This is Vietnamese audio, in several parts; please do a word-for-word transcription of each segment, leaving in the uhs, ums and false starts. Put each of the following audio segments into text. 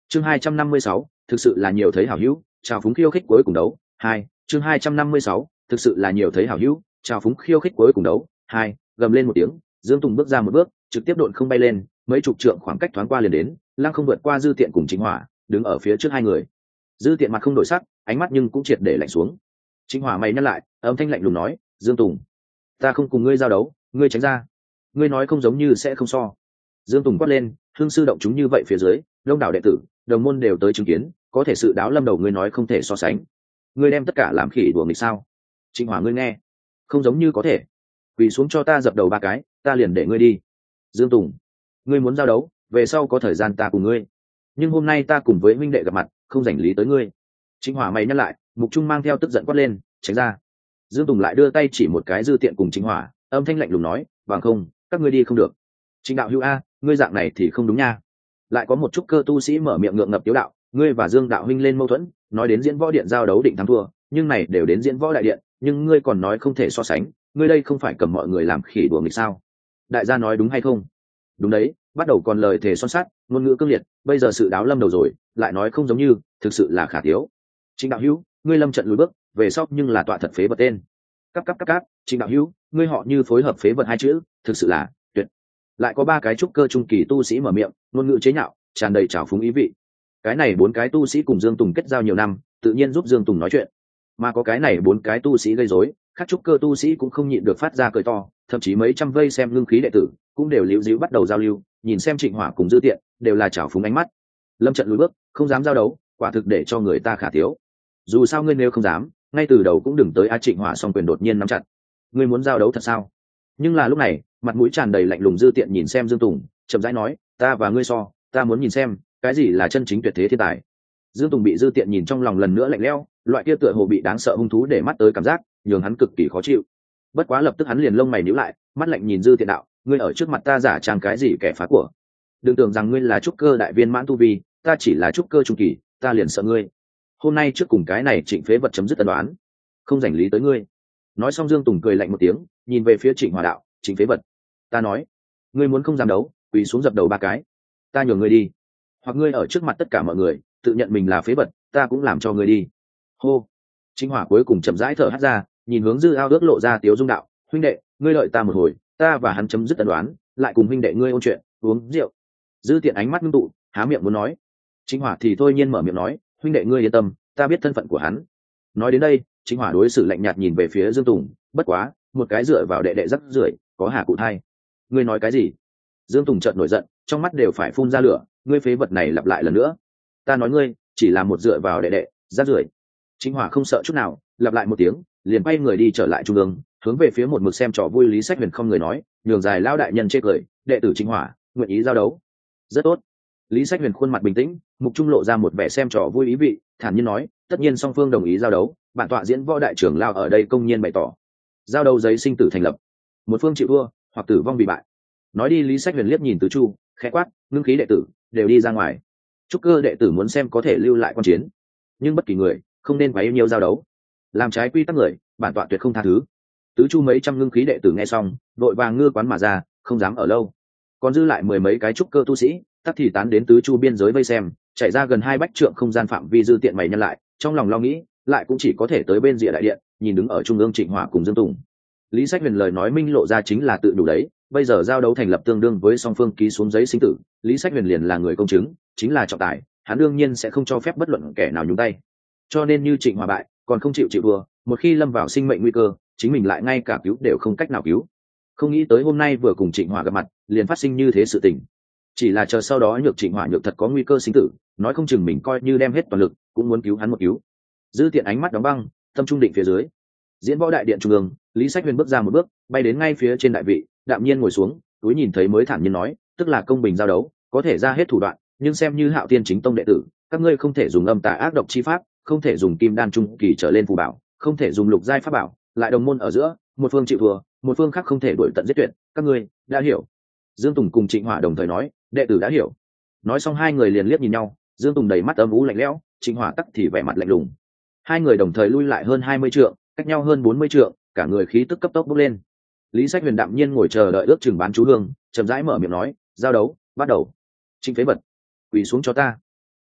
chương hai trăm năm mươi sáu thực sự là nhiều thấy hảo hữu chào phúng khiêu khích cuối cùng đấu hai chương hai trăm năm mươi sáu thực sự là nhiều thấy hảo hữu chào phúng khiêu khích cuối cùng đấu hai gầm lên một tiếng, Dương Tùng bước ra một bước, trực tiếp độn không bay lên, mấy chục trượng khoảng cách thoáng qua liền đến, lăng không vượt qua Dư Tiện cùng Trịnh Hỏa, đứng ở phía trước hai người. Dư Tiện mặt không đổi sắc, ánh mắt nhưng cũng triệt để lạnh xuống. Trịnh Hỏa mày nhăn lại, âm thanh lạnh lùng nói, Dương Tùng, ta không cùng ngươi giao đấu, ngươi tránh ra. Ngươi nói không giống như sẽ không so. Dương Tùng quát lên, hương sư động chúng như vậy phía dưới, đông đảo đệ tử, đồng môn đều tới chứng kiến, có thể sự đáo lâm đầu ngươi nói không thể so sánh. Ngươi đem tất cả làm khỉ đùa nghịch sao? Trịnh Hỏa ngươi nghe, không giống như có thể. Quỳ xuống cho ta dập đầu ba cái, ta liền để ngươi đi. Dương Tùng, ngươi muốn giao đấu, về sau có thời gian ta cùng ngươi, nhưng hôm nay ta cùng với huynh đệ gặp mặt, không rảnh lý tới ngươi. Trịnh Hỏa mày nhắc lại, Mục Trung mang theo tức giận quát lên, tránh ra. Dương Tùng lại đưa tay chỉ một cái Dư Tiện cùng Trịnh Hỏa, âm thanh lạnh lùng nói, bằng không các ngươi đi không được. Trịnh đạo hữu a, ngươi dạng này thì không đúng nha. Lại có một chút cơ tu sĩ mở miệng ngượng ngập tiếu đạo, ngươi và Dương đạo huynh lên mâu thuẫn, nói đến diễn võ điện giao đấu định thắng thua, nhưng này đều đến diễn võ đại điện, nhưng ngươi còn nói không thể so sánh, ngươi đây không phải cầm mọi người làm khỉ đùa nghịch sao? Đại gia nói đúng hay không? Đúng đấy, bắt đầu còn lời thề son sắt, ngôn ngữ cương liệt, bây giờ sự đáo lâm đầu rồi, lại nói không giống như, thực sự là khả tiếu. Trịnh đạo hữu, ngươi lâm trận lùi bước, về sau nhưng là tọa thật phế vật tên. Cáp cáp cáp cáp, Trịnh đạo hữu, ngươi họ như phối hợp phế vật hai chữ, thực sự là tuyệt. Lại có ba cái trúc cơ trung kỳ tu sĩ mở miệng, ngôn ngữ chế nhạo, tràn đầy trào phúng ý vị. Cái này bốn cái tu sĩ cùng Dương Tùng kết giao nhiều năm, tự nhiên giúp Dương Tùng nói chuyện. Mà có cái này bốn cái tu sĩ gây rối, các trúc cơ tu sĩ cũng không nhịn được phát ra cười to, thậm chí mấy trăm vây xem ngưng khí đệ tử cũng đều liễu díu bắt đầu giao lưu, nhìn xem Trịnh Hỏa cùng Dư Tiện đều là trào phúng ánh mắt. Lâm trận lùi bước, không dám giao đấu, quả thực để cho người ta khả thiếu. Dù sao ngươi nếu không dám, ngay từ đầu cũng đừng tới a. Trịnh Hỏa song quyền đột nhiên nắm chặt. Ngươi muốn giao đấu thật sao? Nhưng là lúc này, mặt mũi tràn đầy lạnh lùng Dư Tiện nhìn xem Dương Tùng, chậm rãi nói, ta và ngươi so, ta muốn nhìn xem cái gì là chân chính tuyệt thế thiên tài. Dương Tùng bị Dư Tiện nhìn trong lòng lần nữa lạnh lẽo, loại kia tựa hồ bị đáng sợ hung thú để mắt tới cảm giác, nhường hắn cực kỳ khó chịu. Bất quá lập tức hắn liền lông mày nhíu lại, mắt lạnh nhìn Dư Tiện đạo, ngươi ở trước mặt ta giả trang cái gì kẻ phá của? Đừng tưởng rằng ngươi là trúc cơ đại viên mãn tu vi, ta chỉ là trúc cơ trung kỳ, ta liền sợ ngươi. Hôm nay trước cùng cái này Trịnh phế vật chấm dứt ân đoán, không rảnh lý tới ngươi. Nói xong Dương Tùng cười lạnh một tiếng, nhìn về phía Trịnh Hỏa đạo, Trịnh phế vật, ta nói, ngươi muốn không dám đấu, quỳ xuống dập đầu ba cái, ta nhường ngươi đi. Hoặc ngươi ở trước mặt tất cả mọi người tự nhận mình là phế vật, ta cũng làm cho ngươi đi. Hô. Trịnh Hỏa cuối cùng chậm rãi thở hắt ra, nhìn hướng Dư Ao ước lộ ra tiếu dung đạo, huynh đệ, ngươi lợi ta một hồi, ta và hắn chấm dứt ân đoán, lại cùng huynh đệ ngươi ôn chuyện, uống rượu. Dư Tiện ánh mắt ngưng tụ, há miệng muốn nói. Trịnh Hỏa thì thôi nhiên mở miệng nói, huynh đệ ngươi yên tâm, ta biết thân phận của hắn. Nói đến đây, Trịnh Hỏa đối xử lạnh nhạt nhìn về phía Dương Tùng, bất quá, một cái dựa vào đệ đệ rất rưởi, có hà cụ thai. Ngươi nói cái gì? Dương Tùng chợt nổi giận, trong mắt đều phải phun ra lửa, ngươi phế vật này lặp lại lần nữa. Ta nói ngươi, chỉ là một dựa vào đệ đệ, rác rưởi. Trịnh Hỏa không sợ chút nào, lặp lại một tiếng, liền bay người đi trở lại trung ương, hướng về phía một mực xem trò vui Lý Sách Huyền không người nói, nhường dài lão đại nhân chê cười, đệ tử Trịnh Hỏa nguyện ý giao đấu. Rất tốt. Lý Sách Huyền khuôn mặt bình tĩnh, mục trung lộ ra một vẻ xem trò vui ý vị, thản nhiên nói, tất nhiên song phương đồng ý giao đấu, bản tọa diễn võ đại trưởng lao ở đây công nhiên bày tỏ, giao đấu giấy sinh tử thành lập, một phương chịu thua hoặc tử vong bị bại. Nói đi, Lý Sách Huyền liếc nhìn tứ chu, khẽ quát, ngưng khí đệ tử đều đi ra ngoài. Trúc cơ đệ tử muốn xem có thể lưu lại quan chiến, nhưng bất kỳ người không nên quá yêu nhiều giao đấu, làm trái quy tắc người, bản tọa tuyệt không tha thứ. Tứ chu mấy trăm ngưng khí đệ tử nghe xong, đội vàng ngư quán mà ra, không dám ở lâu. Còn dư lại mười mấy cái trúc cơ tu sĩ, tắc thì tán đến tứ chu biên giới vây xem, chạy ra gần hai bách trượng không gian phạm vi. Dư Tiện mày nhân lại, trong lòng lo nghĩ, lại cũng chỉ có thể tới bên rìa đại điện, nhìn đứng ở trung ương Trịnh Hỏa cùng Dương Tùng. Lý Sách Huyền lời nói minh lộ ra chính là tự đủ đấy, bây giờ giao đấu thành lập tương đương với song phương ký xuống giấy sinh tử, Lý Sách Huyền liền là người công chứng, chính là trọng tài, hắn đương nhiên sẽ không cho phép bất luận kẻ nào nhúng tay. Cho nên như Trịnh Hỏa bại, còn không chịu chịu thua, một khi lâm vào sinh mệnh nguy cơ, chính mình lại ngay cả cứu đều không cách nào cứu. Không nghĩ tới hôm nay vừa cùng Trịnh Hỏa gặp mặt, liền phát sinh như thế sự tình. Chỉ là chờ sau đó nhược Trịnh Hỏa nhược thật có nguy cơ sinh tử, nói không chừng mình coi như đem hết toàn lực, cũng muốn cứu hắn một cứu. Dư Tiện ánh mắt đóng băng, tâm trung định phía dưới. Diễn võ đại điện trung ương, Lý Sách Huyền bước ra một bước, bay đến ngay phía trên đại vị, đạm nhiên ngồi xuống, túi nhìn thấy mới thản nhiên nói, tức là công bình giao đấu, có thể ra hết thủ đoạn, nhưng xem như Hạo Tiên chính tông đệ tử, các ngươi không thể dùng âm tà ác độc chi pháp, không thể dùng kim đan trung kỳ trở lên phù bảo, không thể dùng lục giai pháp bảo, lại đồng môn ở giữa, một phương chịu thua, một phương khác không thể đuổi tận giết tuyệt, các ngươi đã hiểu. Dương Tùng cùng Trịnh Hỏa đồng thời nói, đệ tử đã hiểu. Nói xong hai người liền liếc nhìn nhau, Dương Tùng đầy mắt âm u lạnh lẽo, Trịnh Hỏa tắc thì vẻ mặt lạnh lùng. Hai người đồng thời lui lại hơn hai mươi trượng, cách nhau hơn bốn mươi trượng, cả người khí tức cấp tốc bốc lên. Lý Sách Huyền đạm nhiên ngồi chờ đợi ước chừng bán chú hương, chậm rãi mở miệng nói, giao đấu bắt đầu. Trịnh phế vật, quỳ xuống cho ta.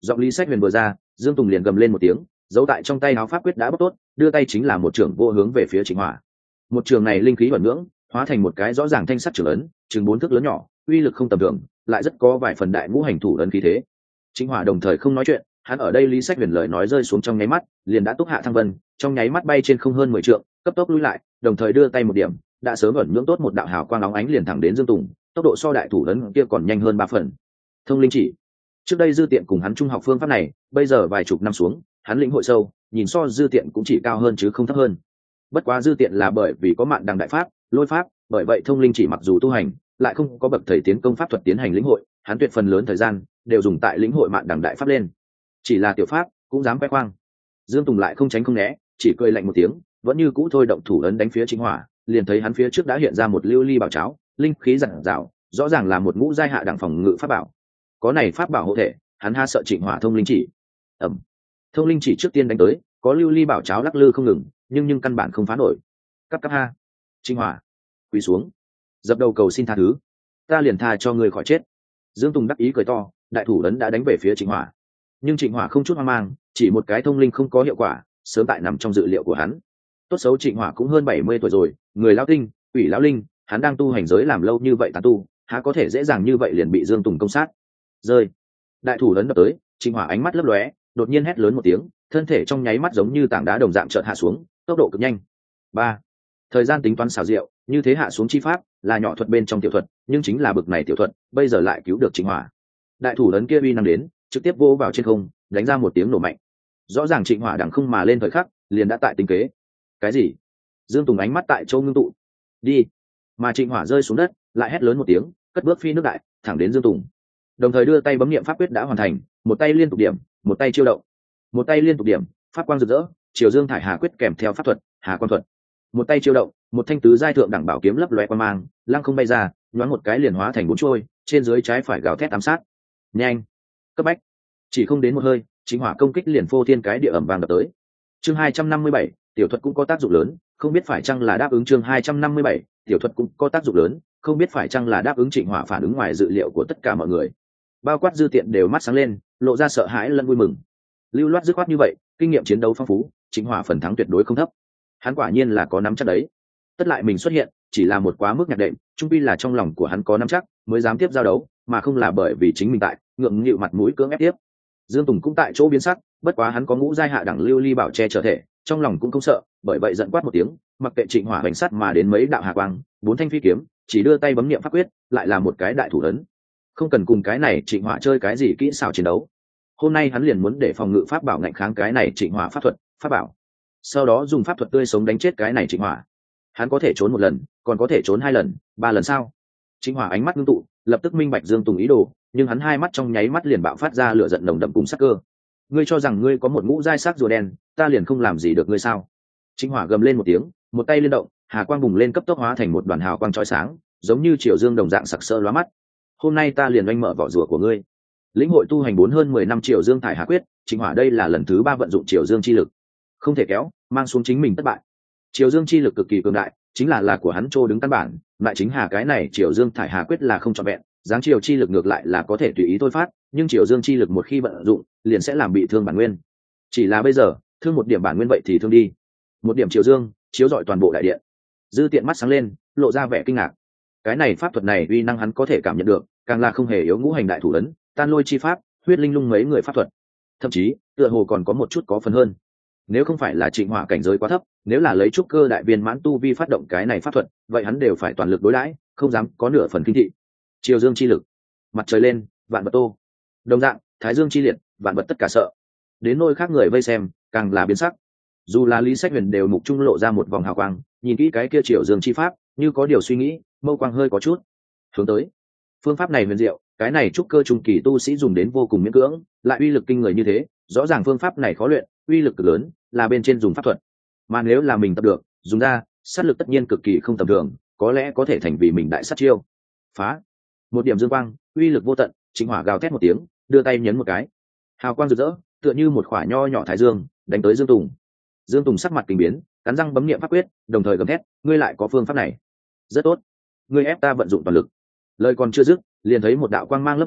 Giọng Lý Sách Huyền vừa ra, Dương Tùng liền gầm lên một tiếng, giấu tại trong tay áo pháp quyết đã bóc tốt, đưa tay chính là một trường vô hướng về phía Trịnh Hỏa. Một trường này linh khí vẩn ngưỡng, hóa thành một cái rõ ràng thanh sắt trường ấn, chừng bốn thước lớn nhỏ, uy lực không tầm thường, lại rất có vài phần đại ngũ hành thủ ấn khí thế. Trịnh Hỏa đồng thời không nói chuyện, hắn ở đây Lý Sách Huyền lời nói rơi xuống trong nháy mắt, liền đã túc hạ thăng vân, trong nháy mắt bay trên không hơn mười trượng, cấp tốc lui lại, đồng thời đưa tay một điểm, đã sớm ẩn nhưỡng tốt một đạo hào quang óng ánh liền thẳng đến Dương Tùng, tốc độ so đại thủ ấn kia còn nhanh hơn ba phần. Thông linh chỉ. Trước đây Dư Tiện cùng hắn trung học phương pháp này, bây giờ vài chục năm xuống, hắn lĩnh hội sâu, nhìn so Dư Tiện cũng chỉ cao hơn chứ không thấp hơn. Bất quá Dư Tiện là bởi vì có mạn đằng đại pháp, lôi pháp, bởi vậy thông linh chỉ mặc dù tu hành, lại không có bậc thầy tiến công pháp thuật tiến hành lĩnh hội, hắn tuyệt phần lớn thời gian đều dùng tại lĩnh hội mạn đằng đại pháp lên. Chỉ là tiểu pháp cũng dám khoe khoang. Dương Tùng lại không tránh không né, chỉ cười lạnh một tiếng, vẫn như cũ thôi động thủ ấn đánh phía Trịnh Hỏa, liền thấy hắn phía trước đã hiện ra một lưu ly bảo cháo, linh khí giản dạo, rõ ràng là một ngũ giai hạ đẳng phòng ngự pháp bảo. Có này pháp bảo hộ thể, hắn ha sợ Trịnh Hỏa thông linh chỉ. Ẩm. Thông linh chỉ trước tiên đánh tới, có lưu ly bảo cháo lắc lư không ngừng, nhưng nhưng căn bản không phá nổi. Cấp cấp ha. Trịnh Hỏa, quỳ xuống, dập đầu cầu xin tha thứ, ta liền tha cho ngươi khỏi chết. Dương Tùng đắc ý cười to, đại thủ ấn đã đánh về phía Trịnh Hỏa. Nhưng Trịnh Hỏa không chút hoang mang, chỉ một cái thông linh không có hiệu quả, sớm tại nằm trong dự liệu của hắn. Tốt xấu Trịnh Hỏa cũng hơn bảy mươi tuổi rồi, người lão tinh, ủy lão linh, hắn đang tu hành giới làm lâu như vậy tán tu, há có thể dễ dàng như vậy liền bị Dương Tùng công sát. Rơi. Đại thủ ấn đập tới, Trịnh Hỏa ánh mắt lấp lóe, đột nhiên hét lớn một tiếng, thân thể trong nháy mắt giống như tảng đá đồng dạng chợt hạ xuống, tốc độ cực nhanh. Ba. Thời gian tính toán xảo diệu, như thế hạ xuống chi pháp, là nhỏ thuật bên trong tiểu thuật, nhưng chính là bực này tiểu thuật, bây giờ lại cứu được Trịnh Hỏa. Đại thủ ấn kia uy năng đến, trực tiếp vỗ vào trên không, đánh ra một tiếng nổ mạnh. Rõ ràng Trịnh Hỏa đằng không mà lên thời khắc, liền đã tại tính kế. Cái gì? Dương Tùng ánh mắt tại châu ngưng tụ. Đi. Mà Trịnh Hỏa rơi xuống đất, lại hét lớn một tiếng, cất bước phi nước đại, thẳng đến Dương Tùng. Đồng thời đưa tay bấm niệm pháp quyết đã hoàn thành, một tay liên tục điểm, một tay chiêu động. Một tay liên tục điểm, pháp quang rực rỡ, Triều Dương thải hà quyết kèm theo pháp thuật, Hà Quang thuật. Một tay chiêu động, một thanh tứ giai thượng đẳng bảo kiếm lấp lóe quang mang, lăng không bay ra, nhoáng một cái liền hóa thành bốn trôi, trên dưới trái phải gào thét ám sát. Nhanh, cấp bách. Chỉ không đến một hơi, Trịnh Hỏa công kích liền phô thiên cái địa ẩm vàng đập tới. Chương hai trăm năm mươi bảy, tiểu thuật cũng có tác dụng lớn, không biết phải chăng là đáp ứng chương hai trăm năm mươi bảy, tiểu thuật cũng có tác dụng lớn, không biết phải chăng là đáp ứng Trịnh Hỏa phản ứng ngoài dự liệu của tất cả mọi người. Bao quát Dư Tiện đều mắt sáng lên, lộ ra sợ hãi lẫn vui mừng. Lưu loát dứt khoát như vậy, kinh nghiệm chiến đấu phong phú, Trịnh Hỏa phần thắng tuyệt đối không thấp. Hắn quả nhiên là có nắm chắc đấy. Tất lại mình xuất hiện, chỉ là một quá mức nhạc đệm, chung quy là trong lòng của hắn có nắm chắc, mới dám tiếp giao đấu, mà không là bởi vì chính mình tại, ngượng nghịu mặt mũi cưỡng ép tiếp. Dương Tùng cũng tại chỗ biến sắc, bất quá hắn có ngũ giai hạ đẳng lưu ly bảo che trở thể, trong lòng cũng không sợ, bởi vậy giận quát một tiếng, mặc kệ Trịnh Hỏa hành sát mà đến mấy đạo hà quang, bốn thanh phi kiếm, chỉ đưa tay bấm niệm pháp quyết, lại là một cái đại thủ ấn. Không cần cùng cái này Trịnh Hỏa chơi cái gì kỹ xảo chiến đấu. Hôm nay hắn liền muốn để phòng ngự pháp bảo ngạnh kháng cái này Trịnh Hỏa pháp thuật, pháp bảo. Sau đó dùng pháp thuật tươi sống đánh chết cái này Trịnh Hỏa. Hắn có thể trốn một lần, còn có thể trốn hai lần, ba lần sao? Trịnh Hỏa ánh mắt ngưng tụ, lập tức minh bạch Dương Tùng ý đồ, nhưng hắn hai mắt trong nháy mắt liền bạo phát ra lửa giận nồng đậm cùng sắc cơ. Ngươi cho rằng ngươi có một ngũ giai sắc rùa đen, ta liền không làm gì được ngươi sao? Trịnh Hỏa gầm lên một tiếng, một tay liên động, hà quang bùng lên cấp tốc hóa thành một đoàn hào quang chói sáng, giống như triều dương đồng dạng sặc sỡ lóa mắt. Hôm nay ta liền oanh mở vỏ rùa của ngươi. Lĩnh hội tu hành bốn hơn mười năm triều dương thải hà quyết, Trịnh Hỏa đây là lần thứ ba vận dụng triều dương chi lực, không thể kéo, mang xuống chính mình thất bại. Triều dương chi lực cực kỳ cường đại, chính là là của hắn trô đứng căn bản, lại chính hà cái này triều dương thải hà quyết là không trọn vẹn, giáng triều chi lực ngược lại là có thể tùy ý thôi phát, nhưng triều dương chi lực một khi vận dụng, liền sẽ làm bị thương bản nguyên. Chỉ là bây giờ, thương một điểm bản nguyên vậy thì thương đi. Một điểm triều dương, chiếu rọi toàn bộ đại điện. Dư Tiện mắt sáng lên, lộ ra vẻ kinh ngạc. Cái này pháp thuật này uy năng hắn có thể cảm nhận được, càng là không hề yếu ngũ hành đại thủ ấn, tan lôi chi pháp, huyết linh lung mấy người pháp thuật. Thậm chí, tựa hồ còn có một chút có phần hơn. Nếu không phải là Trịnh Hỏa cảnh giới quá thấp, nếu là lấy trúc cơ đại viên mãn tu vi phát động cái này pháp thuật, vậy hắn đều phải toàn lực đối đãi, không dám có nửa phần kinh thị. Triều dương chi lực, mặt trời lên, vạn vật tô. Đồng dạng, thái dương chi liệt, vạn vật tất cả sợ. Đến nôi khác người vây xem, càng là biến sắc. Dù là Lý Sách Huyền đều mục trung lộ ra một vòng hào quang, nhìn kỹ cái kia triều dương chi pháp, như có điều suy nghĩ, mâu quang hơi có chút hướng tới. Phương pháp này huyền diệu, cái này trúc cơ trung kỳ tu sĩ dùng đến vô cùng miễn cưỡng, lại uy lực kinh người như thế, rõ ràng phương pháp này khó luyện, uy lực cực lớn, là bên trên dùng pháp thuật. Mà nếu là mình tập được, dùng ra, sát lực tất nhiên cực kỳ không tầm thường, có lẽ có thể thành vì mình đại sát chiêu. Phá. Một điểm dương quang, uy lực vô tận, Trịnh Hỏa gào thét một tiếng, đưa tay nhấn một cái. Hào quang rực rỡ, tựa như một quả nho nhỏ thái dương, đánh tới Dương Tùng. Dương Tùng sắc mặt kinh biến, cắn răng bấm niệm pháp quyết, đồng thời gầm thét, ngươi lại có phương pháp này. Rất tốt. Ngươi ép ta vận dụng toàn lực. Lời còn chưa dứt, liền thấy một đạo quang mang lấp lóe,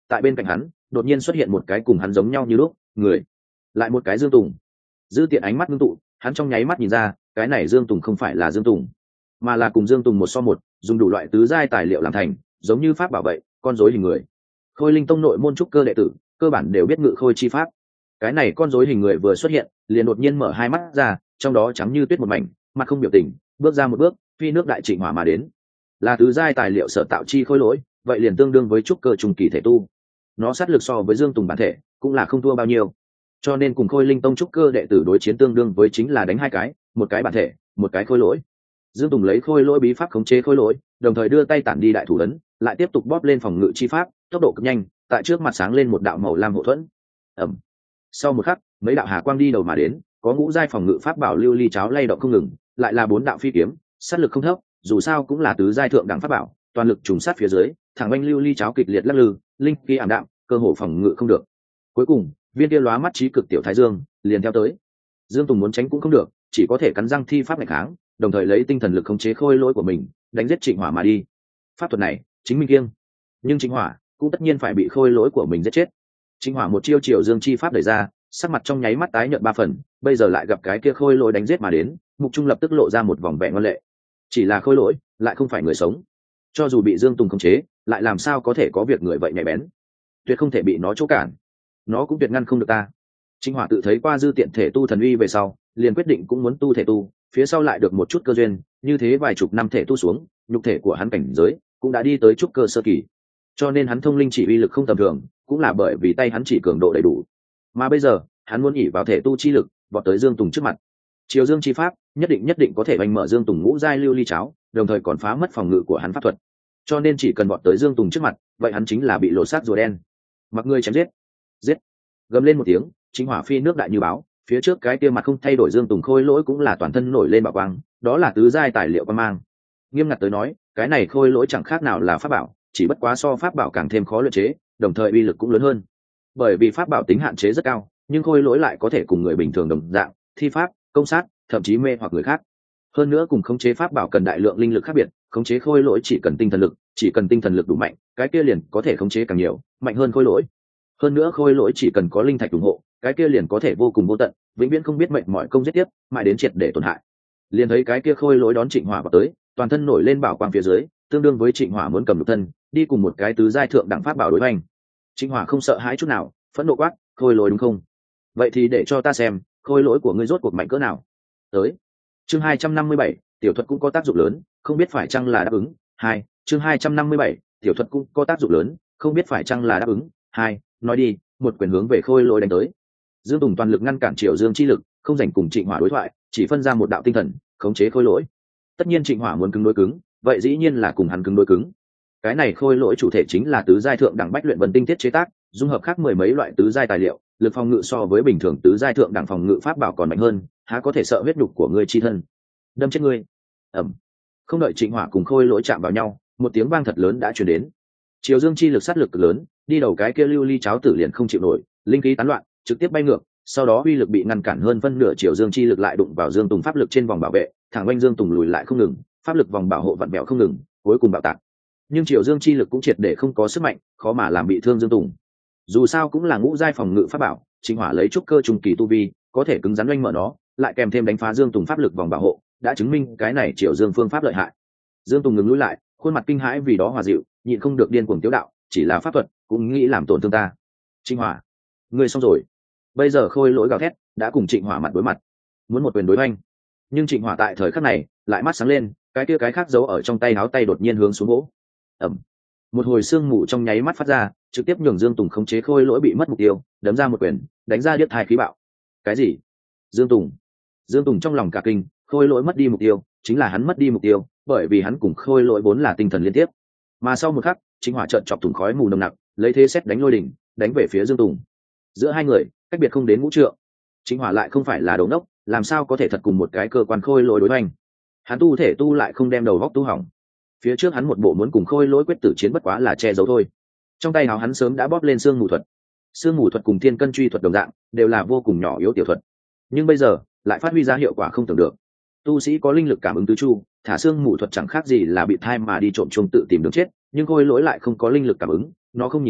tại bên cạnh hắn đột nhiên xuất hiện một cái cùng hắn giống nhau như lúc người, lại một cái Dương Tùng. Dư Tiện ánh mắt ngưng tụ, hắn trong nháy mắt nhìn ra cái này Dương Tùng không phải là Dương Tùng, mà là cùng Dương Tùng một so một, dùng đủ loại tứ giai tài liệu làm thành, giống như pháp bảo vệ con rối hình người. Khôi Linh Tông nội môn trúc cơ đệ tử cơ bản đều biết ngự khôi chi pháp. Cái này con rối hình người vừa xuất hiện liền đột nhiên mở hai mắt ra, trong đó trắng như tuyết một mảnh, mặt không biểu tình, bước ra một bước, phi nước đại trịnh hỏa mà đến. Là tứ giai tài liệu sở tạo chi khôi lỗi, vậy liền tương đương với trúc cơ trung kỳ thể tu. Nó sát lực so với Dương Tùng bản thể cũng là không thua bao nhiêu, cho nên cùng Khôi Linh Tông trúc cơ đệ tử đối chiến tương đương với chính là đánh hai cái, một cái bản thể, một cái khôi lỗi. Dương Tùng lấy khôi lỗi bí pháp khống chế khôi lỗi, đồng thời đưa tay tản đi đại thủ ấn, lại tiếp tục bóp lên phòng ngự chi pháp, tốc độ cực nhanh, tại trước mặt sáng lên một đạo màu lam hộ thuẫn. Ầm. Sau một khắc, mấy đạo hà quang đi đầu mà đến, có ngũ giai phòng ngự pháp bảo lưu ly cháo lay động không ngừng, lại là bốn đạo phi kiếm, sát lực không thấp, dù sao cũng là tứ giai thượng đẳng pháp bảo, toàn lực trùng sát phía dưới, thẳng anh lưu ly cháo kịch liệt lắc lư, linh khí ảm đạm, cơ hồ phòng ngự không được. Cuối cùng, viên kia lóa mắt trí cực tiểu thái dương liền theo tới. Dương Tùng muốn tránh cũng không được, chỉ có thể cắn răng thi pháp ngày kháng, đồng thời lấy tinh thần lực khống chế khôi lỗi của mình, đánh giết Trịnh Hỏa mà đi. Pháp thuật này, chính minh kiêng, nhưng Trịnh Hỏa cũng tất nhiên phải bị khôi lỗi của mình giết chết. Trịnh Hỏa một chiêu triều dương chi pháp đẩy ra, sắc mặt trong nháy mắt tái nhợt ba phần, bây giờ lại gặp cái kia khôi lỗi đánh giết mà đến, mục trung lập tức lộ ra một vòng vẻ ngoan lệ. Chỉ là khôi lỗi, lại không phải người sống. Cho dù bị Dương Tùng khống chế, lại làm sao có thể có việc người vậy nhạy bén? Tuyệt không thể bị nó chỗ cản, nó cũng tuyệt ngăn không được ta. Trịnh Hỏa tự thấy qua Dư Tiện thể tu thần uy về sau, liền quyết định cũng muốn tu thể tu, phía sau lại được một chút cơ duyên, như thế vài chục năm thể tu xuống, nhục thể của hắn cảnh giới cũng đã đi tới trúc cơ sơ kỳ. Cho nên hắn thông linh chỉ uy lực không tầm thường, cũng là bởi vì tay hắn chỉ cường độ đầy đủ. Mà bây giờ, hắn muốn nhảy vào thể tu chi lực, vọt tới Dương Tùng trước mặt. Triều Dương chi pháp, nhất định nhất định có thể đánh mở Dương Tùng ngũ giai lưu ly cháo, đồng thời còn phá mất phòng ngự của hắn pháp thuật. Cho nên chỉ cần vọt tới Dương Tùng trước mặt, vậy hắn chính là bị lộ sát rùa đen. Mặc ngươi chém giết. Giết. Gầm lên một tiếng, Trịnh Hỏa phi nước đại như báo, phía trước cái kia mặt không thay đổi Dương Tùng khôi lỗi cũng là toàn thân nổi lên bạo quang, đó là tứ giai tài liệu quan mang. Nghiêm ngặt tới nói, cái này khôi lỗi chẳng khác nào là pháp bảo, chỉ bất quá so pháp bảo càng thêm khó luyện chế, đồng thời uy lực cũng lớn hơn. Bởi vì pháp bảo tính hạn chế rất cao, nhưng khôi lỗi lại có thể cùng người bình thường đồng dạng, thi pháp, công sát, thậm chí mê hoặc người khác. Hơn nữa cùng khống chế pháp bảo cần đại lượng linh lực khác biệt, khống chế khôi lỗi chỉ cần tinh thần lực, chỉ cần tinh thần lực đủ mạnh, cái kia liền có thể khống chế càng nhiều, mạnh hơn khôi lỗi. Hơn nữa khôi lỗi chỉ cần có linh thạch ủng hộ, cái kia liền có thể vô cùng vô tận, vĩnh viễn không biết mệnh mọi công giết tiếp, mãi đến triệt để tổn hại. Liền thấy cái kia khôi lỗi đón Trịnh Hỏa vào tới, toàn thân nổi lên bảo quang phía dưới, tương đương với Trịnh Hỏa muốn cầm lục thân, đi cùng một cái tứ giai thượng đẳng pháp bảo đối hoành. Trịnh Hỏa không sợ hãi chút nào, phẫn nộ quát, khôi lỗi đúng không? Vậy thì để cho ta xem, khôi lỗi của ngươi rốt cuộc mạnh cỡ nào. Tới. Chương hai trăm năm mươi bảy, tiểu thuật cũng có tác dụng lớn, không biết phải chăng là đáp ứng. Hai. Chương hai trăm năm mươi bảy, tiểu thuật cũng có tác dụng lớn, không biết phải chăng là đáp ứng. Hai. Nói đi, một quyền hướng về khôi lỗi đánh tới. Dương Tùng toàn lực ngăn cản Triều Dương chi lực, không dành cùng Trịnh Hỏa đối thoại, chỉ phân ra một đạo tinh thần, khống chế khôi lỗi. Tất nhiên Trịnh Hỏa muốn cứng đối cứng, vậy dĩ nhiên là cùng hắn cứng đối cứng. Cái này khôi lỗi chủ thể chính là tứ giai thượng đẳng bách luyện vân tinh thiết chế tác, dung hợp khác mười mấy loại tứ giai tài liệu, lực phòng ngự so với bình thường tứ giai thượng đẳng phòng ngự pháp bảo còn mạnh hơn, há có thể sợ huyết nhục của ngươi chi thân. Đâm chết ngươi. Ầm. Không đợi Trịnh Hỏa cùng khôi lỗi chạm vào nhau, một tiếng vang thật lớn đã truyền đến. Triều Dương chi lực sát lực cực lớn, đi đầu cái kia lưu ly cháo tử liền không chịu nổi, linh khí tán loạn, trực tiếp bay ngược, sau đó uy lực bị ngăn cản hơn phân nửa. Triều Dương chi lực lại đụng vào Dương Tùng pháp lực trên vòng bảo vệ, thẳng quanh Dương Tùng lùi lại không ngừng, pháp lực vòng bảo hộ vặn vẹo không ngừng, cuối cùng bạo tạc. Nhưng Triều Dương chi lực cũng triệt để không có sức mạnh, khó mà làm bị thương Dương Tùng. Dù sao cũng là ngũ giai phòng ngự pháp bảo, Trịnh Hỏa lấy trúc cơ trung kỳ tu vi, có thể cứng rắn oanh mở nó, lại kèm thêm đánh phá Dương Tùng pháp lực vòng bảo hộ, đã chứng minh cái này Triều Dương phương pháp lợi hại. Dương Tùng ngừng lùi lại, khuôn mặt kinh hãi vì đó hòa dịu, nhịn không được điên cuồng tiếu đạo, chỉ là pháp thuật cũng nghĩ làm tổn thương ta. Trịnh Hỏa, ngươi xong rồi. Bây giờ khôi lỗi gào thét, đã cùng Trịnh Hỏa mặt đối mặt, muốn một quyền đối oanh. Nhưng Trịnh Hỏa tại thời khắc này lại mắt sáng lên, cái kia cái khác giấu ở trong tay áo tay đột nhiên hướng xuống gỗ. Ẩm. Một hồi sương mù trong nháy mắt phát ra, trực tiếp nhường Dương Tùng khống chế khôi lỗi bị mất mục tiêu, đấm ra một quyền, đánh ra điếc thai khí bạo. Cái gì? Dương Tùng. Dương Tùng trong lòng cả kinh, khôi lỗi mất đi mục tiêu, chính là hắn mất đi mục tiêu, bởi vì hắn cùng khôi lỗi vốn là tinh thần liên tiếp. Mà sau một khắc, Trịnh Hỏa chợt chọc thủng khói mù nồng nặc, lấy thế xét đánh lôi đỉnh, đánh về phía Dương Tùng. Giữa hai người, cách biệt không đến ngũ trượng. Trịnh Hỏa lại không phải là đồ ngốc, làm sao có thể thật cùng một cái cơ quan khôi lỗi đối hoành. Hắn tu thể tu lại không đem đầu góc tu hỏng. Phía trước hắn một bộ muốn cùng khôi lỗi quyết tử chiến bất quá là che giấu thôi. Trong tay áo hắn sớm đã bóp lên xương mù thuật. Xương mù thuật cùng thiên cân truy thuật đồng dạng, đều là vô cùng nhỏ yếu tiểu thuật. Nhưng bây giờ, lại phát huy ra hiệu quả không tưởng được. Tu sĩ có linh lực cảm ứng tứ chu, thả xương mù thuật chẳng khác gì là bị thai mà đi trộm chuông tự tìm đường chết, nhưng khôi lỗi lại không có linh lực cảm ứng, nó không nhìn thấy,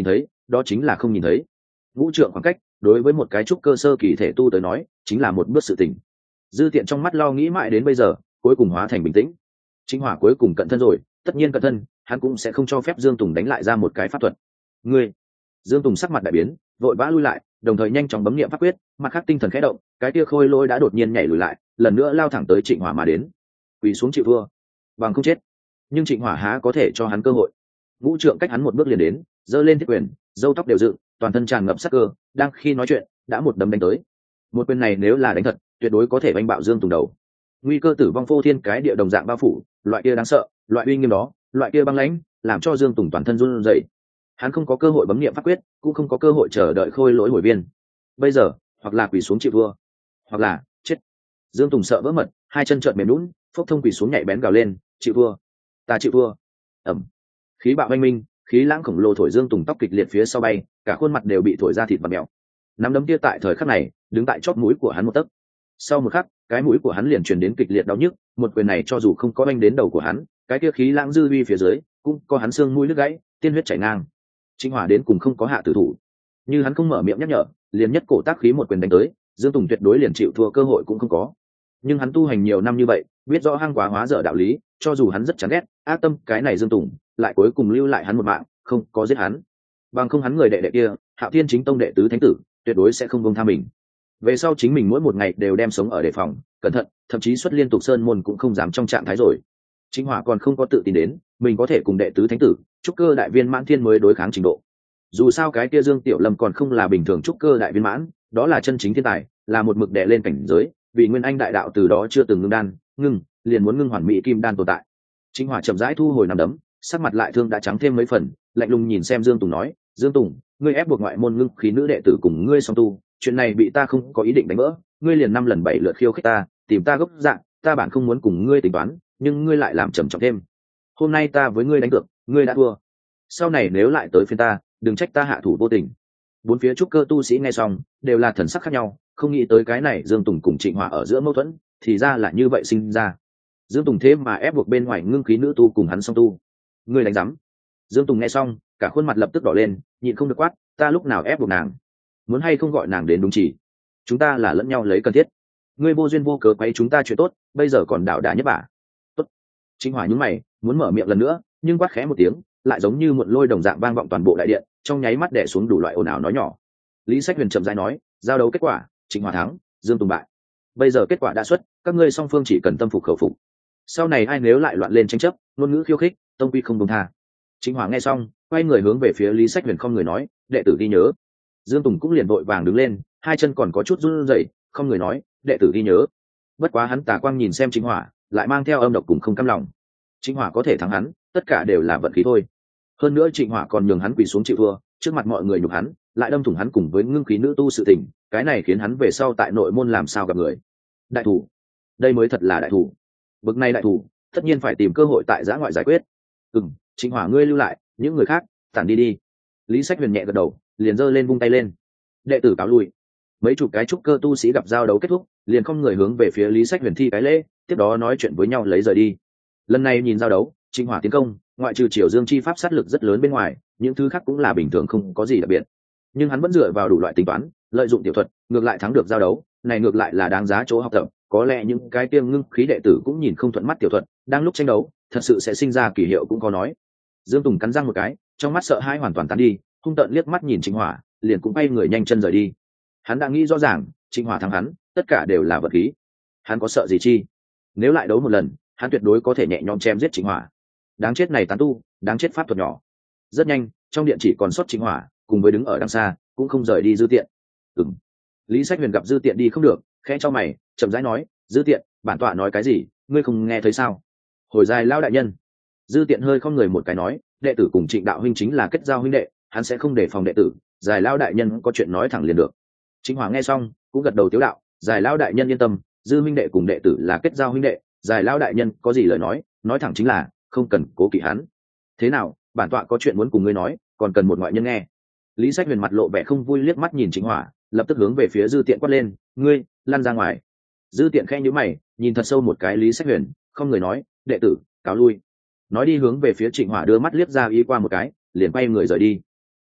đó chính là không nhìn thấy. Ngũ trượng khoảng cách đối với một cái trúc cơ sơ kỳ thể tu tới nói chính là một bước sự tỉnh. Dư Tiện trong mắt lo nghĩ mãi đến bây giờ cuối cùng hóa thành bình tĩnh. Chính Hỏa cuối cùng cận thân rồi, tất nhiên cận thân hắn cũng sẽ không cho phép Dương Tùng đánh lại ra một cái pháp thuật. Ngươi! Dương Tùng sắc mặt đại biến, vội vã lui lại, đồng thời nhanh chóng bấm niệm pháp quyết, mặt khác tinh thần khẽ động, cái kia khôi lôi đã đột nhiên nhảy lùi lại, lần nữa lao thẳng tới Trịnh Hỏa mà đến. Quỳ xuống chịu thua, bằng không chết. Nhưng Trịnh Hỏa há có thể cho hắn cơ hội. Ngũ trượng cách hắn một bước liền đến, giơ lên thiết quyền, râu tóc đều dựng, toàn thân tràn ngập sát cơ, đang khi nói chuyện, đã một đấm đánh tới. Một quyền này nếu là đánh thật, tuyệt đối có thể đánh bạo Dương Tùng đầu. Nguy cơ tử vong phô thiên cái địa đồng dạng bao phủ, loại kia đáng sợ, loại uy nghiêm đó, loại kia băng lãnh, làm cho Dương Tùng toàn thân run rẩy. Hắn không có cơ hội bấm niệm pháp quyết, cũng không có cơ hội chờ đợi khôi lỗi hồi viên. Bây giờ, hoặc là quỳ xuống chịu thua, hoặc là chết. Dương Tùng sợ vỡ mật, hai chân trợn mềm nhũn, phốc thông quỳ xuống nhảy bén gào lên, chịu thua, ta chịu thua. Ẩm. Khí bạo oanh minh, khí lãng khổng lồ thổi Dương Tùng tóc kịch liệt phía sau bay, cả khuôn mặt đều bị thổi ra thịt và mèo. Nắm đấm kia tại thời khắc này, đứng tại chóp mũi của hắn một tấc. Sau một khắc, cái mũi của hắn liền truyền đến kịch liệt đau nhức, một quyền này cho dù không có oanh đến đầu của hắn, cái kia khí lãng dư uy phía dưới, cũng có hắn xương mũi đứt gãy, tiên huyết chảy ngang. Trịnh Hỏa đến cùng không có hạ tử thủ, như hắn không mở miệng nhắc nhở, liền nhất cổ tác khí một quyền đánh tới, Dương Tùng tuyệt đối liền chịu thua cơ hội cũng không có. Nhưng hắn tu hành nhiều năm như vậy, biết rõ hăng quá hóa dở đạo lý, cho dù hắn rất chán ghét, ác tâm cái này Dương Tùng, lại cuối cùng lưu lại hắn một mạng, không có giết hắn. Bằng không hắn người đệ đệ kia, Hạo Thiên Chính Tông đệ tứ thánh tử, tuyệt đối sẽ không buông tha mình. Về sau chính mình mỗi một ngày đều đem sống ở đề phòng, cẩn thận, thậm chí xuất liên tục sơn môn cũng không dám trong trạng thái rồi. Trịnh Hỏa còn không có tự tin đến, mình có thể cùng đệ tứ thánh tử, trúc cơ đại viên mãn thiên mới đối kháng trình độ. Dù sao cái kia Dương Tiểu Lâm còn không là bình thường trúc cơ đại viên mãn, đó là chân chính thiên tài, là một mực đệ lên cảnh giới, vì Nguyên Anh đại đạo từ đó chưa từng ngưng đan, ngưng, liền muốn ngưng hoàn mỹ kim đan tồn tại. Trịnh Hỏa chậm rãi thu hồi nằm đấm, sắc mặt lại thương đã trắng thêm mấy phần, lạnh lùng nhìn xem Dương Tùng nói, Dương Tùng, ngươi ép buộc ngoại môn ngưng khí nữ đệ tử cùng ngươi song tu, chuyện này bị ta không có ý định đánh vỡ, ngươi liền năm lần bảy lượt khiêu khích ta, tìm ta gốc dạng, ta bản không muốn cùng ngươi tính toán, nhưng ngươi lại làm trầm trọng thêm. Hôm nay ta với ngươi đánh cược, ngươi đã thua. Sau này nếu lại tới phiên ta, đừng trách ta hạ thủ vô tình. Bốn phía trúc cơ tu sĩ nghe xong, đều là thần sắc khác nhau, không nghĩ tới cái này Dương Tùng cùng Trịnh Hỏa ở giữa mâu thuẫn, thì ra là như vậy sinh ra. Dương Tùng thế mà ép buộc bên ngoài ngưng khí nữ tu cùng hắn song tu. Ngươi đánh rắm. Dương Tùng nghe xong, cả khuôn mặt lập tức đỏ lên, nhịn không được quát, ta lúc nào ép buộc nàng? Muốn hay không gọi nàng đến đúng chỉ? Chúng ta là lẫn nhau lấy cần thiết. Ngươi vô duyên vô cớ quấy chúng ta chuyện tốt, bây giờ còn đảo đả nhất bả. Tốt. Trịnh Hỏa nhướng mày, muốn mở miệng lần nữa, nhưng quát khẽ một tiếng, lại giống như muộn lôi đồng dạng vang vọng toàn bộ đại điện, trong nháy mắt đè xuống đủ loại ồn ào nói nhỏ. Lý Sách Huyền chậm rãi nói, giao đấu kết quả, Trịnh Hỏa thắng, Dương Tùng bại. Bây giờ kết quả đã xuất, các ngươi song phương chỉ cần tâm phục khẩu phục. Sau này ai nếu lại loạn lên tranh chấp, ngôn ngữ khiêu khích, tông quy không công tha. Trịnh Hỏa nghe xong, quay người hướng về phía Lý Sách Huyền không người nói, đệ tử ghi nhớ. Dương Tùng cũng liền vội vàng đứng lên, hai chân còn có chút run rẩy, không người nói, đệ tử ghi nhớ. Bất quá hắn tà quang nhìn xem Trịnh Hỏa, lại mang theo âm độc cùng không cam lòng. Trịnh Hỏa có thể thắng hắn, tất cả đều là vận khí thôi. Hơn nữa Trịnh Hỏa còn nhường hắn quỳ xuống chịu thua, trước mặt mọi người nhục hắn, lại đâm thủng hắn cùng với ngưng khí nữ tu sự tình, cái này khiến hắn về sau tại nội môn làm sao gặp người. Đại thủ, đây mới thật là đại thủ. Bực này đại thủ, tất nhiên phải tìm cơ hội tại giã ngoại giải quyết. Ừm, Trịnh Hỏa ngươi lưu lại, những người khác tản đi đi. Lý Sách Huyền nhẹ gật đầu, liền giơ lên vung tay lên. Đệ tử cáo lui. Mấy chục cái trúc cơ tu sĩ gặp giao đấu kết thúc, liền không người hướng về phía Lý Sách Huyền thi cái lễ, tiếp đó nói chuyện với nhau lấy rời đi. Lần này nhìn giao đấu, Trịnh Hỏa tiến công, ngoại trừ Triều Dương chi pháp sát lực rất lớn bên ngoài, những thứ khác cũng là bình thường không có gì đặc biệt. Nhưng hắn vẫn dựa vào đủ loại tính toán, lợi dụng tiểu thuật, ngược lại thắng được giao đấu, này ngược lại là đáng giá chỗ học tập. Có lẽ những cái tiêng ngưng khí đệ tử cũng nhìn không thuận mắt tiểu thuật, đang lúc tranh đấu, thật sự sẽ sinh ra kỳ hiệu cũng có nói. Dương Tùng cắn răng một cái, trong mắt sợ hãi hoàn toàn tán đi, hung tợn liếc mắt nhìn Trịnh Hỏa, liền cũng bay người nhanh chân rời đi. Hắn đã nghĩ rõ ràng, Trịnh Hỏa thắng hắn, tất cả đều là vật khí. Hắn có sợ gì chi? Nếu lại đấu một lần, hắn tuyệt đối có thể nhẹ nhõm chém giết Trịnh Hỏa. Đáng chết này tán tu, đáng chết pháp thuật nhỏ. Rất nhanh, trong điện chỉ còn sót Trịnh Hỏa, cùng với đứng ở đằng xa, cũng không rời đi Dư Tiện. Ừm. Lý Sách Huyền gặp Dư Tiện đi không được, khẽ cho mày, chậm rãi nói, Dư Tiện, bản tọa nói cái gì, ngươi không nghe thấy sao? Hồi dài lao đại nhân. Dư Tiện hơi không người một cái nói, đệ tử cùng Trịnh đạo huynh chính là kết giao huynh đệ, hắn sẽ không đề phòng đệ tử, dài lao đại nhân có chuyện nói thẳng liền được. Trịnh Hỏa nghe xong, cũng gật đầu tiếu đạo, dài lao đại nhân yên tâm, Dư huynh đệ cùng đệ tử là kết giao huynh đệ, dài lao đại nhân có gì lời nói, nói thẳng chính là, không cần cố kỵ hắn. Thế nào, bản tọa có chuyện muốn cùng ngươi nói, còn cần một ngoại nhân nghe. Lý Sách Huyền mặt lộ vẻ không vui liếc mắt nhìn Trịnh Hỏa, lập tức hướng về phía Dư Tiện quát lên, ngươi lăn ra ngoài. Dư Tiện khẽ nhíu mày, nhìn thật sâu một cái Lý Sách Huyền, không người nói, đệ tử cáo lui. Nói đi hướng về phía Trịnh Hỏa đưa mắt liếc ra ý qua một cái, liền quay người rời đi.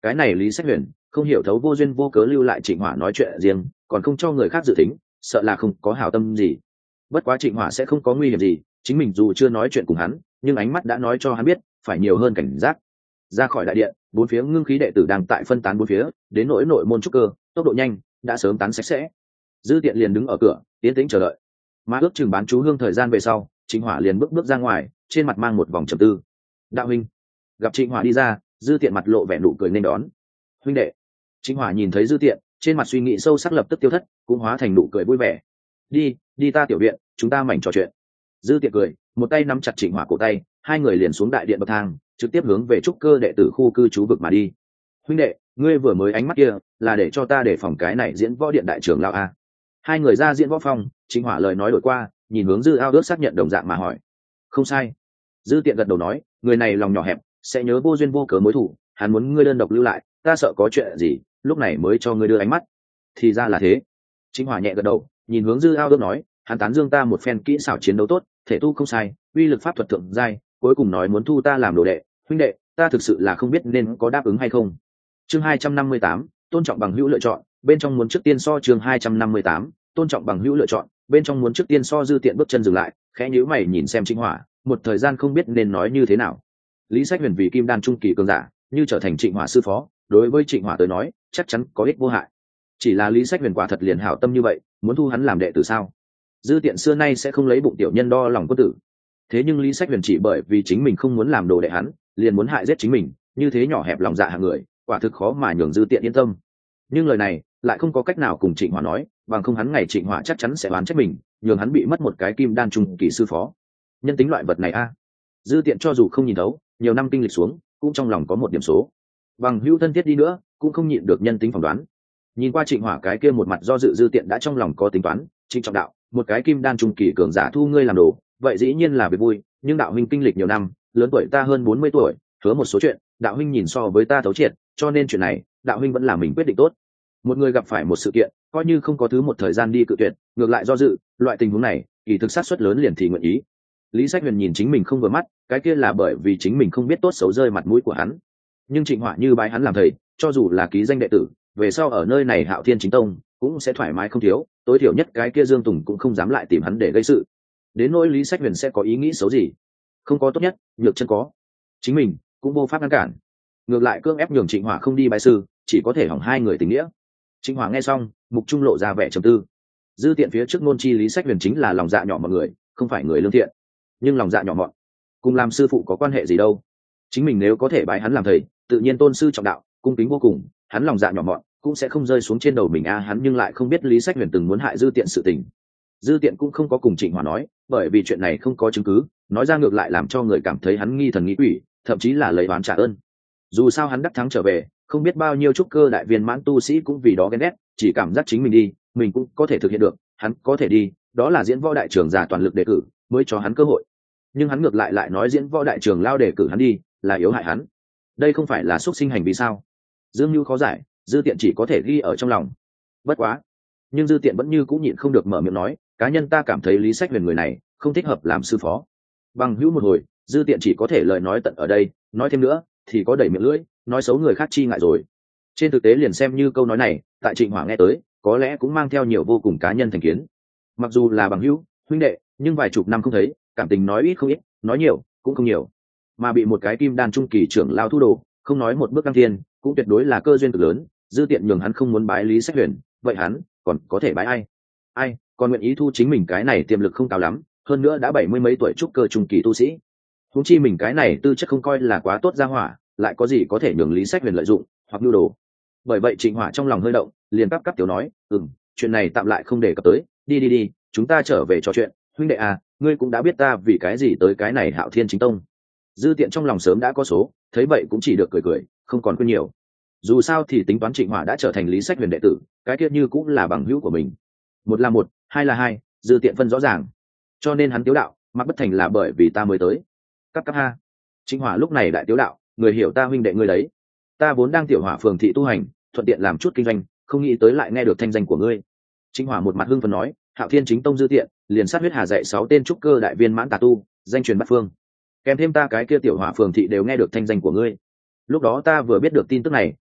cái này Lý Sách Huyền không hiểu thấu vô duyên vô cớ lưu lại Trịnh Hỏa nói chuyện riêng, còn không cho người khác dự tính, sợ là không có hảo tâm gì. Bất quá Trịnh Hỏa sẽ không có nguy hiểm gì, chính mình dù chưa nói chuyện cùng hắn, nhưng ánh mắt đã nói cho hắn biết phải nhiều hơn cảnh giác. Ra khỏi đại điện, bốn phía ngưng khí đệ tử đang tại phân tán bốn phía, đến nỗi nội môn trúc cơ tốc độ nhanh đã sớm tán sạch sẽ. Dư Tiện liền đứng ở cửa tiến tĩnh chờ đợi, mà ước chừng bán chú hương thời gian về sau, Trịnh Hỏa liền bước bước ra ngoài, trên mặt mang một vòng trầm tư. Đạo huynh. Gặp Trịnh Hỏa đi ra, Dư Tiện mặt lộ vẻ nụ cười nên đón. Huynh đệ. Trịnh Hỏa nhìn thấy Dư Tiện, trên mặt suy nghĩ sâu sắc lập tức tiêu thất, cũng hóa thành nụ cười vui vẻ. Đi, đi ta tiểu viện, chúng ta mảnh trò chuyện. Dư Tiện cười, một tay nắm chặt Trịnh Hỏa cổ tay, hai người liền xuống đại điện bậc thang, trực tiếp hướng về trúc cơ đệ tử khu cư trú vực mà đi. Huynh đệ, ngươi vừa mới ánh mắt kia là để cho ta đề phòng cái này diễn võ điện đại trưởng lão a? Hai người ra diễn võ phòng, Trịnh Hỏa lời nói đổi qua, nhìn hướng Dư Ao Ước xác nhận đồng dạng mà hỏi. Không sai. Dư Tiện gật đầu nói, người này lòng nhỏ hẹp, sẽ nhớ vô duyên vô cớ mối thù, hắn muốn ngươi đơn độc lưu lại, ta sợ có chuyện gì, lúc này mới cho ngươi đưa ánh mắt. Thì ra là thế. Trịnh Hỏa nhẹ gật đầu, nhìn hướng Dư Ao Ước nói, hắn tán dương ta một phen kỹ xảo chiến đấu tốt, thể tu không sai, uy lực pháp thuật thượng giai, cuối cùng nói muốn thu ta làm đồ đệ. Huynh đệ, ta thực sự là không biết nên có đáp ứng hay không. Chương hai trăm năm mươi tám, tôn trọng bằng hữu lựa chọn, bên trong muốn trước tiên so chương hai trăm năm mươi tám, tôn trọng bằng hữu lựa chọn, bên trong muốn trước tiên so. Dư Tiện bước chân dừng lại, khẽ nhíu mày nhìn xem Trịnh Hỏa, một thời gian không biết nên nói như thế nào. Lý Sách Huyền vì kim đan trung kỳ cường giả, như trở thành Trịnh Hỏa sư phó, đối với Trịnh Hỏa tới nói, chắc chắn có ích vô hại. Chỉ là Lý Sách Huyền quả thật liền hảo tâm như vậy, muốn thu hắn làm đệ tử sao? Dư Tiện xưa nay sẽ không lấy bụng tiểu nhân đo lòng quân tử. Thế nhưng Lý Sách Huyền chỉ bởi vì chính mình không muốn làm đồ đệ hắn, liền muốn hại giết chính mình, như thế nhỏ hẹp lòng dạ hạng người, quả thực khó mà nhường Dư Tiện yên tâm. Nhưng lời này lại không có cách nào cùng Trịnh Hỏa nói, bằng không hắn ngày Trịnh Hỏa chắc chắn sẽ oán trách mình, nhường hắn bị mất một cái kim đan trung kỳ sư phó. Nhân tính loại vật này a. Dư Tiện cho dù không nhìn thấu, nhiều năm kinh lịch xuống, cũng trong lòng có một điểm số. Bằng hữu thân thiết đi nữa, cũng không nhịn được nhân tính phỏng đoán. Nhìn qua Trịnh Hỏa cái kia một mặt do dự, Dư Tiện đã trong lòng có tính toán. Trịnh trọng đạo, một cái kim đan trung kỳ cường giả thu ngươi làm đồ, vậy dĩ nhiên là việc vui, nhưng đạo huynh kinh lịch nhiều năm, lớn tuổi ta hơn bốn mươi tuổi, hứa một số chuyện, đạo huynh nhìn so với ta thấu triệt, cho nên chuyện này, đạo huynh vẫn là mình quyết định tốt. Một người gặp phải một sự kiện, coi như không có thứ một thời gian đi cự tuyệt, ngược lại do dự, loại tình huống này, kỳ thực sát suất lớn liền thì nguyện ý. Lý Sách Huyền nhìn chính mình không vừa mắt, cái kia là bởi vì chính mình không biết tốt xấu rơi mặt mũi của hắn. Nhưng Trịnh Hỏa như bái hắn làm thầy, cho dù là ký danh đệ tử, về sau ở nơi này Hạo Thiên Chính Tông cũng sẽ thoải mái không thiếu, tối thiểu nhất cái kia Dương Tùng cũng không dám lại tìm hắn để gây sự. Đến nỗi Lý Sách Huyền sẽ có ý nghĩ xấu gì, không có tốt nhất, nhược chân có, chính mình cũng vô pháp ngăn cản. Ngược lại cưỡng ép nhường Trịnh Hỏa không đi bái sư, chỉ có thể hỏng hai người tình nghĩa. Trịnh Hỏa nghe xong, mục trung lộ ra vẻ trầm tư. Dư Tiện phía trước ngôn chi Lý Sách Huyền chính là lòng dạ nhỏ mọi người, không phải người lương thiện. Nhưng lòng dạ nhỏ mọn, cùng làm sư phụ có quan hệ gì đâu? Chính mình nếu có thể bái hắn làm thầy, tự nhiên tôn sư trọng đạo, cung kính vô cùng, hắn lòng dạ nhỏ mọn cũng sẽ không rơi xuống trên đầu mình a. Hắn nhưng lại không biết Lý Sách Huyền từng muốn hại Dư Tiện sự tình. Dư Tiện cũng không có cùng Trịnh Hỏa nói, bởi vì chuyện này không có chứng cứ, nói ra ngược lại làm cho người cảm thấy hắn nghi thần nghi quỷ, thậm chí là lấy oán trả ơn. Dù sao hắn đắc thắng trở về, không biết bao nhiêu trúc cơ đại viên mãn tu sĩ cũng vì đó ghen ghét, chỉ cảm giác chính mình đi, mình cũng có thể thực hiện được, hắn có thể đi, đó là diễn võ đại trưởng giả toàn lực đề cử, mới cho hắn cơ hội. Nhưng hắn ngược lại lại nói diễn võ đại trưởng lao đề cử hắn đi, là yếu hại hắn. Đây không phải là xúc sinh hành vi sao? Dương Nhu khó giải, Dư Tiện chỉ có thể ghi ở trong lòng. Bất quá, nhưng Dư Tiện vẫn như cũng nhịn không được mở miệng nói, cá nhân ta cảm thấy Lý Sách Huyền người này không thích hợp làm sư phó. Bằng hữu một hồi, Dư Tiện chỉ có thể lời nói tận ở đây, nói thêm nữa thì có đẩy miệng lưỡi, nói xấu người khác chi ngại rồi. Trên thực tế liền xem như câu nói này, tại Trịnh Hỏa nghe tới, có lẽ cũng mang theo nhiều vô cùng cá nhân thành kiến. Mặc dù là bằng hữu, huynh đệ, nhưng vài chục năm không thấy, cảm tình nói ít không ít, nói nhiều cũng không nhiều. Mà bị một cái kim đan trung kỳ trưởng lao thu đồ, không nói một bước đăng thiên, cũng tuyệt đối là cơ duyên cực lớn. Dư Tiện nhường hắn không muốn bái Lý Sách Huyền, vậy hắn còn có thể bái ai? Ai còn nguyện ý thu chính mình cái này tiềm lực không cao lắm, hơn nữa đã bảy mươi mấy tuổi trúc cơ trung kỳ tu sĩ. Huống chi mình cái này tư chất không coi là quá tốt ra hỏa, lại có gì có thể nhường Lý Sách Huyền lợi dụng hoặc nhu đồ. Bởi vậy Trịnh Hỏa trong lòng hơi động, liền cắp cắp tiểu nói, ừm, chuyện này tạm lại không để cập tới, đi đi đi, chúng ta trở về trò chuyện. Huynh đệ à, ngươi cũng đã biết ta vì cái gì tới cái này Hạo Thiên Chính Tông. Dư Tiện trong lòng sớm đã có số, thấy vậy cũng chỉ được cười cười, không còn quên nhiều. Dù sao thì tính toán Trịnh Hỏa đã trở thành Lý Sách Huyền đệ tử, cái kia như cũng là bằng hữu của mình. Một là một, hai là hai, Dư Tiện phân rõ ràng. Cho nên hắn tiếu đạo, mặc bất thành là bởi vì ta mới tới. Cắp cắp ha. Trịnh Hỏa lúc này đại tiếu đạo, người hiểu ta huynh đệ ngươi đấy. Ta vốn đang tiểu hỏa phường thị tu hành, thuận tiện làm chút kinh doanh, không nghĩ tới lại nghe được thanh danh của ngươi. Trịnh Hỏa một mặt hưng phấn nói, Hạo Thiên Chính Tông Dư Tiện, liền sát huyết hà dạy sáu tên trúc cơ đại viên mãn tà tu, danh truyền bát phương. Kèm thêm ta cái kia tiểu hỏa phường thị đều nghe được thanh danh của ngươi. Lúc đó ta vừa biết được tin tức này,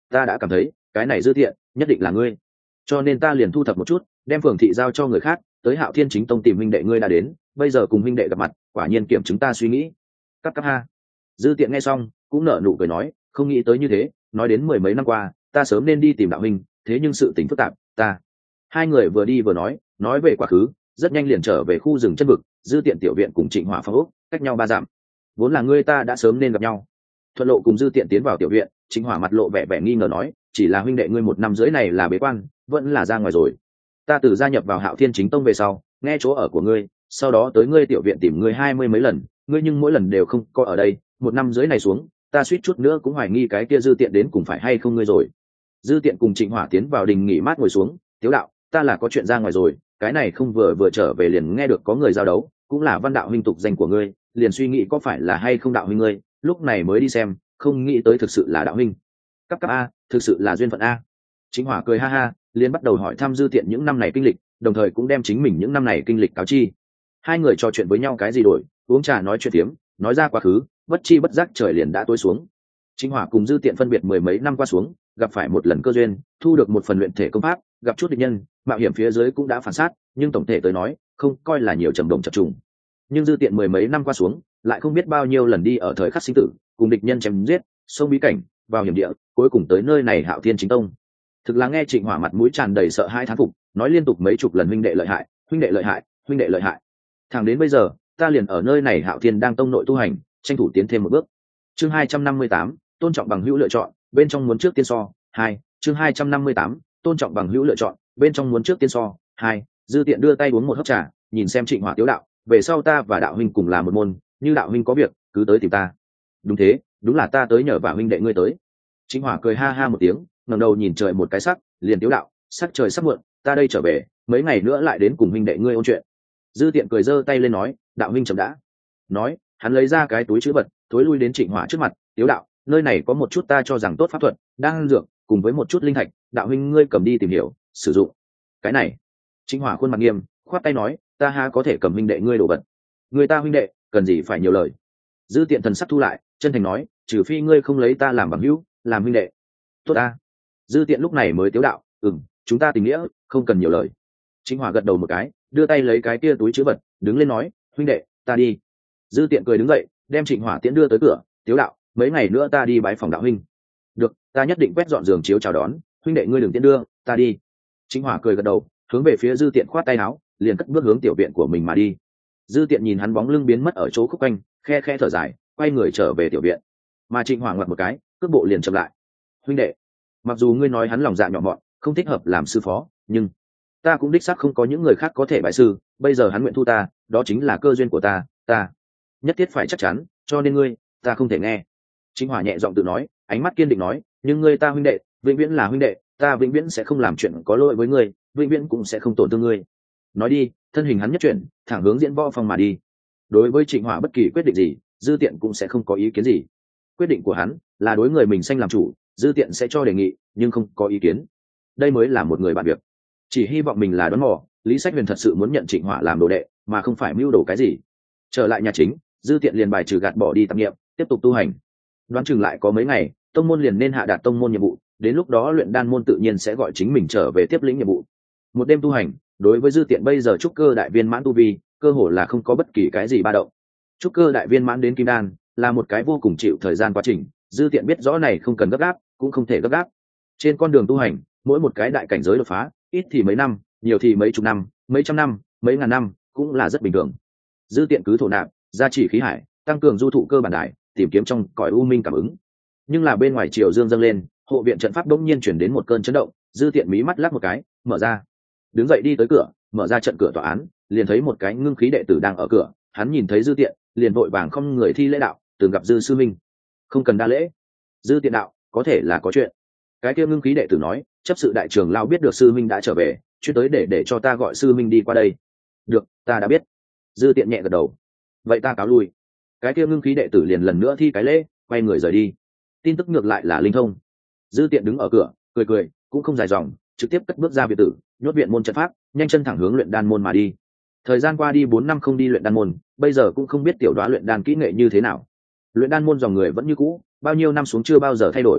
ta đã cảm thấy cái này dư tiện nhất định là ngươi, cho nên ta liền thu thập một chút, đem phường thị giao cho người khác, tới Hạo Thiên Chính Tông tìm huynh đệ ngươi đã đến, bây giờ cùng huynh đệ gặp mặt, quả nhiên kiểm chứng ta suy nghĩ. Cắp cắp ha. Dư tiện nghe xong cũng nở nụ cười nói, không nghĩ tới như thế, nói đến mười mấy năm qua ta sớm nên đi tìm đạo huynh, thế nhưng sự tình phức tạp, ta. Hai người vừa đi vừa nói, nói về quá khứ, rất nhanh liền trở về khu rừng chân vực. Dư tiện tiểu viện cùng Trịnh Hỏa phong ốc cách nhau ba dặm, vốn là ngươi ta đã sớm nên gặp nhau. Thuận lộ cùng Dư tiện tiến vào tiểu viện, Trịnh Hỏa mặt lộ vẻ vẻ nghi ngờ nói, chỉ là huynh đệ ngươi một năm rưỡi này là bế quan, vẫn là ra ngoài rồi. Ta từ gia nhập vào Hạo Thiên Chính Tông về sau, nghe chỗ ở của ngươi, sau đó tới ngươi tiểu viện tìm ngươi hai mươi mấy lần, ngươi nhưng mỗi lần đều không có ở đây. Một năm rưỡi này xuống, ta suýt chút nữa cũng hoài nghi cái kia Dư tiện đến cùng phải hay không ngươi rồi. Dư tiện cùng Trịnh Hỏa tiến vào đình nghỉ mát ngồi xuống, tiếu đạo, ta là có chuyện ra ngoài rồi, cái này không vừa vừa trở về liền nghe được có người giao đấu, cũng là Văn đạo huynh tục danh của ngươi, liền suy nghĩ có phải là hay không đạo huynh ngươi, lúc này mới đi xem, không nghĩ tới thực sự là đạo huynh. Cấp cấp a, thực sự là duyên phận a. Trịnh Hỏa cười ha ha, liền bắt đầu hỏi thăm Dư tiện những năm này kinh lịch, đồng thời cũng đem chính mình những năm này kinh lịch cáo chi. Hai người trò chuyện với nhau cái gì đổi, uống trà nói chuyện tiếm, nói ra quá khứ, bất chi bất giác trời liền đã tối xuống. Trịnh Hỏa cùng Dư tiện phân biệt mười mấy năm qua xuống, gặp phải một lần cơ duyên, thu được một phần luyện thể công pháp, gặp chút địch nhân, mạo hiểm phía dưới cũng đã phản sát, nhưng tổng thể tới nói, không coi là nhiều trầm động chập trùng. Nhưng Dư tiện mười mấy năm qua xuống, lại không biết bao nhiêu lần đi ở thời khắc sinh tử, cùng địch nhân chém giết, sông bí cảnh, vào hiểm địa, cuối cùng tới nơi này Hạo Thiên Chính Tông. Thực là nghe Trịnh Hỏa mặt mũi tràn đầy sợ hãi thán phục, nói liên tục mấy chục lần huynh đệ lợi hại, huynh đệ lợi hại, huynh đệ lợi hại. Thẳng đến bây giờ, ta liền ở nơi này Hạo Thiên đang tông nội tu hành, tranh thủ tiến thêm một bước. Chương hai trăm năm mươi tám, tôn trọng bằng hữu lựa chọn, bên trong muốn trước tiên so, hai, chương hai trăm năm mươi tám, tôn trọng bằng hữu lựa chọn, bên trong muốn trước tiên so, hai. Dư tiện đưa tay uống một hớp trà, nhìn xem Trịnh Hỏa tiếu đạo, về sau ta và đạo huynh cùng là một môn, như đạo huynh có việc, cứ tới tìm ta. Đúng thế, đúng là ta tới nhờ vả huynh đệ ngươi tới. Trịnh Hỏa cười ha ha một tiếng, ngẩng đầu nhìn trời một cái sắc, liền tiếu đạo, sắc trời sắp muộn, ta đây trở về, mấy ngày nữa lại đến cùng huynh đệ ngươi ôn chuyện. Dư tiện cười giơ tay lên nói, đạo huynh chậm đã. Nói, hắn lấy ra cái túi trữ vật, thối lui đến Trịnh Hỏa trước mặt, tiếu đạo, nơi này có một chút ta cho rằng tốt pháp thuật, đang dược, cùng với một chút linh thạch, đạo huynh ngươi cầm đi tìm hiểu, sử dụng. Cái này. Trịnh Hỏa khuôn mặt nghiêm, khoát tay nói, ta ha có thể cầm huynh đệ ngươi đồ vật. Người ta huynh đệ, cần gì phải nhiều lời. Dư tiện thần sắc thu lại, chân thành nói, trừ phi ngươi không lấy ta làm bằng hữu, làm huynh đệ. Tốt ta. Dư tiện lúc này mới tiếu đạo, ừm, chúng ta tình nghĩa, không cần nhiều lời. Trịnh Hỏa gật đầu một cái, đưa tay lấy cái kia túi trữ vật, đứng lên nói, huynh đệ, ta đi. Dư tiện cười đứng dậy, đem Trịnh Hỏa tiễn đưa tới cửa, tiếu đạo, mấy ngày nữa ta đi bái phòng đạo huynh. Được, ta nhất định quét dọn giường chiếu chào đón, huynh đệ ngươi đừng tiễn đưa, ta đi. Trịnh Hỏa cười gật đầu, hướng về phía Dư tiện khoát tay áo, liền cất bước hướng tiểu viện của mình mà đi. Dư tiện nhìn hắn bóng lưng biến mất ở chỗ khúc quanh, khe khe thở dài, quay người trở về tiểu viện. Mà Trịnh Hỏa ngoặt một cái, cước bộ liền chậm lại. Huynh đệ, mặc dù ngươi nói hắn lòng dạ nhỏ mọn, không thích hợp làm sư phó, nhưng ta cũng đích xác không có những người khác có thể bái sư, bây giờ hắn nguyện thu ta, đó chính là cơ duyên của ta, ta nhất thiết phải chắc chắn, cho nên ngươi, ta không thể nghe. Trịnh Hỏa nhẹ giọng tự nói, ánh mắt kiên định nói, nhưng ngươi ta huynh đệ, vĩnh viễn là huynh đệ, ta vĩnh viễn sẽ không làm chuyện có lỗi với ngươi, vĩnh viễn cũng sẽ không tổn thương ngươi. Nói đi, thân hình hắn nhất chuyển, thẳng hướng diễn võ phòng mà đi. Đối với Trịnh Hỏa bất kỳ quyết định gì, Dư tiện cũng sẽ không có ý kiến gì. Quyết định của hắn là đối người mình sanh làm chủ, Dư tiện sẽ cho đề nghị, nhưng không có ý kiến. Đây mới là một người bạn việc. Chỉ hy vọng mình là đoán mò, Lý Sách Huyền thật sự muốn nhận Trịnh Hỏa làm đồ đệ, mà không phải mưu đồ cái gì. Trở lại nhà chính, Dư tiện liền bài trừ gạt bỏ đi tạp niệm, tiếp tục tu hành. Đoán chừng lại có mấy ngày, tông môn liền nên hạ đạt tông môn nhiệm vụ, đến lúc đó luyện đan môn tự nhiên sẽ gọi chính mình trở về tiếp lĩnh nhiệm vụ. Một đêm tu hành, đối với Dư tiện bây giờ trúc cơ đại viên mãn tu vi, cơ hồ là không có bất kỳ cái gì ba động. Trúc cơ đại viên mãn đến kim đan là một cái vô cùng chịu thời gian quá trình, Dư tiện biết rõ này không cần gấp gáp, cũng không thể gấp gáp. Trên con đường tu hành, mỗi một cái đại cảnh giới đột phá, ít thì mấy năm, nhiều thì mấy chục năm, mấy trăm năm, mấy ngàn năm, cũng là rất bình thường. Dư tiện cứ thổ nạp, gia trì khí hải, tăng cường du thụ cơ bản đại, tìm kiếm trong cõi u minh cảm ứng. Nhưng là bên ngoài triều dương dâng lên, hộ viện trận pháp đột nhiên chuyển đến một cơn chấn động, Dư tiện mí mắt lắc một cái, mở ra, đứng dậy đi tới cửa, mở ra trận cửa tòa án, liền thấy một cái ngưng khí đệ tử đang ở cửa. Hắn nhìn thấy Dư tiện, liền vội vàng không người thi lễ đạo, từng gặp Dư sư minh. Không cần đa lễ. Dư tiện đạo, có thể là có chuyện. Cái kia ngưng khí đệ tử nói, chấp sự đại trưởng lão biết được sư minh đã trở về, chuyên tới để để cho ta gọi sư minh đi qua đây. Được, ta đã biết. Dư tiện nhẹ gật đầu. Vậy ta cáo lui. Cái kia ngưng khí đệ tử liền lần nữa thi cái lễ, quay người rời đi. Tin tức ngược lại là linh thông. Dư tiện đứng ở cửa, cười cười, cũng không dài dòng, trực tiếp cất bước ra biệt tử, nhốt viện môn trận pháp, nhanh chân thẳng hướng luyện đan môn mà đi. Thời gian qua đi bốn năm không đi luyện đan môn, bây giờ cũng không biết tiểu đoá luyện đan kỹ nghệ như thế nào. Luyện đan môn dòng người vẫn như cũ, bao nhiêu năm xuống chưa bao giờ thay đổi.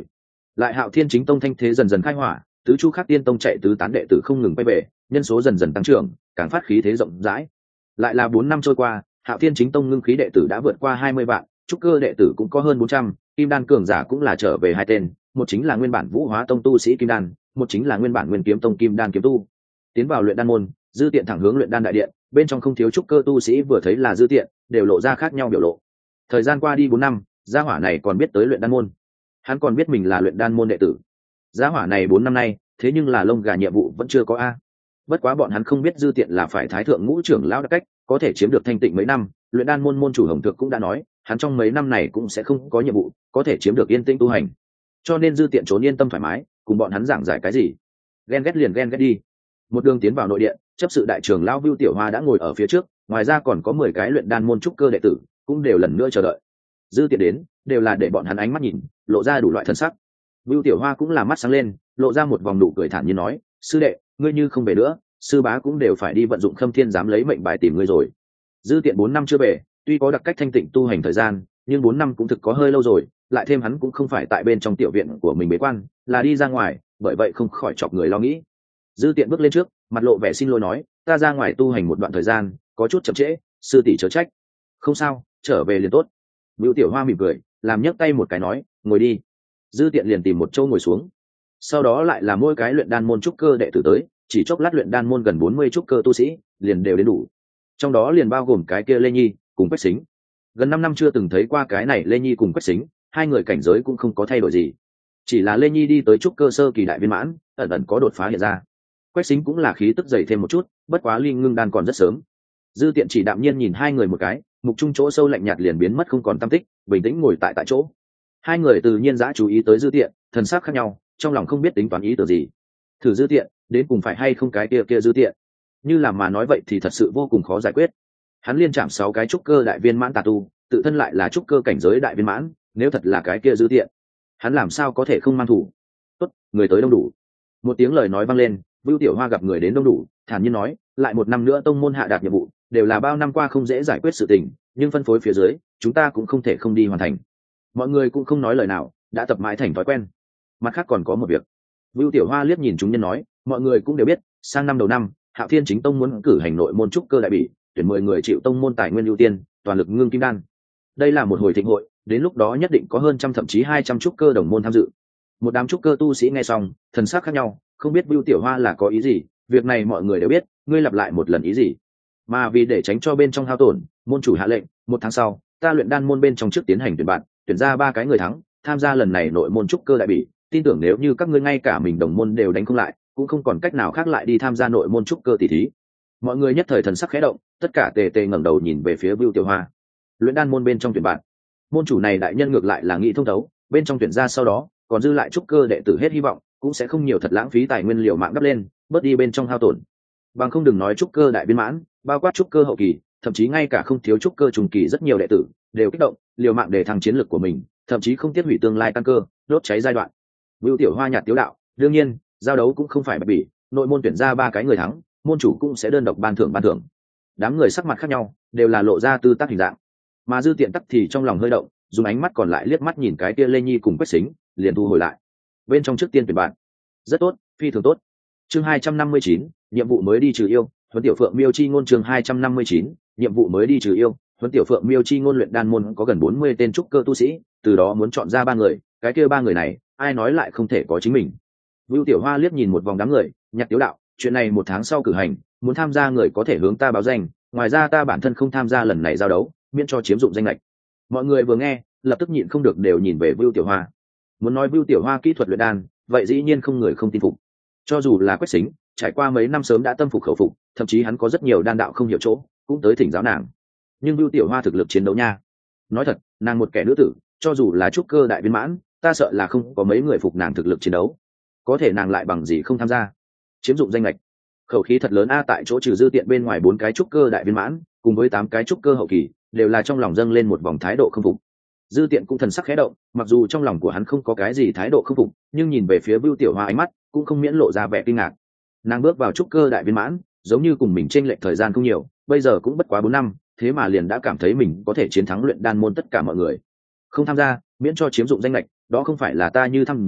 lại Hạo Thiên Chính Tông thanh thế dần dần khai hỏa, tứ chu khác tiên tông chạy tứ tán đệ tử không ngừng quay về, nhân số dần dần tăng trưởng, càng phát khí thế rộng rãi. Lại là bốn năm trôi qua, Hạo Thiên Chính Tông ngưng khí đệ tử đã vượt qua hai mươi vạn, trúc cơ đệ tử cũng có hơn bốn trăm, kim đan cường giả cũng là trở về hai tên, một chính là nguyên bản Vũ Hóa Tông tu sĩ kim đan, một chính là nguyên bản Nguyên Kiếm Tông kim đan kiếm tu. Tiến vào luyện đan môn, Dư Tiện thẳng hướng luyện đan đại điện, bên trong không thiếu trúc cơ tu sĩ vừa thấy là Dư Tiện, đều lộ ra khác nhau biểu lộ. Thời gian qua đi bốn năm, gia hỏa này còn biết tới luyện đan môn. Hắn còn biết mình là luyện đan môn đệ tử. Gia hỏa này bốn năm nay, thế nhưng là lông gà nhiệm vụ vẫn chưa có a. Bất quá bọn hắn không biết Dư Tiện là phải thái thượng ngũ trưởng lão đặc cách, có thể chiếm được thanh tịnh mấy năm, luyện đan môn môn chủ Hồng Thượng cũng đã nói, hắn trong mấy năm này cũng sẽ không có nhiệm vụ, có thể chiếm được yên tĩnh tu hành. Cho nên Dư Tiện trốn yên tâm thoải mái, cùng bọn hắn giảng giải cái gì, ghen ghét liền ghen ghét đi. Một đường tiến vào nội điện, chấp sự đại trưởng lão Vưu Tiểu Hoa đã ngồi ở phía trước, ngoài ra còn có mười cái luyện đan môn trúc cơ đệ tử, cũng đều lần nữa chờ đợi. Dư Tiện đến, đều là để bọn hắn ánh mắt nhìn, lộ ra đủ loại thân sắc. Vưu Tiểu Hoa cũng là mắt sáng lên, lộ ra một vòng nụ cười thản nhiên nói, sư đệ, ngươi như không về nữa, sư bá cũng đều phải đi vận dụng Khâm Thiên dám lấy mệnh bài tìm ngươi rồi. Dư Tiện bốn năm chưa về, tuy có đặc cách thanh tịnh tu hành thời gian, nhưng bốn năm cũng thực có hơi lâu rồi, lại thêm hắn cũng không phải tại bên trong tiểu viện của mình bế quan, là đi ra ngoài, bởi vậy không khỏi chọc người lo nghĩ. Dư Tiện bước lên trước, mặt lộ vẻ xin lỗi nói, ta ra ngoài tu hành một đoạn thời gian, có chút chậm trễ, sư tỷ chớ trách. Không sao, trở về liền tốt. Vưu Tiểu Hoa mỉm cười, làm nhấc tay một cái nói, ngồi đi. Dư Tiện liền tìm một chỗ ngồi xuống. Sau đó lại là mỗi cái luyện đan môn trúc cơ đệ tử tới, chỉ chốc lát luyện đan môn gần bốn mươi trúc cơ tu sĩ, liền đều đến đủ. Trong đó liền bao gồm cái kia Lê Nhi cùng Quách Sính. Gần năm năm chưa từng thấy qua cái này Lê Nhi cùng Quách Sính, hai người cảnh giới cũng không có thay đổi gì. Chỉ là Lê Nhi đi tới trúc cơ sơ kỳ đại viên mãn, ẩn ẩn có đột phá hiện ra. Quách Sính cũng là khí tức dày thêm một chút, bất quá ly ngưng đan còn rất sớm. Dư Tiện chỉ đạm nhiên nhìn hai người một cái, mục trung chỗ sâu lạnh nhạt liền biến mất không còn tăm tích, bình tĩnh ngồi tại tại chỗ. Hai người tự nhiên dã chú ý tới Dư Tiện, thần sắc khác nhau, trong lòng không biết tính toán ý tưởng gì. Thử Dư Tiện, đến cùng phải hay không cái kia kia Dư Tiện. Như làm mà nói vậy thì thật sự vô cùng khó giải quyết. Hắn liên chạm sáu cái trúc cơ đại viên mãn tà tu, tự thân lại là trúc cơ cảnh giới đại viên mãn, nếu thật là cái kia Dư Tiện, hắn làm sao có thể không mang thủ. Tốt, người tới đông đủ. Một tiếng lời nói vang lên, Vưu Tiểu Hoa gặp người đến đông đủ, thản nhiên nói, lại một năm nữa tông môn hạ đạt nhiệm vụ, đều là bao năm qua không dễ giải quyết sự tình, nhưng phân phối phía dưới, chúng ta cũng không thể không đi hoàn thành. Mọi người cũng không nói lời nào, đã tập mãi thành thói quen. Mặt khác còn có một việc. Vưu Tiểu Hoa liếc nhìn chúng nhân nói, mọi người cũng đều biết, sang năm đầu năm, Hạo Thiên Chính Tông muốn cử hành nội môn trúc cơ đại bỉ, tuyển mười người chịu tông môn tài nguyên ưu tiên, toàn lực ngưng kim đan. Đây là một hồi thịnh hội, đến lúc đó nhất định có hơn trăm thậm chí hai trăm trúc cơ đồng môn tham dự. Một đám trúc cơ tu sĩ nghe xong, thần sắc khác nhau, không biết Vưu Tiểu Hoa là có ý gì, việc này mọi người đều biết, ngươi lặp lại một lần ý gì? Mà vì để tránh cho bên trong hao tổn, môn chủ hạ lệnh, một tháng sau, ta luyện đan môn bên trong trước tiến hành tuyển bạn, tuyển ra ba cái người thắng, tham gia lần này nội môn trúc cơ đại bỉ, tin tưởng nếu như các ngươi ngay cả mình đồng môn đều đánh không lại, cũng không còn cách nào khác lại đi tham gia nội môn trúc cơ tỷ thí. Mọi người nhất thời thần sắc khẽ động, tất cả tề tề ngẩng đầu nhìn về phía Vưu Tiểu Hoa. Luyện đan môn bên trong tuyển bạn, môn chủ này đại nhân ngược lại là nghĩ thông thấu, bên trong tuyển ra sau đó, còn dư lại trúc cơ đệ tử hết hy vọng, cũng sẽ không nhiều thật lãng phí tài nguyên liều mạng đắp lên, bớt đi bên trong hao tổn. Bằng không đừng nói trúc cơ đại viên mãn, bao quát trúc cơ hậu kỳ, thậm chí ngay cả không thiếu trúc cơ trùng kỳ rất nhiều đệ tử đều kích động, liều mạng để thăng chiến lực của mình, thậm chí không tiếc hủy tương lai căn cơ, đốt cháy giai đoạn. Vưu Tiểu Hoa nhạt tiếu đạo, đương nhiên, giao đấu cũng không phải bạch bỉ, nội môn tuyển ra ba cái người thắng, môn chủ cũng sẽ đơn độc ban thưởng ban thưởng. Đám người sắc mặt khác nhau, đều là lộ ra tư tác hình dạng. Mà Dư Tiện tắc thì trong lòng hơi động, dùng ánh mắt còn lại liếc mắt nhìn cái kia Lê Nhi cùng Quách Sính, liền thu hồi lại. Bên trong trước tiên tuyển bạn, rất tốt, phi thường tốt. Chương hai trăm năm mươi chín, nhiệm vụ mới đi trừ yêu, Huấn Tiểu Phượng Miêu chi ngôn. Chương hai trăm năm mươi chín, nhiệm vụ mới đi trừ yêu, Huấn Tiểu Phượng Miêu chi ngôn. Luyện đan môn có gần bốn mươi tên trúc cơ tu sĩ, từ đó muốn chọn ra ba người, cái kia ba người này, ai nói lại không thể có chính mình. Vưu Tiểu Hoa liếc nhìn một vòng đám người, nhặt tiếu đạo, chuyện này một tháng sau cử hành, muốn tham gia người có thể hướng ta báo danh, ngoài ra ta bản thân không tham gia lần này giao đấu, miễn cho chiếm dụng danh lệch. Mọi người vừa nghe, lập tức nhịn không được đều nhìn về Vưu Tiểu Hoa. Muốn nói Vưu Tiểu Hoa kỹ thuật luyện đan, vậy dĩ nhiên không người không tin phục. Cho dù là Quách Sính, trải qua mấy năm sớm đã tâm phục khẩu phục, thậm chí hắn có rất nhiều đan đạo không hiểu chỗ, cũng tới thỉnh giáo nàng. Nhưng Vưu Tiểu Hoa thực lực chiến đấu nha, nói thật, nàng một kẻ nữ tử, cho dù là trúc cơ đại viên mãn, ta sợ là không có mấy người phục nàng thực lực chiến đấu. Có thể nàng lại bằng gì không tham gia, chiếm dụng danh lệch. Khẩu khí thật lớn a. Tại chỗ trừ Dư Tiện bên ngoài bốn cái trúc cơ đại viên mãn, cùng với tám cái trúc cơ hậu kỳ, đều là trong lòng dâng lên một vòng thái độ không phục. Dư Tiện cũng thần sắc khẽ động, mặc dù trong lòng của hắn không có cái gì thái độ không phục, nhưng nhìn về phía Vưu Tiểu Hoa ánh mắt cũng không miễn lộ ra vẻ kinh ngạc. Nàng bước vào trúc cơ đại viên mãn, giống như cùng mình chênh lệch thời gian không nhiều, bây giờ cũng bất quá bốn năm, thế mà liền đã cảm thấy mình có thể chiến thắng luyện đan môn tất cả mọi người. Không tham gia, miễn cho chiếm dụng danh lệch, đó không phải là ta như tham gia,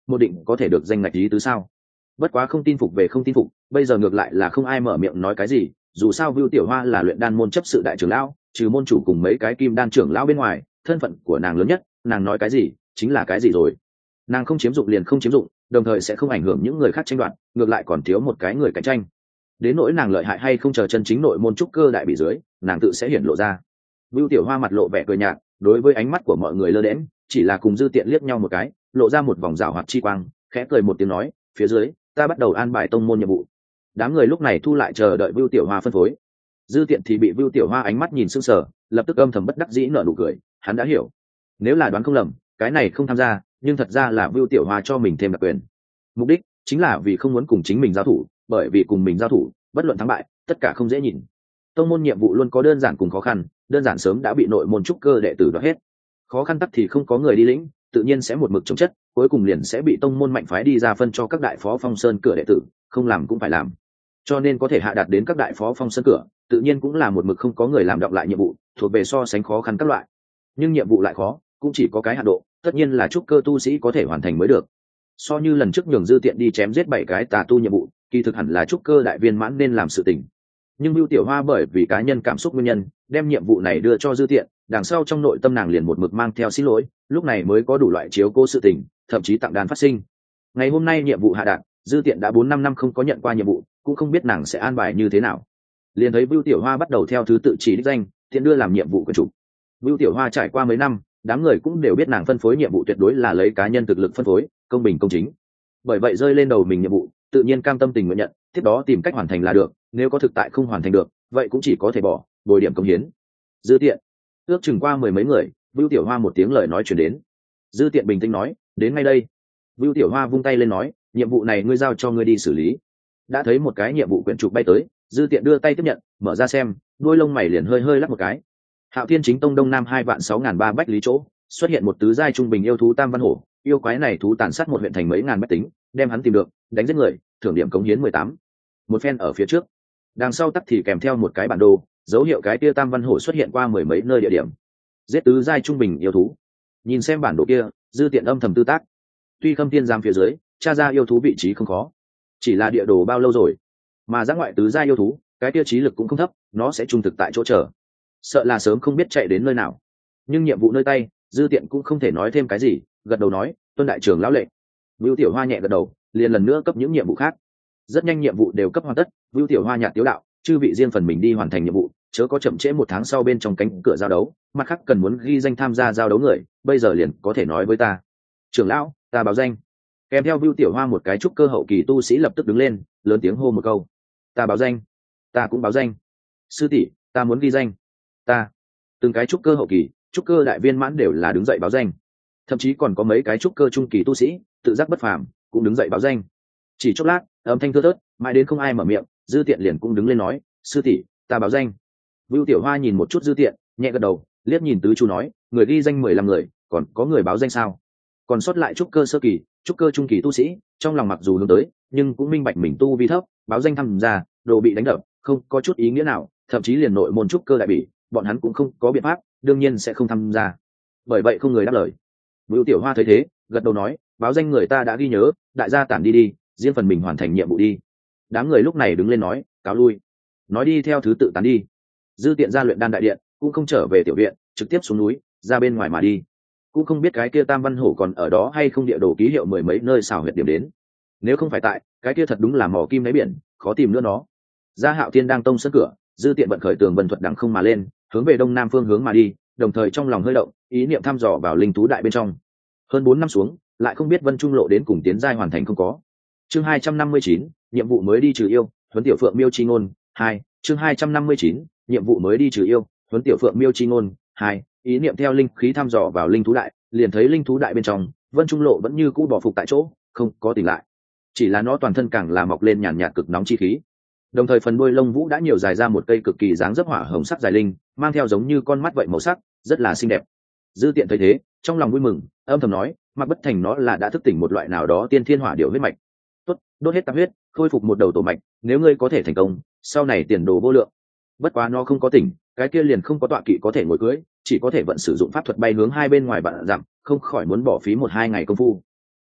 một định có thể được danh ngạch lý tứ sao? Bất quá không tin phục về không tin phục, bây giờ ngược lại là không ai mở miệng nói cái gì, dù sao Vưu Tiểu Hoa là luyện đan môn chấp sự đại trưởng lão, trừ môn chủ cùng mấy cái kim đan trưởng lão bên ngoài, thân phận của nàng lớn nhất, nàng nói cái gì chính là cái gì rồi. Nàng không chiếm dụng liền không chiếm dụng, đồng thời sẽ không ảnh hưởng những người khác tranh đoạt, ngược lại còn thiếu một cái người cạnh tranh. Đến nỗi nàng lợi hại hay không chờ chân chính nội môn trúc cơ đại bị dưới, nàng tự sẽ hiển lộ ra. Vưu Tiểu Hoa mặt lộ vẻ cười nhạt, đối với ánh mắt của mọi người lơ đễnh, chỉ là cùng Dư Tiện liếc nhau một cái, lộ ra một vòng rảo hoạt chi quang, khẽ cười một tiếng nói, phía dưới ta bắt đầu an bài tông môn nhiệm vụ. Đám người lúc này thu lại chờ đợi Vưu Tiểu Hoa phân phối. Dư Tiện thì bị Vưu Tiểu Hoa ánh mắt nhìn sững sờ, lập tức âm thầm bất đắc dĩ nở nụ cười, hắn đã hiểu. Nếu là đoán không lầm, cái này không tham gia, nhưng thật ra là Vưu Tiểu Hoa cho mình thêm đặc quyền. Mục đích chính là vì không muốn cùng chính mình giao thủ, bởi vì cùng mình giao thủ, bất luận thắng bại, tất cả không dễ nhìn. Tông môn nhiệm vụ luôn có đơn giản cùng khó khăn, đơn giản sớm đã bị nội môn trúc cơ đệ tử đoạt hết. Khó khăn tắc thì không có người đi lĩnh, tự nhiên sẽ một mực chống chất, cuối cùng liền sẽ bị tông môn mạnh phái đi ra phân cho các đại phó phong sơn cửa đệ tử, không làm cũng phải làm. Cho nên có thể hạ đạt đến các đại phó phong sơn cửa, tự nhiên cũng là một mực không có người làm đọc lại nhiệm vụ, thuộc về so sánh khó khăn các loại. Nhưng nhiệm vụ lại khó, cũng chỉ có cái hạn độ, tất nhiên là trúc cơ tu sĩ có thể hoàn thành mới được. So như lần trước nhường Dư Tiện đi chém giết bảy cái tà tu nhiệm vụ, kỳ thực hẳn là trúc cơ đại viên mãn nên làm sự tình. Nhưng Vưu Tiểu Hoa bởi vì cá nhân cảm xúc nguyên nhân, đem nhiệm vụ này đưa cho Dư Tiện, đằng sau trong nội tâm nàng liền một mực mang theo xin lỗi, lúc này mới có đủ loại chiếu cố sự tình, thậm chí tặng đàn phát sinh. Ngày hôm nay nhiệm vụ hạ đạt, Dư Tiện đã bốn năm năm không có nhận qua nhiệm vụ, cũng không biết nàng sẽ an bài như thế nào. Liền thấy Vưu Tiểu Hoa bắt đầu theo thứ tự chỉ đích danh, thiện đưa làm nhiệm vụ của chủ. Vưu Tiểu Hoa trải qua mấy năm, đám người cũng đều biết nàng phân phối nhiệm vụ tuyệt đối là lấy cá nhân thực lực phân phối, công bình công chính. Bởi vậy rơi lên đầu mình nhiệm vụ, tự nhiên cam tâm tình nguyện nhận, tiếp đó tìm cách hoàn thành là được, nếu có thực tại không hoàn thành được, vậy cũng chỉ có thể bỏ, bồi điểm công hiến. Dư Tiện, ước chừng qua mười mấy người, Vưu Tiểu Hoa một tiếng lời nói truyền đến. Dư Tiện bình tĩnh nói, đến ngay đây. Vưu Tiểu Hoa vung tay lên nói, nhiệm vụ này ngươi giao cho ngươi đi xử lý. Đã thấy một cái nhiệm vụ quyển trục bay tới, Dư Tiện đưa tay tiếp nhận, mở ra xem, đuôi lông mày liền hơi hơi lắc một cái. Hạo Thiên Chính Tông đông nam hai vạn sáu ngàn ba bách lý chỗ, xuất hiện một tứ giai trung bình yêu thú tam văn hổ, yêu quái này thú tàn sát một huyện thành mấy ngàn bách tính, đem hắn tìm được, đánh giết người, thưởng điểm cống hiến mười tám. Một phen ở phía trước, đằng sau tắc thì kèm theo một cái bản đồ, dấu hiệu cái kia tam văn hổ xuất hiện qua mười mấy nơi địa điểm. Giết tứ giai trung bình yêu thú. Nhìn xem bản đồ kia, Dư Tiện âm thầm tư tác. Tuy Khâm Thiên giam phía dưới, tra ra yêu thú vị trí không khó, chỉ là địa đồ bao lâu rồi, mà giã ngoại tứ giai yêu thú, cái kia trí lực cũng không thấp, nó sẽ trung thực tại chỗ chờ, sợ là sớm không biết chạy đến nơi nào. Nhưng nhiệm vụ nơi tay, Dư Tiện cũng không thể nói thêm cái gì, gật đầu nói, tuân đại trưởng lão lệnh. Vưu Tiểu Hoa nhẹ gật đầu, liền lần nữa cấp những nhiệm vụ khác. Rất nhanh nhiệm vụ đều cấp hoàn tất, Vưu Tiểu Hoa nhạt tiếu đạo, chư vị riêng phần mình đi hoàn thành nhiệm vụ, chớ có chậm trễ một tháng sau bên trong cánh cửa giao đấu, mặt khác cần muốn ghi danh tham gia giao đấu người, bây giờ liền có thể nói với ta. Trưởng lão, ta báo danh. Kèm theo Vưu Tiểu Hoa một cái trúc cơ hậu kỳ tu sĩ lập tức đứng lên, lớn tiếng hô một câu. Ta báo danh. Ta cũng báo danh. Sư tỷ, ta muốn ghi danh. Ta. Từng cái trúc cơ hậu kỳ, trúc cơ đại viên mãn đều là đứng dậy báo danh. Thậm chí còn có mấy cái trúc cơ trung kỳ tu sĩ, tự giác bất phàm, cũng đứng dậy báo danh. Chỉ chốc lát, âm thanh thưa thớt, mãi đến không ai mở miệng, Dư Tiện liền cũng đứng lên nói, sư tỷ, ta báo danh. Vưu Tiểu Hoa nhìn một chút Dư Tiện, nhẹ gật đầu, liếc nhìn tứ chu nói, người ghi danh mười lăm người, còn có người báo danh sao? Còn sót lại trúc cơ sơ kỳ, trúc cơ trung kỳ tu sĩ, trong lòng mặc dù hướng tới, nhưng cũng minh bạch mình tu vi thấp, báo danh tham gia, đồ bị đánh đập, không có chút ý nghĩa nào, thậm chí liền nội môn trúc cơ đại bỉ, bọn hắn cũng không có biện pháp, đương nhiên sẽ không tham gia. Bởi vậy không người đáp lời. Vưu Tiểu Hoa thấy thế, gật đầu nói, báo danh người ta đã ghi nhớ, đại gia tản đi đi, riêng phần mình hoàn thành nhiệm vụ đi. Đám người lúc này đứng lên nói, cáo lui. Nói đi theo thứ tự tán đi. Dư Tiện ra luyện đan đại điện, cũng không trở về tiểu viện, trực tiếp xuống núi, ra bên ngoài mà đi. Cũng không biết cái kia tam văn hổ còn ở đó hay không, địa đồ ký hiệu mười mấy nơi xảo huyệt điểm đến. Nếu không phải tại, cái kia thật đúng là mỏ kim đáy biển, khó tìm nữa nó. Ra Hạo Thiên đang tông sân cửa, Dư Tiện vận khởi tường vân thuật đằng không mà lên, hướng về đông nam phương hướng mà đi, đồng thời trong lòng hơi động, ý niệm thăm dò vào linh thú đại bên trong. Hơn bốn năm xuống, lại không biết Vân Trung lộ đến cùng tiến giai hoàn thành không có. Chương hai trăm năm mươi chín, nhiệm vụ mới đi trừ yêu, huấn tiểu phượng miêu chi ngôn hai. Chương hai trăm năm mươi chín, nhiệm vụ mới đi trừ yêu, huấn tiểu phượng miêu chi ngôn hai. Ý niệm theo linh khí thăm dò vào linh thú đại, liền thấy linh thú đại bên trong, Vân Trung lộ vẫn như cũ bỏ phục tại chỗ, không có tỉnh lại. Chỉ là nó toàn thân càng là mọc lên nhàn nhạt cực nóng chi khí. Đồng thời phần đuôi lông vũ đã nhiều dài ra một cây cực kỳ dáng dấp hỏa hồng sắc dài linh, mang theo giống như con mắt vậy màu sắc, rất là xinh đẹp. Dư Tiện thấy thế, trong lòng vui mừng, âm thầm nói, Mạc Bất Thành nó là đã thức tỉnh một loại nào đó tiên thiên hỏa điệu huyết mạch. Tốt, đốt hết tạp huyết, khôi phục một đầu tổ mạch, nếu ngươi có thể thành công, sau này tiền đồ vô lượng. Bất quá nó không có tỉnh, cái kia liền không có tọa kỵ có thể ngồi cưỡi, chỉ có thể vận sử dụng pháp thuật bay hướng hai bên ngoài vạn dặm, không khỏi muốn bỏ phí một hai ngày công phu.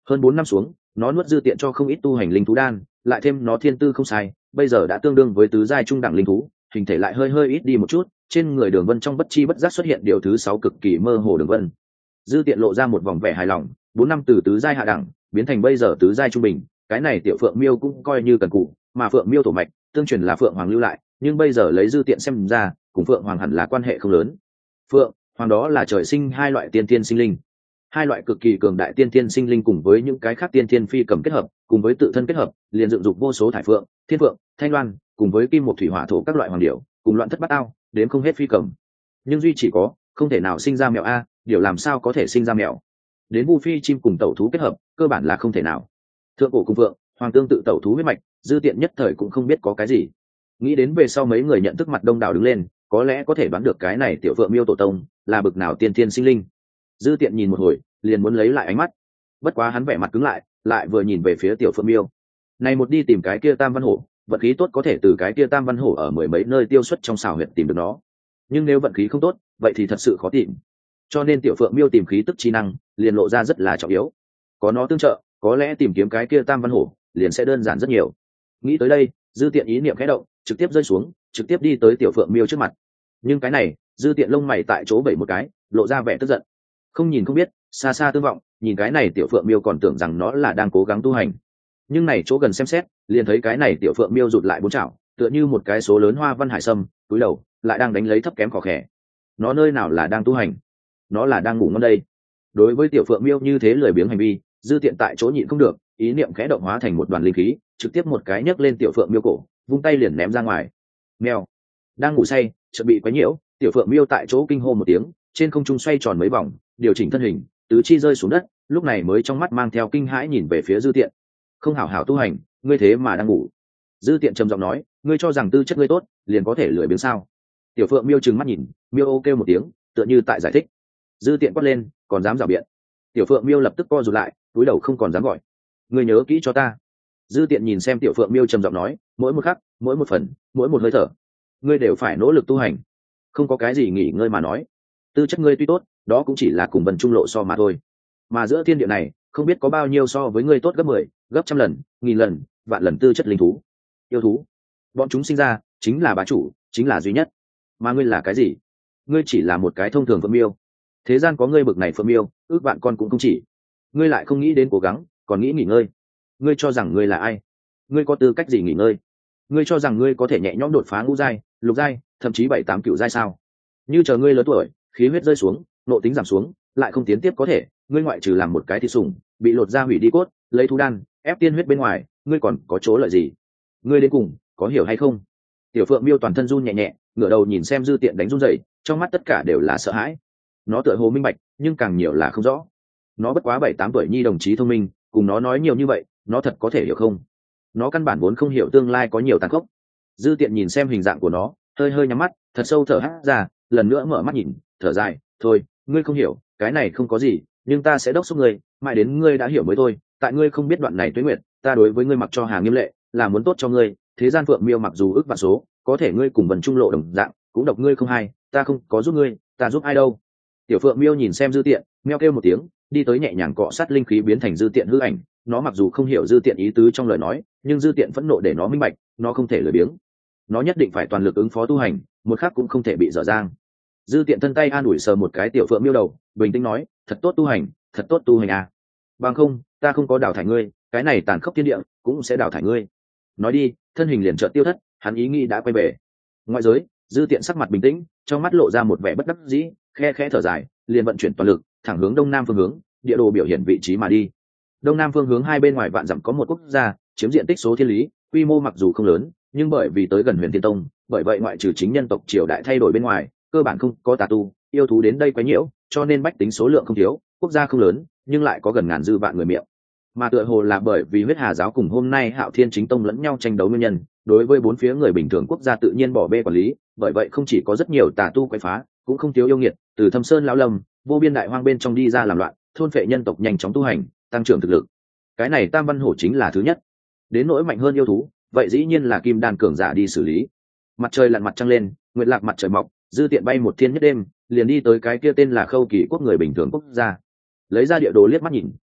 hơn bốn năm xuống nó nuốt dư tiện cho không ít tu hành linh thú đan, lại thêm nó thiên tư không sai, bây giờ đã tương đương với tứ giai trung đẳng linh thú, hình thể lại hơi hơi ít đi một chút, trên người Đường Vân trong bất chi bất giác xuất hiện điều thứ sáu cực kỳ mơ hồ đường vân. Dư tiện lộ ra một vòng vẻ hài lòng, bốn năm từ tứ giai hạ đẳng biến thành bây giờ tứ giai trung bình, cái này tiểu phượng miêu cũng coi như cần cụ, mà phượng miêu tổ mạch tương truyền là phượng hoàng lưu lại, nhưng bây giờ lấy dư tiện xem ra cùng phượng hoàng hẳn là quan hệ không lớn. Phượng hoàng đó là trời sinh hai loại tiên tiên sinh linh, hai loại cực kỳ cường đại tiên tiên sinh linh cùng với những cái khác tiên tiên phi cầm kết hợp, cùng với tự thân kết hợp liền dựng dục vô số thải phượng, thiên phượng, thanh loan, cùng với kim một thủy hỏa thổ các loại hoàng điểu, cùng loạn thất bát ao đến không hết phi cầm. Nhưng duy chỉ có không thể nào sinh ra mèo a, điều làm sao có thể sinh ra mèo? Đến vu phi chim cùng tẩu thú kết hợp cơ bản là không thể nào. Thượng cổ cùng vượng hoàng tương tự tẩu thú huyết mạch, dư tiện nhất thời cũng không biết có cái gì. Nghĩ đến về sau mấy người nhận thức mặt đông đảo đứng lên, có lẽ có thể đoán được cái này tiểu phượng miêu tổ tông là bực nào tiên tiên sinh linh. Dư tiện nhìn một hồi liền muốn lấy lại ánh mắt, bất quá hắn vẻ mặt cứng lại, lại vừa nhìn về phía tiểu phượng miêu này một đi tìm cái kia tam văn hổ, vận khí tốt có thể từ cái kia tam văn hổ ở mười mấy nơi tiêu xuất trong xào huyệt tìm được nó, nhưng nếu vận khí không tốt vậy thì thật sự khó tìm. Cho nên tiểu phượng miêu tìm khí tức chi năng liền lộ ra rất là trọng yếu, có nó tương trợ có lẽ tìm kiếm cái kia tam văn hổ liền sẽ đơn giản rất nhiều. Nghĩ tới đây dư tiện ý niệm khẽ động, trực tiếp rơi xuống, trực tiếp đi tới tiểu phượng miêu trước mặt. Nhưng cái này dư tiện lông mày tại chỗ bảy một cái, lộ ra vẻ tức giận. Không nhìn không biết, xa xa tương vọng, nhìn cái này tiểu phượng miêu còn tưởng rằng nó là đang cố gắng tu hành, nhưng này chỗ gần xem xét liền thấy cái này tiểu phượng miêu rụt lại bốn chảo, tựa như một cái số lớn hoa văn hải sâm, túi đầu lại đang đánh lấy thấp kém khó khẽ. Nó nơi nào là đang tu hành, nó là đang ngủ ngon đây. Đối với tiểu phượng miêu như thế lười biếng hành vi, dư tiện tại chỗ nhịn không được, ý niệm khẽ động hóa thành một đoàn linh khí, trực tiếp một cái nhấc lên tiểu phượng miêu cổ, vung tay liền ném ra ngoài. Mèo đang ngủ say chợt bị quấy nhiễu, tiểu phượng miêu tại chỗ kinh hô một tiếng, trên không trung xoay tròn mấy vòng, điều chỉnh thân hình, tứ chi rơi xuống đất, lúc này mới trong mắt mang theo kinh hãi nhìn về phía dư tiện. Không hảo hảo tu hành, ngươi thế mà đang ngủ. Dư tiện trầm giọng nói, ngươi cho rằng tư chất ngươi tốt liền có thể lười biếng sao? Tiểu phượng miêu trừng mắt nhìn, miêu ô kêu một tiếng, tựa như tại giải thích. Dư tiện quát lên, còn dám rảo biện. Tiểu phượng miêu lập tức co rụt lại, cúi đầu không còn dám gọi. Ngươi nhớ kỹ cho ta. Dư tiện nhìn xem tiểu phượng miêu trầm giọng nói, mỗi một khắc, mỗi một phần, mỗi một hơi thở, ngươi đều phải nỗ lực tu hành, không có cái gì nghỉ ngơi mà nói. Tư chất ngươi tuy tốt, đó cũng chỉ là cùng Vân Trung Lộ so mà thôi, mà giữa thiên địa này không biết có bao nhiêu so với ngươi tốt gấp mười, gấp trăm lần, nghìn lần, vạn lần tư chất linh thú, yêu thú, bọn chúng sinh ra chính là bá chủ, chính là duy nhất. Mà ngươi là cái gì? Ngươi chỉ là một cái thông thường phượng miêu. Thế gian có ngươi bực này phượng miêu ước vạn con cũng không chỉ, ngươi lại không nghĩ đến cố gắng, còn nghĩ nghỉ ngơi. Ngươi cho rằng ngươi là ai? Ngươi có tư cách gì nghỉ ngơi? Ngươi cho rằng ngươi có thể nhẹ nhõm đột phá ngũ giai, lục giai, thậm chí bảy tám cựu giai sao? Như chờ ngươi lớn tuổi, khí huyết rơi xuống, nộ tính giảm xuống, lại không tiến tiếp có thể, ngươi ngoại trừ làm một cái thịt sủng, bị lột da hủy đi cốt, lấy thú đan ép tiên huyết bên ngoài, ngươi còn có chỗ lợi gì? Ngươi đến cùng có hiểu hay không? Tiểu phượng miêu toàn thân run nhẹ nhẹ, ngửa đầu nhìn xem dư tiện đánh run rẩy, trong mắt tất cả đều là sợ hãi. Nó tựa hồ minh bạch, nhưng càng nhiều là không rõ. Nó bất quá bảy tám tuổi nhi đồng chí thông minh, cùng nó nói nhiều như vậy, nó thật có thể hiểu không? Nó căn bản vốn không hiểu tương lai có nhiều tàn khốc. Dư tiện nhìn xem hình dạng của nó, hơi hơi nhắm mắt, thật sâu thở hắt ra, lần nữa mở mắt nhìn, thở dài, thôi, ngươi không hiểu, cái này không có gì, nhưng ta sẽ đốc thúc ngươi, mãi đến ngươi đã hiểu mới thôi. Tại ngươi không biết đoạn này tuế nguyệt, ta đối với ngươi mặc cho hàng nghiêm lệ, là muốn tốt cho ngươi. Thế gian phượng miêu mặc dù ước vạn số, có thể ngươi cùng Vân Trung Lộ đồng dạng, cũng độc ngươi không hay, ta không có giúp ngươi, ta giúp ai đâu? Tiểu phượng miêu nhìn xem dư tiện, meo kêu một tiếng, đi tới nhẹ nhàng cọ sát linh khí biến thành dư tiện hư ảnh. Nó mặc dù không hiểu dư tiện ý tứ trong lời nói, nhưng dư tiện phẫn nộ để nó minh bạch, nó không thể lười biếng, nó nhất định phải toàn lực ứng phó tu hành, một khắc cũng không thể bị dở dang. Dư tiện thân tay an ủi sờ một cái tiểu phượng miêu đầu, bình tĩnh nói, thật tốt tu hành, thật tốt tu hành à. Bằng không, ta không có đào thải ngươi, cái này tàn khốc thiên địa cũng sẽ đào thải ngươi. Nói đi, thân hình liền chợt tiêu thất, hắn ý nghĩ đã quay về ngoại giới. Dư tiện sắc mặt bình tĩnh, trong mắt lộ ra một vẻ bất đắc dĩ, khe khẽ thở dài, liền vận chuyển toàn lực thẳng hướng đông nam phương hướng, địa đồ biểu hiện vị trí mà đi. Đông nam phương hướng hai bên ngoài vạn dặm có một quốc gia, chiếm diện tích số thiên lý, quy mô mặc dù không lớn, nhưng bởi vì tới gần Huyền Thiên Tông, bởi vậy ngoại trừ chính nhân tộc triều đại thay đổi bên ngoài, cơ bản không có tà tu, yêu thú đến đây quấy nhiễu, cho nên bách tính số lượng không thiếu. Quốc gia không lớn, nhưng lại có gần ngàn dư vạn người miệng. Mà tựa hồ là bởi vì huyết hà giáo cùng hôm nay Hạo Thiên Chính Tông lẫn nhau tranh đấu nguyên nhân, đối với bốn phía người bình thường quốc gia tự nhiên bỏ bê quản lý, bởi vậy không chỉ có rất nhiều tà tu quấy phá, cũng không thiếu yêu nghiệt, từ Thâm Sơn lão lâm, vô biên đại hoang bên trong đi ra làm loạn, thôn phệ nhân tộc nhanh chóng tu hành, tăng trưởng thực lực. Cái này Tam Văn Hổ chính là thứ nhất. Đến nỗi mạnh hơn yêu thú, vậy dĩ nhiên là Kim Đan cường giả đi xử lý. Mặt trời lặn mặt trăng lên, nguyệt lạc mặt trời mọc, dư tiện bay một thiên nhất đêm, liền đi tới cái kia tên là Khâu Kỳ quốc người bình thường quốc gia. Lấy ra địa đồ liếc mắt nhìn,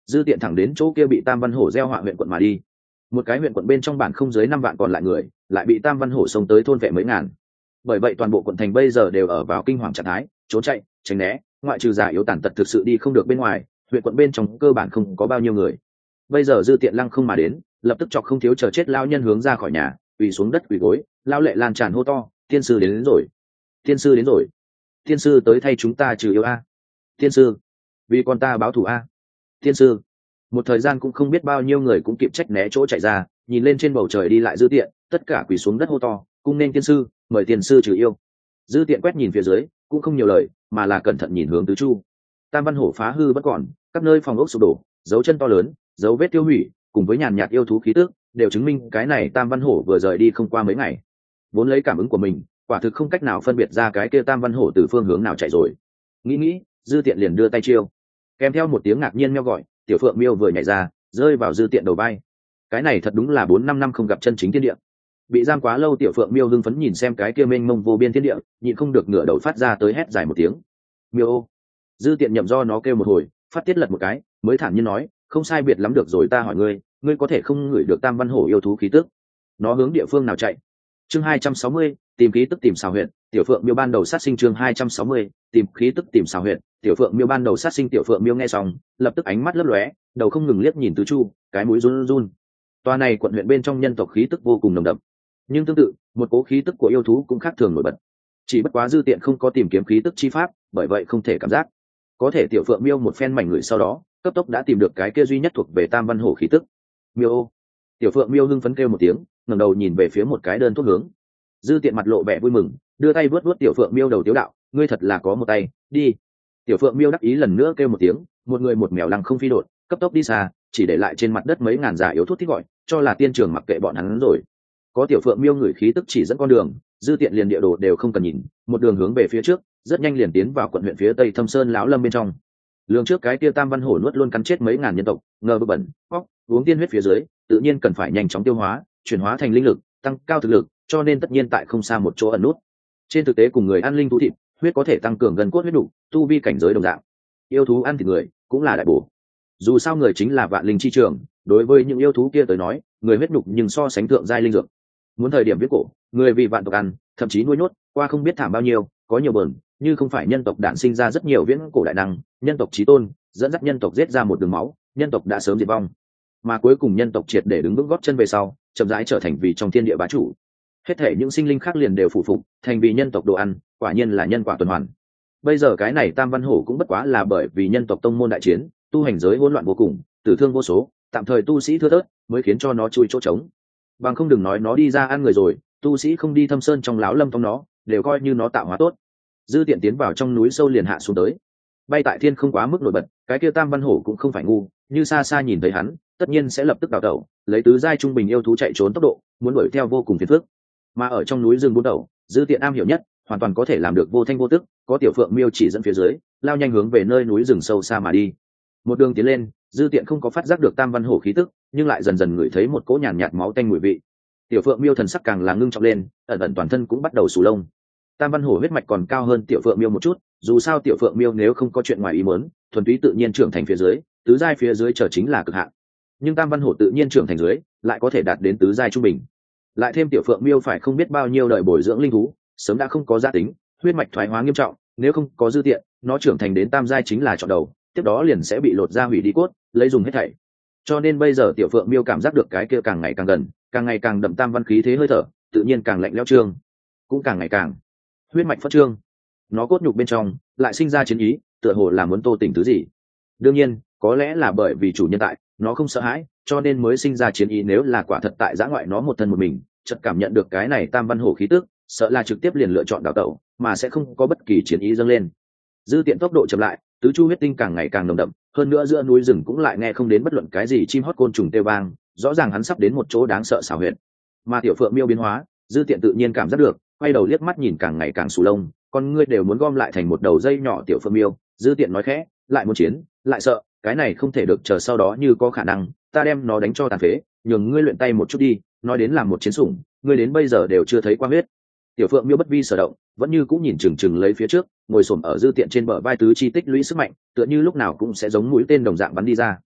dư tiện thẳng đến chỗ kia bị tam văn hổ gieo họa huyện quận mà đi. Một cái huyện quận bên trong bản không dưới năm vạn còn lại người, lại bị tam văn hổ xông tới thôn vệ mấy ngàn. Bởi vậy toàn bộ quận thành bây giờ đều ở vào kinh hoàng trạng thái, trốn chạy tránh né, ngoại trừ già yếu tàn tật thực sự đi không được bên ngoài, huyện quận bên trong cơ bản không có bao nhiêu người. Bây giờ dư tiện lăng không mà đến, lập tức chọc không thiếu chờ chết lao nhân hướng ra khỏi nhà, quỳ xuống đất quỳ gối, lao lệ lan tràn hô to: tiên sư đến, đến rồi, tiên sư đến rồi, tiên sư tới thay chúng ta trừ yêu a, tiên sư vì con ta báo thù a, tiên sư. Một thời gian cũng không biết bao nhiêu người cũng kịp trách né chỗ chạy ra, nhìn lên trên bầu trời đi lại dư tiện, tất cả quỳ xuống đất hô to: cung nên tiên sư, mời tiên sư trừ yêu. Dư tiện quét nhìn phía dưới, cũng không nhiều lời, mà là cẩn thận nhìn hướng tứ chu. Tam văn hổ phá hư bất còn, các nơi phòng ốc sụp đổ, dấu chân to lớn, dấu vết tiêu hủy, cùng với nhàn nhạt yêu thú khí tức, đều chứng minh cái này tam văn hổ vừa rời đi không qua mấy ngày. Vốn lấy cảm ứng của mình, quả thực không cách nào phân biệt ra cái kia tam văn hổ từ phương hướng nào chạy rồi. Nghĩ nghĩ, dư tiện liền đưa tay chiêu, kèm theo một tiếng ngạc nhiên meo gọi, tiểu phượng miêu vừa nhảy ra, rơi vào dư tiện đầu vai. Cái này thật đúng là bốn năm năm không gặp chân chính thiên địa. Bị giam quá lâu tiểu phượng miêu hưng phấn nhìn xem cái kia mênh mông vô biên thiên địa, nhịn không được ngửa đầu phát ra tới hét dài một tiếng. Miêu ô. Dư tiện nhậm do nó kêu một hồi, phát tiết lật một cái, mới thản nhiên nói: không sai biệt lắm được rồi, ta hỏi ngươi, ngươi có thể không ngửi được tam văn hổ yêu thú khí tức? Nó hướng địa phương nào chạy? Chương hai trăm sáu mươi, tìm khí tức tìm xào huyện. Tiểu phượng miêu ban đầu sát sinh. Chương hai trăm sáu mươi, tìm khí tức tìm xào huyện. Tiểu phượng miêu ban đầu sát sinh. Tiểu phượng miêu nghe xong, lập tức ánh mắt lấp lóe, đầu không ngừng liếc nhìn tứ chu, cái mũi run run. Toa này quận huyện bên trong nhân tộc khí tức vô cùng nồng đậm, nhưng tương tự, một cố khí tức của yêu thú cũng khác thường nổi bật. Chỉ bất quá dư tiện không có tìm kiếm khí tức chi pháp, bởi vậy không thể cảm giác. Có thể tiểu phượng miêu một phen mảnh người sau đó, cấp tốc đã tìm được cái kia duy nhất thuộc về tam văn hổ khí tức. Miêu ô. Tiểu phượng miêu hưng phấn kêu một tiếng, ngẩng đầu nhìn về phía một cái đơn thuốc hướng. Dư tiện mặt lộ vẻ vui mừng, đưa tay vuốt vuốt tiểu phượng miêu đầu tiếu đạo: ngươi thật là có một tay, đi. Tiểu phượng miêu đắc ý lần nữa kêu một tiếng, một người một mèo lăng không phi đột, cấp tốc đi xa, chỉ để lại trên mặt đất mấy ngàn giả yếu thuốc thích gọi, cho là tiên trường mặc kệ bọn hắn rồi. Có tiểu phượng miêu người khí tức chỉ dẫn con đường, dư tiện liền địa đồ đều không cần nhìn, một đường hướng về phía trước, rất nhanh liền tiến vào quận huyện phía tây Thâm Sơn lão lâm bên trong. Lường trước cái kia tam văn hổ nuốt luôn cắn chết mấy ngàn nhân tộc, ngờ bơ bẩn, óc, uống tiên huyết phía dưới, tự nhiên cần phải nhanh chóng tiêu hóa, chuyển hóa thành linh lực, tăng cao thực lực, cho nên tất nhiên tại không xa một chỗ ẩn nút. Trên thực tế cùng người ăn linh thú thịt, huyết có thể tăng cường gần cốt huyết đủ, tu vi cảnh giới đồng dạng. Yêu thú ăn thịt người cũng là đại bổ. Dù sao người chính là vạn linh chi trường, đối với những yêu thú kia tới nói, người huyết nhục nhưng so sánh thượng giai linh dược. Muốn thời điểm viết cổ, người vì vạn tộc ăn, thậm chí nuôi nhốt, qua không biết thảm bao nhiêu, có nhiều bờn, như không phải nhân tộc đản sinh ra rất nhiều viễn cổ đại năng, nhân tộc chí tôn, dẫn dắt nhân tộc giết ra một đường máu, nhân tộc đã sớm diệt vong. Mà cuối cùng nhân tộc triệt để đứng vững gót chân về sau, chậm rãi trở thành vì trong thiên địa bá chủ. Hết thể những sinh linh khác liền đều phụ phục, thành vì nhân tộc đồ ăn, quả nhiên là nhân quả tuần hoàn. Bây giờ cái này tam văn hổ cũng bất quá là bởi vì nhân tộc tông môn đại chiến, tu hành giới hỗn loạn vô cùng, tử thương vô số, tạm thời tu sĩ thưa thớt, mới khiến cho nó chui chỗ trống. Bằng không đừng nói nó đi ra ăn người rồi, tu sĩ không đi Thâm Sơn trong lão lâm trong nó, đều coi như nó tạo hóa tốt. Dư tiện tiến vào trong núi sâu liền hạ xuống tới, bay tại thiên không quá mức nổi bật, cái kia tam văn hổ cũng không phải ngu, như xa xa nhìn thấy hắn, tất nhiên sẽ lập tức đào tẩu, lấy tứ giai trung bình yêu thú chạy trốn tốc độ, muốn đuổi theo vô cùng phiền phức. Mà ở trong núi rừng bốn đầu, dư tiện am hiểu nhất, hoàn toàn có thể làm được vô thanh vô tức, có tiểu phượng miêu chỉ dẫn phía dưới, lao nhanh hướng về nơi núi rừng sâu xa mà đi. Một đường tiến lên, dư tiện không có phát giác được tam văn hổ khí tức, nhưng lại dần dần ngửi thấy một cỗ nhàn nhạt máu tanh mùi vị. Tiểu phượng miêu thần sắc càng là ngưng trọng lên, ẩn ẩn toàn thân cũng bắt đầu sù lông. Tam văn hổ huyết mạch còn cao hơn tiểu phượng miêu một chút, dù sao tiểu phượng miêu nếu không có chuyện ngoài ý muốn, thuần túy tự nhiên trưởng thành phía dưới, tứ giai phía dưới trở chính là cực hạn. Nhưng tam văn hổ tự nhiên trưởng thành dưới, lại có thể đạt đến tứ giai trung bình. Lại thêm tiểu phượng miêu phải không biết bao nhiêu đời bồi dưỡng linh thú, sớm đã không có gia tính, huyết mạch thoái hóa nghiêm trọng, nếu không có dư tiện, nó trưởng thành đến tam giai chính là chọn đầu, tiếp đó liền sẽ bị lột ra hủy đi cốt, lấy dùng hết thảy. Cho nên bây giờ tiểu phượng miêu cảm giác được cái kia càng ngày càng gần, càng ngày càng đậm tam văn khí thế hơi thở, tự nhiên càng lạnh lẽo trương, cũng càng ngày càng huyết mạch phát trương. Nó cốt nhục bên trong lại sinh ra chiến ý, tựa hồ là muốn tô tỉnh thứ gì. Đương nhiên, có lẽ là bởi vì chủ nhân tại, nó không sợ hãi, cho nên mới sinh ra chiến ý. Nếu là quả thật tại giã ngoại nó một thân một mình, chợt cảm nhận được cái này tam văn hổ khí tức, sợ là trực tiếp liền lựa chọn đào tẩu, mà sẽ không có bất kỳ chiến ý dâng lên. Dư tiện tốc độ chậm lại, tứ chu huyết tinh càng ngày càng nồng đậm, hơn nữa giữa núi rừng cũng lại nghe không đến bất luận cái gì chim hót côn trùng kêu vang, rõ ràng hắn sắp đến một chỗ đáng sợ xảo huyệt. Mà tiểu phượng miêu biến hóa, dư tiện tự nhiên cảm giác được, quay đầu liếc mắt nhìn càng ngày càng sù lông, con ngươi đều muốn gom lại thành một đầu dây nhỏ. Tiểu phượng miêu, dư tiện nói khẽ, lại muốn chiến, lại sợ, cái này không thể được, chờ sau đó như có khả năng, ta đem nó đánh cho tàn phế, nhường ngươi luyện tay một chút đi, nói đến làm một chiến sủng, ngươi đến bây giờ đều chưa thấy qua huyết. Tiểu phượng miêu bất vi sở động, vẫn như cũng nhìn chừng chừng lấy phía trước, ngồi xổm ở dư tiện trên bờ vai, tứ chi tích lũy sức mạnh, tựa như lúc nào cũng sẽ giống mũi tên đồng dạng bắn đi ra.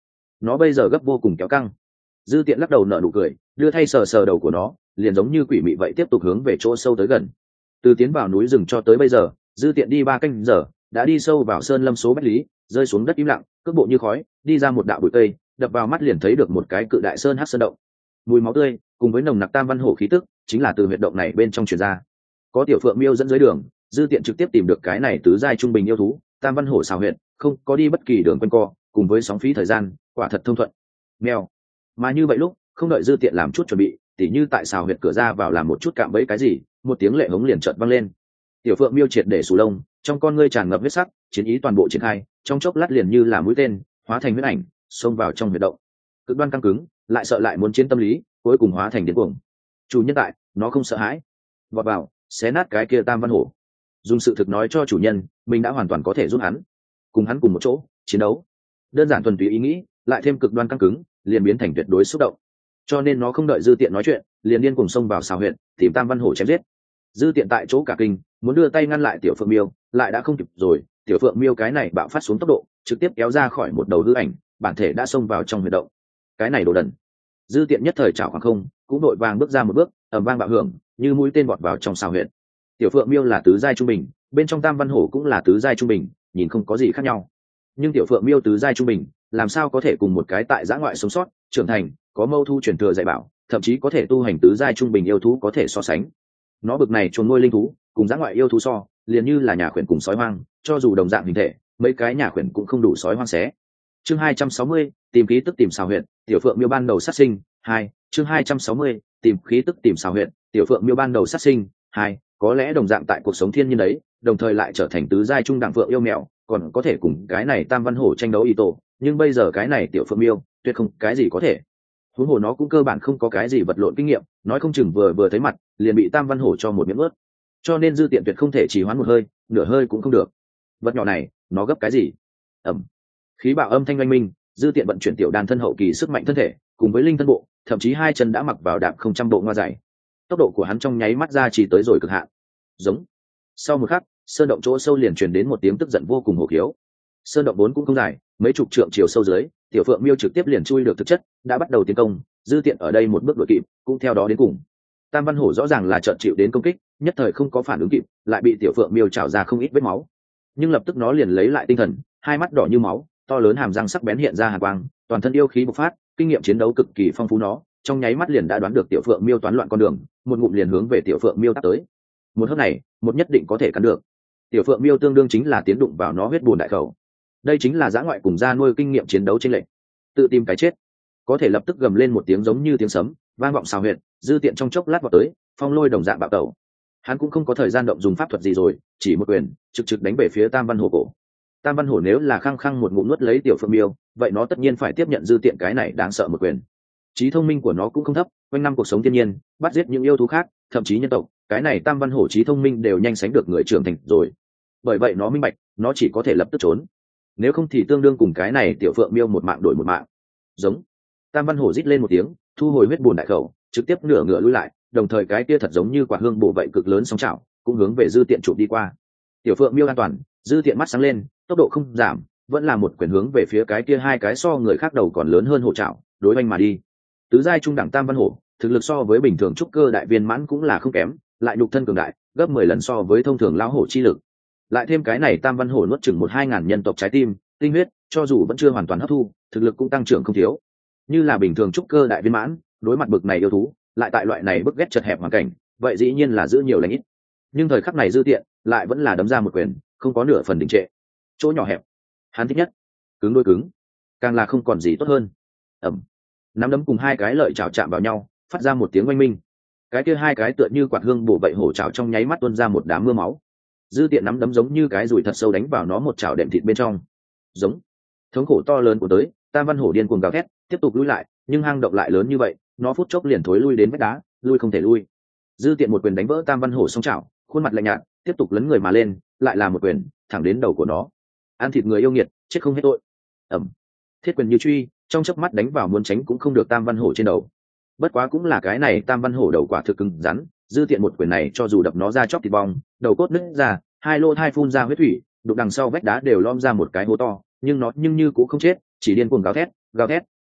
nó bây giờ gấp vô cùng kéo căng. Dư Tiện lắc đầu nở nụ cười, đưa thay sờ sờ đầu của nó, liền giống như quỷ mị vậy tiếp tục hướng về chỗ sâu tới gần. Từ tiến vào núi rừng cho tới bây giờ, Dư Tiện đi ba canh giờ, đã đi sâu vào sơn lâm số bách lý, rơi xuống đất im lặng, cước bộ như khói, đi ra một đạo bụi cây, đập vào mắt liền thấy được một cái cự đại sơn hắc sơn động. Mùi máu tươi cùng với nồng nặc tam văn hổ khí tức chính là từ huyệt động này bên trong truyền ra. Có tiểu phượng miêu dẫn dưới đường, Dư Tiện trực tiếp tìm được cái này tứ giai trung bình yêu thú tam văn hổ xào huyệt, không có đi bất kỳ đường quanh co, cùng với sóng phí thời gian, quả thật thông thuận. Mèo. Mà như vậy lúc, không đợi Dư Tiện làm chút chuẩn bị, tỉ như tại xào huyệt cửa ra vào làm một chút cạm bẫy cái gì, một tiếng lệ hống liền chợt vang lên. Tiểu phượng miêu triệt để sù lông, trong con ngươi tràn ngập huyết sắc, chiến ý toàn bộ triển khai, trong chốc lát liền như là mũi tên, hóa thành huyết ảnh, xông vào trong huyệt động. Cực đoan căng cứng, lại sợ lại muốn chiến tâm lý, cuối cùng hóa thành điên cuồng. Chủ nhân tại, nó không sợ hãi, vọt vào, xé nát cái kia tam văn hổ. Dùng sự thực nói cho chủ nhân, mình đã hoàn toàn có thể giúp hắn, cùng hắn cùng một chỗ chiến đấu. Đơn giản thuần túy ý nghĩ, lại thêm cực đoan căng cứng, liền biến thành tuyệt đối xúc động. Cho nên nó không đợi Dư Tiện nói chuyện, liền điên cuồng xông vào xào huyệt, tìm tam văn hổ chém giết. Dư Tiện tại chỗ cả kinh, muốn đưa tay ngăn lại tiểu phượng miêu, lại đã không kịp rồi. Tiểu phượng miêu cái này bạo phát xuống tốc độ, trực tiếp kéo ra khỏi một đầu hư ảnh, bản thể đã xông vào trong huyệt động. Cái này đồ đần. Dư Tiện nhất thời chảo khoảng không, cũng đội vàng bước ra một bước, ầm vang bạo hưởng, như mũi tên bọt vào trong xào huyệt. Tiểu phượng miêu là tứ giai trung bình, bên trong tam văn hổ cũng là tứ giai trung bình, nhìn không có gì khác nhau. Nhưng tiểu phượng miêu tứ giai trung bình, làm sao có thể cùng một cái tại giã ngoại sống sót, trưởng thành, có mâu thu truyền thừa dạy bảo, thậm chí có thể tu hành tứ giai trung bình yêu thú có thể so sánh. Nó bực này chuồn nuôi linh thú, cùng giã ngoại yêu thú so, liền như là nhà khuyển cùng sói hoang, cho dù đồng dạng hình thể, mấy cái nhà khuyển cũng không đủ sói hoang xé. Chương hai trăm sáu mươi, tìm khí tức tìm xào huyệt, tiểu phượng miêu ban đầu sát sinh, hai. Chương hai trăm sáu mươi, tìm khí tức tìm xào huyệt, tiểu phượng miêu ban đầu sát sinh, hai. Có lẽ đồng dạng tại cuộc sống thiên nhiên đấy, đồng thời lại trở thành tứ giai trung đẳng phượng yêu mèo, còn có thể cùng cái này tam văn hổ tranh đấu y tổ, nhưng bây giờ cái này tiểu phượng miêu, tuyệt không cái gì có thể. Huống hồ nó cũng cơ bản không có cái gì vật lộn kinh nghiệm, nói không chừng vừa vừa thấy mặt, liền bị tam văn hổ cho một miếng ướt. Cho nên Dư Tiện tuyệt không thể chỉ hoãn một hơi, nửa hơi cũng không được. Vật nhỏ này, nó gấp cái gì? Ầm. Khí bạo âm thanh oanh minh, Dư Tiện vận chuyển tiểu đan thân hậu kỳ sức mạnh thân thể, cùng với linh thân bộ, thậm chí hai chân đã mặc vào đạp không trăm bộ ngoa dày. Tốc độ của hắn trong nháy mắt ra chỉ tới rồi cực hạn. Giống. Sau một khắc, sơn động chỗ sâu liền truyền đến một tiếng tức giận vô cùng hổ khiếu. Sơn động vốn cũng không dài, mấy chục trượng chiều sâu dưới, tiểu phượng miêu trực tiếp liền chui được thực chất, đã bắt đầu tiến công. Dư Tiện ở đây một bước đuổi kịp, cũng theo đó đến cùng. Tam văn hổ rõ ràng là trợn chịu đến công kích, nhất thời không có phản ứng kịp, lại bị tiểu phượng miêu trào ra không ít vết máu. Nhưng lập tức nó liền lấy lại tinh thần, hai mắt đỏ như máu, to lớn hàm răng sắc bén hiện ra hàn quang, toàn thân yêu khí bộc phát, kinh nghiệm chiến đấu cực kỳ phong phú, nó trong nháy mắt liền đã đoán được tiểu phượng miêu toán loạn con đường, một ngụm liền hướng về tiểu phượng miêu tắt tới. Một hớp này, một nhất định có thể cắn được. Tiểu phượng miêu tương đương chính là tiến đụng vào nó huyết bùn đại khẩu. Đây chính là dã ngoại cùng gia nuôi kinh nghiệm chiến đấu trên lệnh, tự tìm cái chết. Có thể lập tức gầm lên một tiếng giống như tiếng sấm, vang vọng xào huyệt. Dư Tiện trong chốc lát vào tới, phong lôi đồng dạng bạo tẩu. Hắn cũng không có thời gian động dùng pháp thuật gì rồi, chỉ một quyền trực trực đánh về phía tam văn hổ cổ. Tam văn hổ nếu là khăng khăng một ngụm nuốt lấy tiểu phượng miêu, vậy nó tất nhiên phải tiếp nhận Dư Tiện cái này đáng sợ một quyền. Trí thông minh của nó cũng không thấp, quanh năm cuộc sống thiên nhiên, bắt giết những yêu thú khác, thậm chí nhân tộc, cái này tam văn hổ trí thông minh đều nhanh sánh được người trưởng thành rồi. Bởi vậy nó minh bạch, nó chỉ có thể lập tức trốn, nếu không thì tương đương cùng cái này tiểu phượng miêu một mạng đổi một mạng. Giống. Tam văn hổ rít lên một tiếng, thu hồi huyết bùn đại khẩu, trực tiếp nửa ngựa lùi lại, đồng thời cái kia thật giống như quả hương bổ vậy cực lớn song chảo, cũng hướng về Dư Tiện chụp đi qua. Tiểu phượng miêu an toàn, Dư Tiện mắt sáng lên, tốc độ không giảm, vẫn là một quyền hướng về phía cái kia hai cái so người khác đầu còn lớn hơn hổ chảo, đối oanh mà đi. Tứ giai trung đẳng tam văn hổ, thực lực so với bình thường trúc cơ đại viên mãn cũng là không kém, lại nhục thân cường đại, gấp mười lần so với thông thường lão hổ chi lực. Lại thêm cái này tam văn hổ nuốt chừng một hai ngàn nhân tộc trái tim, tinh huyết, cho dù vẫn chưa hoàn toàn hấp thu, thực lực cũng tăng trưởng không thiếu. Như là bình thường trúc cơ đại viên mãn, đối mặt bực này yêu thú, lại tại loại này bức ghét chật hẹp hoàn cảnh, vậy dĩ nhiên là giữ nhiều lãnh ít. Nhưng thời khắc này Dư Tiện lại vẫn là đấm ra một quyền, không có nửa phần đình trệ. Chỗ nhỏ hẹp, hắn thích nhất, cứng đôi cứng, càng là không còn gì tốt hơn. Ầm. Nắm đấm cùng hai cái lợi chảo chạm vào nhau, phát ra một tiếng oanh minh. Cái kia hai cái tựa như quạt hương bổ vậy hổ chảo trong nháy mắt tuôn ra một đám mưa máu. Dư Tiện nắm đấm giống như cái dùi thật sâu đánh vào nó một chảo đệm thịt bên trong. Giống. Thống khổ to lớn của tới, tam văn hổ điên cuồng gào thét, tiếp tục lui lại, nhưng hang động lại lớn như vậy, nó phút chốc liền thối lui đến vách đá, lui không thể lui. Dư Tiện một quyền đánh vỡ tam văn hổ song chảo, khuôn mặt lạnh nhạt, tiếp tục lấn người mà lên, lại là một quyền, thẳng đến đầu của nó. Ăn thịt người yêu nghiệt, chết không hết tội. Ẩm. Thiết quyền như truy, trong chớp mắt đánh vào muốn tránh cũng không được tam văn hổ trên đầu. Bất quá cũng là cái này tam văn hổ đầu quả thực cứng rắn, Dư Tiện một quyền này cho dù đập nó ra chóc thịt bong, đầu cốt nứt ra, hai lô thai phun ra huyết thủy, đục đằng sau vách đá đều lom ra một cái hố to, nhưng nó nhưng như cũng không chết, chỉ điên cuồng gào thét, gào thét,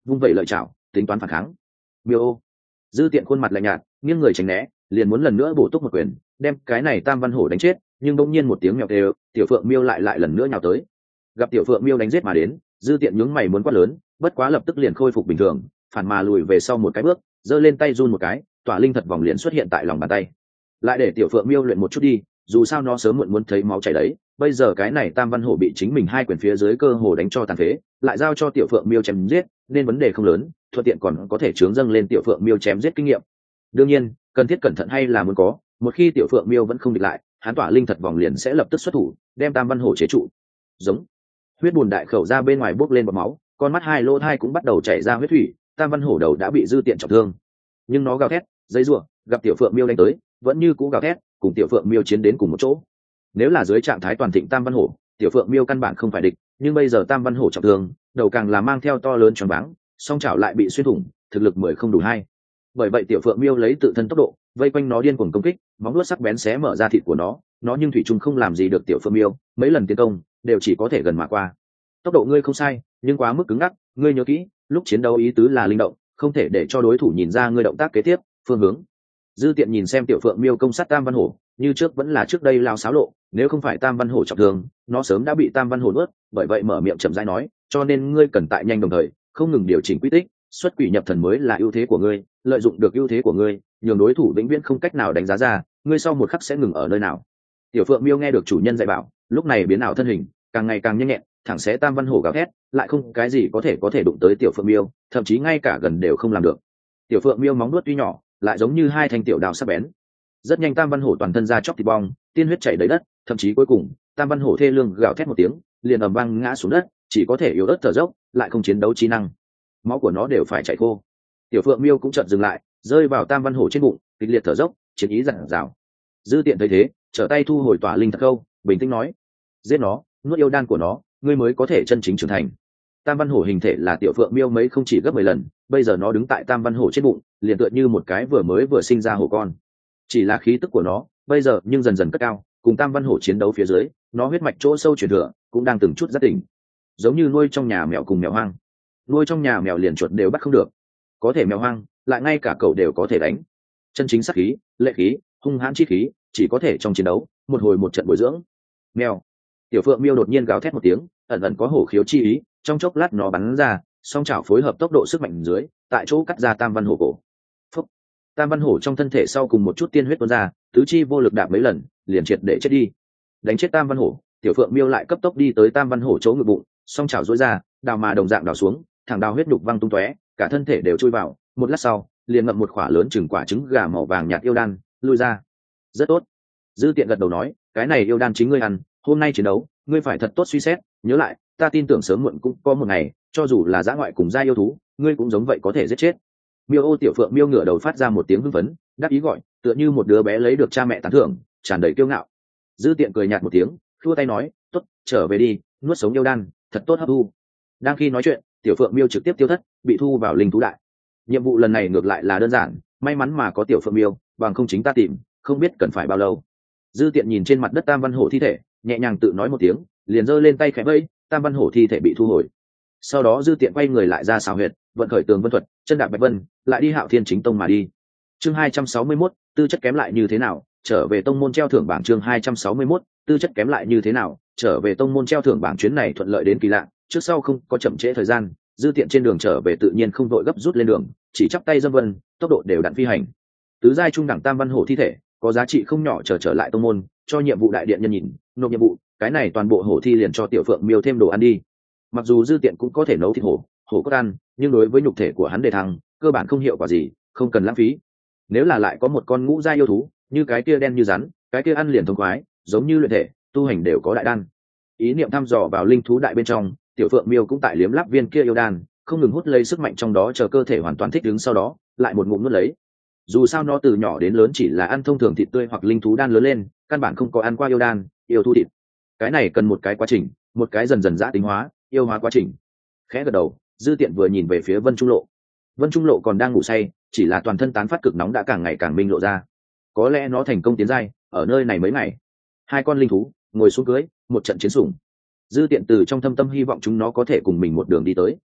vung vẩy lợi chảo tính toán phản kháng. Miêu ô. Dư Tiện khuôn mặt lạnh nhạt, nghiêng người tránh né, liền muốn lần nữa bổ túc một quyền đem cái này Tam Văn Hổ đánh chết, nhưng bỗng nhiên một tiếng mèo kêu, Tiểu Phượng Miêu lại lại lần nữa nhào tới. Gặp Tiểu Phượng Miêu đánh giết mà đến, Dư Tiện nhướng mày muốn quát lớn, bất quá lập tức liền khôi phục bình thường, phản mà lùi về sau một cái bước, giơ lên tay run một cái, tỏa linh thật vòng liền xuất hiện tại lòng bàn tay. Lại để Tiểu Phượng Miêu luyện một chút đi, dù sao nó sớm muộn muốn thấy máu chảy đấy, bây giờ cái này Tam Văn Hổ bị chính mình hai quyền phía dưới cơ hồ đánh cho tàn phế, lại giao cho Tiểu Phượng Miêu chém giết, nên vấn đề không lớn, thuận tiện còn có thể chướng dâng lên Tiểu Phượng Miêu chém giết kinh nghiệm. Đương nhiên, cần thiết cẩn thận hay là muốn có, một khi Tiểu Phượng Miêu vẫn không địch lại, hắn tỏa linh thật vòng liền sẽ lập tức xuất thủ, đem Tam Văn Hổ chế trụ. Giống. Huyết bùn đại khẩu ra bên ngoài bốc lên bọt máu, con mắt hai lỗ thai cũng bắt đầu chảy ra huyết thủy, Tam Văn Hổ đầu đã bị Dư Tiện trọng thương. Nhưng nó gào thét, dây rủa, gặp Tiểu Phượng Miêu đánh tới, vẫn như cũ gào thét, cùng Tiểu Phượng Miêu chiến đến cùng một chỗ. Nếu là dưới trạng thái toàn thịnh Tam Văn Hổ, Tiểu Phượng Miêu căn bản không phải địch, nhưng bây giờ Tam Văn Hổ trọng thương, đầu càng là mang theo to lớn choáng váng, song chảo lại bị xuyên thủng, thực lực mười không đủ hai. Bởi vậy Tiểu Phượng Miêu lấy tự thân tốc độ, vây quanh nó điên cuồng công kích, móng vuốt sắc bén xé mở ra thịt của nó, nó nhưng thủy chung không làm gì được Tiểu Phượng Miêu, mấy lần tiến công đều chỉ có thể gần mà qua. Tốc độ ngươi không sai, nhưng quá mức cứng ngắc, ngươi nhớ kỹ, lúc chiến đấu ý tứ là linh động, không thể để cho đối thủ nhìn ra ngươi động tác kế tiếp, phương hướng. Dư Tiện nhìn xem Tiểu Phượng Miêu công sát Tam Văn Hổ, như trước vẫn là trước đây lao xáo lộ, nếu không phải Tam Văn Hổ trọng thương, nó sớm đã bị Tam Văn Hổ nuốt, bởi vậy mở miệng chậm rãi nói, cho nên ngươi cần tại nhanh đồng thời, không ngừng điều chỉnh quy tích, xuất quỷ nhập thần mới là ưu thế của ngươi, lợi dụng được ưu thế của ngươi, nhường đối thủ vĩnh viễn không cách nào đánh giá ra, ngươi sau một khắc sẽ ngừng ở nơi nào. Tiểu Phượng Miêu nghe được chủ nhân dạy bảo, lúc này biến ảo thân hình, càng ngày càng nhanh nhẹn, thẳng xé Tam Văn Hổ gào thét, lại không cái gì có thể có thể đụng tới Tiểu Phượng Miêu, thậm chí ngay cả gần đều không làm được. Tiểu Phượng Miêu móng vuốt tuy nhỏ, lại giống như hai thanh tiểu đao sắc bén. Rất nhanh Tam Văn Hổ toàn thân ra chóc thịt bong, tiên huyết chảy đầy đất, thậm chí cuối cùng, Tam Văn Hổ thê lương gào thét một tiếng, liền ầm vang ngã xuống đất, chỉ có thể yếu ớt thở dốc, lại không chiến đấu trí năng. Máu của nó đều phải chảy khô. Tiểu Phượng Miêu cũng chợt dừng lại, rơi vào Tam Văn Hổ trên bụng, kịch liệt thở dốc, chiến ý dặn dào. Dư Tiện thấy thế, trở tay thu hồi tỏa linh thật câu, bình tĩnh nói: giết nó, nuốt yêu đan của nó, ngươi mới có thể chân chính trưởng thành. Tam Văn Hổ hình thể là Tiểu Phượng Miêu mấy không chỉ gấp mười lần, bây giờ nó đứng tại Tam Văn Hổ trên bụng, liền tựa như một cái vừa mới vừa sinh ra hổ con. Chỉ là khí tức của nó, bây giờ nhưng dần dần cất cao, cùng Tam Văn Hổ chiến đấu phía dưới, nó huyết mạch chỗ sâu truyền thừa, cũng đang từng chút giác tỉnh. Giống như nuôi trong nhà mèo cùng mèo hoang. Nuôi trong nhà mèo liền chuột đều bắt không được, có thể mèo hoang, lại ngay cả cậu đều có thể đánh. Chân chính sát khí, lệ khí, hung hãn chi khí, chỉ có thể trong chiến đấu, một hồi một trận bồi dưỡng. Mèo. Tiểu Phượng Miêu đột nhiên gào thét một tiếng, ẩn ẩn có hổ khiếu chi ý, trong chốc lát nó bắn ra, song chảo phối hợp tốc độ sức mạnh dưới, tại chỗ cắt ra Tam Văn Hổ cổ. Phúc. Tam Văn Hổ trong thân thể sau cùng một chút tiên huyết tuôn ra, tứ chi vô lực đạp mấy lần, liền triệt để chết đi. Đánh chết Tam Văn Hổ, Tiểu Phượng Miêu lại cấp tốc đi tới Tam Văn Hổ chỗ ngực bụng, song chảo duỗi ra, đào mà đồng dạng đào xuống, thẳng đào huyết nhục văng tung tóe, cả thân thể đều chui vào, một lát sau, liền ngậm một quả lớn chừng quả trứng gà màu vàng nhạt yêu đan, lui ra. Rất tốt. Dư Tiện gật đầu nói, cái này yêu đan chính ngươi ăn, hôm nay chiến đấu, ngươi phải thật tốt suy xét, nhớ lại, ta tin tưởng sớm muộn cũng có một ngày, cho dù là dã ngoại cùng gia yêu thú, ngươi cũng giống vậy có thể giết chết. Miêu ô Tiểu Phượng Miêu ngửa đầu phát ra một tiếng hưng phấn, đáp ý gọi, tựa như một đứa bé lấy được cha mẹ tán thưởng, tràn đầy kiêu ngạo. Dư Tiện cười nhạt một tiếng, khua tay nói, tốt, trở về đi, nuốt sống yêu đan, thật tốt hấp thu. Đang khi nói chuyện, Tiểu Phượng Miêu trực tiếp tiêu thất, bị thu vào linh thú đại. Nhiệm vụ lần này ngược lại là đơn giản, may mắn mà có Tiểu Phượng Miêu, bằng không chính ta tìm, không biết cần phải bao lâu. Dư Tiện nhìn trên mặt đất Tam Văn Hổ thi thể, nhẹ nhàng tự nói một tiếng, liền giơ lên tay khẽ vẫy, Tam Văn Hổ thi thể bị thu hồi. Sau đó Dư Tiện quay người lại ra xào huyệt, vận khởi tường vân thuật, chân đạp bạch vân, lại đi Hạo Thiên Chính Tông mà đi. Chương hai trăm sáu mươi mốt, tư chất kém lại như thế nào, trở về tông môn treo thưởng bảng. Chương hai trăm sáu mươi mốt, tư chất kém lại như thế nào, trở về tông môn treo thưởng bảng. Chuyến này thuận lợi đến kỳ lạ, trước sau không có chậm trễ thời gian, Dư Tiện trên đường trở về tự nhiên không vội gấp rút lên đường, chỉ chắp tay dâm vân, tốc độ đều đặn phi hành. Tứ giai trung đẳng Tam Văn Hổ thi thể, có giá trị không nhỏ, trở trở lại tông môn, cho nhiệm vụ đại điện nhân nhìn, nộp nhiệm vụ, cái này toàn bộ hổ thi liền cho Tiểu Phượng Miêu thêm đồ ăn đi. Mặc dù Dư Tiện cũng có thể nấu thịt hổ, hổ cốt ăn, nhưng đối với nhục thể của hắn đề thăng, cơ bản không hiệu quả gì, không cần lãng phí. Nếu là lại có một con ngũ giai yêu thú, như cái kia đen như rắn, cái kia ăn liền thông khoái, giống như luyện thể, tu hành đều có đại đan. Ý niệm thăm dò vào linh thú đại bên trong, Tiểu Phượng Miêu cũng tại liếm láp viên kia yêu đan, không ngừng hút lấy sức mạnh trong đó, chờ cơ thể hoàn toàn thích ứng, sau đó lại một ngụm nuốt lấy. Dù sao nó từ nhỏ đến lớn chỉ là ăn thông thường thịt tươi hoặc linh thú đan lớn lên, căn bản không có ăn qua yêu đan, yêu thú thịt. Cái này cần một cái quá trình, một cái dần dần giã tính hóa, yêu hóa quá trình. Khẽ gật đầu, Dư Tiện vừa nhìn về phía Vân Trung Lộ. Vân Trung Lộ còn đang ngủ say, chỉ là toàn thân tán phát cực nóng đã càng ngày càng minh lộ ra. Có lẽ nó thành công tiến giai, ở nơi này mấy ngày. Hai con linh thú ngồi xuống cưới, một trận chiến sủng. Dư Tiện từ trong thâm tâm hy vọng chúng nó có thể cùng mình một đường đi tới.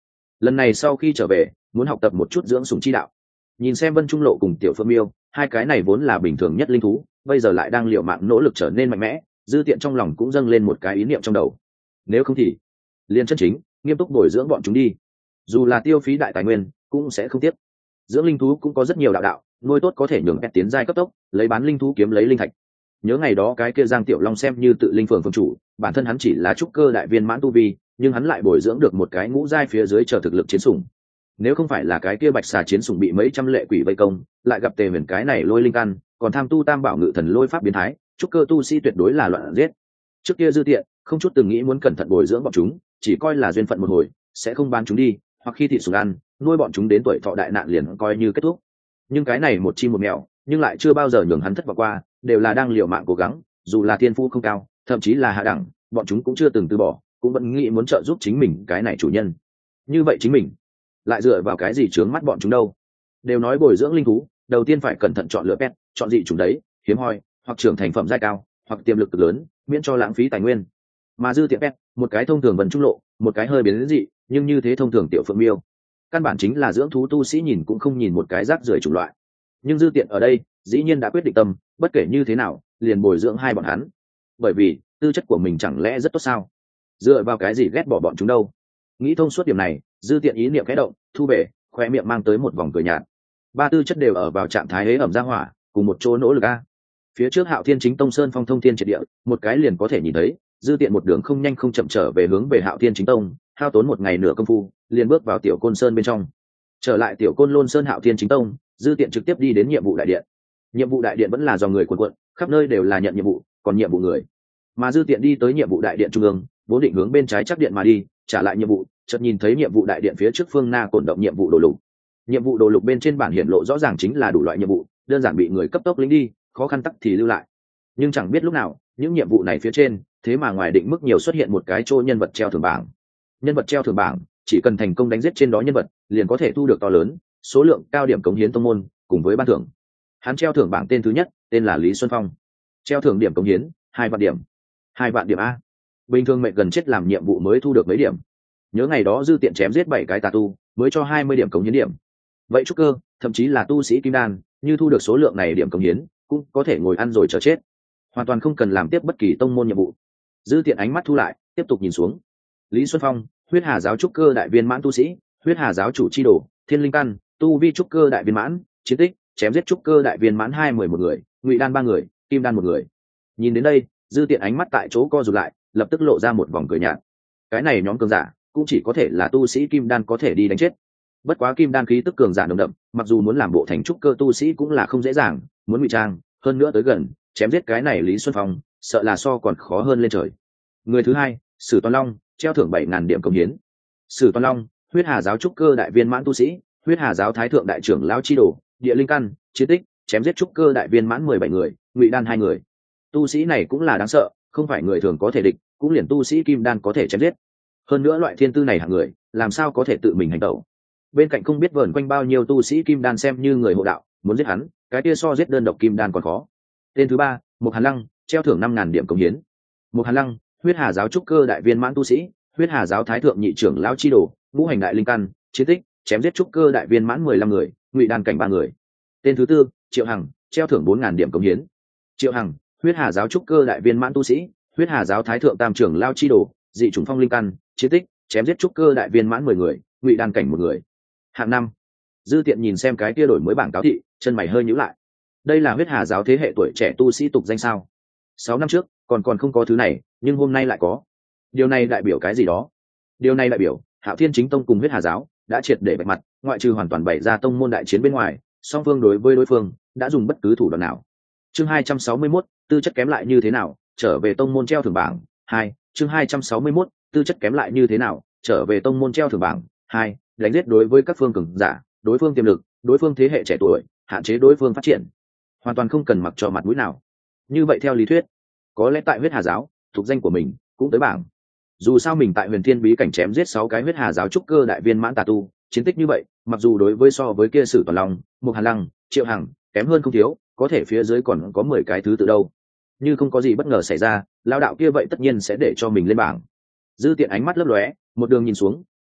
lần này sau khi trở về muốn học tập một chút dưỡng sùng chi đạo. Nhìn xem Vân Trung Lộ cùng Tiểu Phượng Miêu, hai cái này vốn là bình thường nhất linh thú, bây giờ lại đang liều mạng nỗ lực trở nên mạnh mẽ, Dư Tiện trong lòng cũng dâng lên một cái ý niệm trong đầu. Nếu không thì liên chân chính nghiêm túc bồi dưỡng bọn chúng đi, dù là tiêu phí đại tài nguyên cũng sẽ không tiếc. Dưỡng linh thú cũng có rất nhiều đạo đạo, nuôi tốt có thể nhường pet tiến giai cấp tốc, lấy bán linh thú kiếm lấy linh thạch. Nhớ ngày đó cái kia Giang Tiểu Long xem như tự linh phường phương chủ, bản thân hắn chỉ là trúc cơ đại viên mãn tu vi, nhưng hắn lại bồi dưỡng được một cái ngũ giai phía dưới chờ thực lực chiến sủng. Nếu không phải là cái kia bạch xà chiến sủng bị mấy trăm lệ quỷ vây công, lại gặp Tề Huyền cái này lôi linh căn, còn tham tu tam bảo ngự thần lôi pháp biến thái, trúc cơ tu sĩ tuyệt đối là loạn giết. Trước kia Dư Tiện không chút từng nghĩ muốn cẩn thận bồi dưỡng bọn chúng, chỉ coi là duyên phận một hồi, sẽ không bán chúng đi, hoặc khi thịt sủng ăn, nuôi bọn chúng đến tuổi thọ đại nạn liền coi như kết thúc. Nhưng cái này một chim một mèo, nhưng lại chưa bao giờ nhường hắn thất vọng qua, đều là đang liều mạng cố gắng, dù là thiên phú không cao, thậm chí là hạ đẳng, bọn chúng cũng chưa từng từ bỏ, cũng vẫn nghĩ muốn trợ giúp chính mình cái này chủ nhân. Như vậy chính mình lại dựa vào cái gì chướng mắt bọn chúng đâu? Đều nói bồi dưỡng linh thú, đầu tiên phải cẩn thận chọn lựa pet, chọn dị chủng đấy, hiếm hoi, hoặc trưởng thành phẩm giai cao, hoặc tiềm lực cực lớn, miễn cho lãng phí tài nguyên. Mà Dư Tiện pet, một cái thông thường Vân Trung Lộ, một cái hơi biến đến dị, nhưng như thế thông thường Tiểu Phượng Miêu, căn bản chính là dưỡng thú tu sĩ nhìn cũng không nhìn một cái rác rưởi chủng loại. Nhưng Dư Tiện ở đây dĩ nhiên đã quyết định tâm, bất kể như thế nào liền bồi dưỡng hai bọn hắn, bởi vì tư chất của mình chẳng lẽ rất tốt sao? Dựa vào cái gì ghét bỏ bọn chúng đâu? Nghĩ thông suốt điểm này, Dư Tiện ý niệm khẽ động, thu về, khoe miệng mang tới một vòng cười nhạt. Ba tư chất đều ở vào trạng thái hế ẩm ra hỏa, cùng một chỗ nỗ lực a. Phía trước Hạo Thiên Chính Tông sơn phong thông thiên triệt địa, một cái liền có thể nhìn thấy, Dư Tiện một đường không nhanh không chậm trở về hướng về Hạo Thiên Chính Tông, hao tốn một ngày nửa công phu, liền bước vào Tiểu Côn Sơn bên trong. Trở lại Tiểu Côn Lôn Sơn Hạo Thiên Chính Tông, Dư Tiện trực tiếp đi đến nhiệm vụ đại điện. Nhiệm vụ đại điện vẫn là do người cuồn cuộn, khắp nơi đều là nhận nhiệm vụ, còn nhiệm vụ người. Mà Dư Tiện đi tới nhiệm vụ đại điện trung ương, vốn định hướng bên trái chắc điện mà đi, trả lại nhiệm vụ, chợt nhìn thấy nhiệm vụ đại điện phía trước phương na cổn động nhiệm vụ đồ lục. Nhiệm vụ đồ lục bên trên bản hiển lộ rõ ràng chính là đủ loại nhiệm vụ, đơn giản bị người cấp tốc lính đi, khó khăn tắc thì lưu lại. Nhưng chẳng biết lúc nào, những nhiệm vụ này phía trên, thế mà ngoài định mức nhiều xuất hiện một cái chỗ nhân vật treo thưởng bảng. Nhân vật treo thưởng bảng, chỉ cần thành công đánh giết trên đó nhân vật, liền có thể thu được to lớn, số lượng cao điểm cống hiến tông môn, cùng với ban thưởng. Hắn treo thưởng bảng tên thứ nhất, tên là Lý Xuân Phong. Treo thưởng điểm cống hiến, hai vạn điểm. Hai vạn điểm a. Bình thường mệnh gần chết làm nhiệm vụ mới thu được mấy điểm. Nhớ ngày đó Dư Tiện chém giết bảy cái tà tu, mới cho hai mươi điểm cống hiến điểm. Vậy trúc cơ, thậm chí là tu sĩ kim đan, như thu được số lượng này điểm cống hiến, cũng có thể ngồi ăn rồi chờ chết. Hoàn toàn không cần làm tiếp bất kỳ tông môn nhiệm vụ. Dư Tiện ánh mắt thu lại, tiếp tục nhìn xuống. Lý Xuân Phong, Huyết Hà giáo trúc cơ đại viên mãn tu sĩ, Huyết Hà giáo chủ chi đồ, Thiên Linh căn, tu vi trúc cơ đại viên mãn, chiến tích, chém giết trúc cơ đại viên mãn hai mười một người, Ngụy đan ba người, Kim đan một người. Nhìn đến đây, Dư Tiện ánh mắt tại chỗ co rụt lại, lập tức lộ ra một vòng cười nhạt. Cái này nhóm cường giả, cũng chỉ có thể là tu sĩ kim đan có thể đi đánh chết. Bất quá kim đan khí tức cường giả nồng đậm, mặc dù muốn làm bộ thành trúc cơ tu sĩ cũng là không dễ dàng, muốn ngụy trang, hơn nữa tới gần, chém giết cái này Lý Xuân Phong, sợ là so còn khó hơn lên trời. Người thứ hai, Sử Toàn Long, treo thưởng bảy ngàn điểm cống hiến. Sử Toàn Long, Huyết Hà giáo trúc cơ đại viên mãn tu sĩ, Huyết Hà giáo thái thượng đại trưởng lão chi đồ, địa linh căn, chiến tích, chém giết trúc cơ đại viên mãn mười bảy người, ngụy đan hai người. Tu sĩ này cũng là đáng sợ, không phải người thường có thể địch, cũng liền tu sĩ kim đan có thể chém giết. Hơn nữa loại thiên tư này hạng người, làm sao có thể tự mình hành động? Bên cạnh không biết vờn quanh bao nhiêu tu sĩ kim đan xem như người hộ đạo, muốn giết hắn, cái kia so giết đơn độc kim đan còn khó. Tên thứ ba, Mục Hàn Lăng, treo thưởng năm ngàn điểm cống hiến. Mục Hàn Lăng, Huyết Hà giáo trúc cơ đại viên mãn tu sĩ, Huyết Hà giáo thái thượng nhị trưởng lão chi đồ, ngũ hành đại linh căn, chiến tích, chém giết trúc cơ đại viên mãn mười lăm người, ngụy đan cảnh ba người. Tên thứ tư, Triệu Hằng, treo thưởng bốn ngàn điểm cống hiến. Triệu Hằng, Huyết Hà giáo trúc cơ đại viên mãn tu sĩ, Huyết Hà giáo thái thượng tam trưởng lão chi đồ, dị chủng phong linh căn, chiến tích, chém giết trúc cơ đại viên mãn mười người, ngụy đan cảnh một người. Hạng năm. Dư Tiện nhìn xem cái kia đổi mới bảng cáo thị, chân mày hơi nhíu lại. Đây là Huyết Hà giáo thế hệ tuổi trẻ tu sĩ tục danh sao? Sáu năm trước còn còn không có thứ này, nhưng hôm nay lại có. Điều này đại biểu cái gì đó? Điều này đại biểu Hạo Thiên Chính Tông cùng Huyết Hà giáo đã triệt để bạch mặt, ngoại trừ hoàn toàn bày ra tông môn đại chiến bên ngoài, song phương đối với đối phương đã dùng bất cứ thủ đoạn nào. Chương hai trăm sáu mươi mốt, tư chất kém lại như thế nào, trở về tông môn treo thưởng bảng. Hai. Chương hai trăm sáu mươi mốt, tư chất kém lại như thế nào, trở về tông môn treo thưởng bảng. Hai. Đánh giết đối với các phương cường giả, đối phương tiềm lực, đối phương thế hệ trẻ tuổi, hạn chế đối phương phát triển, hoàn toàn không cần mặc cho mặt mũi nào. Như vậy theo lý thuyết, có lẽ tại Huyết Hà giáo, thuộc danh của mình cũng tới bảng. Dù sao mình tại Huyền Thiên bí cảnh chém giết sáu cái Huyết Hà giáo trúc cơ đại viên mãn tà tu, chiến tích như vậy, mặc dù đối với so với kia Sử Toàn Long, Mục Hàn Lăng, Triệu Hằng kém hơn không thiếu, có thể phía dưới còn có mười cái thứ tự đâu. Như không có gì bất ngờ xảy ra, lao đạo kia vậy tất nhiên sẽ để cho mình lên bảng. Dư Tiện ánh mắt lấp lóe, một đường nhìn xuống,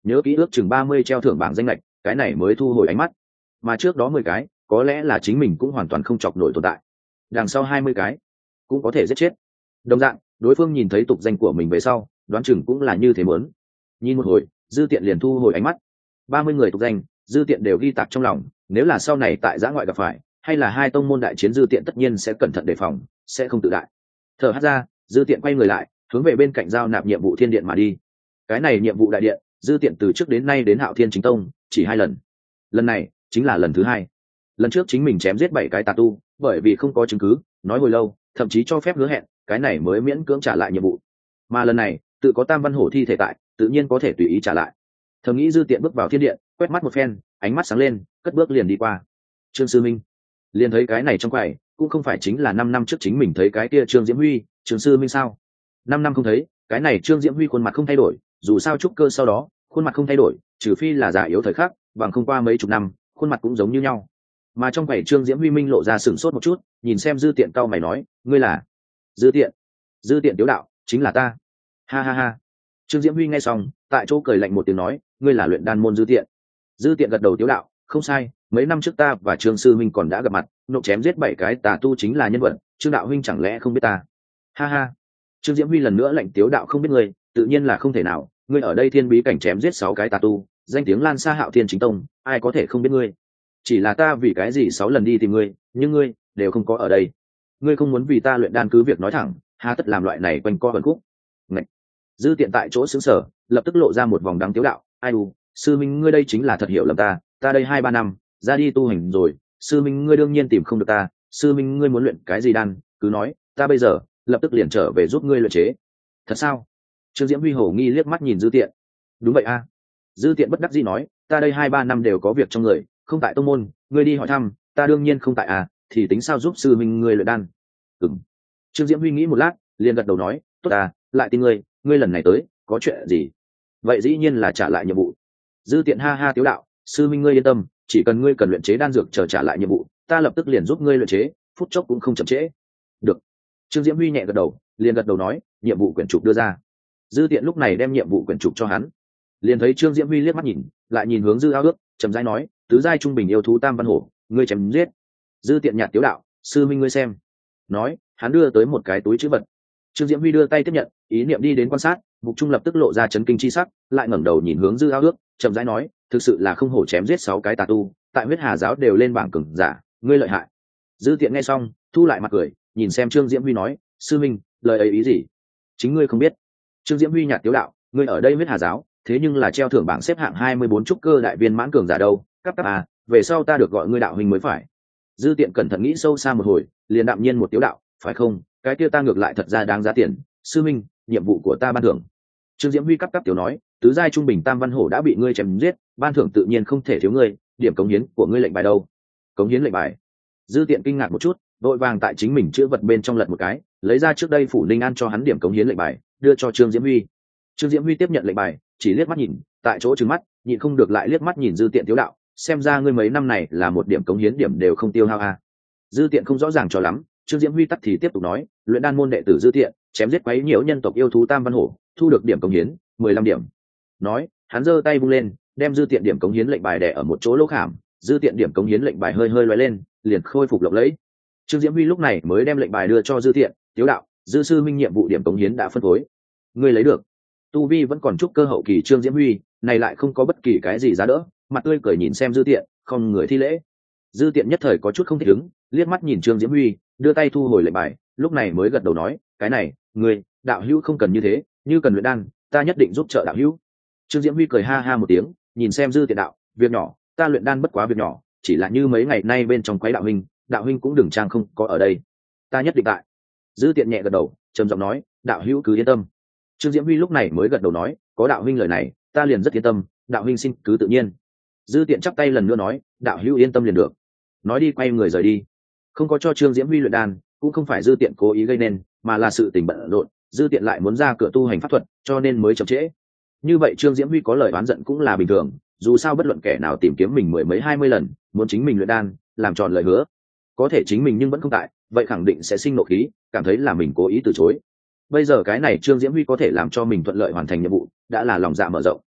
nhớ kỹ ước chừng ba mươi treo thưởng bảng danh lệch, cái này mới thu hồi ánh mắt. Mà trước đó mười cái có lẽ là chính mình cũng hoàn toàn không chọc nổi tồn tại, đằng sau hai mươi cái cũng có thể giết chết. Đồng dạng đối phương nhìn thấy tục danh của mình về sau đoán chừng cũng là như thế muốn. Nhìn một hồi Dư Tiện liền thu hồi ánh mắt. Ba mươi người tục danh Dư Tiện đều ghi tạc trong lòng, nếu là sau này tại giã ngoại gặp phải hay là hai tông môn đại chiến, Dư Tiện tất nhiên sẽ cẩn thận đề phòng, sẽ không tự đại. Thở hắt ra, Dư Tiện quay người lại hướng về bên cạnh giao nạp nhiệm vụ thiên điện mà đi. Cái này nhiệm vụ đại điện Dư Tiện từ trước đến nay đến Hạo Thiên Chính Tông chỉ hai lần, lần này chính là lần thứ hai. Lần trước chính mình chém giết bảy cái tà tu, bởi vì không có chứng cứ nói hồi lâu, thậm chí cho phép hứa hẹn, cái này mới miễn cưỡng trả lại nhiệm vụ. Mà lần này tự có Tam Văn Hổ thi thể tại, tự nhiên có thể tùy ý trả lại. Thầm nghĩ Dư Tiện bước vào thiên điện, quét mắt một phen, ánh mắt sáng lên, cất bước liền đi qua. Trương Sư Minh liền thấy cái này trong quầy, cũng không phải chính là năm năm trước chính mình thấy cái kia Trương Diễm Huy. Trương Sư Minh sao? Năm năm không thấy, cái này Trương Diễm Huy khuôn mặt không thay đổi, dù sao trúc cơ sau đó khuôn mặt không thay đổi, trừ phi là già yếu thời khắc, bằng không qua mấy chục năm khuôn mặt cũng giống như nhau. Mà trong quầy Trương Diễm Huy minh lộ ra sửng sốt một chút, nhìn xem Dư Tiện cau mày nói, ngươi là? Dư Tiện? Dư Tiện tiếu đạo, chính là ta. Ha ha ha. Trương Diễm Huy nghe xong tại chỗ cười lạnh một tiếng nói, ngươi là luyện đan môn Dư Tiện? Dư Tiện gật đầu tiếu đạo, không sai, mấy năm trước ta và Trương Sư Minh còn đã gặp mặt, nộp chém giết bảy cái tà tu chính là nhân vật, Trương đạo huynh chẳng lẽ không biết ta? Ha ha. Trương Diễm Huy lần nữa lạnh tiếu đạo, không biết ngươi, tự nhiên là không thể nào, ngươi ở đây thiên bí cảnh chém giết sáu cái tà tu, danh tiếng lan xa Hạo Thiên Chính Tông, ai có thể không biết ngươi? Chỉ là ta vì cái gì sáu lần đi tìm ngươi, nhưng ngươi đều không có ở đây. Ngươi không muốn vì ta luyện đan cứ việc nói thẳng, hà tất làm loại này quanh co hận khúc. Ngậy. Dư Tiện tại chỗ xứng sở, lập tức lộ ra một vòng đắng tiếu đạo, ai u, sư minh ngươi đây chính là thật hiểu lầm ta, ta đây hai ba năm ra đi tu hành rồi, sư minh ngươi đương nhiên tìm không được ta, sư minh ngươi muốn luyện cái gì đan, cứ nói, ta bây giờ lập tức liền trở về giúp ngươi luyện chế. Thật sao? Trương Diễm Huy hổ nghi liếc mắt nhìn Dư Tiện. Đúng vậy a. Dư Tiện bất đắc dĩ nói, ta đây hai ba năm đều có việc trong người, không tại tông môn, ngươi đi hỏi thăm, ta đương nhiên không tại à, thì tính sao giúp sư minh ngươi luyện đan. Ừm. Trương Diễm Huy nghĩ một lát, liền gật đầu nói, tốt à, lại tin ngươi, ngươi lần này tới có chuyện gì? Vậy dĩ nhiên là trả lại nhiệm vụ. Dư Tiện ha ha tiếu đạo, sư minh ngươi yên tâm, chỉ cần ngươi cần luyện chế đan dược chờ trả lại nhiệm vụ, ta lập tức liền giúp ngươi luyện chế, phút chốc cũng không chậm trễ. Được. Trương Diễm Huy nhẹ gật đầu, liền gật đầu nói, nhiệm vụ quyển trục đưa ra. Dư Tiện lúc này đem nhiệm vụ quyển trục cho hắn, liền thấy Trương Diễm Huy liếc mắt nhìn, lại nhìn hướng Dư Ao Ước, trầm rãi nói, tứ giai trung bình yêu thú Tam Văn Hổ, ngươi chém giết. Dư Tiện nhạt tiếu đạo, sư minh ngươi xem. Nói, hắn đưa tới một cái túi trữ vật. Trương Diễm Huy đưa tay tiếp nhận, ý niệm đi đến quan sát, mục trung lập tức lộ ra chấn kinh chi sắc, lại ngẩng đầu nhìn hướng Dư Ao Ước, trầm rãi nói, thực sự là không hổ chém giết sáu cái tà tu, tại huyết hà giáo đều lên bảng cường giả, ngươi lợi hại. Dư Tiện nghe xong thu lại mặt cười, nhìn xem Trương Diễm Huy nói, sư minh lời ấy ý gì? Chính ngươi không biết. Trương Diễm Huy nhạt tiếu đạo, ngươi ở đây huyết hà giáo thế nhưng là treo thưởng bảng xếp hạng hai mươi bốn trúc cơ đại viên mãn cường giả đâu, cấp cấp à, về sau ta được gọi ngươi đạo huynh mới phải. Dư Tiện cẩn thận nghĩ sâu xa một hồi, liền đạm nhiên một tiếu đạo, phải không, cái kia ta ngược lại thật ra đáng giá tiền, sư minh, nhiệm vụ của ta ban thưởng. Trương Diễm Huy cấp cấp tiểu nói, tứ giai trung bình Tam Văn Hổ đã bị ngươi chém giết, ban thưởng tự nhiên không thể thiếu ngươi, điểm cống hiến của ngươi lệnh bài đâu? Cống hiến lệnh bài? Dư Tiện kinh ngạc một chút, đội vàng tại chính mình chữ vật bên trong lật một cái, lấy ra trước đây phủ Ninh An cho hắn điểm cống hiến lệnh bài, đưa cho Trương Diễm Huy. Trương Diễm Huy tiếp nhận lệnh bài, chỉ liếc mắt nhìn, tại chỗ trừng mắt, nhịn không được lại liếc mắt nhìn Dư Tiện tiếu đạo, xem ra ngươi mấy năm này là một điểm cống hiến điểm đều không tiêu hao à. Dư Tiện không rõ ràng cho lắm, Trương Diễm Huy tắt thì tiếp tục nói, luyện đan môn đệ tử Dư Tiện, chém giết quấy nhiễu nhân tộc yêu thú Tam Văn Hổ, thu được điểm cống hiến mười lăm điểm. Nói, hắn giơ tay vung lên, đem Dư Tiện điểm cống hiến lệnh bài đè ở một chỗ lỗ khảm, Dư Tiện điểm cống hiến lệnh bài hơi hơi lóe lên, liền khôi phục lộng lẫy. Trương Diễm Huy lúc này mới đem lệnh bài đưa cho Dư Tiện, tiếu đạo, Dư sư minh nhiệm vụ điểm cống hiến đã phân phối, ngươi lấy được. Tu vi vẫn còn trúc cơ hậu kỳ Trương Diễm Huy này lại không có bất kỳ cái gì giá đỡ, mặt tươi cười nhìn xem Dư Tiện, không người thi lễ. Dư Tiện nhất thời có chút không thích ứng, liếc mắt nhìn Trương Diễm Huy, đưa tay thu hồi lệnh bài, lúc này mới gật đầu nói, cái này, ngươi, đạo hữu không cần như thế, như cần luyện đan, ta nhất định giúp trợ đạo hữu. Trương Diễm Huy cười ha ha một tiếng, nhìn xem Dư Tiện đạo, việc nhỏ, ta luyện đan bất quá việc nhỏ, chỉ là như mấy ngày nay bên trong quấy đạo huynh, đạo huynh cũng đừng trang không có ở đây, ta nhất định tại. Dư Tiện nhẹ gật đầu, trầm giọng nói, đạo hữu cứ yên tâm. Trương Diễm Huy lúc này mới gật đầu nói, có đạo huynh lời này, ta liền rất yên tâm, đạo huynh xin cứ tự nhiên. Dư Tiện chắp tay lần nữa nói, đạo hữu yên tâm liền được. Nói đi quay người rời đi, không có cho Trương Diễm Huy luyện đan, cũng không phải Dư Tiện cố ý gây nên, mà là sự tình bận rộn, Dư Tiện lại muốn ra cửa tu hành pháp thuật, cho nên mới chậm trễ. Như vậy Trương Diễm Huy có lời oán giận cũng là bình thường, dù sao bất luận kẻ nào tìm kiếm mình mười mấy hai mươi lần, muốn chính mình luyện đan, làm tròn lời hứa, có thể chính mình nhưng vẫn không tại, vậy khẳng định sẽ sinh nộ khí, cảm thấy là mình cố ý từ chối. Bây giờ cái này Trương Diễm Huy có thể làm cho mình thuận lợi hoàn thành nhiệm vụ, đã là lòng dạ mở rộng.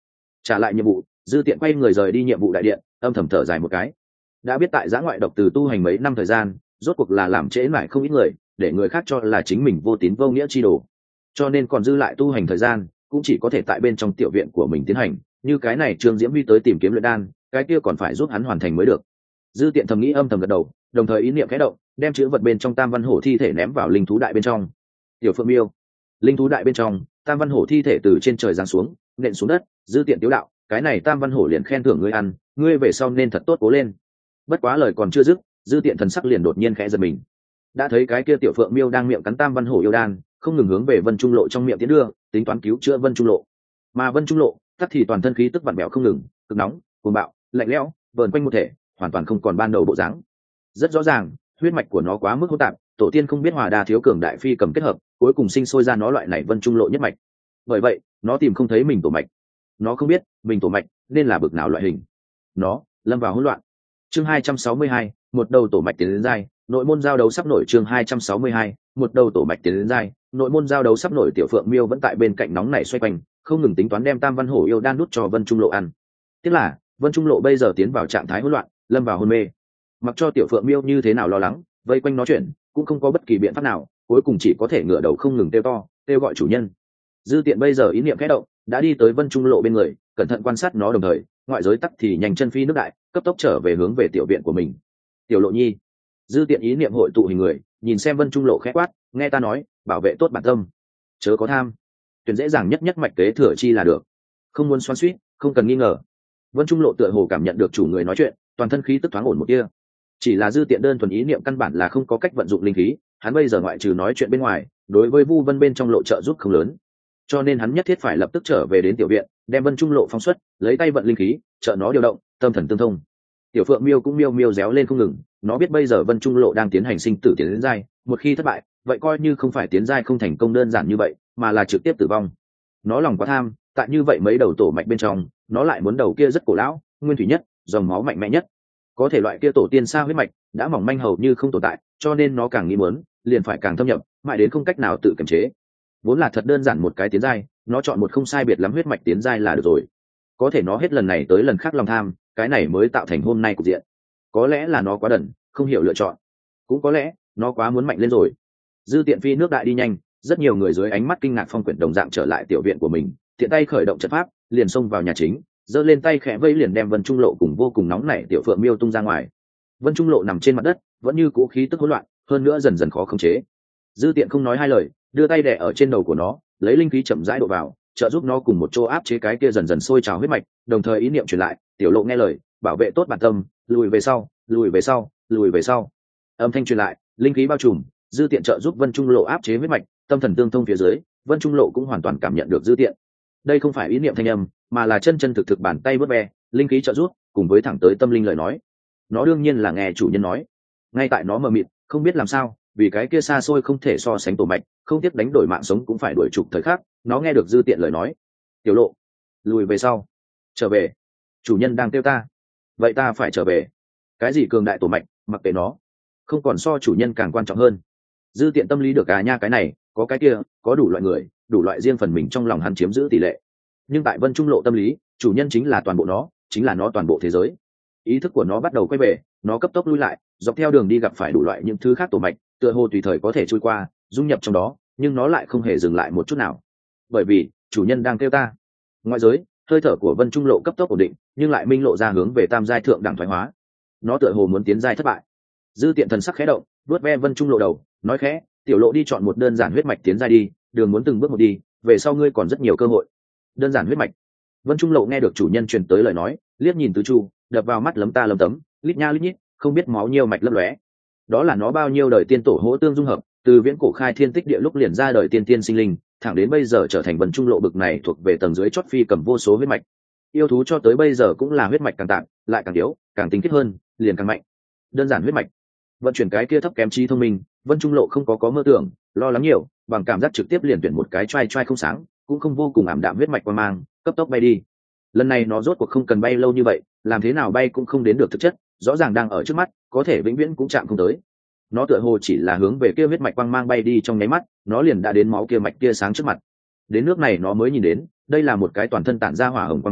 Trả lại nhiệm vụ, Dư Tiện quay người rời đi nhiệm vụ đại điện, âm thầm thở dài một cái. Đã biết tại giã ngoại độc từ tu hành mấy năm thời gian, rốt cuộc là làm trễ lại không ít người, để người khác cho là chính mình vô tín vô nghĩa chi đồ, cho nên còn dư lại tu hành thời gian cũng chỉ có thể tại bên trong tiểu viện của mình tiến hành. Như cái này Trương Diễm Vi tới tìm kiếm luyện đan, cái kia còn phải giúp hắn hoàn thành mới được. Dư Tiện thầm nghĩ, âm thầm gật đầu, đồng thời ý niệm khẽ động, đem chữ vật bên trong Tam Văn Hổ thi thể ném vào linh thú đại bên trong. Tiểu Phượng Miêu, linh thú đại bên trong, Tam Văn Hổ thi thể từ trên trời giáng xuống, nện xuống đất. Dư Tiện tiếu đạo, cái này Tam Văn Hổ liền khen thưởng ngươi ăn, ngươi về sau nên thật tốt cố lên. Bất quá lời còn chưa dứt, Dư Tiện thần sắc liền đột nhiên khẽ giật mình. Đã thấy cái kia Tiểu Phượng Miêu đang miệng cắn Tam Văn Hổ yêu đan, không ngừng hướng về Vân Trung Lộ trong miệng tiến đưa, tính toán cứu chữa Vân Trung Lộ. Mà Vân Trung Lộ tắc thì toàn thân khí tức vặn vẹo không ngừng, cực nóng, cuồng bạo, lạnh lẽo, vờn quanh một thể, hoàn toàn không còn ban đầu bộ dáng. Rất rõ ràng, huyết mạch của nó quá mức hỗn tạp, tổ tiên không biết hòa đa thiếu cường đại phi cầm kết hợp, cuối cùng sinh sôi ra nó loại này Vân Trung Lộ nhất mạch. Bởi vậy, nó tìm không thấy mình tổ mạch. Nó không biết mình tổ mạch nên là bực nào loại hình. Nó lâm vào hỗn loạn. Chương hai trăm sáu mươi hai, một đầu tổ mạch tiến đến giai, nội môn giao đấu sắp nổi. Chương hai trăm sáu mươi hai, một đầu tổ mạch tiến đến giai, nội môn giao đấu sắp nổi. Tiểu Phượng Miêu vẫn tại bên cạnh nóng nảy xoay quanh, không ngừng tính toán đem Tam Văn Hổ yêu đan đút cho Vân Trung Lộ ăn. Tiếc là Vân Trung Lộ bây giờ tiến vào trạng thái hỗn loạn, lâm vào hôn mê. Mặc cho Tiểu Phượng Miêu như thế nào lo lắng, vây quanh nó chuyện, cũng không có bất kỳ biện pháp nào, cuối cùng chỉ có thể ngửa đầu không ngừng kêu to, kêu gọi chủ nhân. Dư Tiện bây giờ ý niệm khẽ động, đã đi tới Vân Trung Lộ bên người, cẩn thận quan sát nó, đồng thời ngoại giới tắc thì nhanh chân phi nước đại, cấp tốc trở về hướng về tiểu viện của mình. Tiểu Lộ nhi. Dư Tiện ý niệm hội tụ hình người, nhìn xem Vân Trung Lộ khẽ quát, nghe ta nói, bảo vệ tốt bản tâm, chớ có tham, tuyển dễ dàng nhất nhất mạch kế thừa chi là được, không muốn xoắn xuýt, không cần nghi ngờ. Vân Trung Lộ tựa hồ cảm nhận được chủ người nói chuyện, toàn thân khí tức thoáng ổn một tia. Chỉ là Dư Tiện đơn thuần ý niệm căn bản là không có cách vận dụng linh khí, hắn bây giờ ngoại trừ nói chuyện bên ngoài, đối với Vu Vân bên trong lộ trợ giúp không lớn, cho nên hắn nhất thiết phải lập tức trở về đến tiểu viện, đem Vân Trung Lộ phóng xuất, lấy tay vận linh khí, trợ nó điều động, tâm thần tương thông. Tiểu Phượng Miêu cũng miêu miêu réo lên không ngừng, nó biết bây giờ Vân Trung Lộ đang tiến hành sinh tử tiến đến giai, một khi thất bại, vậy coi như không phải tiến giai không thành công đơn giản như vậy, mà là trực tiếp tử vong. Nó lòng quá tham, tại như vậy mấy đầu tổ mạch bên trong, nó lại muốn đầu kia rất cổ lão, nguyên thủy nhất, dòng máu mạnh mẽ nhất. Có thể loại kia tổ tiên xa huyết mạch đã mỏng manh hầu như không tồn tại, cho nên nó càng nghĩ muốn, liền phải càng thâm nhập, mãi đến không cách nào tự kiềm chế. Vốn là thật đơn giản một cái tiến giai, nó chọn một không sai biệt lắm huyết mạch tiến giai là được rồi. Có thể nó hết lần này tới lần khác lòng tham, cái này mới tạo thành hôm nay cục diện. Có lẽ là nó quá đần, không hiểu lựa chọn, cũng có lẽ nó quá muốn mạnh lên rồi. Dư Tiện phi nước đại đi nhanh, rất nhiều người dưới ánh mắt kinh ngạc phong quyển đồng dạng trở lại tiểu viện của mình, tiện tay khởi động trận pháp, liền xông vào nhà chính, giơ lên tay khẽ vây liền đem Vân Trung Lộ cùng vô cùng nóng nảy Tiểu Phượng Miêu tung ra ngoài. Vân Trung Lộ nằm trên mặt đất, vẫn như cũ khí tức hỗn loạn, hơn nữa dần dần khó khống chế. Dư Tiện không nói hai lời, đưa tay đè ở trên đầu của nó, lấy linh khí chậm rãi đổ vào, trợ giúp nó cùng một chỗ áp chế cái kia dần dần sôi trào huyết mạch, đồng thời ý niệm truyền lại, Tiểu Lộ nghe lời, bảo vệ tốt bản tâm, lùi về sau, lùi về sau, lùi về sau. Âm thanh truyền lại, linh khí bao trùm, Dư Tiện trợ giúp Vân Trung Lộ áp chế huyết mạch, tâm thần tương thông phía dưới, Vân Trung Lộ cũng hoàn toàn cảm nhận được Dư Tiện. Đây không phải ý niệm thanh âm, mà là chân chân thực thực bàn tay vớt ve, linh khí trợ giúp, cùng với thẳng tới tâm linh lời nói. Nó đương nhiên là nghe chủ nhân nói. Ngay tại nó mờ mịt, không biết làm sao, vì cái kia xa xôi không thể so sánh tổ mạch, không tiếc đánh đổi mạng sống cũng phải đuổi trục thời khắc, nó nghe được Dư Tiện lời nói. Tiểu Lộ, lùi về sau, trở về, chủ nhân đang kêu ta, vậy ta phải trở về. Cái gì cường đại tổ mạch, mặc kệ nó, không còn so chủ nhân càng quan trọng hơn. Dư Tiện tâm lý được à nha, cái này có cái kia, có đủ loại người, đủ loại riêng phần mình trong lòng hắn chiếm giữ tỷ lệ. Nhưng tại Vân Trung Lộ tâm lý, chủ nhân chính là toàn bộ nó, chính là nó toàn bộ thế giới. Ý thức của nó bắt đầu quay về, nó cấp tốc lui lại, dọc theo đường đi gặp phải đủ loại những thứ khác tổ mạch, tựa hồ tùy thời có thể trôi qua, dung nhập trong đó, nhưng nó lại không hề dừng lại một chút nào. Bởi vì chủ nhân đang kêu ta. Ngoại giới, hơi thở của Vân Trung Lộ cấp tốc ổn định, nhưng lại minh lộ ra hướng về tam giai thượng đẳng thoái hóa. Nó tựa hồ muốn tiến giai thất bại. Dư Tiện thần sắc khẽ động, vuốt ve Vân Trung Lộ đầu, nói khẽ, Tiểu Lộ đi chọn một đơn giản huyết mạch tiến giai đi, đường muốn từng bước một đi, về sau ngươi còn rất nhiều cơ hội. Đơn giản huyết mạch. Vân Trung Lộ nghe được chủ nhân truyền tới lời nói, liếc nhìn tứ chu, đập vào mắt lấm ta lấm tấm, lít nha lít nhít, không biết máu nhiêu mạch lấp lóe. Đó là nó bao nhiêu đời tiên tổ hỗ tương dung hợp, từ viễn cổ khai thiên tích địa lúc liền ra đời tiên tiên sinh linh, thẳng đến bây giờ trở thành Vân Trung Lộ bực này thuộc về tầng dưới chót phi cầm vô số huyết mạch. Yêu thú cho tới bây giờ cũng là huyết mạch càng tạm, lại càng yếu, càng tinh khiết hơn, liền càng mạnh. Đơn giản huyết mạch. Vận chuyển cái kia thấp kém trí thông minh, Vân Trung Lộ không có có mơ tưởng, lo lắng nhiều, bằng cảm giác trực tiếp liền tuyển một cái trai trai không sáng, cũng không vô cùng ảm đạm huyết mạch qua mang, cấp tốc bay đi. Lần này nó rốt cuộc không cần bay lâu như vậy, làm thế nào bay cũng không đến được thực chất, rõ ràng đang ở trước mắt, có thể vĩnh viễn cũng chạm không tới. Nó tựa hồ chỉ là hướng về kia huyết mạch quang mang bay đi, trong nháy mắt, nó liền đã đến máu kia mạch kia sáng trước mặt. Đến nước này nó mới nhìn đến, đây là một cái toàn thân tản ra hỏa hồng quang mang,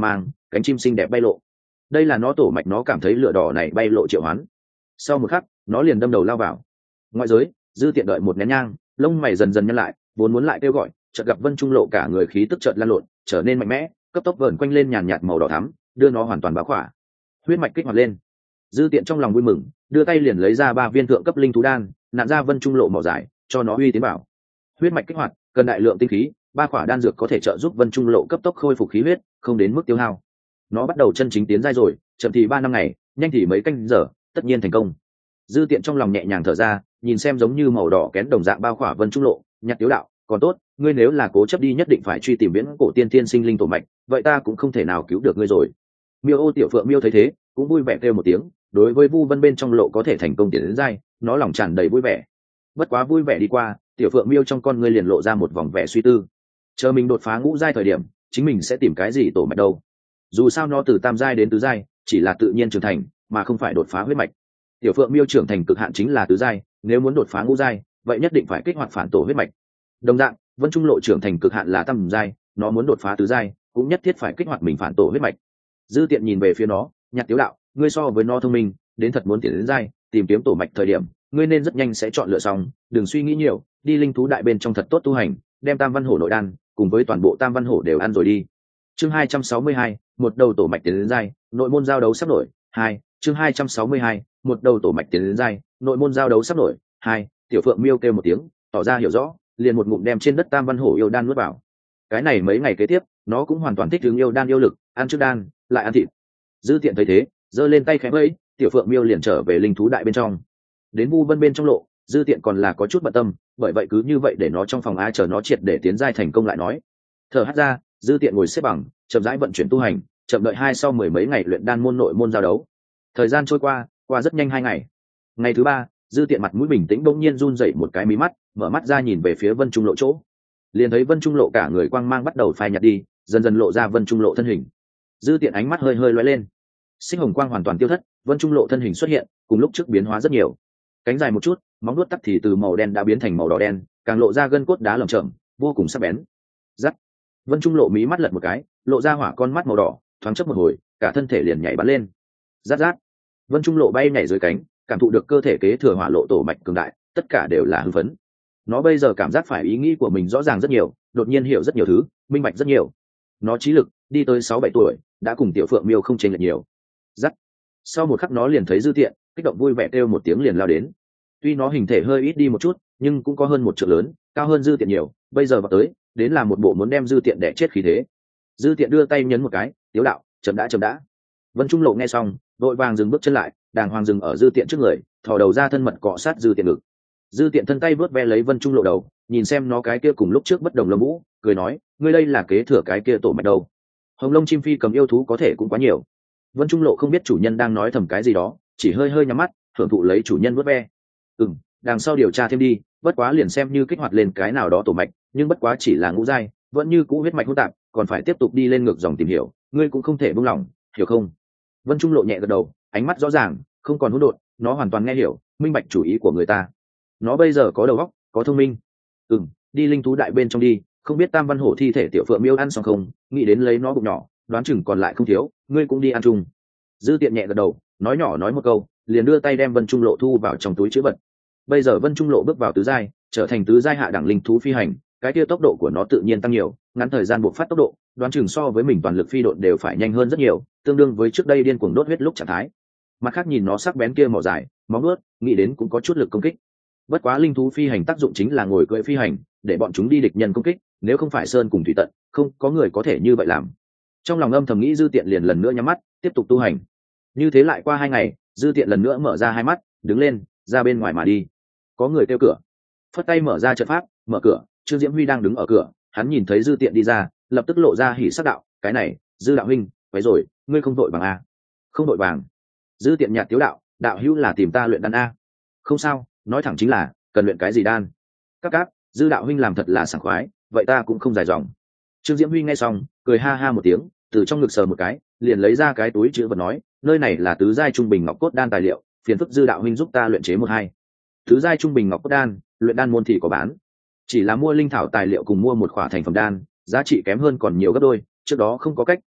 cánh chim xinh đẹp bay lộ. Đây là nó tổ mạch, nó cảm thấy lửa đỏ này bay lộ triệu hoán. Sau một khắc nó liền đâm đầu lao vào ngoại giới. Dư Tiện đợi một nén nhang, lông mày dần dần nhăn lại, vốn muốn lại kêu gọi, chợt gặp Vân Trung Lộ cả người khí tức chợt lan lộn, trở nên mạnh mẽ, cấp tốc vờn quanh lên nhàn nhạt màu đỏ thắm, đưa nó hoàn toàn bao khỏa. Huyết mạch kích hoạt lên. Dư Tiện trong lòng vui mừng, đưa tay liền lấy ra ba viên thượng cấp linh thú đan, nặn ra Vân Trung Lộ màu dài, cho nó uy tiến bảo. Huyết mạch kích hoạt, cần đại lượng tinh khí, ba khỏa đan dược có thể trợ giúp Vân Trung Lộ cấp tốc khôi phục khí huyết, không đến mức tiêu hao. Nó bắt đầu chân chính tiến giai rồi, chậm thì ba năm ngày, nhanh thì mấy canh giờ, tất nhiên thành công. Dư Tiện trong lòng nhẹ nhàng thở ra, nhìn xem giống như màu đỏ kén đồng dạng bao khỏa Vân Trung Lộ, nhặt tiếu đạo, còn tốt, ngươi nếu là cố chấp đi nhất định phải truy tìm viễn cổ tiên thiên sinh linh tổ mạch, vậy ta cũng không thể nào cứu được ngươi rồi. Miêu Ô tiểu phượng miêu thấy thế, cũng vui vẻ kêu một tiếng, đối với Vu Vân bên trong lộ có thể thành công tiến đến giai, nó lòng tràn đầy vui vẻ. Bất quá vui vẻ đi qua, tiểu phượng miêu trong con ngươi liền lộ ra một vòng vẻ suy tư. Chờ mình đột phá ngũ giai thời điểm, chính mình sẽ tìm cái gì tổ mạch đâu? Dù sao nó từ tam giai đến tứ giai, chỉ là tự nhiên trưởng thành, mà không phải đột phá huyết mạch. Tiểu phượng miêu trưởng thành cực hạn chính là tứ giai, nếu muốn đột phá ngũ giai, vậy nhất định phải kích hoạt phản tổ huyết mạch. Đồng dạng, Vân Trung Lộ trưởng thành cực hạn là tam giai, nó muốn đột phá tứ giai, cũng nhất thiết phải kích hoạt mình phản tổ huyết mạch. Dư Tiện nhìn về phía nó, nhặt tiếu đạo, ngươi so với nó thông minh, đến thật muốn tiến đến giai, tìm kiếm tổ mạch thời điểm, ngươi nên rất nhanh sẽ chọn lựa xong, đừng suy nghĩ nhiều, đi linh thú đại bên trong thật tốt tu hành, đem Tam Văn Hổ nội đan cùng với toàn bộ Tam Văn Hổ đều ăn rồi đi. Chương hai trăm sáu mươi hai, một đầu tổ mạch tiến đến giai, nội môn giao đấu sắp nổi. Hai, chương hai trăm sáu mươi hai, một đầu tổ mạch tiến đến giai, nội môn giao đấu sắp nổi. Hai, tiểu phượng miêu kêu một tiếng, tỏ ra hiểu rõ, liền một ngụm đem trên đất Tam Văn Hổ yêu đan nuốt vào. Cái này mấy ngày kế tiếp, nó cũng hoàn toàn thích ứng yêu đan yêu lực, ăn trước đan, lại ăn thịt. Dư Tiện thấy thế, giơ lên tay khẽ vẫy, tiểu phượng miêu liền trở về linh thú đại bên trong. Đến Vu Vân bên trong lộ, Dư Tiện còn là có chút bận tâm, bởi vậy cứ như vậy để nó trong phòng á chờ nó triệt để tiến giai thành công lại nói. Thở hắt ra, Dư Tiện ngồi xếp bằng, chậm rãi vận chuyển tu hành, chậm đợi hai sau mười mấy ngày luyện đan môn nội môn giao đấu. Thời gian trôi qua, qua rất nhanh hai ngày. Ngày thứ ba, Dư Tiện mặt mũi bình tĩnh bỗng nhiên run dậy một cái mí mắt, mở mắt ra nhìn về phía Vân Trung Lộ chỗ. Liền thấy Vân Trung Lộ cả người quang mang bắt đầu phai nhạt đi, dần dần lộ ra Vân Trung Lộ thân hình. Dư Tiện ánh mắt hơi hơi lóe lên, sinh hồng quang hoàn toàn tiêu thất, Vân Trung Lộ thân hình xuất hiện, cùng lúc trước biến hóa rất nhiều. Cánh dài một chút, móng vuốt tắc thì từ màu đen đã biến thành màu đỏ đen, càng lộ ra gân cốt đá lởm chởm, vô cùng sắc bén. Rắc. Vân Trung Lộ mí mắt lật một cái, lộ ra hỏa con mắt màu đỏ, thoáng chớp một hồi, cả thân thể liền nhảy bắn lên. Rát rát. Vân Trung Lộ bay nhảy dưới cánh, cảm thụ được cơ thể kế thừa hỏa lộ tổ mạch cường đại, tất cả đều là hưng phấn. Nó bây giờ cảm giác phải ý nghĩ của mình rõ ràng rất nhiều, đột nhiên hiểu rất nhiều thứ, minh bạch rất nhiều. Nó trí lực đi tới sáu bảy tuổi, đã cùng tiểu phượng miêu không chênh lệch nhiều. Rắc. Sau một khắc nó liền thấy Dư Tiện, kích động vui vẻ kêu một tiếng liền lao đến. Tuy nó hình thể hơi ít đi một chút, nhưng cũng có hơn một trượng lớn, cao hơn Dư Tiện nhiều, bây giờ vào tới, đến là một bộ muốn đem Dư Tiện đẻ chết khí thế. Dư Tiện đưa tay nhấn một cái, tiếu đạo, chậm đã chậm đã. Vân Trung Lộ nghe xong, vội vàng dừng bước chân lại, đàng hoàng dừng ở Dư Tiện trước người, thò đầu ra thân mật cọ sát Dư Tiện ngực. Dư Tiện thân tay vớt ve lấy Vân Trung Lộ đầu, nhìn xem nó cái kia cùng lúc trước bất đồng lông vũ, cười nói, ngươi đây là kế thừa cái kia tổ mạch đâu? Hồng Lông chim phi cầm yêu thú có thể cũng quá nhiều. Vân Trung Lộ không biết chủ nhân đang nói thầm cái gì đó, chỉ hơi hơi nhắm mắt, hưởng thụ lấy chủ nhân vớt ve. Ừm, đằng sau điều tra thêm đi, bất quá liền xem như kích hoạt lên cái nào đó tổ mạch, nhưng bất quá chỉ là ngũ giai, vẫn như cũ huyết mạch hỗn tạp, còn phải tiếp tục đi lên ngược dòng tìm hiểu, ngươi cũng không thể buông lỏng, hiểu không? Vân Trung Lộ nhẹ gật đầu, ánh mắt rõ ràng, không còn hỗn độn, nó hoàn toàn nghe hiểu, minh bạch chủ ý của người ta. Nó bây giờ có đầu óc, có thông minh. Ừm, đi linh thú đại bên trong đi, không biết Tam Văn Hổ thi thể tiểu phượng miêu ăn xong không, nghĩ đến lấy nó bụng nhỏ, đoán chừng còn lại không thiếu, ngươi cũng đi ăn chung. Dư Tiện nhẹ gật đầu, nói nhỏ nói một câu, liền đưa tay đem Vân Trung Lộ thu vào trong túi trữ vật. Bây giờ Vân Trung Lộ bước vào tứ giai, trở thành tứ giai hạ đẳng linh thú phi hành, cái kia tốc độ của nó tự nhiên tăng nhiều, ngắn thời gian buộc phát tốc độ, đoán chừng so với mình toàn lực phi độn đều phải nhanh hơn rất nhiều, tương đương với trước đây điên cuồng đốt huyết lúc trạng thái. Mặt khác nhìn nó sắc bén kia mỏ dài, móng vuốt, nghĩ đến cũng có chút lực công kích. Bất quá linh thú phi hành tác dụng chính là ngồi cưỡi phi hành, để bọn chúng đi địch nhân công kích, nếu không phải sơn cùng thủy tận, không có người có thể như vậy làm. Trong lòng âm thầm nghĩ, Dư Tiện liền lần nữa nhắm mắt, tiếp tục tu hành. Như thế lại qua hai ngày, Dư Tiện lần nữa mở ra hai mắt, đứng lên, ra bên ngoài mà đi. Có người kêu cửa, phất tay mở ra trận pháp, mở cửa. Trương Diễm Huy đang đứng ở cửa, hắn nhìn thấy Dư Tiện đi ra, lập tức lộ ra hỉ sắc đạo, cái này, Dư đạo huynh, vậy rồi, ngươi không đội bằng a? Không đội bằng. Dư Tiện nhạt tiếu đạo, đạo hữu là tìm ta luyện đan a? Không sao, nói thẳng chính là, cần luyện cái gì đan? Các các, Dư đạo huynh làm thật là sảng khoái, vậy ta cũng không dài dòng. Trương Diễm Huy nghe xong, cười ha ha một tiếng, từ trong ngực sờ một cái, liền lấy ra cái túi chữ vật nói, nơi này là tứ giai trung bình ngọc cốt đan tài liệu, phiền phức Dư đạo huynh giúp ta luyện chế một hai. Tứ giai trung bình ngọc cốt đan, luyện đan môn thì có bán, chỉ là mua linh thảo tài liệu cùng mua một khỏa thành phẩm đan, giá trị kém hơn còn nhiều gấp đôi, trước đó không có cách,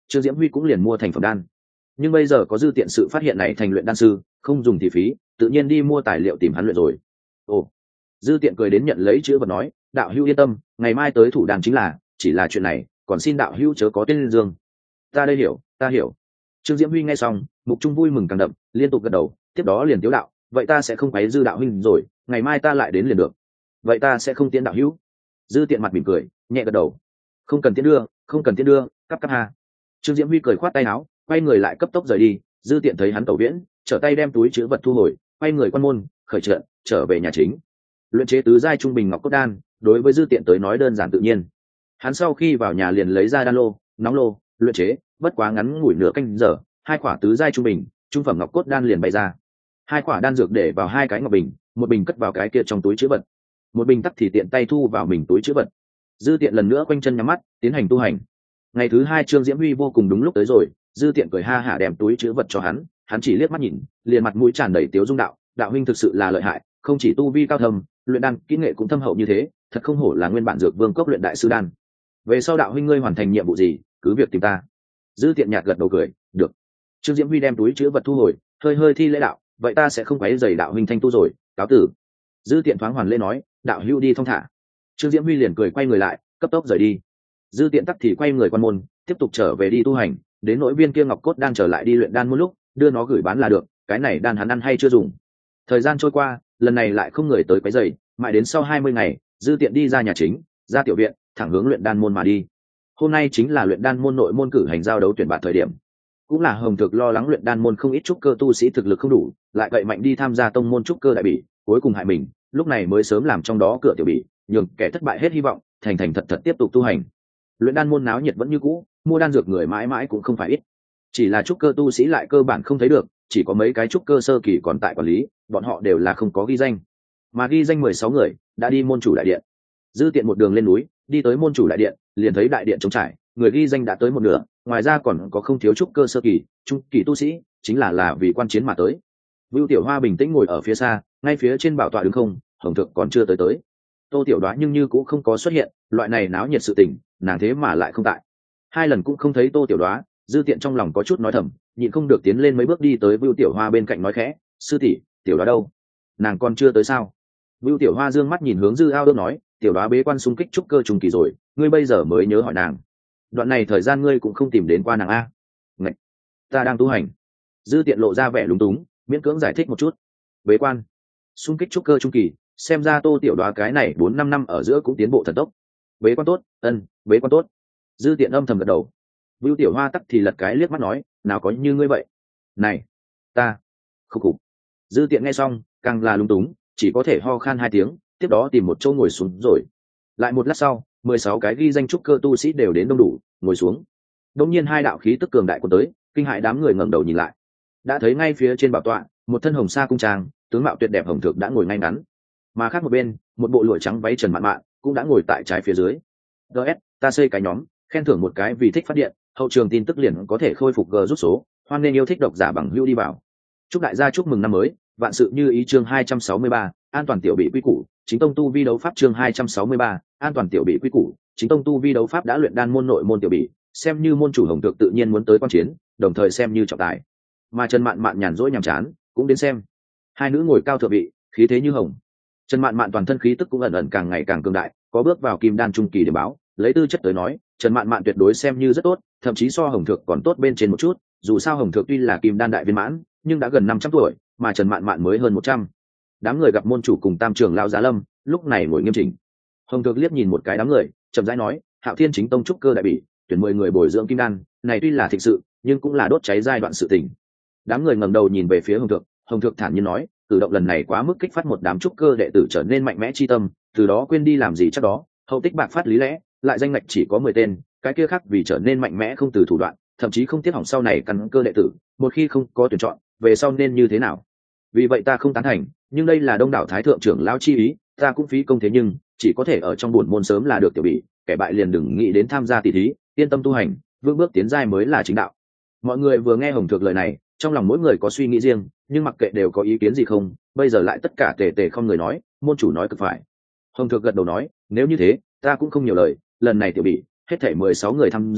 Trương Diễm Huy cũng liền mua thành phẩm đan. Nhưng bây giờ có dư tiện sự phát hiện này thành luyện đan sư không dùng thì phí, tự nhiên đi mua tài liệu tìm hắn luyện rồi. Ồ, dư tiện cười đến nhận lấy chữ vật nói, đạo hữu yên tâm, ngày mai tới thủ đàn chính là, chỉ là chuyện này còn xin đạo hữu chớ có tên dương. Ta đây hiểu, ta hiểu. Trương Diễm Huy nghe xong, mục trung vui mừng càng đậm, liên tục gật đầu, tiếp đó liền tiếu đạo, vậy ta sẽ không quấy dư đạo huynh rồi, ngày mai ta lại đến liền được. Vậy ta sẽ không tiến đạo hữu. Dư tiện mặt mỉm cười, nhẹ gật đầu. Không cần tiến đưa, không cần tiến đưa, cắp cắp ha. Trương Diễm Huy cười khoát tay áo, quay người lại cấp tốc rời đi. Dư tiện thấy hắn tẩu viễn, trở tay đem túi chứa vật thu hồi, quay người quan môn, khởi trận, trở về nhà chính. Luyện chế tứ giai trung bình ngọc cốt đan, đối với dư tiện tới nói đơn giản tự nhiên. Hắn sau khi vào nhà liền lấy ra đan lô, nóng lô, luyện chế, bất quá ngắn ngủi nửa canh giờ, hai quả tứ giai trung bình, trung phẩm ngọc cốt đan liền bày ra. Hai quả đan dược để vào hai cái ngọc bình, một bình cất vào cái kia trong túi chứa vật, một bình tắc thì tiện tay thu vào mình túi chứa vật. Dư tiện lần nữa quanh chân nhắm mắt, tiến hành tu hành. Ngày thứ hai Trương Diễm Huy vô cùng đúng lúc tới rồi, dư tiện cười ha hả đem túi chứa vật cho hắn, hắn chỉ liếc mắt nhìn, liền mặt mũi tràn đầy tiếu dung đạo, đạo huynh thực sự là lợi hại, không chỉ tu vi cao thâm, luyện đan kỹ nghệ cũng thâm hậu như thế, thật không hổ là nguyên bản dược vương cốc luyện đại sư đan. Về sau đạo huynh ngươi hoàn thành nhiệm vụ gì, cứ việc tìm ta. Dư tiện nhạt gật đầu cười, được. Trương Diễm Huy đem túi chứa vật thu hồi, hơi hơi thi lễ đạo, vậy ta sẽ không quấy rầy đạo huynh thanh tu rồi, cáo tử. Dư tiện thoáng hoàn lễ nói, đạo hữu đi thong thả. Trương Diễm Huy liền cười quay người lại, cấp tốc rời đi. Dư tiện tắc thì quay người quan môn, tiếp tục trở về đi tu hành, đến nỗi viên kia ngọc cốt đang trở lại đi luyện đan một lúc, đưa nó gửi bán là được, cái này đan hắn ăn hay chưa dùng. Thời gian trôi qua, lần này lại không người tới quấy rầy, mãi đến sau hai mươi ngày, dư tiện đi ra nhà chính, ra tiểu viện, thẳng hướng luyện đan môn mà đi. Hôm nay chính là luyện đan môn nội môn cử hành giao đấu tuyển bạt thời điểm, cũng là Hồng Thực lo lắng luyện đan môn không ít trúc cơ tu sĩ thực lực không đủ, lại vậy mạnh đi tham gia tông môn trúc cơ đại bỉ, cuối cùng hại mình, lúc này mới sớm làm trong đó cửa tiểu bỉ, nhường kẻ thất bại hết hy vọng, thành thành thật thật tiếp tục tu hành. Luyện đan môn náo nhiệt vẫn như cũ, mua đan dược người mãi mãi cũng không phải ít, chỉ là trúc cơ tu sĩ lại cơ bản không thấy được, chỉ có mấy cái trúc cơ sơ kỳ còn tại quản lý, bọn họ đều là không có ghi danh, mà ghi danh mười sáu người đã đi môn chủ đại điện. Dư tiện một đường lên núi, đi tới môn chủ đại điện, liền thấy đại điện trống trải, người ghi danh đã tới một nửa, ngoài ra còn có không thiếu trúc cơ sơ kỳ, trung kỳ tu sĩ, chính là là vì quan chiến mà tới. Vưu Tiểu Hoa bình tĩnh ngồi ở phía xa, ngay phía trên bảo tọa đứng không, Hồng Thực còn chưa tới tới. Tô Tiểu Đoá nhưng như cũng không có xuất hiện, loại này náo nhiệt sự tình, nàng thế mà lại không tại. Hai lần cũng không thấy Tô Tiểu Đoá, Dư tiện trong lòng có chút nói thầm, nhịn không được tiến lên mấy bước đi tới Vưu Tiểu Hoa bên cạnh nói khẽ, sư tỷ, Tiểu Đoá đâu? Nàng còn chưa tới sao? Vưu Tiểu Hoa dương mắt nhìn hướng Dư Ao Đương nói, Tiểu Đoá bế quan xung kích trúc cơ trung kỳ rồi, ngươi bây giờ mới nhớ hỏi nàng. Đoạn này thời gian ngươi cũng không tìm đến qua nàng a? Ngạch, ta đang tu hành. Dư tiện lộ ra vẻ lúng túng, miễn cưỡng giải thích một chút. Bế quan, xung kích trúc cơ trung kỳ, xem ra Tô Tiểu Đoá cái này bốn năm năm ở giữa cũng tiến bộ thần tốc. Bế quan tốt, ân, bế quan tốt. Dư tiện âm thầm gật đầu. Vưu Tiểu Hoa tắc thì lật cái liếc mắt nói, nào có như ngươi vậy. Này, ta, khúc khục. Dư tiện nghe xong, càng là lúng túng, chỉ có thể ho khan hai tiếng, tiếp đó tìm một chỗ ngồi xuống rồi. Lại một lát sau, mười sáu cái ghi danh trúc cơ tu sĩ đều đến đông đủ, ngồi xuống. Đột nhiên hai đạo khí tức cường đại của tới, kinh hại đám người ngẩng đầu nhìn lại. Đã thấy ngay phía trên bảo tọa, một thân hồng sa cung trang, tướng mạo tuyệt đẹp Hồng Thực đã ngồi ngay ngắn. Mà khác một bên, một bộ lụa trắng váy trần mạn mạn, cũng đã ngồi tại trái phía dưới. đê ét, ta xây cái nhóm, khen thưởng một cái vì thích phát điện, hậu trường tin tức liền có thể khôi phục g rút số, hoan nên yêu thích độc giả bằng hữu đi vào. Chúc đại gia chúc mừng năm mới, vạn sự như ý. Chương hai trăm sáu mươi ba, an toàn tiểu bị quy củ, chính tông tu vi đấu pháp. Chương hai trăm sáu mươi ba, an toàn tiểu bị quy củ, chính tông tu vi đấu pháp đã luyện đan môn nội môn tiểu bị, xem như môn chủ Hồng Thực tự nhiên muốn tới quan chiến, đồng thời xem như trọng tài. Mà Trần Mạn Mạn nhàn rỗi nhàm chán, cũng đến xem. Hai nữ ngồi cao thượng vị, khí thế như hồng. Trần Mạn Mạn toàn thân khí tức cũng ẩn ẩn càng ngày càng cường đại, có bước vào kim đan trung kỳ để báo, lấy tư chất tới nói, Trần Mạn Mạn tuyệt đối xem như rất tốt, thậm chí so Hồng Thực còn tốt bên trên một chút, dù sao Hồng Thực tuy là kim đan đại viên mãn, nhưng đã gần năm trăm tuổi, mà Trần Mạn Mạn mới hơn một trăm. Đám người gặp môn chủ cùng tam trưởng lão Giá Lâm, lúc này ngồi nghiêm chỉnh. Hồng Thực liếc nhìn một cái đám người, chậm rãi nói, Hạo Thiên chính tông trúc cơ đại bỉ, tuyển mười người bồi dưỡng kim đan, này tuy là thịnh sự, nhưng cũng là đốt cháy giai đoạn sự tình. Đám người ngẩng đầu nhìn về phía Hồng Thực, Hồng Thực thản nhiên nói, cử động lần này quá mức kích phát một đám trúc cơ đệ tử trở nên mạnh mẽ chi tâm, từ đó quên đi làm gì chắc đó, hậu tích bạc phát lý lẽ, lại danh ngạch chỉ có mười tên, cái kia khác vì trở nên mạnh mẽ không từ thủ đoạn, thậm chí không tiếc hỏng sau này căn cơ đệ tử, một khi không có tuyển chọn, về sau nên như thế nào? Vì vậy ta không tán thành, nhưng đây là đông đảo thái thượng trưởng lão chi ý, ta cũng phí công thế nhưng chỉ có thể ở trong buồn môn sớm là được tiểu bị, kẻ bại liền đừng nghĩ đến tham gia tỷ thí, yên tâm tu hành, vững bước tiến giai mới là chính đạo. Mọi người vừa nghe Hồng Thực lời này, trong lòng mỗi người có suy nghĩ riêng, nhưng mặc kệ đều có ý kiến gì không, bây giờ lại tất cả tề tề không người nói, môn chủ nói cực phải. Hồng Thực gật đầu nói, nếu như thế, ta cũng không nhiều lời, lần này tiểu bị, hết thảy mười sáu người tham gia,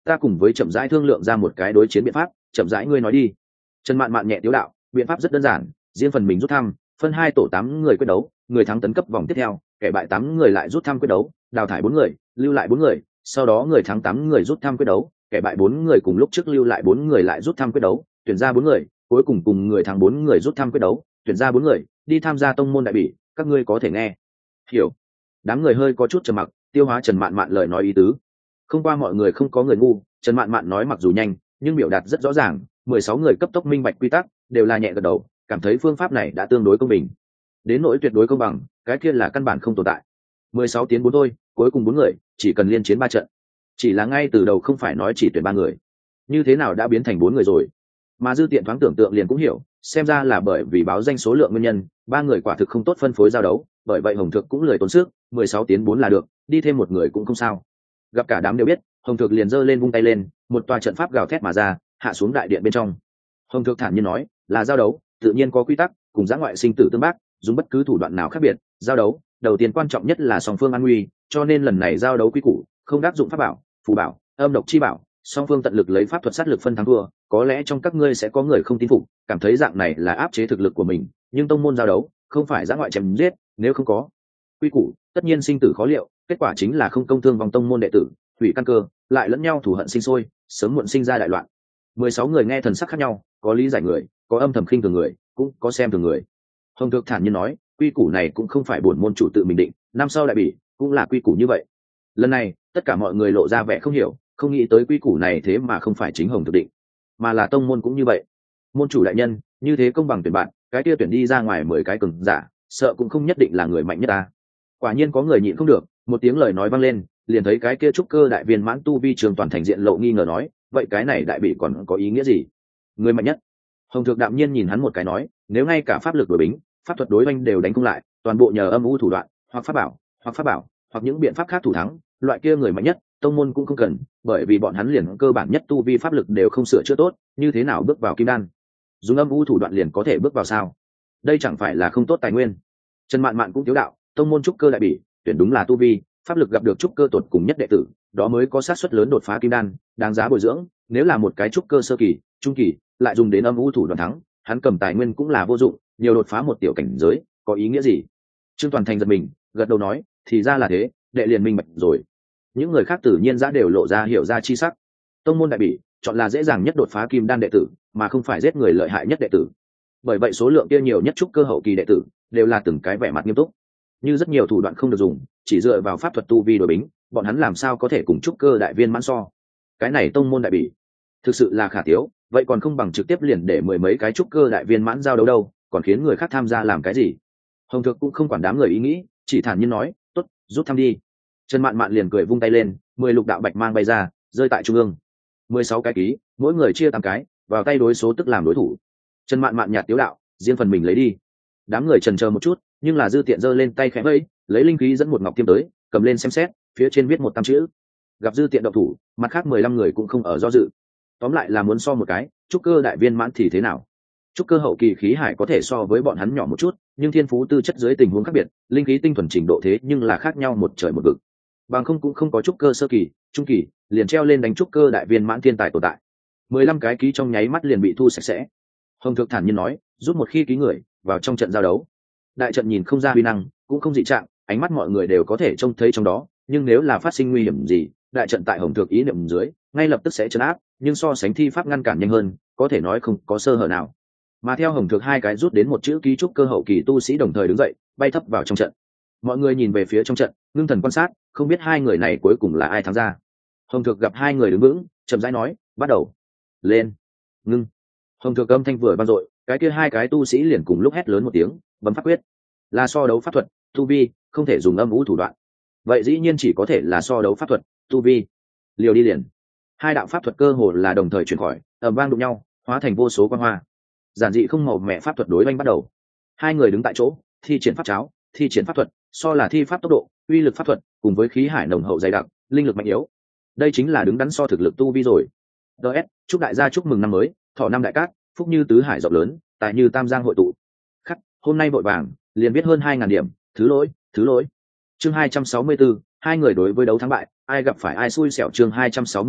ta cùng với chậm rãi thương lượng ra một cái đối chiến biện pháp, chậm rãi ngươi nói đi. Trần Mạn Mạn nhẹ tiếu đạo, biện pháp rất đơn giản, riêng phần mình rút thăm, phân hai tổ tám người quyết đấu, người thắng tấn cấp vòng tiếp theo, kẻ bại tám người lại rút thăm quyết đấu, đào thải bốn người, lưu lại bốn người, sau đó người thắng tám người rút thăm quyết đấu, kẻ bại bốn người cùng lúc trước lưu lại bốn người lại rút thăm quyết đấu, tuyển ra bốn người, cuối cùng cùng người thắng bốn người rút thăm quyết đấu, tuyển ra bốn người, đi tham gia tông môn đại bỉ, các ngươi có thể nghe hiểu. Đám người hơi có chút trầm mặc, tiêu hóa Trần Mạn Mạn lời nói ý tứ. Không qua mọi người không có người ngu, Trần Mạn Mạn nói mặc dù nhanh, nhưng biểu đạt rất rõ ràng, mười sáu người cấp tốc minh bạch quy tắc, đều là nhẹ gật đầu, cảm thấy phương pháp này đã tương đối công bình. Đến nỗi tuyệt đối công bằng, cái kia là căn bản không tồn tại. mười sáu tiến bốn thôi, cuối cùng bốn người, chỉ cần liên chiến ba trận. Chỉ là ngay từ đầu không phải nói chỉ tuyển ba người, như thế nào đã biến thành bốn người rồi. Mà Dư Tiện thoáng tưởng tượng liền cũng hiểu, xem ra là bởi vì báo danh số lượng nguyên nhân, ba người quả thực không tốt phân phối giao đấu, bởi vậy Hồng Thược cũng lười tốn sức, mười sáu tiến bốn là được, đi thêm một người cũng không sao. Gặp cả đám đều biết, Hồng Thược liền giơ lên vung tay lên, một tòa trận pháp gào thét mà ra, hạ xuống đại điện bên trong. Hồng Thược thản nhiên nói, là giao đấu, tự nhiên có quy tắc, cùng giã ngoại sinh tử tương bác, dùng bất cứ thủ đoạn nào khác biệt, giao đấu, đầu tiên quan trọng nhất là song phương an nguy, cho nên lần này giao đấu quy củ, không đáp dụng pháp bảo, phù bảo, âm độc chi bảo, song phương tận lực lấy pháp thuật sát lực phân thắng thua, có lẽ trong các ngươi sẽ có người không tin phục, cảm thấy dạng này là áp chế thực lực của mình, nhưng tông môn giao đấu, không phải giã ngoại chém giết, nếu không có quy củ, tất nhiên sinh tử khó liệu, kết quả chính là không công thương vòng tông môn đệ tử, hủy căn cơ, lại lẫn nhau thù hận sinh sôi, sớm muộn sinh ra đại loạn. mười sáu người nghe thần sắc khác nhau, có lý giải người, có âm thầm khinh thường người, cũng có xem thường người. Hồng Thược thản nhiên nói, quy củ này cũng không phải bổn môn chủ tự mình định, năm sau đại bỉ cũng là quy củ như vậy. Lần này, tất cả mọi người lộ ra vẻ không hiểu, không nghĩ tới quy củ này thế mà không phải chính Hồng Thược định, mà là tông môn cũng như vậy. Môn chủ đại nhân, như thế công bằng tuyển bạn, cái kia tuyển đi ra ngoài mười cái cường giả, sợ cũng không nhất định là người mạnh nhất ta. Quả nhiên có người nhịn không được, một tiếng lời nói vang lên, liền thấy cái kia trúc cơ đại viên mãn tu vi trường toàn thành diện lộ nghi ngờ nói, vậy cái này đại bỉ còn có ý nghĩa gì? Người mạnh nhất. Hồng Thược đạm nhiên nhìn hắn một cái nói, nếu ngay cả pháp lực đối bính, pháp thuật đối oanh đều đánh không lại, toàn bộ nhờ âm u thủ đoạn, hoặc pháp bảo, hoặc pháp bảo, hoặc những biện pháp khác thủ thắng, loại kia người mạnh nhất, tông môn cũng không cần, bởi vì bọn hắn liền cơ bản nhất tu vi pháp lực đều không sửa chữa tốt, như thế nào bước vào kim đan? Dùng âm u thủ đoạn liền có thể bước vào sao? Đây chẳng phải là không tốt tài nguyên. Trần Mạn Mạn cũng thiếu đạo, tông môn trúc cơ đại bỉ, tuyển đúng là tu vi, pháp lực gặp được trúc cơ tột cùng nhất đệ tử, đó mới có xác suất lớn đột phá kim đan, đáng giá bồi dưỡng. Nếu là một cái trúc cơ sơ kỳ, trung kỳ, lại dùng đến âm u thủ đoạn thắng, hắn cầm tài nguyên cũng là vô dụng, nhiều đột phá một tiểu cảnh giới, có ý nghĩa gì? Trương Toàn Thành giật mình, gật đầu nói, thì ra là thế, đệ liền minh bạch rồi. Những người khác tự nhiên ra đều lộ ra hiểu ra chi sắc. Tông môn đại bỉ, chọn là dễ dàng nhất đột phá kim đan đệ tử, mà không phải giết người lợi hại nhất đệ tử. Bởi vậy số lượng kia nhiều nhất trúc cơ hậu kỳ đệ tử, đều là từng cái vẻ mặt nghiêm túc. Như rất nhiều thủ đoạn không được dùng, chỉ dựa vào pháp thuật tu vi đối bính, bọn hắn làm sao có thể cùng trúc cơ đại viên mãn so? Cái này tông môn đại bỉ, thực sự là khả thiếu, vậy còn không bằng trực tiếp liền để mười mấy cái trúc cơ đại viên mãn giao đấu đâu, còn khiến người khác tham gia làm cái gì? Hồng Thược cũng không quản đám người ý nghĩ, chỉ thản nhiên nói, tốt, rút thăm đi. Trần Mạn Mạn liền cười vung tay lên, mười lục đạo bạch mang bay ra, rơi tại trung ương. mười sáu cái ký, mỗi người chia tám cái, vào tay đối số tức làm đối thủ. Trần Mạn Mạn nhạt tiếu đạo, riêng phần mình lấy đi. Đám người chần chờ một chút, nhưng là Dư Tiện giơ lên tay khẽ vẫy, lấy linh khí dẫn một ngọc tiêm tới, cầm lên xem xét, phía trên viết một tam chữ. Gặp Dư Tiện động thủ, mặt khác mười lăm người cũng không ở do dự. Tóm lại là muốn so một cái, trúc cơ đại viên mãn thì thế nào? Trúc cơ hậu kỳ khí hải có thể so với bọn hắn nhỏ một chút, nhưng thiên phú tư chất dưới tình huống khác biệt, linh khí tinh thuần trình độ thế nhưng là khác nhau một trời một vực. Bằng không cũng không có trúc cơ sơ kỳ, trung kỳ, liền treo lên đánh trúc cơ đại viên mãn thiên tài tồn tại. mười lăm cái ký trong nháy mắt liền bị thu sạch sẽ. Hồng Thược thản nhiên nói, rút một khi ký người vào trong trận giao đấu. Đại trận nhìn không ra uy năng, cũng không dị trạng, ánh mắt mọi người đều có thể trông thấy trong đó, nhưng nếu là phát sinh nguy hiểm gì, đại trận tại Hồng Thược ý niệm dưới, ngay lập tức sẽ trấn áp, nhưng so sánh thi pháp ngăn cản nhanh hơn, có thể nói không có sơ hở nào. Mà theo Hồng Thược hai cái rút đến một chữ ký trúc cơ hậu kỳ tu sĩ đồng thời đứng dậy, bay thấp vào trong trận. Mọi người nhìn về phía trong trận, ngưng thần quan sát, không biết hai người này cuối cùng là ai thắng ra. Hồng Thược gặp hai người đứng vững, chậm rãi nói, bắt đầu. Lên. Ngưng. Hồng Thược âm thanh vừa vang dội, cái kia hai cái tu sĩ liền cùng lúc hét lớn một tiếng, bấm pháp quyết. Là so đấu pháp thuật, tu vi, không thể dùng âm vũ thủ đoạn. Vậy dĩ nhiên chỉ có thể là so đấu pháp thuật, tu vi. Liều đi liền. Hai đạo pháp thuật cơ hồ là đồng thời chuyển khỏi, ầm vang đụng nhau, hóa thành vô số quang hoa. Giản dị không màu mẹ pháp thuật đối oanh bắt đầu. Hai người đứng tại chỗ, thi triển pháp cháo, thi triển pháp thuật, so là thi pháp tốc độ, uy lực pháp thuật, cùng với khí hải nồng hậu dày đặc, linh lực mạnh yếu. Đây chính là đứng đắn so thực lực tu vi rồi. đê ét, chúc đại gia chúc mừng năm mới, thọ năm đại cát, phúc như tứ hải rộng lớn, tài như tam giang hội tụ. Khắc, hôm nay vội vàng, liền biết hơn hai ngàn điểm, thứ lỗi, thứ lỗi. Chương hai trăm sáu mươi tư, hai người đối với đấu thắng bại, ai gặp phải ai xui xẻo chương hai trăm sáu mươi tư,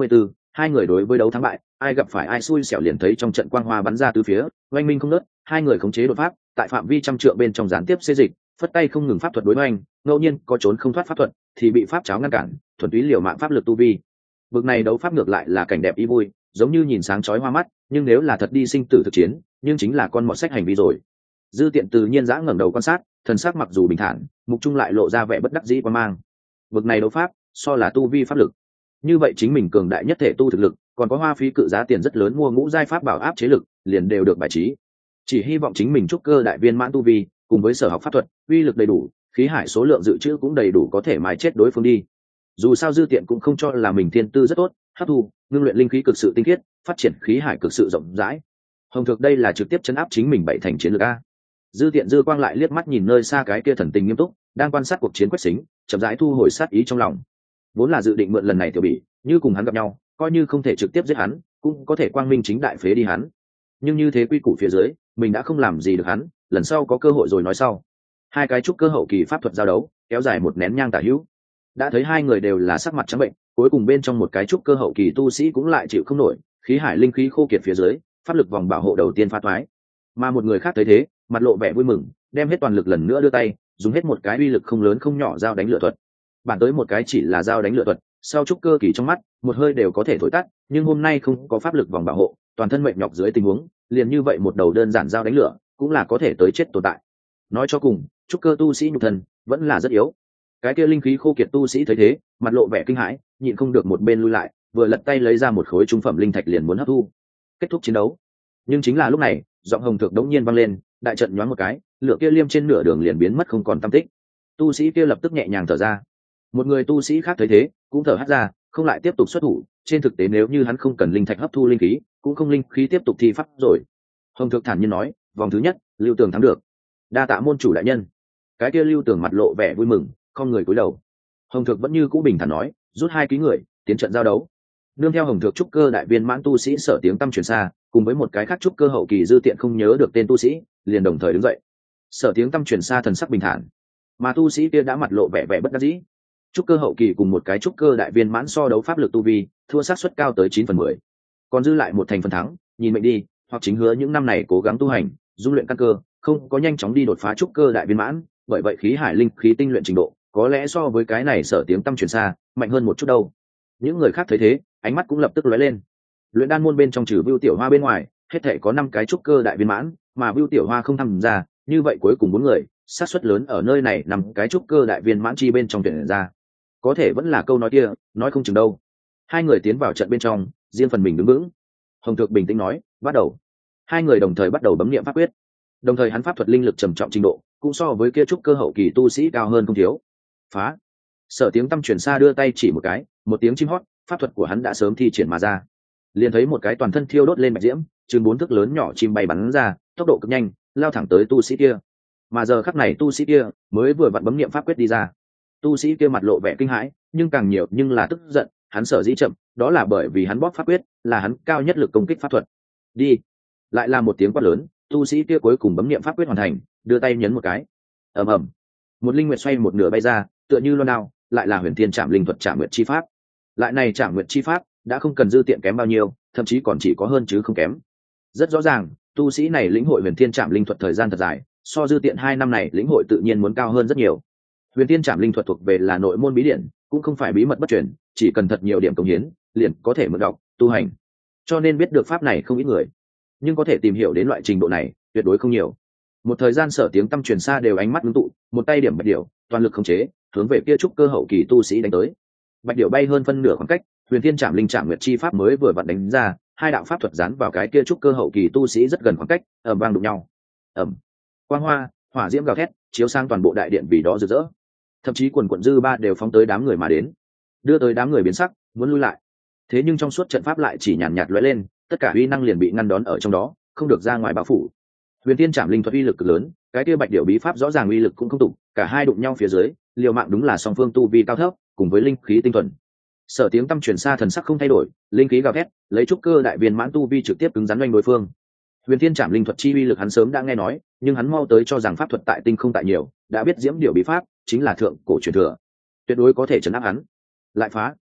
hai người đối với đấu thắng bại, ai gặp phải ai xui xẻo liền thấy trong trận quang hoa bắn ra từ phía, oanh minh không nớt, hai người khống chế đột pháp, tại phạm vi trăm trượng bên trong gián tiếp xê dịch, phất tay không ngừng pháp thuật đối oanh, ngẫu nhiên có trốn không thoát pháp thuật, thì bị pháp cháo ngăn cản, thuần túy liều mạng pháp lực tu vi. Bực này đấu pháp ngược lại là cảnh đẹp ý vui, giống như nhìn sáng chói hoa mắt, nhưng nếu là thật đi sinh tử thực chiến, nhưng chính là con mọt sách hành vi rồi. Dư Tiện tự nhiên dã ngẩng đầu quan sát, thần sắc mặc dù bình thản, mục trung lại lộ ra vẻ bất đắc dĩ quan mang. Bực này đấu pháp, so là tu vi pháp lực. Như vậy chính mình cường đại nhất thể tu thực lực, còn có hoa phí cự giá tiền rất lớn mua ngũ giai pháp bảo áp chế lực, liền đều được bài trí. Chỉ hy vọng chính mình trúc cơ đại viên mãn tu vi, cùng với sở học pháp thuật, uy lực đầy đủ, khí hải số lượng dự trữ cũng đầy đủ có thể mài chết đối phương đi. Dù sao Dư Tiện cũng không cho là mình thiên tư rất tốt, hấp thu, ngưng luyện linh khí cực sự tinh khiết, phát triển khí hải cực sự rộng rãi. Hồng Thực đây là trực tiếp chấn áp chính mình bảy thành chiến lược a. Dư Tiện dư quang lại liếc mắt nhìn nơi xa cái kia thần tình nghiêm túc, đang quan sát cuộc chiến quách xính, chậm rãi thu hồi sát ý trong lòng. Vốn là dự định mượn lần này tiểu bỉ, như cùng hắn gặp nhau, coi như không thể trực tiếp giết hắn, cũng có thể quang minh chính đại phế đi hắn. Nhưng như thế quy củ phía dưới, mình đã không làm gì được hắn, lần sau có cơ hội rồi nói sau. Hai cái trúc cơ hậu kỳ pháp thuật giao đấu, kéo dài một nén nhang tả hữu. Đã thấy hai người đều là sắc mặt trắng bệnh, cuối cùng bên trong một cái trúc cơ hậu kỳ tu sĩ cũng lại chịu không nổi, khí hải linh khí khô kiệt phía dưới, pháp lực vòng bảo hộ đầu tiên phá thoái. Mà một người khác thấy thế, mặt lộ vẻ vui mừng, đem hết toàn lực lần nữa đưa tay, dùng hết một cái uy lực không lớn không nhỏ dao đánh lửa thuật. Bản tới một cái chỉ là dao đánh lửa thuật, sau trúc cơ kỳ trong mắt, một hơi đều có thể thổi tắt, nhưng hôm nay không có pháp lực vòng bảo hộ, toàn thân mệt nhọc dưới tình huống, liền như vậy một đầu đơn giản dao đánh lửa, cũng là có thể tới chết tồn tại. Nói cho cùng, trúc cơ tu sĩ nhục thân vẫn là rất yếu. Cái kia linh khí khô kiệt tu sĩ thấy thế, mặt lộ vẻ kinh hãi, nhịn không được một bên lui lại, vừa lật tay lấy ra một khối trung phẩm linh thạch liền muốn hấp thu. Kết thúc chiến đấu. Nhưng chính là lúc này, giọng Hồng Thược đống nhiên vang lên, đại trận nhoáng một cái, lửa kia liêm trên nửa đường liền biến mất không còn tăm tích. Tu sĩ kia lập tức nhẹ nhàng thở ra. Một người tu sĩ khác thấy thế, cũng thở hắt ra, không lại tiếp tục xuất thủ. Trên thực tế nếu như hắn không cần linh thạch hấp thu linh khí, cũng không linh khí tiếp tục thi pháp rồi. Hồng Thược thản nhiên nói, vòng thứ nhất, Lưu Tường thắng được. Đa tạ môn chủ đại nhân. Cái kia Lưu Tường mặt lộ vẻ vui mừng, không người cúi đầu. Hồng Thược vẫn như cũ bình thản nói, rút hai ký người, tiến trận giao đấu. Nương theo Hồng Thược trúc cơ đại viên mãn tu sĩ Sở Tiếng Tăm truyền xa, cùng với một cái khác trúc cơ hậu kỳ Dư Tiện không nhớ được tên tu sĩ, liền đồng thời đứng dậy. Sở Tiếng Tăm truyền xa thần sắc bình thản, mà tu sĩ kia đã mặt lộ vẻ vẻ bất đắc dĩ. Trúc cơ hậu kỳ cùng một cái trúc cơ đại viên mãn so đấu pháp lực tu vi, thua xác suất cao tới chín phần mười. Còn dư lại một thành phần thắng, nhìn mệnh đi, hoặc chính hứa những năm này cố gắng tu hành, dung luyện căn cơ, không có nhanh chóng đi đột phá trúc cơ đại viên mãn, bởi vậy khí hải linh khí tinh luyện trình độ, có lẽ so với cái này Sở Tiếng Tăm truyền xa, mạnh hơn một chút đâu. Những người khác thấy thế, ánh mắt cũng lập tức lóe lên. Luyện đan môn bên trong trừ Vưu Tiểu Hoa bên ngoài, hết thể có năm cái trúc cơ đại viên mãn, mà Vưu Tiểu Hoa không tham gia, như vậy cuối cùng bốn người, xác suất lớn ở nơi này nằm cái trúc cơ đại viên mãn chi bên trong tuyển ra. Có thể vẫn là câu nói kia, nói không chừng đâu. Hai người tiến vào trận bên trong, riêng phần mình đứng vững. Hồng Thược bình tĩnh nói, bắt đầu. Hai người đồng thời bắt đầu bấm niệm pháp quyết. Đồng thời hắn pháp thuật linh lực trầm trọng trình độ, cũng so với kia trúc cơ hậu kỳ tu sĩ cao hơn không thiếu. Phá. Sở Tiếng Tăm truyền xa đưa tay chỉ một cái, một tiếng chim hót, pháp thuật của hắn đã sớm thi triển mà ra. Liền thấy một cái toàn thân thiêu đốt lên bạch diễm, chừng bốn thước lớn nhỏ chim bay bắn ra, tốc độ cực nhanh, lao thẳng tới tu sĩ kia. Mà giờ khắc này tu sĩ kia mới vừa vặn bấm niệm pháp quyết đi ra. Tu sĩ kia mặt lộ vẻ kinh hãi, nhưng càng nhiều nhưng là tức giận, hắn sở dĩ chậm, đó là bởi vì hắn bóp pháp quyết, là hắn cao nhất lực công kích pháp thuật. Đi. Lại là một tiếng quát lớn, tu sĩ kia cuối cùng bấm niệm pháp quyết hoàn thành, đưa tay nhấn một cái. Ầm ầm. Một linh nguyệt xoay một nửa bay ra, tựa như loan đao, lại là Huyền Thiên Trảm Linh thuật Trảm Nguyệt chi pháp. Lại này Trảm Nguyệt chi pháp đã không cần Dư Tiện kém bao nhiêu, thậm chí còn chỉ có hơn chứ không kém. Rất rõ ràng, tu sĩ này lĩnh hội Huyền Thiên Trảm Linh thuật thời gian thật dài, so Dư Tiện hai năm này lĩnh hội tự nhiên muốn cao hơn rất nhiều. Huyền Thiên Trảm Linh thuật thuộc về là nội môn bí điển, cũng không phải bí mật bất truyền, chỉ cần thật nhiều điểm công hiến, liền có thể mượn đọc, tu hành. Cho nên biết được pháp này không ít người, nhưng có thể tìm hiểu đến loại trình độ này, tuyệt đối không nhiều. Một thời gian Sở Tiếng Tăm truyền xa đều ánh mắt ngưng tụ, một tay điểm bạch điểu, toàn lực khống chế, hướng về kia trúc cơ hậu kỳ tu sĩ đánh tới. Bạch điểu bay hơn phân nửa khoảng cách, Huyền Thiên Trảm Linh Trảm Nguyệt chi pháp mới vừa vặn đánh ra, hai đạo pháp thuật dán vào cái kia trúc cơ hậu kỳ tu sĩ rất gần khoảng cách, ầm vang đụng nhau. Ầm. Quang hoa, hỏa diễm gào thét, chiếu sang toàn bộ đại điện vì đó rực rỡ. Thậm chí quần quần dư ba đều phóng tới đám người mà đến, đưa tới đám người biến sắc, muốn lui lại. Thế nhưng trong suốt trận pháp lại chỉ nhàn nhạt lóe lên, tất cả uy năng liền bị ngăn đón ở trong đó, không được ra ngoài bao phủ. Huyền Thiên Trảm Linh thuật uy lực cực lớn, cái kia bạch điểu bí pháp rõ ràng uy lực cũng không tụ, cả hai đụng nhau phía dưới, liều mạng đúng là song phương tu vi cao thấp, cùng với linh khí tinh thuần. Sở Tiếng Tăm truyền xa thần sắc không thay đổi, linh khí gào thét, lấy trúc cơ đại viên mãn tu vi trực tiếp cứng rắn doanh đối phương. Huyền Thiên Trảm Linh thuật chi uy lực hắn sớm đã nghe nói, nhưng hắn mau tới cho rằng pháp thuật tại tinh không tại nhiều, đã biết diễm điểu bí pháp chính là thượng cổ truyền thừa, tuyệt đối có thể trấn áp hắn. Lại phá.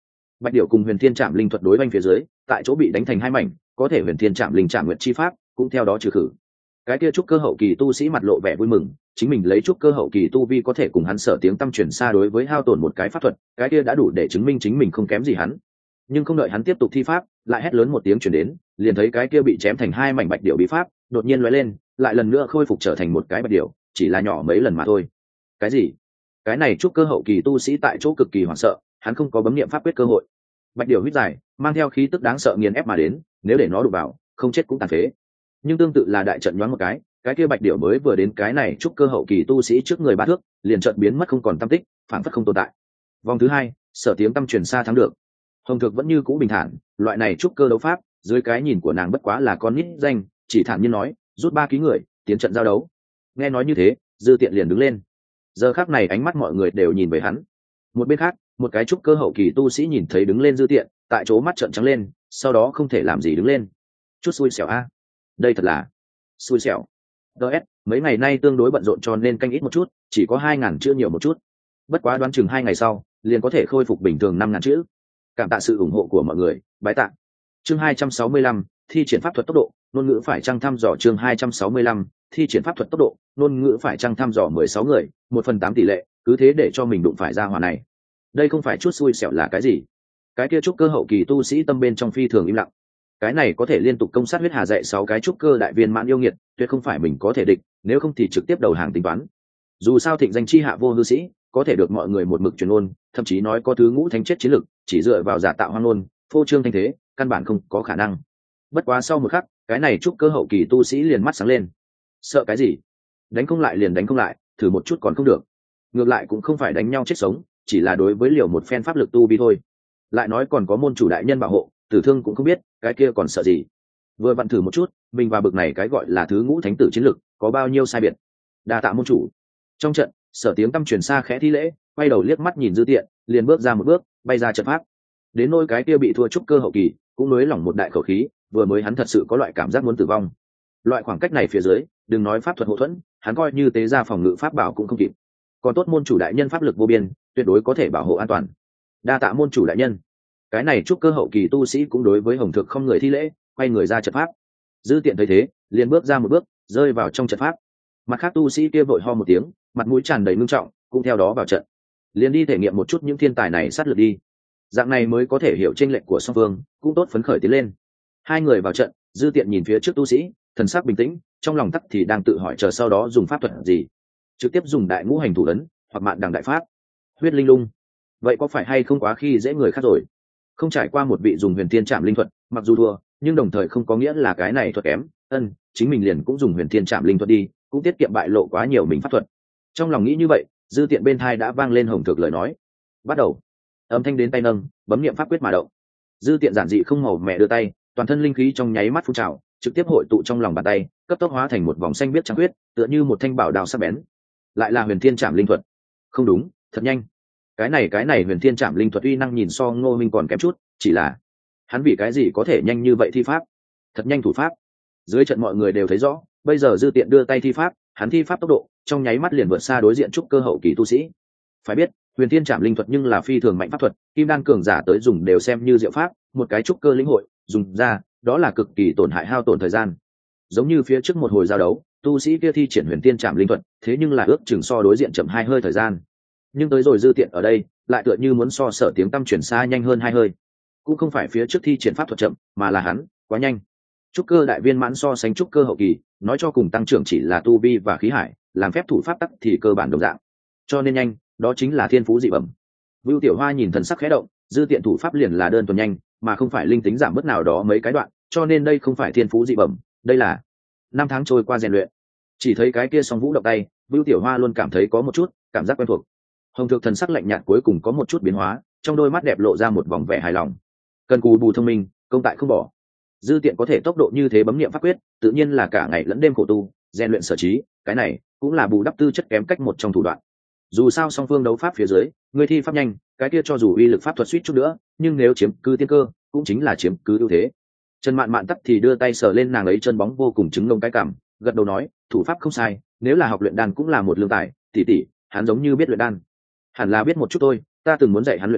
Bạch điểu cùng huyền thiên trạm linh thuật đối oanh phía dưới, tại chỗ bị đánh thành hai mảnh, có thể huyền thiên trạm linh trạm nguyện chi pháp cũng theo đó trừ khử. Cái kia trúc cơ hậu kỳ tu sĩ mặt lộ vẻ vui mừng, chính mình lấy trúc cơ hậu kỳ tu vi có thể cùng hắn sở tiếng tâm truyền xa đối với hao tổn một cái pháp thuật, cái kia đã đủ để chứng minh chính mình không kém gì hắn. Nhưng không đợi hắn tiếp tục thi pháp, lại hét lớn một tiếng truyền đến, liền thấy cái kia bị chém thành hai mảnh bạch điểu bí pháp đột nhiên lóe lên, lại lần nữa khôi phục trở thành một cái bạch điểu, chỉ là nhỏ mấy lần mà thôi. Cái gì? Cái này trúc cơ hậu kỳ tu sĩ tại chỗ cực kỳ hoảng sợ, hắn không có bấm niệm pháp quyết cơ hội. Bạch điểu huyết dài mang theo khí tức đáng sợ nghiền ép mà đến, nếu để nó đụng vào, không chết cũng tàn phế. Nhưng tương tự là đại trận nhoáng một cái, cái kia bạch điểu mới vừa đến cái này trúc cơ hậu kỳ tu sĩ trước người ba thước, liền chợt biến mất không còn tăm tích, phản phất không tồn tại. Vòng thứ hai, sở tiếng tâm truyền xa thắng được. Hồng Thược vẫn như cũ bình thản, loại này trúc cơ đấu pháp, dưới cái nhìn của nàng bất quá là con nít danh, chỉ thản nhiên nói, rút ba ký người, tiến trận giao đấu. Nghe nói như thế, Dư Tiện liền đứng lên. Giờ khắc này ánh mắt mọi người đều nhìn về hắn. Một bên khác, một cái trúc cơ hậu kỳ tu sĩ nhìn thấy đứng lên Dư Tiện, tại chỗ mắt trợn trắng lên, sau đó không thể làm gì đứng lên. Chút xui xẻo a, đây thật là xui xẻo. ds mấy ngày nay tương đối bận rộn cho nên canh ít một chút, chỉ có hai ngàn chữ nhiều một chút, bất quá đoán chừng hai ngày sau liền có thể khôi phục bình thường năm ngàn chữ. Cảm tạ sự ủng hộ của mọi người, bái tạ. Chương hai trăm sáu mươi lăm, thi triển pháp thuật tốc độ, ngôn ngữ phải chăng thăm dò. Chương hai trăm sáu mươi lăm, thi triển pháp thuật tốc độ, ngôn ngữ phải chăng thăm dò. Mười sáu người, một phần tám tỷ lệ, cứ thế để cho mình đụng phải ra hỏa này. Đây không phải chút xui xẻo là cái gì? Cái kia trúc cơ hậu kỳ tu sĩ tâm bên trong phi thường im lặng. Cái này có thể liên tục công sát huyết hà dạy sáu cái trúc cơ đại viên mãn yêu nghiệt, tuyệt không phải mình có thể địch, nếu không thì trực tiếp đầu hàng tính toán. Dù sao thịnh danh chi hạ vô hư sĩ, có thể được mọi người một mực truyền ôn, thậm chí nói có thứ ngũ thánh chết chiến lực, chỉ dựa vào giả tạo hoang ngôn, phô trương thanh thế, căn bản không có khả năng. Bất quá sau một khắc, cái này trúc cơ hậu kỳ tu sĩ liền mắt sáng lên. Sợ cái gì? Đánh không lại liền đánh không lại, thử một chút còn không được. Ngược lại cũng không phải đánh nhau chết sống, chỉ là đối với liều một phen pháp lực tu vi thôi. Lại nói còn có môn chủ đại nhân bảo hộ, tử thương cũng không biết, cái kia còn sợ gì? Vừa vặn thử một chút, mình và bực này cái gọi là thứ ngũ thánh tử chiến lực, có bao nhiêu sai biệt. Đa tạ môn chủ. Trong trận, Sở Tiếng Tâm truyền xa khẽ thi lễ, quay đầu liếc mắt nhìn Dư Tiện, liền bước ra một bước, bay ra trận pháp. Đến nôi cái kia bị thua trúc cơ hậu kỳ, cũng nới lỏng một đại khẩu khí, vừa mới hắn thật sự có loại cảm giác muốn tử vong. Loại khoảng cách này phía dưới, đừng nói pháp thuật hộ thuẫn, hắn coi như tế ra phòng ngự pháp bảo cũng không kịp. Còn tốt môn chủ đại nhân pháp lực vô biên, tuyệt đối có thể bảo hộ an toàn. Đa tạ môn chủ đại nhân. Cái này trúc cơ hậu kỳ tu sĩ cũng đối với Hồng Thược không người thi lễ, quay người ra trận pháp. Dư Tiện thấy thế, liền bước ra một bước, rơi vào trong trận pháp. Mặt khác tu sĩ kia vội ho một tiếng, mặt mũi tràn đầy ngưng trọng, cũng theo đó vào trận. Liền đi thể nghiệm một chút những thiên tài này sát lược đi. Dạng này mới có thể hiểu chênh lệch của song phương, cũng tốt phấn khởi tiến lên. Hai người vào trận, Dư Tiện nhìn phía trước tu sĩ, thần sắc bình tĩnh, trong lòng tắc thì đang tự hỏi chờ sau đó dùng pháp thuật gì. Trực tiếp dùng đại ngũ hành thủ ấn, hoặc mạn đằng đại pháp, huyết linh lung. Vậy có phải hay không quá khi dễ người khác rồi? Không trải qua một vị dùng huyền thiên trảm linh thuật, mặc dù thua, nhưng đồng thời không có nghĩa là cái này thuật kém. Ân, chính mình liền cũng dùng huyền thiên trảm linh thuật đi, cũng tiết kiệm bại lộ quá nhiều mình pháp thuật. Trong lòng nghĩ như vậy, Dư Tiện bên thai đã vang lên Hồng Thược lời nói. Bắt đầu. Âm thanh đến tay nâng, bấm niệm pháp quyết mà động. Dư Tiện giản dị không màu mẹ đưa tay, toàn thân linh khí trong nháy mắt phun trào, trực tiếp hội tụ trong lòng bàn tay, cấp tốc hóa thành một vòng xanh biếc trắng huyết, tựa như một thanh bảo đao sắc bén. Lại là huyền thiên trảm linh thuật. Không đúng, thật nhanh. Cái này cái này huyền thiên trảm linh thuật uy năng nhìn so Ngô Minh còn kém chút, chỉ là hắn vì cái gì có thể nhanh như vậy thi pháp? Thật nhanh thủ pháp. Dưới trận mọi người đều thấy rõ, bây giờ Dư Tiện đưa tay thi pháp, hắn thi pháp tốc độ trong nháy mắt liền vượt xa đối diện trúc cơ hậu kỳ tu sĩ. Phải biết, huyền thiên trảm linh thuật nhưng là phi thường mạnh pháp thuật, kim đan cường giả tới dùng đều xem như diệu pháp, một cái trúc cơ lĩnh hội dùng ra, đó là cực kỳ tổn hại hao tổn thời gian. Giống như phía trước một hồi giao đấu, tu sĩ kia thi triển huyền thiên trảm linh thuật, thế nhưng là ước chừng so đối diện chậm hai hơi thời gian. Nhưng tới rồi Dư Tiện ở đây, lại tựa như muốn so Sở Tiếng Tâm truyền xa nhanh hơn hai hơi. Cũng không phải phía trước thi triển pháp thuật chậm, mà là hắn quá nhanh. Trúc cơ đại viên mãn so sánh trúc cơ hậu kỳ, nói cho cùng tăng trưởng chỉ là tu vi và khí hải, làm phép thủ pháp tắc thì cơ bản đồng dạng. Cho nên nhanh, đó chính là thiên phú dị bẩm. Vưu Tiểu Hoa nhìn thần sắc khẽ động, Dư Tiện thủ pháp liền là đơn thuần nhanh, mà không phải linh tính giảm bớt nào đó mấy cái đoạn, cho nên đây không phải thiên phú dị bẩm, đây là năm tháng trôi qua rèn luyện. Chỉ thấy cái kia song vũ động tay, Vưu Tiểu Hoa luôn cảm thấy có một chút cảm giác quen thuộc. Hồng Thược thần sắc lạnh nhạt cuối cùng có một chút biến hóa, trong đôi mắt đẹp lộ ra một vòng vẻ hài lòng. Cần cù bù thông minh, công tại không bỏ. Dư Tiện có thể tốc độ như thế bấm niệm pháp quyết, tự nhiên là cả ngày lẫn đêm khổ tu, rèn luyện sở trí, cái này cũng là bù đắp tư chất kém cách một trong thủ đoạn. Dù sao song phương đấu pháp phía dưới, người thi pháp nhanh, cái kia cho dù uy lực pháp thuật suýt chút nữa, nhưng nếu chiếm cứ tiên cơ, cũng chính là chiếm cứ ưu thế. Trần Mạn Mạn tắc thì đưa tay sờ lên nàng ấy chân bóng vô cùng trứng lông cái cảm, gật đầu nói, thủ pháp không sai, nếu là học luyện đan cũng là một lương tài, tỷ tỷ, hắn giống như biết luyện đan. Hẳn là biết một chút thôi, ta từng muốn dạy hắn luyện đan,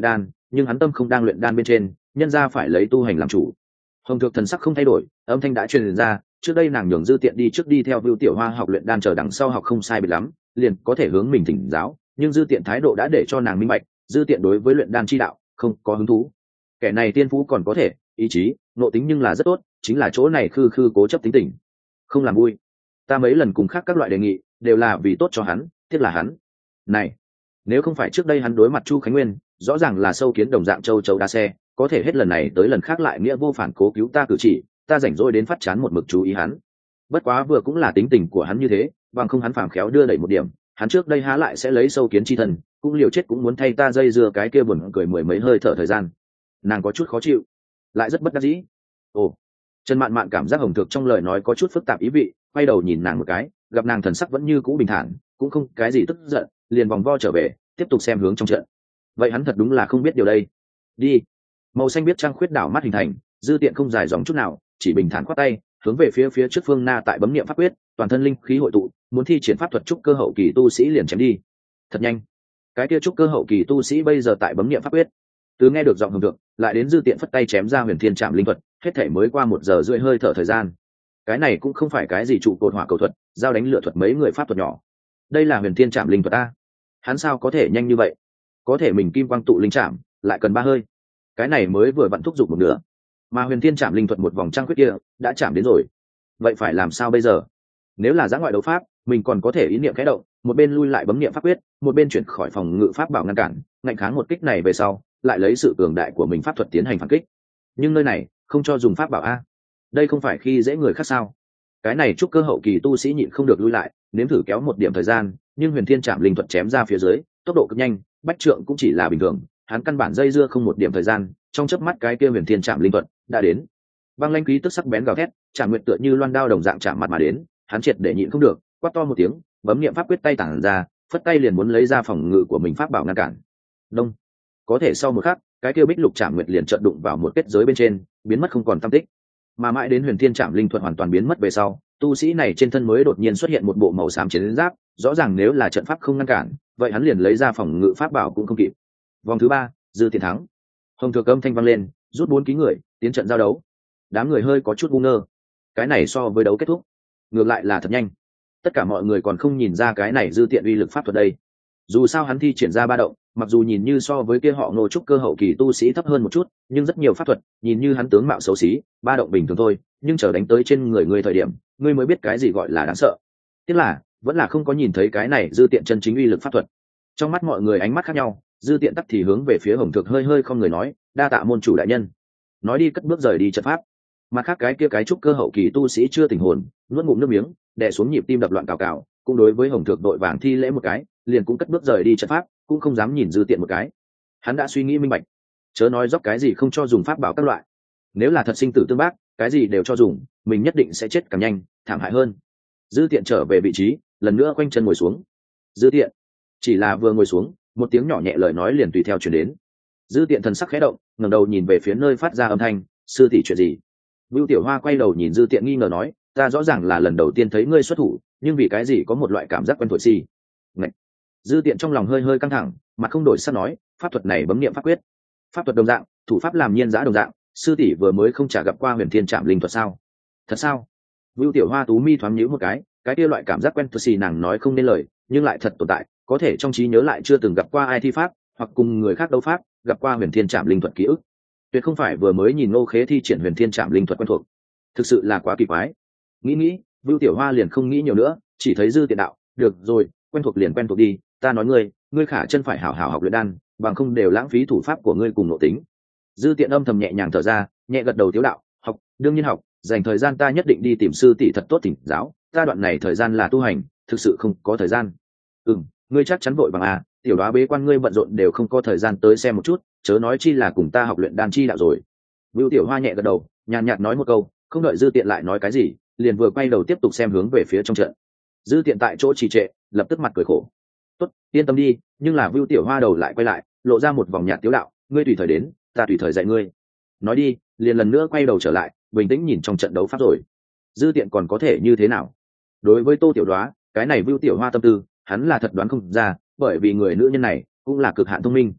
nhưng hắn tâm không đang luyện đan bên trên, nhân ra phải lấy tu hành làm chủ. Hồng Thược thần sắc không thay đổi, âm thanh đã truyền ra, trước đây nàng nhường Dư Tiện đi trước đi theo Vưu Tiểu Hoa học luyện đan, chờ đằng sau học không sai biệt lắm, liền có thể hướng mình thỉnh giáo, nhưng Dư Tiện thái độ đã để cho nàng minh bạch, Dư Tiện đối với luyện đan chi đạo không có hứng thú. Kẻ này tiên phú còn có thể, ý chí, nội tính nhưng là rất tốt, chính là chỗ này khư khư cố chấp tính tình, không làm vui. Ta mấy lần cùng khác các loại đề nghị, đều là vì tốt cho hắn, tiếc là hắn. Này, nếu không phải trước đây hắn đối mặt Chu Khánh Nguyên, rõ ràng là sâu kiến đồng dạng châu châu đa xe, có thể hết lần này tới lần khác lại nghĩa vô phản cố cứu ta cử chỉ, ta rảnh rỗi đến phát chán một mực chú ý hắn. Bất quá vừa cũng là tính tình của hắn như thế, bằng không hắn phàm khéo đưa đẩy một điểm, hắn trước đây há lại sẽ lấy sâu kiến chi thần, cũng liều chết cũng muốn thay ta dây dưa cái kia buồn cười mười mấy hơi thở thời gian. Nàng có chút khó chịu, lại rất bất đắc dĩ. Ồ, Trần Mạn Mạn cảm giác Hồng Thược trong lời nói có chút phức tạp ý vị, quay đầu nhìn nàng một cái, gặp nàng thần sắc vẫn như cũ bình thản, cũng không cái gì tức giận, liền vòng vo trở về, tiếp tục xem hướng trong trận. Vậy hắn thật đúng là không biết điều đây. Đi. Màu xanh biết trăng khuyết đảo mắt hình thành, Dư Tiện không dài dòng chút nào, chỉ bình thản khoát tay, hướng về phía phía trước Phương Na tại bấm niệm pháp quyết, toàn thân linh khí hội tụ, muốn thi triển pháp thuật trúc cơ hậu kỳ tu sĩ liền chém đi. Thật nhanh. Cái kia trúc cơ hậu kỳ tu sĩ bây giờ tại bấm niệm pháp quyết. Từ nghe được giọng Hồng Thượng, lại đến Dư Tiện phất tay chém ra Huyền Thiên Trảm linh thuật, hết thể mới qua một giờ rưỡi hơi thở thời gian. Cái này cũng không phải cái gì trụ cột hỏa cầu thuật, giao đánh lửa thuật mấy người pháp thuật nhỏ. Đây là Huyền Thiên Trảm linh thuật a. Hắn sao có thể nhanh như vậy? Có thể mình kim quang tụ linh trảm, lại cần ba hơi. Cái này mới vừa vặn thúc giục một nửa, mà Huyền Thiên Trảm linh thuật một vòng trăng khuyết kia đã chạm đến rồi. Vậy phải làm sao bây giờ? Nếu là giã ngoại đấu pháp, mình còn có thể ý niệm khẽ động, một bên lui lại bấm niệm pháp quyết, một bên chuyển khỏi phòng ngự pháp bảo ngăn cản, ngạnh kháng một kích này về sau, lại lấy sự cường đại của mình pháp thuật tiến hành phản kích. Nhưng nơi này không cho dùng pháp bảo a. Đây không phải khi dễ người khác sao? Cái này trúc cơ hậu kỳ tu sĩ nhịn không được lui lại, nếm thử kéo một điểm thời gian, nhưng Huyền Thiên Trảm linh thuật chém ra phía dưới, tốc độ cực nhanh, bách trượng cũng chỉ là bình thường, hắn căn bản dây dưa không một điểm thời gian, trong chớp mắt cái kia Huyền Thiên Trảm linh thuật đã đến. Băng lanh khí tức sắc bén gào thét, Trảm Nguyệt tựa như loan đao đồng dạng chạm mặt mà đến, hắn triệt để nhịn không được, quát to một tiếng, bấm niệm pháp quyết tay tản ra, phất tay liền muốn lấy ra phòng ngự của mình pháp bảo ngăn cản. Đông. Có thể sau một khắc, cái kia bích lục Trảm Nguyệt liền chợt đụng vào một kết giới bên trên, biến mất không còn tăm tích. Mà mãi đến Huyền Thiên Trảm linh thuật hoàn toàn biến mất về sau, tu sĩ này trên thân mới đột nhiên xuất hiện một bộ màu xám chiến giáp, rõ ràng nếu là trận pháp không ngăn cản, vậy hắn liền lấy ra phòng ngự pháp bảo cũng không kịp. Vòng thứ ba, Dư Tiện thắng. Hồng Thược âm thanh vang lên, rút bốn ký người, tiến trận giao đấu. Đám người hơi có chút ngu ngơ. Cái này so với đấu kết thúc, ngược lại là thật nhanh. Tất cả mọi người còn không nhìn ra cái này Dư Tiện uy lực pháp thuật đây. Dù sao hắn thi triển ra ba động, mặc dù nhìn như so với kia họ Ngô trúc cơ hậu kỳ tu sĩ thấp hơn một chút, nhưng rất nhiều pháp thuật, nhìn như hắn tướng mạo xấu xí, ba động bình thường thôi, nhưng chờ đánh tới trên người người thời điểm, ngươi mới biết cái gì gọi là đáng sợ. Tiếc là, vẫn là không có nhìn thấy cái này Dư Tiện chân chính uy lực pháp thuật. Trong mắt mọi người ánh mắt khác nhau, Dư Tiện tắc thì hướng về phía Hồng Thược hơi hơi không người nói, đa tạ môn chủ đại nhân. Nói đi cất bước rời đi trận pháp. Mặt khác cái kia cái trúc cơ hậu kỳ tu sĩ chưa tỉnh hồn, nuốt ngụm nước miếng, đè xuống nhịp tim đập loạn cào cào, cũng đối với Hồng Thược đội vàng thi lễ một cái, liền cũng cất bước rời đi trận pháp, cũng không dám nhìn Dư Tiện một cái. Hắn đã suy nghĩ minh bạch, chớ nói dốc cái gì không cho dùng pháp bảo các loại. Nếu là thật sinh tử tương bác, cái gì đều cho dùng, mình nhất định sẽ chết càng nhanh, thảm hại hơn. Dư Tiện trở về vị trí, lần nữa quanh chân ngồi xuống. Dư Tiện chỉ là vừa ngồi xuống, một tiếng nhỏ nhẹ lời nói liền tùy theo truyền đến. Dư Tiện thần sắc khẽ động, ngẩng đầu nhìn về phía nơi phát ra âm thanh, sư tỷ chuyện gì? Vưu Tiểu Hoa quay đầu nhìn Dư Tiện nghi ngờ nói, ta rõ ràng là lần đầu tiên thấy ngươi xuất thủ, nhưng vì cái gì có một loại cảm giác quen thuộc gì? Ngậy. Dư Tiện trong lòng hơi hơi căng thẳng, mặt không đổi sắc nói, pháp thuật này bấm niệm pháp quyết, pháp thuật đồng dạng, thủ pháp làm nhiên giã đồng dạng, sư tỷ vừa mới không trả gặp qua Huyền Thiên Trảm linh thuật sao? Thật sao? Vưu Tiểu Hoa tú mi thoáng nhíu một cái, cái kia loại cảm giác quen thuộc gì nàng nói không nên lời, nhưng lại thật tồn tại, có thể trong trí nhớ lại chưa từng gặp qua ai thi pháp, hoặc cùng người khác đấu pháp, gặp qua Huyền Thiên Trảm linh thuật ký ức. Tuyệt không phải vừa mới nhìn Ngô Khế thi triển Huyền Thiên Trảm linh thuật quen thuộc. Thực sự là quá kỳ quái. Nghĩ nghĩ, Vưu Tiểu Hoa liền không nghĩ nhiều nữa, chỉ thấy Dư Tiện đạo, được rồi, quen thuộc liền quen thuộc đi, ta nói ngươi, ngươi khả chân phải hảo hảo học luyện đan, bằng không đều lãng phí thủ pháp của ngươi cùng nội tính. Dư Tiện âm thầm nhẹ nhàng thở ra, nhẹ gật đầu thiếu đạo, học, đương nhiên học, dành thời gian ta nhất định đi tìm sư tỷ thật tốt thỉnh giáo, ta đoạn này thời gian là tu hành, thực sự không có thời gian. Ừm, ngươi chắc chắn vội bằng à, tiểu đoá bế quan ngươi bận rộn đều không có thời gian tới xem một chút, chớ nói chi là cùng ta học luyện đan chi đạo rồi. Vưu Tiểu Hoa nhẹ gật đầu, nhàn nhạt nói một câu, không đợi Dư Tiện lại nói cái gì, liền vừa quay đầu tiếp tục xem hướng về phía trong trận. Dư Tiện tại chỗ trì trệ, lập tức mặt cười khổ. Tốt, yên tâm đi, nhưng là Vưu Tiểu Hoa đầu lại quay lại, lộ ra một vòng nhạt tiếu đạo, ngươi tùy thời đến, ta tùy thời dạy ngươi. Nói đi, liền lần nữa quay đầu trở lại, bình tĩnh nhìn trong trận đấu pháp rồi. Dư Tiện còn có thể như thế nào? Đối với Tô Tiểu Đoá, cái này Vưu Tiểu Hoa tâm tư, hắn là thật đoán không ra, bởi vì người nữ nhân này cũng là cực hạn thông minh.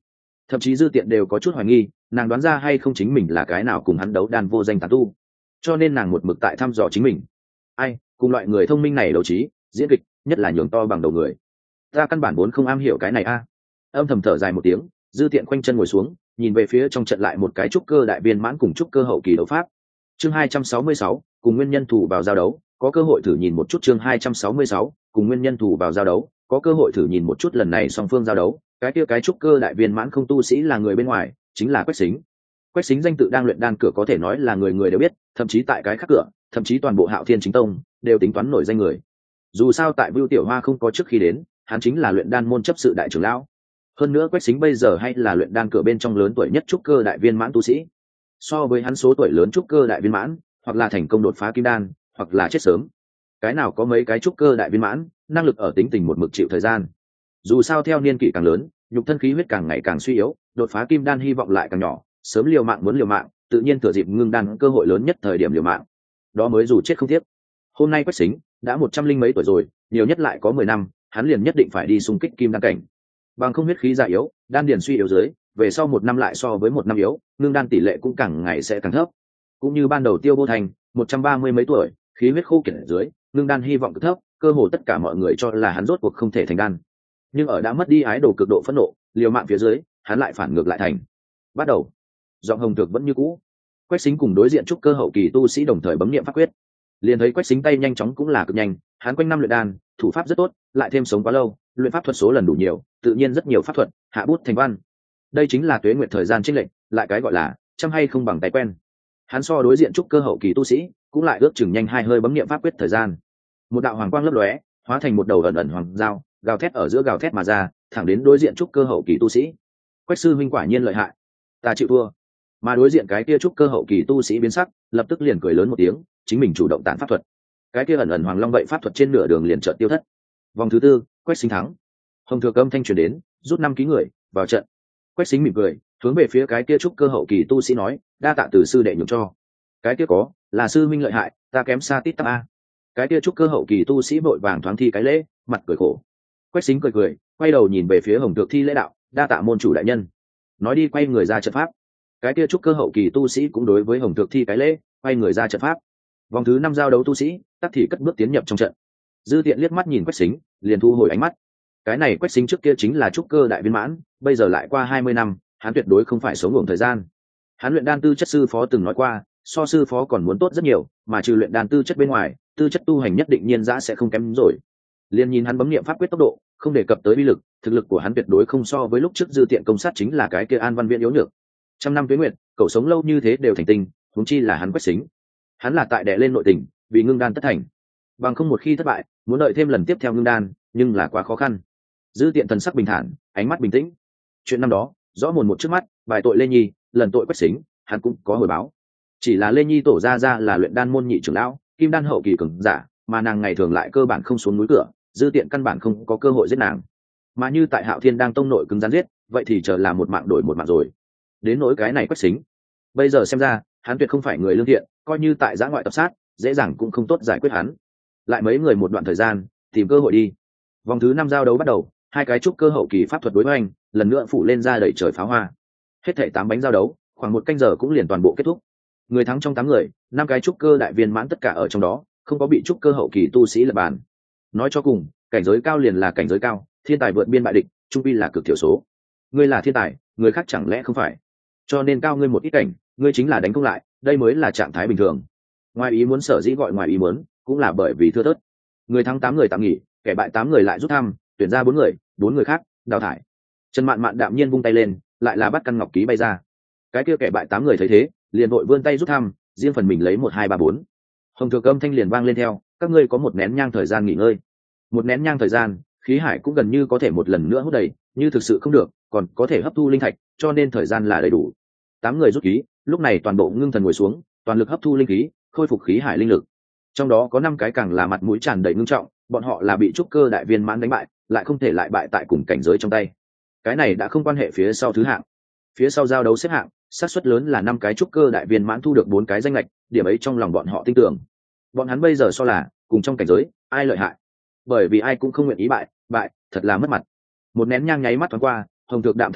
thậm chí dư tiện đều có chút hoài nghi nàng đoán ra hay không chính mình là cái nào cùng hắn đấu đan vô danh tán tu, cho nên nàng một mực tại thăm dò chính mình. Ai cùng loại người thông minh này đấu trí diễn kịch, nhất là nhường to bằng đầu người, ta căn bản vốn không am hiểu cái này a. Âm thầm thở dài một tiếng, dư tiện khoanh chân ngồi xuống, nhìn về phía trong trận lại một cái trúc cơ đại viên mãn cùng trúc cơ hậu kỳ đấu pháp. Chương hai trăm sáu mươi sáu, cùng nguyên nhân thủ vào giao đấu, có cơ hội thử nhìn một chút. Chương hai trăm sáu mươi sáu, cùng nguyên nhân thủ vào giao đấu, có cơ hội thử nhìn một chút lần này song phương giao đấu. Cái kia cái trúc cơ đại viên mãn không tu sĩ là người bên ngoài, chính là Quách Sính. Quách Sính danh tự đang luyện đan cửa có thể nói là người người đều biết, thậm chí tại cái khác cửa, thậm chí toàn bộ Hạo Thiên Chính Tông đều tính toán nổi danh người. Dù sao tại Vưu Tiểu Hoa không có trước khi đến, hắn chính là luyện đan môn chấp sự đại trưởng lão. Hơn nữa Quách Sính bây giờ hay là luyện đan cửa bên trong lớn tuổi nhất trúc cơ đại viên mãn tu sĩ. So với hắn số tuổi lớn trúc cơ đại viên mãn, hoặc là thành công đột phá kim đan, hoặc là chết sớm. Cái nào có mấy cái trúc cơ đại viên mãn, năng lực ở tính tình một mực chịu thời gian. Dù sao theo niên kỷ càng lớn, nhục thân khí huyết càng ngày càng suy yếu, đột phá kim đan hy vọng lại càng nhỏ, sớm liều mạng muốn liều mạng, tự nhiên thừa dịp ngưng đan cơ hội lớn nhất thời điểm liều mạng. Đó mới dù chết không tiếc. Hôm nay Quách Sính đã một trăm linh mấy tuổi rồi, nhiều nhất lại có mười năm, hắn liền nhất định phải đi xung kích kim đan cảnh. Bằng không huyết khí già yếu, đan điền suy yếu dưới, về sau một năm lại so với một năm yếu, ngưng đan tỷ lệ cũng càng ngày sẽ càng thấp. Cũng như ban đầu Tiêu Vô Thành, một trăm ba mươi mấy tuổi, khí huyết khô kiệt ở dưới, ngưng đan hy vọng cực thấp, cơ hồ tất cả mọi người cho là hắn rốt cuộc không thể thành đan. Nhưng ở đã mất đi ái đồ cực độ phẫn nộ, liều mạng phía dưới, hắn lại phản ngược lại thành. Bắt đầu, giọng hồng thực vẫn như cũ. Quách Sính cùng đối diện trúc cơ hậu kỳ tu sĩ đồng thời bấm niệm pháp quyết. Liền thấy Quách Sính tay nhanh chóng cũng là cực nhanh, hắn quanh năm luyện đan, thủ pháp rất tốt, lại thêm sống quá lâu, luyện pháp thuật số lần đủ nhiều, tự nhiên rất nhiều pháp thuật hạ bút thành văn. Đây chính là tuế nguyệt thời gian chênh lệch, lại cái gọi là chăm hay không bằng tay quen. Hắn so đối diện trúc cơ hậu kỳ tu sĩ, cũng lại ước chừng nhanh hai hơi bấm niệm pháp quyết thời gian. Một đạo hoàng quang lấp lóe, hóa thành một đầu ẩn ẩn hoàng dao, gào thét ở giữa gào thét mà ra, thẳng đến đối diện trúc cơ hậu kỳ tu sĩ. Quách sư huynh quả nhiên lợi hại, ta chịu thua. Mà đối diện cái kia trúc cơ hậu kỳ tu sĩ biến sắc, lập tức liền cười lớn một tiếng, chính mình chủ động tản pháp thuật. Cái kia ẩn ẩn hoàng long vậy pháp thuật trên nửa đường liền chợt tiêu thất. Vòng thứ tư, Quách Sính thắng. Hồng Thừa Âm thanh truyền đến, rút năm ký người vào trận. Quách Sính mỉm cười, hướng về phía cái kia trúc cơ hậu kỳ tu sĩ nói, đa tạ từ sư đệ nhường cho. Cái kia có, là sư minh lợi hại, ta kém xa tít tắp a. Cái kia trúc cơ hậu kỳ tu sĩ vội vàng thoáng thi cái lễ, mặt cười khổ. Quách Sính cười cười, quay đầu nhìn về phía Hồng Thược thi lễ đạo, đa tạ môn chủ đại nhân. Nói đi quay người ra trận pháp. Cái kia trúc cơ hậu kỳ tu sĩ cũng đối với Hồng Thược thi cái lễ, quay người ra trận pháp. Vòng thứ năm giao đấu tu sĩ, tắc thì cất bước tiến nhập trong trận. Dư Tiện liếc mắt nhìn Quách Sính, liền thu hồi ánh mắt. Cái này Quách Sính trước kia chính là trúc cơ đại viên mãn, bây giờ lại qua hai mươi năm, hắn tuyệt đối không phải sống ngủ thời gian. Hắn luyện đan tư chất sư phó từng nói qua, so sư phó còn muốn tốt rất nhiều, mà trừ luyện đan tư chất bên ngoài, tư chất tu hành nhất định nhiên dã sẽ không kém rồi. Liên nhìn hắn bấm niệm pháp quyết tốc độ, không đề cập tới uy lực, thực lực của hắn tuyệt đối không so với lúc trước Dư Tiện công sát chính là cái kia An Văn Viễn yếu nhược. Trăm năm tuế nguyệt, cậu sống lâu như thế đều thành tinh, huống chi là hắn Quách Sính. Hắn là tại đè lên nội tình, vì ngưng đan tất thành. Bằng không một khi thất bại, muốn đợi thêm lần tiếp theo ngưng đan, nhưng là quá khó khăn. Dư Tiện thần sắc bình thản, ánh mắt bình tĩnh. Chuyện năm đó, rõ mồn một trước mắt, bài tội Lê Nhi, lần tội Quách Sính, hắn cũng có hồi báo. Chỉ là Lê Nhi tổ ra ra là luyện đan môn nhị trưởng lão, kim đan hậu kỳ cường giả, mà nàng ngày thường lại cơ bản không xuống núi cửa, Dư Tiện căn bản không có cơ hội giết nàng. Mà như tại Hạo Thiên đang tông nội cứng rắn giết, vậy thì chờ là một mạng đổi một mạng rồi. Đến nỗi cái này Quách Sính, bây giờ xem ra, hắn tuyệt không phải người lương thiện, coi như tại giã ngoại tập sát, dễ dàng cũng không tốt giải quyết hắn. Lại mấy người một đoạn thời gian, tìm cơ hội đi. Vòng thứ năm giao đấu bắt đầu, hai cái trúc cơ hậu kỳ pháp thuật đối hoành, lần nữa phủ lên ra đẩy trời pháo hoa. Hết thảy tám bánh giao đấu, khoảng một canh giờ cũng liền toàn bộ kết thúc. Người thắng trong tám người, năm cái trúc cơ đại viên mãn tất cả ở trong đó, không có bị trúc cơ hậu kỳ tu sĩ lật bàn. Nói cho cùng, cảnh giới cao liền là cảnh giới cao, thiên tài vượt biên bại địch, trung quy là cực thiểu số. Ngươi là thiên tài, người khác chẳng lẽ không phải? Cho nên cao ngươi một ít cảnh, ngươi chính là đánh không lại, đây mới là trạng thái bình thường. Ngoài ý muốn sở dĩ gọi ngoài ý muốn, cũng là bởi vì thưa thớt. Người thắng tám người tạm nghỉ, kẻ bại tám người lại rút thăm, tuyển ra bốn người, bốn người khác đào thải. Trần Mạn Mạn đạm nhiên vung tay lên, lại là bắt căn ngọc ký bay ra. Cái kia kẻ bại tám người thấy thế, liền vội vươn tay rút thăm, riêng phần mình lấy một hai ba bốn. Hồng Thừa Âm thanh liền vang lên theo, các ngươi có một nén nhang thời gian nghỉ ngơi. Một nén nhang thời gian, khí hải cũng gần như có thể một lần nữa hút đầy, như thực sự không được, còn có thể hấp thu linh thạch, cho nên thời gian là đầy đủ. Tám người rút ký, lúc này toàn bộ ngưng thần ngồi xuống, toàn lực hấp thu linh khí, khôi phục khí hải linh lực. Trong đó có năm cái càng là mặt mũi tràn đầy ngưng trọng, bọn họ là bị trúc cơ đại viên mãn đánh bại, lại không thể lại bại tại cùng cảnh giới trong tay. Cái này đã không quan hệ phía sau thứ hạng. Phía sau giao đấu xếp hạng, xác suất lớn là năm cái trúc cơ đại viên mãn thu được bốn cái danh lệch, điểm ấy trong lòng bọn họ tin tưởng. Bọn hắn bây giờ so là cùng trong cảnh giới, ai lợi hại? Bởi vì ai cũng không nguyện ý bại, bại thật là mất mặt. Một nén nhang nháy mắt thoáng qua, Hồng Thược đạm thanh nói,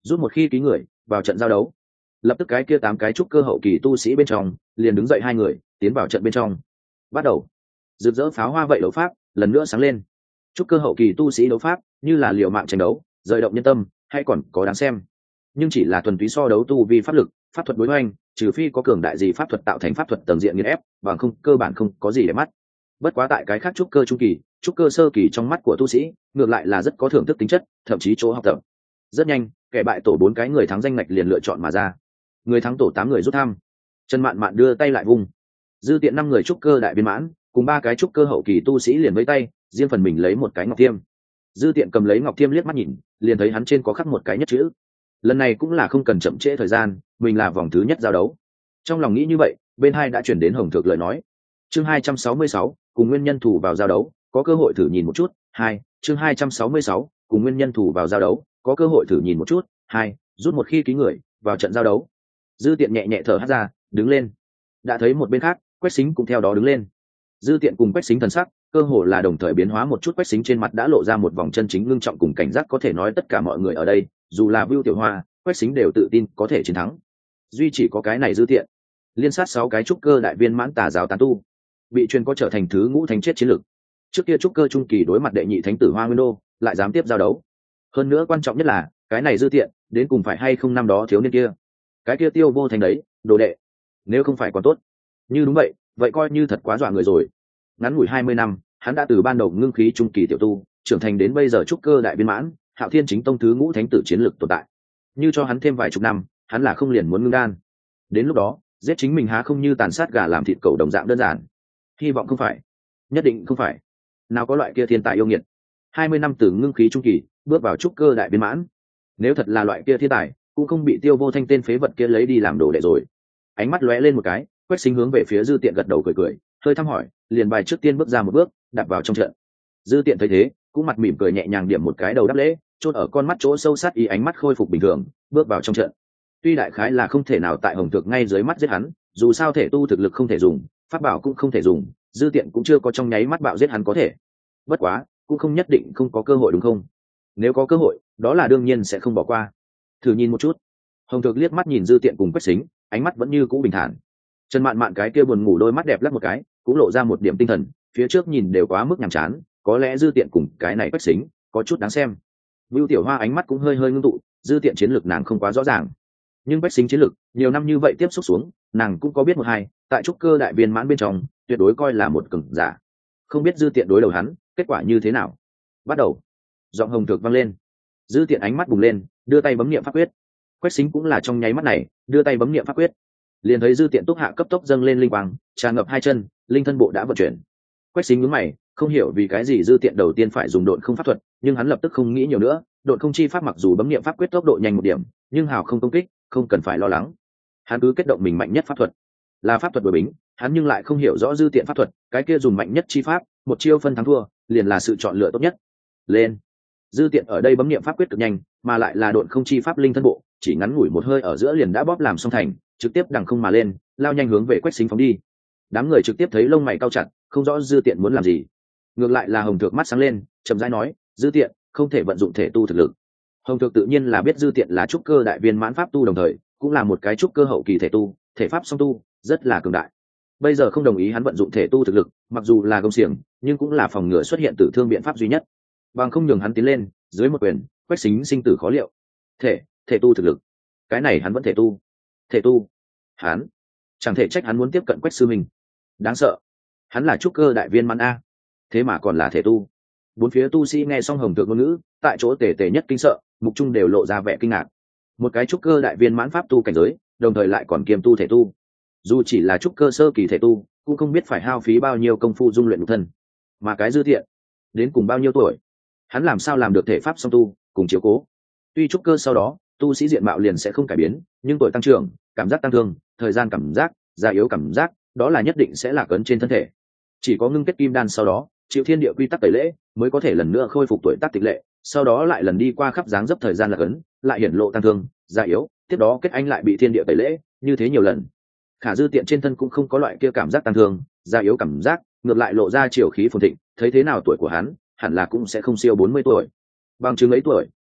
rút một khi ký người vào trận giao đấu. Lập tức cái kia tám cái trúc cơ hậu kỳ tu sĩ bên trong liền đứng dậy hai người tiến vào trận bên trong. Bắt đầu rực rỡ pháo hoa vậy đấu pháp lần nữa sáng lên. Trúc cơ hậu kỳ tu sĩ đấu pháp như là liều mạng tranh đấu, rời động nhân tâm, hay còn có đáng xem. Nhưng chỉ là thuần túy so đấu tu vi pháp lực, pháp thuật đối hoành, trừ phi có cường đại gì pháp thuật tạo thành pháp thuật tầng diện nghiền ép, bằng không cơ bản không có gì để mắt. Bất quá tại cái khác trúc cơ trung kỳ, trúc cơ sơ kỳ trong mắt của tu sĩ, ngược lại là rất có thưởng thức tính chất, thậm chí chỗ học tập. Rất nhanh, kẻ bại tổ bốn cái người thắng danh ngạch liền lựa chọn mà ra. Người thắng tổ tám người rút thăm. Trần Mạn Mạn đưa tay lại vùng. Dư tiện năm người trúc cơ đại viên mãn, cùng ba cái trúc cơ hậu kỳ tu sĩ liền với tay, riêng phần mình lấy một cái ngọc thiêm. Dư tiện cầm lấy ngọc thiêm liếc mắt nhìn, liền thấy hắn trên có khắc một cái nhất chữ. Lần này cũng là không cần chậm trễ thời gian, mình là vòng thứ nhất giao đấu. Trong lòng nghĩ như vậy, bên hai đã chuyển đến Hồng Thược lời nói. Chương hai trăm sáu mươi sáu, cùng nguyên nhân thủ vào giao đấu, có cơ hội thử nhìn một chút. Hai, chương hai trăm sáu mươi sáu, cùng nguyên nhân thủ vào giao đấu, có cơ hội thử nhìn một chút. Hai, rút một khi ký người vào trận giao đấu. Dư tiện nhẹ nhẹ thở hắt ra, đứng lên. Đã thấy một bên khác, Quách Sính cũng theo đó đứng lên. Dư tiện cùng Quách Sính thần sắc cơ hồ là đồng thời biến hóa một chút. Quách Sính trên mặt đã lộ ra một vòng chân chính ngưng trọng cùng cảnh giác, có thể nói tất cả mọi người ở đây, dù là Vưu Tiểu Hoa, Quách Sính đều tự tin có thể chiến thắng. Duy chỉ có cái này Dư tiện, liên sát sáu cái trúc cơ đại viên mãn tà giáo tán tu, bị truyền có trở thành thứ ngũ thánh chết chiến lực. Trước kia trúc cơ trung kỳ đối mặt đệ nhị thánh tử Hoa Nguyên Đô, lại dám tiếp giao đấu. Hơn nữa quan trọng nhất là, cái này Dư tiện, đến cùng phải hay không năm đó thiếu niên kia, cái kia Tiêu Vô Thành đấy, đồ đệ. Nếu không phải còn tốt, như đúng vậy, vậy coi như thật quá dọa người rồi. Ngắn ngủi hai mươi năm, hắn đã từ ban đầu ngưng khí trung kỳ tiểu tu, trưởng thành đến bây giờ trúc cơ đại viên mãn, Hạo Thiên chính tông thứ ngũ thánh tử chiến lực tồn tại. Như cho hắn thêm vài chục năm, hắn là không liền muốn ngưng đan. Đến lúc đó, giết chính mình há không như tàn sát gà làm thịt cẩu đồng dạng đơn giản. Hy vọng không phải, nhất định không phải. Nào có loại kia thiên tài yêu nghiệt, hai mươi năm từ ngưng khí trung kỳ bước vào trúc cơ đại viên mãn. Nếu thật là loại kia thiên tài, cũng không bị Tiêu Vô Thanh tên phế vật kia lấy đi làm đồ đệ rồi. Ánh mắt lóe lên một cái, Quách Sính hướng về phía Dư tiện gật đầu cười cười, hơi thăm hỏi, liền bài trước tiên bước ra một bước, đạp vào trong trận. Dư tiện thấy thế, cũng mặt mỉm cười nhẹ nhàng điểm một cái đầu đáp lễ, chốt ở con mắt chỗ sâu sát ý, ánh mắt khôi phục bình thường, bước vào trong trận. Tuy đại khái là không thể nào tại Hồng Thược ngay dưới mắt giết hắn, dù sao thể tu thực lực không thể dùng, pháp bảo cũng không thể dùng, Dư tiện cũng chưa có trong nháy mắt bạo giết hắn có thể. Bất quá, cũng không nhất định không có cơ hội đúng không? Nếu có cơ hội, đó là đương nhiên sẽ không bỏ qua. Thử nhìn một chút. Hồng Thược liếc mắt nhìn Dư tiện cùng Quách Sính, ánh mắt vẫn như cũ bình thản. Trần Mạn Mạn cái kia buồn ngủ đôi mắt đẹp lắc một cái, cũng lộ ra một điểm tinh thần, phía trước nhìn đều quá mức nhàm chán, có lẽ Dư tiện cùng cái này Quách Sính có chút đáng xem. Vưu Tiểu Hoa ánh mắt cũng hơi hơi ngưng tụ, Dư tiện chiến lược nàng không quá rõ ràng, nhưng Quách Sính chiến lược nhiều năm như vậy tiếp xúc xuống, nàng cũng có biết một hai, tại trúc cơ đại viên mãn bên trong, tuyệt đối coi là một cường giả. Không biết Dư tiện đối đầu hắn, kết quả như thế nào. Bắt đầu. Giọng Hồng Thược vang lên. Dư tiện ánh mắt bùng lên, đưa tay bấm niệm pháp quyết. Quách Sính cũng là trong nháy mắt này, đưa tay bấm niệm pháp quyết. Liền thấy Dư tiện túc hạ cấp tốc dâng lên linh quang, tràn ngập hai chân, linh thân bộ đã vận chuyển. Quách Sính nhướng mày, không hiểu vì cái gì Dư tiện đầu tiên phải dùng độn không pháp thuật, nhưng hắn lập tức không nghĩ nhiều nữa, độn không chi pháp mặc dù bấm niệm pháp quyết tốc độ nhanh một điểm, nhưng hào không công kích, không cần phải lo lắng. Hắn cứ kết động mình mạnh nhất pháp thuật, là pháp thuật đối bính, hắn nhưng lại không hiểu rõ Dư tiện pháp thuật, cái kia dùng mạnh nhất chi pháp, một chiêu phân thắng thua, liền là sự chọn lựa tốt nhất. Lên. Dư tiện ở đây bấm niệm pháp quyết cực nhanh, mà lại là độn không chi pháp linh thân bộ, chỉ ngắn ngủi một hơi ở giữa liền đã bóp làm xong thành, trực tiếp đằng không mà lên, lao nhanh hướng về Quách Sính phóng đi. Đám người trực tiếp thấy lông mày cau chặt, không rõ Dư tiện muốn làm gì. Ngược lại là Hồng Thược mắt sáng lên, chậm rãi nói, Dư tiện không thể vận dụng thể tu thực lực. Hồng Thược tự nhiên là biết Dư tiện là trúc cơ đại viên mãn pháp tu, đồng thời cũng là một cái trúc cơ hậu kỳ thể tu, thể pháp song tu, rất là cường đại. Bây giờ không đồng ý hắn vận dụng thể tu thực lực, mặc dù là công xiềng, nhưng cũng là phòng ngừa xuất hiện tử thương biện pháp duy nhất. Bằng không nhường hắn tiến lên, dưới một quyền, Quách Sính sinh tử khó liệu. Thể, thể tu thực lực. Cái này hắn vẫn thể tu. Thể tu. Hắn, chẳng thể trách hắn muốn tiếp cận Quách sư mình. Đáng sợ. Hắn là trúc cơ đại viên mãn a, thế mà còn là thể tu. Bốn phía tu sĩ nghe xong Hồng Thược ngôn ngữ, tại chỗ tề tề nhất kinh sợ, mục trung đều lộ ra vẻ kinh ngạc. Một cái trúc cơ đại viên mãn pháp tu cảnh giới, đồng thời lại còn kiêm tu thể tu. Dù chỉ là trúc cơ sơ kỳ thể tu, cũng không biết phải hao phí bao nhiêu công phu dung luyện nhục thân. Mà cái Dư tiện, đến cùng bao nhiêu tuổi, hắn làm sao làm được thể pháp song tu, cùng chiếu cố. Tuy trúc cơ sau đó, tu sĩ diện mạo liền sẽ không cải biến, nhưng tuổi tăng trưởng, cảm giác tăng thương, thời gian cảm giác, già yếu cảm giác, đó là nhất định sẽ là cấn trên thân thể. Chỉ có ngưng kết kim đan sau đó, chịu thiên địa quy tắc tẩy lễ, mới có thể lần nữa khôi phục tuổi tác tịch lệ, sau đó lại lần đi qua khắp dáng dấp thời gian là cấn, lại hiển lộ tăng thương, già yếu, tiếp đó kết anh lại bị thiên địa tẩy lễ, như thế nhiều lần. Khả Dư tiện trên thân cũng không có loại kia cảm giác tăng thương, già yếu cảm giác, ngược lại lộ ra chiều khí phồn thịnh, thấy thế nào tuổi của hắn, hẳn là cũng sẽ không siêu bốn mươi tuổi. Bằng chứng ấy tuổi,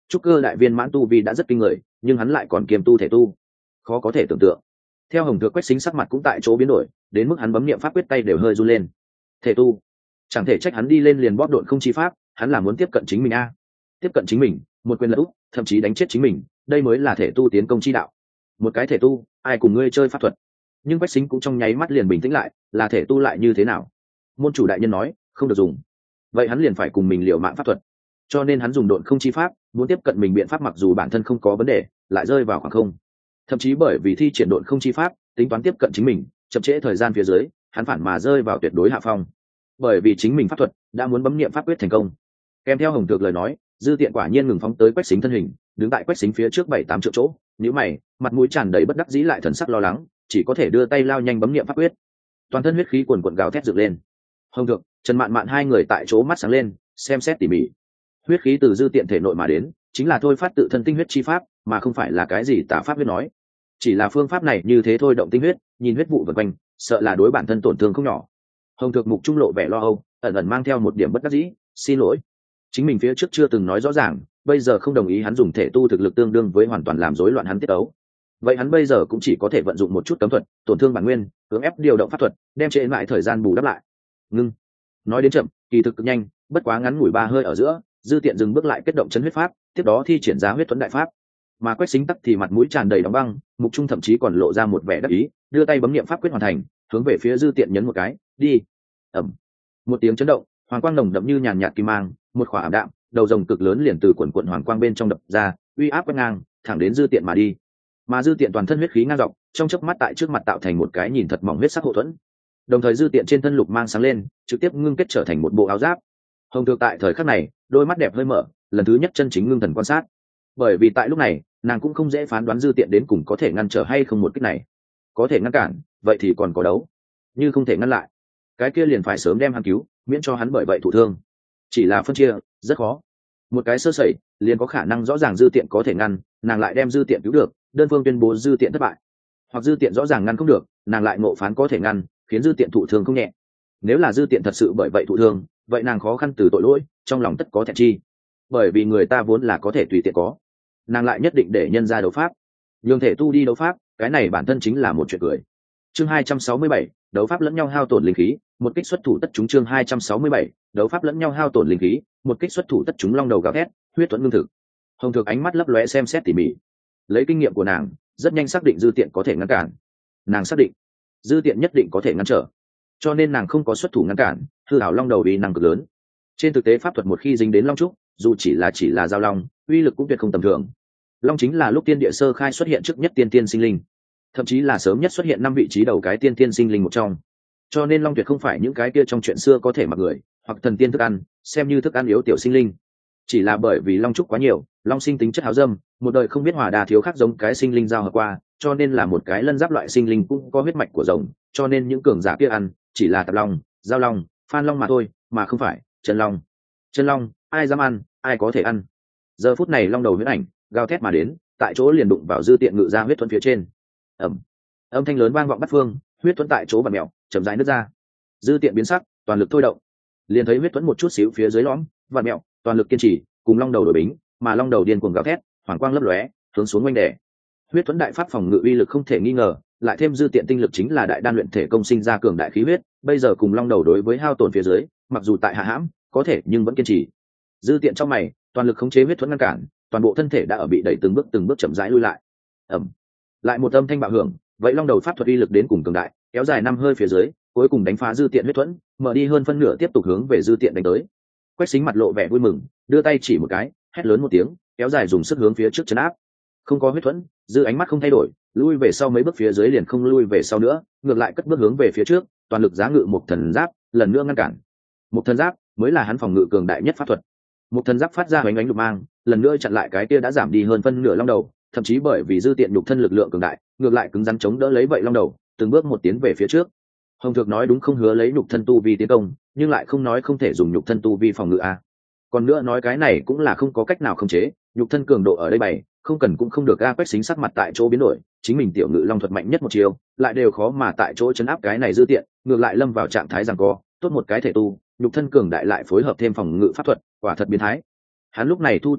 trúc cơ đại viên mãn tu vi đã rất kinh người, nhưng hắn lại còn kiềm tu thể tu, khó có thể tưởng tượng. Theo Hồng Thược Quách Xính sắc mặt cũng tại chỗ biến đổi, đến mức hắn bấm niệm pháp quyết tay đều hơi run lên. Thể tu, chẳng thể trách hắn đi lên liền bóp độn không chi pháp, hắn là muốn tiếp cận chính mình a, tiếp cận chính mình, một quyền lật úp, thậm chí đánh chết chính mình, đây mới là thể tu tiến công chi đạo. Một cái thể tu, ai cùng ngươi chơi pháp thuật? Nhưng Quách Xính cũng trong nháy mắt liền bình tĩnh lại, là thể tu lại như thế nào? Môn chủ đại nhân nói, không được dùng. Vậy hắn liền phải cùng mình liều mạng pháp thuật. Cho nên hắn dùng độn không chi pháp, muốn tiếp cận mình biện pháp mặc dù bản thân không có vấn đề, lại rơi vào khoảng không. Thậm chí bởi vì thi triển độn không chi pháp, tính toán tiếp cận chính mình, chậm trễ thời gian phía dưới, hắn phản mà rơi vào tuyệt đối hạ phong. Bởi vì chính mình pháp thuật đã muốn bấm niệm pháp quyết thành công. Kèm theo Hồng Thược lời nói, Dư Tiện quả nhiên ngừng phóng tới Quách Xính thân hình, đứng tại Quách Xính phía trước bảy tám triệu chỗ, nhíu mày, mặt mũi tràn đầy bất đắc dĩ lại thần sắc lo lắng, chỉ có thể đưa tay lao nhanh bấm niệm pháp quyết. Toàn thân huyết khí cuồn cuộn gào thét dựng lên. Hồng Thược, Trần Mạn Mạn hai người tại chỗ mắt sáng lên, xem xét tỉ mỉ. Huyết khí từ Dư Tiện thể nội mà đến, chính là thôi phát tự thân tinh huyết chi pháp, mà không phải là cái gì tà pháp huyết nói. Chỉ là phương pháp này như thế thôi động tinh huyết, nhìn huyết vụ vần quanh, sợ là đối bản thân tổn thương không nhỏ. Hồng Thược mục trung lộ vẻ lo âu, ẩn ẩn mang theo một điểm bất đắc dĩ, xin lỗi, chính mình phía trước chưa từng nói rõ ràng, bây giờ không đồng ý hắn dùng thể tu thực lực tương đương với hoàn toàn làm rối loạn hắn tiết tấu. Vậy hắn bây giờ cũng chỉ có thể vận dụng một chút cấm thuật, tổn thương bản nguyên, cưỡng ép điều động pháp thuật, đem trễ lại thời gian bù đắp lại. Ngưng. Nói đến chậm, kỳ thực cực nhanh, bất quá ngắn ngủi ba hơi ở giữa, Dư Tiện dừng bước lại kết động chấn huyết pháp, tiếp đó thi triển ra huyết tuấn đại pháp. Mà Quách Xính tắc thì mặt mũi tràn đầy đóng băng, mục trung thậm chí còn lộ ra một vẻ đắc ý, đưa tay bấm niệm pháp quyết hoàn thành, hướng về phía Dư Tiện nhấn một cái, đi. Ầm. Một tiếng chấn động, hoàng quang nồng đậm như nhàn nhạt kim mang, một khỏa ảm đạm, đầu rồng cực lớn liền từ quần quần hoàng quang bên trong đập ra, uy áp quét ngang, thẳng đến Dư Tiện mà đi. Mà Dư Tiện toàn thân huyết khí ngang dọc, trong chớp mắt tại trước mặt tạo thành một cái nhìn thật mỏng huyết sắc hộ thuẫn. Đồng thời Dư Tiện trên thân lục mang sáng lên, trực tiếp ngưng kết trở thành một bộ áo giáp. Hồng Thược tại thời khắc này, đôi mắt đẹp hơi mở, lần thứ nhất chân chính ngưng thần quan sát. Bởi vì tại lúc này, nàng cũng không dễ phán đoán Dư Tiện đến cùng có thể ngăn trở hay không một kích này. Có thể ngăn cản, vậy thì còn có đấu. Như không thể ngăn lại, cái kia liền phải sớm đem hắn cứu, miễn cho hắn bởi vậy thụ thương. Chỉ là phân chia rất khó, một cái sơ sẩy liền có khả năng rõ ràng Dư Tiện có thể ngăn, nàng lại đem Dư Tiện cứu được, đơn phương tuyên bố Dư Tiện thất bại. Hoặc Dư Tiện rõ ràng ngăn không được, nàng lại ngộ phán có thể ngăn, khiến Dư Tiện thụ thương không nhẹ. Nếu là Dư Tiện thật sự bởi vậy thụ thương, vậy nàng khó khăn từ tội lỗi, trong lòng tất có thẹn chi. Bởi vì người ta vốn là có thể tùy tiện có, nàng lại nhất định để nhân ra đấu pháp, nhường thể tu đi đấu pháp, cái này bản thân chính là một chuyện cười. Chương hai trăm sáu mươi bảy, đấu pháp lẫn nhau hao tổn linh khí, một kích xuất thủ tất chúng. Chương hai trăm sáu mươi bảy, đấu pháp lẫn nhau hao tổn linh khí, một kích xuất thủ tất chúng. Long đầu gào thét, huyết thuẫn ngưng thực. Hồng Thược ánh mắt lấp lóe xem xét tỉ mỉ, lấy kinh nghiệm của nàng, rất nhanh xác định Dư Tiện có thể ngăn cản. Nàng xác định Dư Tiện nhất định có thể ngăn trở, cho nên nàng không có xuất thủ ngăn cản. Hư ảo long đầu uy năng cực lớn, trên thực tế pháp thuật một khi dính đến long trúc, dù chỉ là chỉ là giao long, uy lực cũng tuyệt không tầm thường. Long chính là lúc tiên địa sơ khai xuất hiện trước nhất tiên tiên sinh linh, thậm chí là sớm nhất xuất hiện năm vị trí đầu cái tiên tiên sinh linh một trong. Cho nên long tuyệt không phải những cái kia trong chuyện xưa có thể mặc người hoặc thần tiên thức ăn, xem như thức ăn yếu tiểu sinh linh. Chỉ là bởi vì long trúc quá nhiều, long sinh tính chất háo dâm, một đời không biết hòa đà thiếu khác giống cái sinh linh giao hợp qua, cho nên là một cái lân giáp loại sinh linh cũng có huyết mạch của rồng, cho nên những cường giả kia ăn chỉ là tạp long, giao long, phan long mà thôi, mà không phải chân long. Chân long ai dám ăn, ai có thể ăn. Giờ phút này long đầu huyết ảnh gào thét mà đến, tại chỗ liền đụng vào Dư Tiện ngự ra huyết thuẫn phía trên. Ẩm. Âm thanh lớn vang vọng bát phương, huyết thuẫn tại chỗ bật mèo, chậm rãi nứt ra. Dư Tiện biến sắc, toàn lực thôi động, liền thấy huyết thuẫn một chút xíu phía dưới lõm, vặn mèo, toàn lực kiên trì, cùng long đầu đổi bính, mà long đầu điên cuồng gào thét, hoàng quang lấp lóe, hướng xuống quanh đè. Huyết thuẫn đại pháp phòng ngự uy lực không thể nghi ngờ, lại thêm Dư Tiện tinh lực chính là đại đan luyện thể công sinh ra cường đại khí huyết, bây giờ cùng long đầu đối với hao tổn phía dưới, mặc dù tại hạ hãm, có thể nhưng vẫn kiên trì. Dư Tiện trong mày, toàn lực khống chế huyết thuẫn ngăn cản, toàn bộ thân thể đã ở bị đẩy từng bước từng bước chậm rãi lui lại. Ẩm. Lại một âm thanh bạo hưởng, vậy long đầu pháp thuật uy lực đến cùng cường đại, kéo dài năm hơi phía dưới, cuối cùng đánh phá Dư Tiện huyết thuẫn, mở đi hơn phân nửa tiếp tục hướng về Dư Tiện đánh tới. Quách Xính mặt lộ vẻ vui mừng, đưa tay chỉ một cái, hét lớn một tiếng, kéo dài dùng sức hướng phía trước chấn áp. Không có huyết thuẫn, Dư ánh mắt không thay đổi, lui về sau mấy bước phía dưới liền không lui về sau nữa, ngược lại cất bước hướng về phía trước, toàn lực giá ngự một thần giáp, lần nữa ngăn cản. Một thần giáp mới là hắn phòng ngự cường đại nhất pháp thuật. Một thần giáp phát ra ánh ánh lục mang, lần nữa chặn lại cái kia đã giảm đi hơn phân nửa long đầu, thậm chí bởi vì Dư Tiện nhục thân lực lượng cường đại, ngược lại cứng rắn chống đỡ lấy vậy long đầu, từng bước một tiến về phía trước. Hồng Thược nói đúng, không hứa lấy nhục thân tu vi tiến công, nhưng lại không nói không thể dùng nhục thân tu vi phòng ngự a. À. Còn nữa nói cái này cũng là không có cách nào khống chế, nhục thân cường độ ở đây bày, không cần cũng không được. A Quách Xính sắc mặt tại chỗ biến đổi, chính mình tiểu ngự long thuật mạnh nhất một chiều, lại đều khó mà tại chỗ chấn áp cái này Dư Tiện, ngược lại lâm vào trạng thái giằng co, tốt một cái thể tu, nhục thân cường đại lại phối hợp thêm phòng ngự pháp thuật, quả thật biến thái. Hắn lúc này thu tay lại,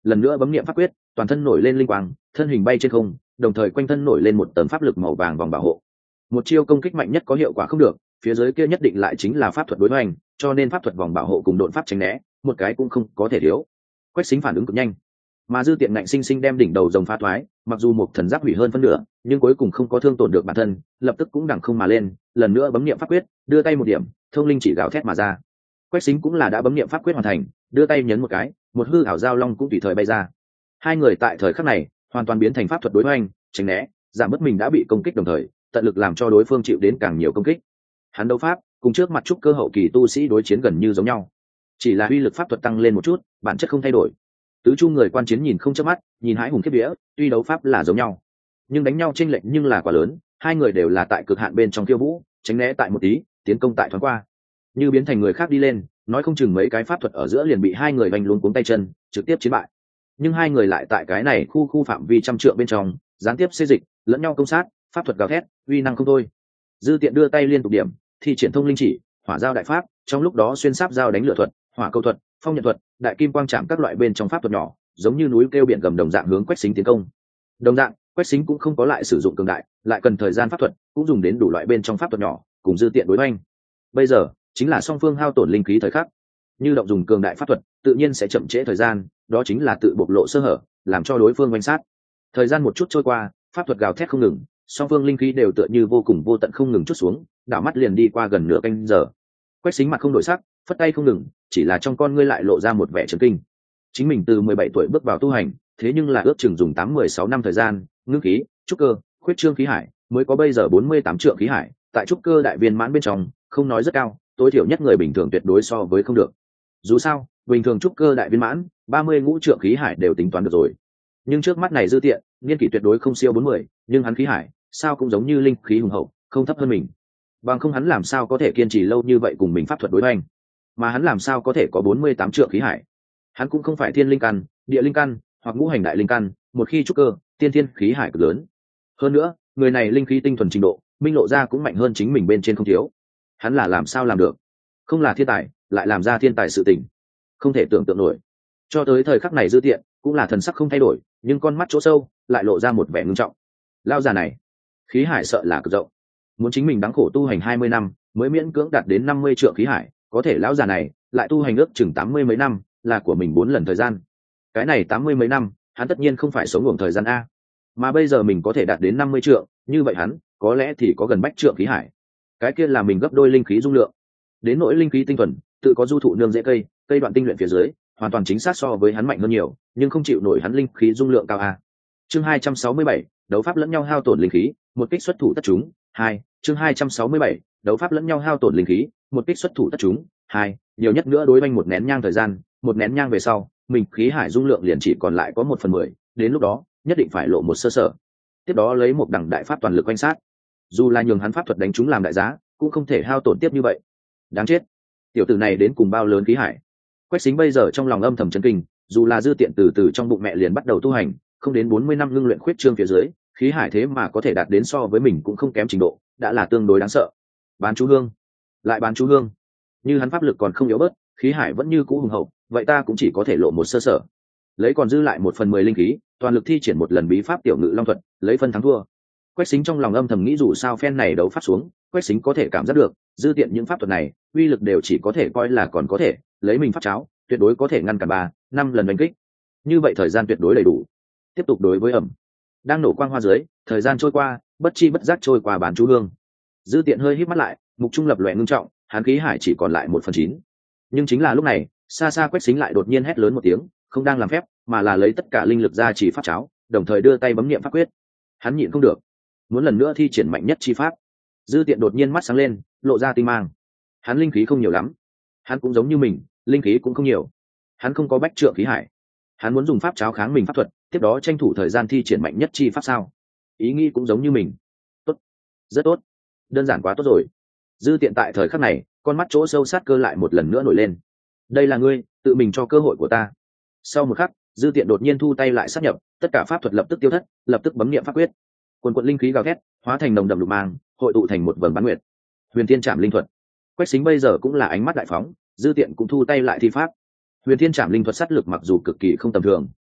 lần nữa bấm niệm pháp quyết, toàn thân nổi lên linh quang, thân hình bay trên không, đồng thời quanh thân nổi lên một tầng pháp lực màu vàng vòng bảo hộ. Một chiêu công kích mạnh nhất có hiệu quả không được, phía dưới kia nhất định lại chính là pháp thuật đối hoành, cho nên pháp thuật vòng bảo hộ cùng độn pháp tránh né, một cái cũng không có thể thiếu. Quách Sính phản ứng cực nhanh, mà Dư Tiện ngạnh sinh sinh đem đỉnh đầu rồng phá thoái, mặc dù một thần giáp hủy hơn phân nửa, nhưng cuối cùng không có thương tổn được bản thân, lập tức cũng đằng không mà lên, lần nữa bấm niệm pháp quyết, đưa tay một điểm, thông linh chỉ gào thét mà ra. Quách Sính cũng là đã bấm niệm pháp quyết hoàn thành, đưa tay nhấn một cái, một hư ảo giao long cũng tùy thời bay ra. Hai người tại thời khắc này hoàn toàn biến thành pháp thuật đối hoành, tránh né, giảm bớt mình đã bị công kích đồng thời, tận lực làm cho đối phương chịu đến càng nhiều công kích. Hắn đấu pháp cùng trước mặt trúc cơ hậu kỳ tu sĩ đối chiến gần như giống nhau, chỉ là uy lực pháp thuật tăng lên một chút, bản chất không thay đổi. Tứ chu người quan chiến nhìn không chớp mắt, nhìn hãi hùng khiếp vía, tuy đấu pháp là giống nhau, nhưng đánh nhau chênh lệch nhưng là quá lớn, hai người đều là tại cực hạn bên trong khiêu vũ, tránh né tại một tí, tiến công tại thoáng qua. Như biến thành người khác đi lên, nói không chừng mấy cái pháp thuật ở giữa liền bị hai người vành luống cuống tay chân, trực tiếp chiến bại. Nhưng hai người lại tại cái này khu khu phạm vi trăm trượng bên trong, gián tiếp xê dịch, lẫn nhau công sát, pháp thuật gào thét, uy năng không thôi. Dư Tiện đưa tay liên tục điểm, thi triển thông linh chỉ, hỏa giao đại pháp, trong lúc đó xuyên sáp giao đánh lửa thuật, hỏa câu thuật, phong nhận thuật, đại kim quang chạm các loại bên trong pháp thuật nhỏ, giống như núi kêu biển gầm đồng dạng hướng Quách Sính tiến công. Đồng dạng, Quách Sính cũng không có lại sử dụng cường đại, lại cần thời gian pháp thuật, cũng dùng đến đủ loại bên trong pháp thuật nhỏ, cùng Dư Tiện đối hoành. Bây giờ chính là song phương hao tổn linh khí thời khắc, như động dùng cường đại pháp thuật, tự nhiên sẽ chậm trễ thời gian, đó chính là tự bộc lộ sơ hở, làm cho đối phương quanh sát. Thời gian một chút trôi qua, pháp thuật gào thét không ngừng, song phương linh khí đều tựa như vô cùng vô tận không ngừng chút xuống, đảo mắt liền đi qua gần nửa canh giờ. Quách Sính mặt không đổi sắc, phất tay không ngừng, chỉ là trong con ngươi lại lộ ra một vẻ chấn kinh. Chính mình từ mười bảy tuổi bước vào tu hành, thế nhưng là ước chừng dùng tám mười sáu năm thời gian, ngưng khí, trúc cơ, khuyết trương khí hải, mới có bây giờ bốn mươi tám trượng khí hải, tại trúc cơ đại viên mãn bên trong, không nói rất cao, tối thiểu nhất người bình thường tuyệt đối so với không được. Dù sao, bình thường trúc cơ đại viên mãn, ba mươi ngũ trượng khí hải đều tính toán được rồi. Nhưng trước mắt này Dư Tiện, niên kỷ tuyệt đối không siêu bốn mươi, nhưng hắn khí hải, sao cũng giống như linh khí hùng hậu, không thấp hơn mình. Bằng không hắn làm sao có thể kiên trì lâu như vậy cùng mình pháp thuật đối hoành, mà hắn làm sao có thể có bốn mươi tám trượng khí hải. Hắn cũng không phải thiên linh căn, địa linh căn, hoặc ngũ hành đại linh căn, một khi trúc cơ, tiên thiên khí hải cực lớn. Hơn nữa, người này linh khí tinh thuần trình độ, minh lộ ra cũng mạnh hơn chính mình bên trên không thiếu. Hắn là làm sao làm được? Không là thiên tài, lại làm ra thiên tài sự tình, không thể tưởng tượng nổi. Cho tới thời khắc này Dư Tiện cũng là thần sắc không thay đổi, nhưng con mắt chỗ sâu lại lộ ra một vẻ ngưng trọng. Lao già này, khí hải sợ là cực rộng, muốn chính mình đắng khổ tu hành hai mươi năm mới miễn cưỡng đạt đến năm mươi trượng khí hải, có thể lão già này lại tu hành ước chừng tám mươi mấy năm, là của mình bốn lần thời gian. Cái này tám mươi mấy năm, hắn tất nhiên không phải sống ngủ thời gian a, mà bây giờ mình có thể đạt đến năm mươi trượng, như vậy hắn có lẽ thì có gần bách trượng khí hải. Cái kia là mình gấp đôi linh khí dung lượng. Đến nỗi linh khí tinh thuần, tự có du thụ nương dễ cây, cây đoạn tinh luyện phía dưới, hoàn toàn chính xác so với hắn mạnh hơn nhiều, nhưng không chịu nổi hắn linh khí dung lượng cao a. Chương hai trăm sáu mươi bảy, đấu pháp lẫn nhau hao tổn linh khí, một kích xuất thủ tất chúng. Hai, chương hai trăm sáu mươi bảy, đấu pháp lẫn nhau hao tổn linh khí, một kích xuất thủ tất chúng. Hai, nhiều nhất nữa đối banh một nén nhang thời gian, một nén nhang về sau, mình khí hải dung lượng liền chỉ còn lại có một phần mười, đến lúc đó, nhất định phải lộ một sơ sở. Tiếp đó lấy một đẳng đại pháp toàn lực quanh sát. Dù là nhường hắn pháp thuật đánh chúng làm đại giá, cũng không thể hao tổn tiếp như vậy. Đáng chết, tiểu tử này đến cùng bao lớn khí hải. Quách Sính bây giờ trong lòng âm thầm chấn kinh, dù là Dư Tiện từ từ trong bụng mẹ liền bắt đầu tu hành, không đến bốn mươi năm ngưng luyện khuyết trương phía dưới, khí hải thế mà có thể đạt đến so với mình cũng không kém trình độ, đã là tương đối đáng sợ. Bán chú hương, lại bán chú hương. Như hắn pháp lực còn không yếu bớt, khí hải vẫn như cũ hùng hậu, vậy ta cũng chỉ có thể lộ một sơ sở. Lấy còn dư lại một phần mười linh khí, toàn lực thi triển một lần bí pháp tiểu ngự long thuật, lấy phân thắng thua. Quách Sính trong lòng âm thầm nghĩ dù sao phen này đấu pháp xuống, Quách Sính có thể cảm giác được, Dư Tiện những pháp thuật này, uy lực đều chỉ có thể coi là còn có thể, lấy mình pháp cháo, tuyệt đối có thể ngăn cản ba, năm lần đánh kích. Như vậy thời gian tuyệt đối đầy đủ. Tiếp tục đối với ẩm, đang nổ quang hoa dưới, thời gian trôi qua, bất chi bất giác trôi qua bán chú hương. Dư Tiện hơi híp mắt lại, mục trung lập loè ngưng trọng, hắn khí hải chỉ còn lại một phần chín. Nhưng chính là lúc này, xa xa Quách Sính lại đột nhiên hét lớn một tiếng, không đang làm phép, mà là lấy tất cả linh lực ra chỉ pháp cháo, đồng thời đưa tay bấm niệm pháp quyết. Hắn nhịn không được, muốn lần nữa thi triển mạnh nhất chi pháp. Dư Tiện đột nhiên mắt sáng lên, lộ ra tinh mang. Hắn linh khí không nhiều lắm, hắn cũng giống như mình, linh khí cũng không nhiều. Hắn không có bách trượng khí hải, hắn muốn dùng pháp cháo kháng mình pháp thuật, tiếp đó tranh thủ thời gian thi triển mạnh nhất chi pháp sao? Ý nghĩ cũng giống như mình. Tốt, rất tốt, đơn giản quá tốt rồi. Dư Tiện tại thời khắc này, con mắt chỗ sâu sát cơ lại một lần nữa nổi lên. Đây là ngươi tự mình cho cơ hội của ta. Sau một khắc, Dư Tiện đột nhiên thu tay lại sát nhập, tất cả pháp thuật lập tức tiêu thất, lập tức bấm niệm pháp quyết. Quần quần linh khí gào thét, hóa thành nồng đậm lục mang, hội tụ thành một vầng bán nguyệt. Huyền Thiên Trảm Linh Thuật. Quách Sính bây giờ cũng là ánh mắt đại phóng, Dư Tiện cũng thu tay lại thi pháp. Huyền Thiên Trảm Linh Thuật sát lực mặc dù cực kỳ không tầm thường,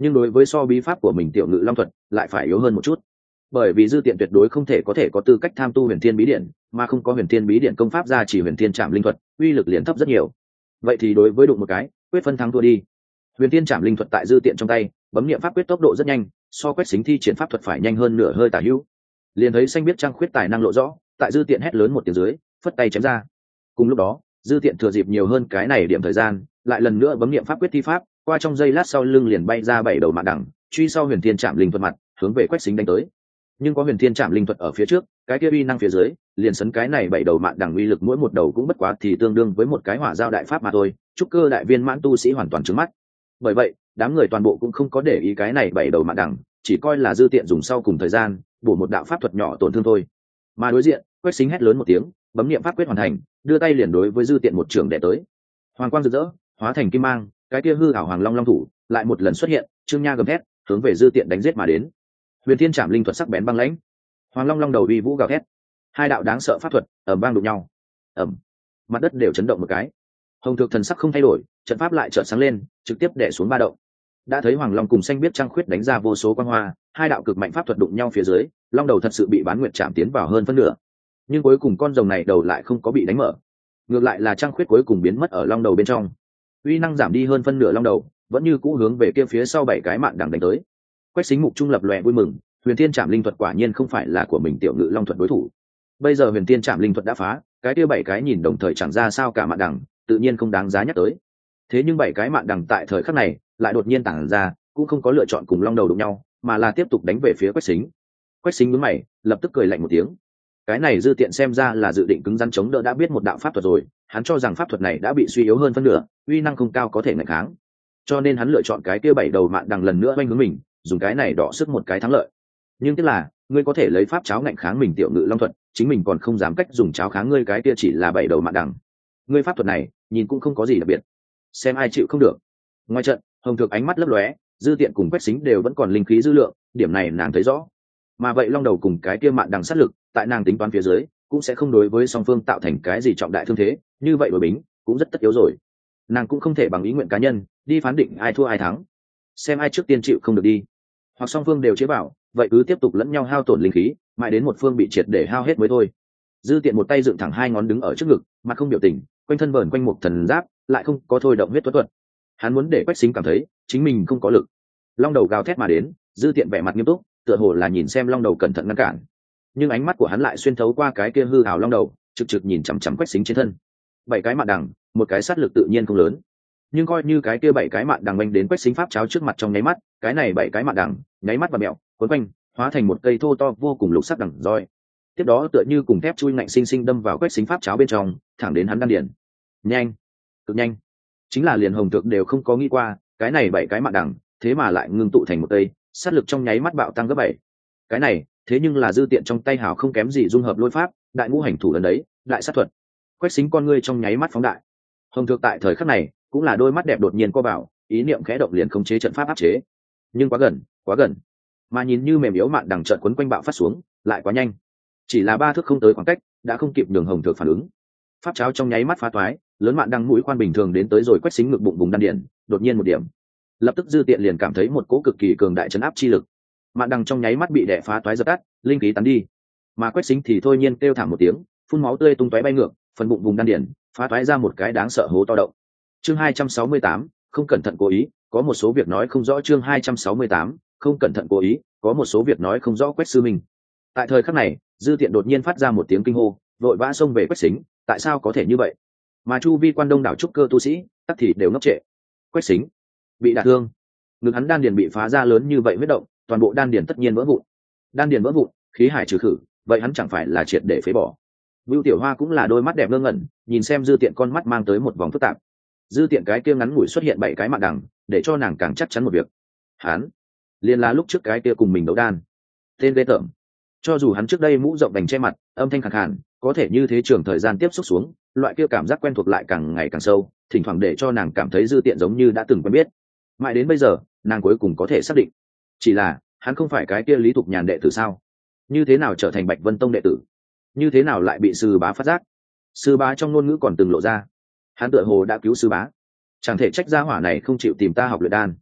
nhưng đối với so bí pháp của mình tiểu ngự long thuật lại phải yếu hơn một chút, bởi vì dư tiện tuyệt đối không thể có thể có tư cách tham tu huyền thiên bí điện, mà không có huyền thiên bí điện công pháp ra chỉ huyền thiên trảm linh thuật uy lực liền thấp rất nhiều. Vậy thì đối với đụng một cái quyết phân thắng thua đi. Huyền thiên trảm linh thuật tại dư tiện trong tay, bấm niệm pháp quyết tốc độ rất nhanh, so quách xính thi triển pháp thuật phải nhanh hơn nửa hơi tả hữu. Liền thấy xanh biết trăng khuyết tài năng lộ rõ, tại dư tiện hét lớn một tiếng dưới phất tay chém ra. Cùng lúc đó dư tiện thừa dịp nhiều hơn cái này điểm thời gian, lại lần nữa bấm niệm pháp quyết thi pháp, qua trong giây lát sau lưng liền bay ra bảy đầu mạn đẳng, truy sau huyền thiên trảm linh thuật mặt hướng về quách xính đánh tới. Nhưng có huyền thiên trảm linh thuật ở phía trước, cái kia uy năng phía dưới liền sấn cái này bảy đầu mạn đẳng uy lực mỗi một đầu cũng bất quá thì tương đương với một cái hỏa giao đại pháp mà thôi, trúc cơ đại viên mãn tu sĩ hoàn toàn trứng mắt. Bởi vậy đám người toàn bộ cũng không có để ý cái này bảy đầu mạn đẳng, chỉ coi là dư tiện dùng sau cùng thời gian bổ một đạo pháp thuật nhỏ tổn thương thôi. Mà đối diện quách xính hét lớn một tiếng, bấm niệm pháp quyết hoàn thành, đưa tay liền đối với dư tiện một trường đẻ tới. Hoàng quang rực rỡ hóa thành kim mang, cái kia hư ảo hoàng long long thủ lại một lần xuất hiện, trương nha gầm thét hướng về dư tiện đánh giết mà đến. Huyền thiên trảm linh thuật sắc bén băng lãnh, hoàng long long đầu uy vũ gào thét, hai đạo đáng sợ pháp thuật ầm vang đụng nhau, ầm, mặt đất đều chấn động một cái. Hồng Thược thần sắc không thay đổi, trận pháp lại chợt sáng lên, trực tiếp đè xuống ba động. Đã thấy hoàng long cùng xanh biết trăng khuyết đánh ra vô số quang hoa, hai đạo cực mạnh pháp thuật đụng nhau phía dưới, long đầu thật sự bị bán nguyệt chạm tiến vào hơn phân nửa. Nhưng cuối cùng con rồng này đầu lại không có bị đánh mở, ngược lại là trăng khuyết cuối cùng biến mất ở long đầu bên trong, uy năng giảm đi hơn phân nửa long đầu, vẫn như cũ hướng về kia phía sau bảy cái mạn đằng đánh tới. Quách xính mục trung lập lòe vui mừng, huyền thiên trảm linh thuật quả nhiên không phải là của mình tiểu ngự long thuật đối thủ. Bây giờ huyền thiên trảm linh thuật đã phá, cái kia bảy cái nhìn đồng thời chẳng ra sao cả mạn đằng, tự nhiên không đáng giá nhắc tới. Thế nhưng bảy cái mạn đằng tại thời khắc này lại đột nhiên tản ra, cũng không có lựa chọn cùng long đầu đụng nhau, mà là tiếp tục đánh về phía quách xính. Quách xính nhướng mày, lập tức cười lạnh một tiếng. Cái này dư tiện xem ra là dự định cứng rắn chống đỡ đã biết một đạo pháp thuật rồi, hắn cho rằng pháp thuật này đã bị suy yếu hơn phân nửa, uy năng không cao có thể ngăn kháng, cho nên hắn lựa chọn cái kia bảy đầu mạn đằng lần nữa oanh hướng mình, dùng cái này đọ sức một cái thắng lợi. Nhưng tức là ngươi có thể lấy pháp cháo ngạnh kháng mình tiểu ngự long thuật, chính mình còn không dám cách dùng cháo kháng ngươi cái kia chỉ là bảy đầu mạn đằng. Ngươi pháp thuật này nhìn cũng không có gì đặc biệt, xem ai chịu không được. Ngoài trận Hồng Thược ánh mắt lấp lóe, dư tiện cùng quách xính đều vẫn còn linh khí dư lượng, điểm này nàng thấy rõ. Mà vậy long đầu cùng cái kia mạn đằng sát lực, tại nàng tính toán phía dưới cũng sẽ không đối với song phương tạo thành cái gì trọng đại thương thế, như vậy đối bính cũng rất tất yếu rồi. Nàng cũng không thể bằng ý nguyện cá nhân đi phán định ai thua ai thắng, xem ai trước tiên chịu không được đi, hoặc song phương đều chế bảo, vậy cứ tiếp tục lẫn nhau hao tổn linh khí, mãi đến một phương bị triệt để hao hết mới thôi. Dư tiện một tay dựng thẳng hai ngón đứng ở trước ngực, mặt không biểu tình, quanh thân vờn quanh một thần giáp, lại không có thôi động huyết tuất thuật. Hắn muốn để quách xính cảm thấy chính mình không có lực. Long đầu gào thét mà đến, dư tiện vẻ mặt nghiêm túc, tựa hồ là nhìn xem long đầu cẩn thận ngăn cản, nhưng ánh mắt của hắn lại xuyên thấu qua cái kia hư hào long đầu, trực trực nhìn chằm chằm quách xính trên thân. Bảy cái mạn đằng, một cái sát lực tự nhiên không lớn, nhưng coi như cái kia bảy cái mạn đằng oanh đến quách xính pháp cháo trước mặt trong nháy mắt, cái này bảy cái mạn đằng nháy mắt và mẹo cuốn quanh, hóa thành một cây thô to vô cùng lục sắc đằng roi, tiếp đó tựa như cùng thép chui ngạnh sinh sinh đâm vào quách xính pháp cháo bên trong, thẳng đến hắn đan điền. Nhanh, cực nhanh, chính là liền Hồng Thược đều không có nghĩ qua, cái này bảy cái mạn đằng thế mà lại ngưng tụ thành một cây, sát lực trong nháy mắt bạo tăng gấp bảy. Cái này thế nhưng là dư tiện trong tay hào không kém gì dung hợp lôi pháp, đại ngũ hành thủ lần đấy, đại sát thuật. Quách xính con ngươi trong nháy mắt phóng đại. Hồng Thược tại thời khắc này cũng là đôi mắt đẹp đột nhiên co vào, ý niệm khẽ động liền khống chế trận pháp áp chế. Nhưng quá gần, quá gần, mà nhìn như mềm yếu mạn đằng trận quấn quanh bạo phát xuống, lại quá nhanh, chỉ là ba thước không tới khoảng cách, đã không kịp nhường Hồng Thược phản ứng. Pháp cháo trong nháy mắt phá toái, lớn mạn đằng mũi khoan bình thường đến tới rồi quách xính ngực bụng vùng đan điền, đột nhiên một điểm, lập tức dư tiện liền cảm thấy một cỗ cực kỳ cường đại chấn áp chi lực, mạn đằng trong nháy mắt bị đè phá toái dập tắt, linh khí tán đi. Mà quách xính thì thôi nhiên kêu thảm một tiếng, phun máu tươi tung tóe bay ngược, phần bụng vùng đan điền phá toái ra một cái đáng sợ hố to động. Chương hai trăm sáu mươi tám, không cẩn thận cố ý, có một số việc nói không rõ. Chương hai trăm sáu mươi tám, không cẩn thận cố ý, có một số việc nói không rõ. Quách sư minh. Tại thời khắc này, dư tiện đột nhiên phát ra một tiếng kinh hô, vội vã xông về quách xính, tại sao có thể như vậy? Mà chu vi quan đông đảo trúc cơ tu sĩ, tắc thì đều ngốc trệ. Quách xính bị đả thương, ngực hắn đan điền bị phá ra lớn như vậy huyết động, toàn bộ đan điền tất nhiên vỡ vụn. Đan điền vỡ vụn, khí hải trừ khử, vậy hắn chẳng phải là triệt để phế bỏ. Vưu Tiểu Hoa cũng là đôi mắt đẹp ngơ ngẩn, nhìn xem dư tiện con mắt mang tới một vòng phức tạp. Dư tiện cái kia ngắn ngủi xuất hiện bảy cái mạn đằng, để cho nàng càng chắc chắn một việc. Hắn liền là lúc trước cái kia cùng mình đấu đan. Tên ghê tởm. Cho dù hắn trước đây mũ rộng đành che mặt, âm thanh khàn khàn, có thể như thế trường thời gian tiếp xúc xuống, loại kia cảm giác quen thuộc lại càng ngày càng sâu, thỉnh thoảng để cho nàng cảm thấy dư tiện giống như đã từng quen biết. Mãi đến bây giờ, nàng cuối cùng có thể xác định, chỉ là hắn không phải cái kia Lý Thục Nhàn đệ tử sao? Như thế nào trở thành Bạch Vân Tông đệ tử? Như thế nào lại bị sư bá phát giác? Sư bá trong ngôn ngữ còn từng lộ ra, hắn tựa hồ đã cứu sư bá, chẳng thể trách gia hỏa này không chịu tìm ta học luyện đan.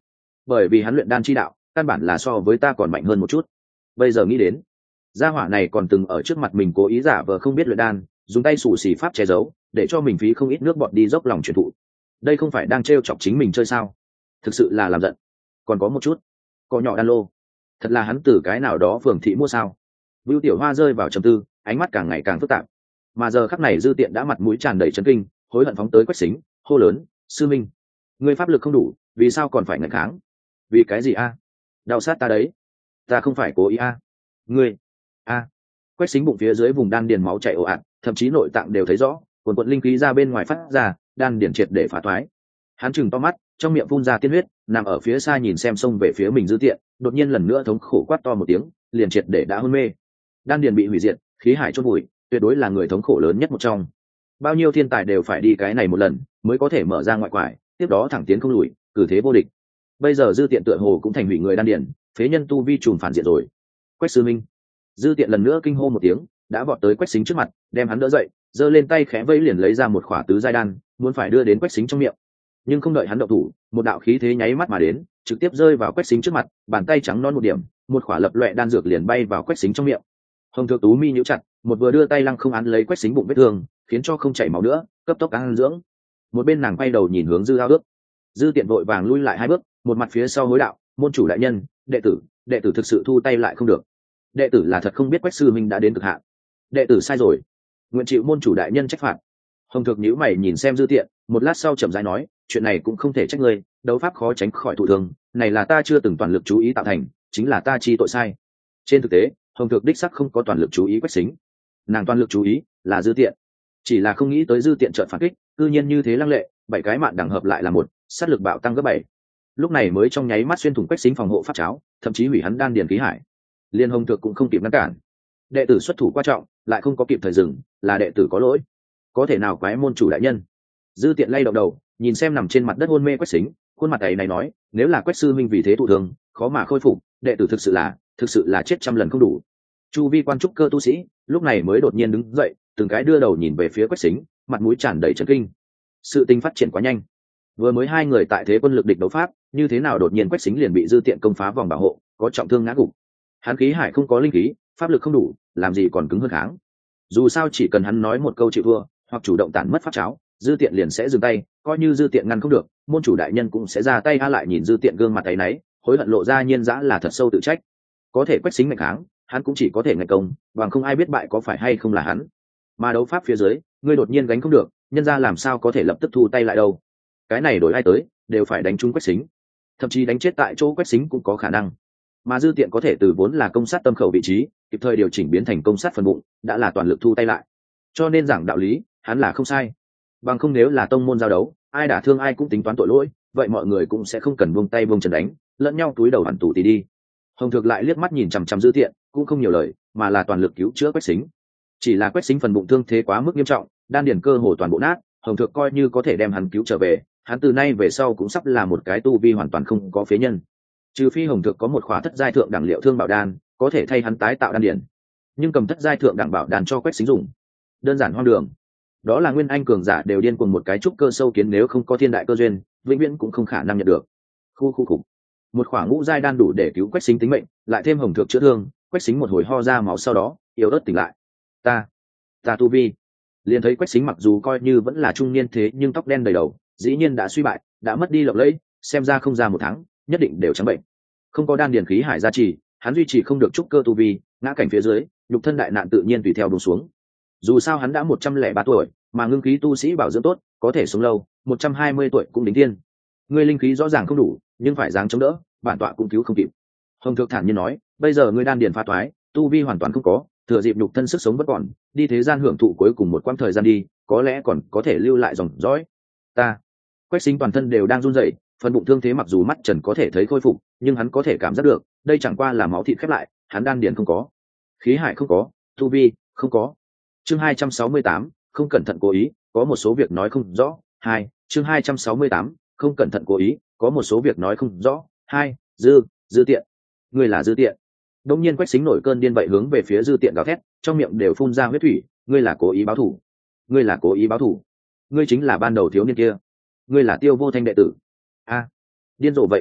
bởi vì hắn luyện đan chi đạo căn bản là so với ta còn mạnh hơn một chút. Bây giờ nghĩ đến, gia hỏa này còn từng ở trước mặt mình cố ý giả vờ không biết luyện đan, dùng tay xù xì pháp che giấu, để cho mình phí không ít nước bọt đi dốc lòng truyền thụ. Đây không phải đang trêu chọc chính mình chơi sao? Thực sự là làm giận. Còn có một chút, cỏ nhỏ đan lô, thật là hắn từ cái nào đó phường thị mua sao? Vưu Tiểu Hoa rơi vào trầm tư, ánh mắt càng ngày càng phức tạp. Mà giờ khắc này Dư Tiện đã mặt mũi tràn đầy chấn kinh, hối hận phóng tới Quách Sính, hô lớn: "Sư minh, ngươi pháp lực không đủ, vì sao còn phải ngăn kháng? Vì cái gì a? Đau sát ta đấy, ta không phải cố ý a. Ngươi a." Quách Sính bụng phía dưới vùng đan điền máu chảy ồ ạt, thậm chí nội tạng đều thấy rõ, cuồn cuộn linh khí ra bên ngoài phát ra, đan điền triệt để phá toái. Hắn trừng to mắt, trong miệng phun ra tiên huyết, nằm ở phía xa nhìn xem xông về phía mình Dư Tiện, đột nhiên lần nữa thống khổ quát to một tiếng, liền triệt để đã hôn mê. Đan điền bị hủy diệt, khí hải chôn vùi, tuyệt đối là người thống khổ lớn nhất một trong. Bao nhiêu thiên tài đều phải đi cái này một lần mới có thể mở ra ngoại quải, tiếp đó thẳng tiến không lùi, cử thế vô địch. Bây giờ Dư Tiện tựa hồ cũng thành hủy người đan điền, phế nhân tu vi trùm phản diện rồi. Quách sư minh. Dư Tiện lần nữa kinh hô một tiếng, đã vọt tới Quách Sính trước mặt, đem hắn đỡ dậy, giơ lên tay khẽ vẫy liền lấy ra một khỏa tứ giai đan, muốn phải đưa đến Quách Sính trong miệng. Nhưng không đợi hắn động thủ, một đạo khí thế nháy mắt mà đến, trực tiếp rơi vào Quách Sính trước mặt, bàn tay trắng non một điểm, một khỏa lập loè đan dược liền bay vào Quách Sính trong miệng. Hồng Thượng Tú mi nhíu chặt, một vừa đưa tay lăng không án lấy Quách Sính bụng vết thương, khiến cho không chảy máu nữa, cấp tốc ăn dưỡng. Một bên nàng quay đầu nhìn hướng Dư Ao Ước. Dư Tiện vội vàng lui lại hai bước, một mặt phía sau hối đạo: "Môn chủ đại nhân, đệ tử, đệ tử thực sự thu tay lại không được. Đệ tử là thật không biết Quách sư minh đã đến cực hạn. Đệ tử sai rồi, nguyện chịu môn chủ đại nhân trách phạt." Hồng Thượng nhíu mày nhìn xem Dư Tiện, một lát sau chậm rãi nói: "Chuyện này cũng không thể trách ngươi, đấu pháp khó tránh khỏi thụ thương, này là ta chưa từng toàn lực chú ý tạo thành, chính là ta chi tội sai." Trên thực tế, Hồng Thượng đích sắc không có toàn lực chú ý Quách Sính, nàng toàn lực chú ý là Dư Tiện, chỉ là không nghĩ tới Dư Tiện chợt phản kích, cư nhiên như thế lăng lệ, bảy cái mạn đẳng hợp lại là một, sát lực bạo tăng gấp bảy. Lúc này mới trong nháy mắt xuyên thủng Quách Sính phòng hộ pháp cháo, thậm chí hủy hắn đan điền khí hải. Liên Hồng Thượng cũng không kịp ngăn cản. Đệ tử xuất thủ quan trọng, lại không có kịp thời dừng, là đệ tử có lỗi. Có thể nào quái môn chủ đại nhân? Dư Tiện lay động đầu, nhìn xem nằm trên mặt đất hôn mê Quách Sính, khuôn mặt ấy này nói: "Nếu là Quách sư minh vì thế thụ thương, khó mà khôi phục, đệ tử thực sự là, thực sự là chết trăm lần không đủ." Chu vi quan trúc cơ tu sĩ lúc này mới đột nhiên đứng dậy, từng cái đưa đầu nhìn về phía Quách Sính, mặt mũi tràn đầy chấn kinh. Sự tình phát triển quá nhanh, vừa mới hai người tại thế quân lực địch đấu pháp, như thế nào đột nhiên Quách Sính liền bị Dư Tiện công phá vòng bảo hộ, có trọng thương ngã gục. Hắn khí hải không có linh khí, pháp lực không đủ, làm gì còn cứng hơn kháng. Dù sao chỉ cần hắn nói một câu chịu thua, hoặc chủ động tản mất pháp cháo, Dư Tiện liền sẽ dừng tay, coi như Dư Tiện ngăn không được, môn chủ đại nhân cũng sẽ ra tay. A lại nhìn Dư Tiện gương mặt ấy nấy, hối hận lộ ra nhiên dã là thật sâu tự trách. Có thể Quách Sính mạnh kháng, hắn cũng chỉ có thể ngạch công, bằng không ai biết bại có phải hay không là hắn. Mà đấu pháp phía dưới, ngươi đột nhiên gánh không được, nhân ra làm sao có thể lập tức thu tay lại đâu. Cái này đổi ai tới, đều phải đánh trúng Quách Sính, thậm chí đánh chết tại chỗ Quách Sính cũng có khả năng. Mà Dư Tiện có thể từ vốn là công sát tâm khẩu vị trí, kịp thời điều chỉnh biến thành công sát phần bụng, đã là toàn lực thu tay lại. Cho nên giảng đạo lý, hắn là không sai. Bằng không nếu là tông môn giao đấu, ai đả thương ai cũng tính toán tội lỗi, vậy mọi người cũng sẽ không cần buông tay buông chân đánh, lẫn nhau túi đầu hẳn tù tì đi. Hồng Thược lại liếc mắt nhìn chằm chằm Dư Tiện, cũng không nhiều lời, mà là toàn lực cứu chữa Quách Sính. Chỉ là Quách Sính phần bụng thương thế quá mức nghiêm trọng, đan điền cơ hồ toàn bộ nát, Hồng Thược coi như có thể đem hắn cứu trở về, hắn từ nay về sau cũng sắp là một cái tu vi hoàn toàn không có phế nhân. Trừ phi Hồng Thược có một khóa thất giai thượng đẳng liệu thương bảo đan, có thể thay hắn tái tạo đan điền. Nhưng cầm thất giai thượng đẳng bảo đan cho Quách Sính dùng, đơn giản hoang đường. Đó là nguyên anh cường giả đều điên cuồng một cái trúc cơ sâu kiến, nếu không có thiên đại cơ duyên, vĩnh viễn cũng không khả năng nhận được. Khu khu khủng. Một khoảng ngũ giai đan đủ để cứu Quách Sính tính mệnh, lại thêm Hồng Thược chữa thương, Quách Sính một hồi ho ra máu, sau đó yếu ớt tỉnh lại. Ta, ta tu vi. Liền thấy Quách Sính mặc dù coi như vẫn là trung niên thế nhưng tóc đen đầy đầu, dĩ nhiên đã suy bại, đã mất đi lộng lẫy, xem ra không ra một tháng, nhất định đều trắng bệnh. Không có đan điền khí hải gia trì, hắn duy trì không được trúc cơ tu vi, ngã cảnh phía dưới, nhục thân đại nạn tự nhiên tùy theo đổ xuống. Dù sao hắn đã một trăm lẻ ba tuổi, mà ngưng khí tu sĩ bảo dưỡng tốt, có thể sống lâu, một trăm hai mươi tuổi cũng đỉnh thiên. Ngươi linh khí rõ ràng không đủ, nhưng phải dáng chống đỡ, bản tọa cũng cứu không kịp. Hồng Thược thản nhiên nói, bây giờ ngươi đan điền phá toái, tu vi hoàn toàn không có, thừa dịp nhục thân sức sống vẫn còn, đi thế gian hưởng thụ cuối cùng một quãng thời gian đi, có lẽ còn có thể lưu lại dòng dõi. Ta, Quách Sính toàn thân đều đang run rẩy, phần bụng thương thế mặc dù mắt trần có thể thấy khôi phục, nhưng hắn có thể cảm giác được, đây chẳng qua là máu thịt khép lại, hắn đan điền không có, khí hải không có, tu vi không có. Chương hai trăm sáu mươi tám, không cẩn thận cố ý, có một số việc nói không rõ. Hai, chương hai trăm sáu mươi tám, không cẩn thận cố ý, có một số việc nói không rõ. Hai, Dư, Dư Tiện, ngươi là Dư Tiện. Đống nhiên Quách Sính nổi cơn điên vậy hướng về phía Dư Tiện gào thét, trong miệng đều phun ra huyết thủy, ngươi là cố ý báo thù, ngươi là cố ý báo thù, ngươi chính là ban đầu thiếu niên kia, ngươi là Tiêu Vô Thanh đệ tử. A, điên rồ vậy gào thét,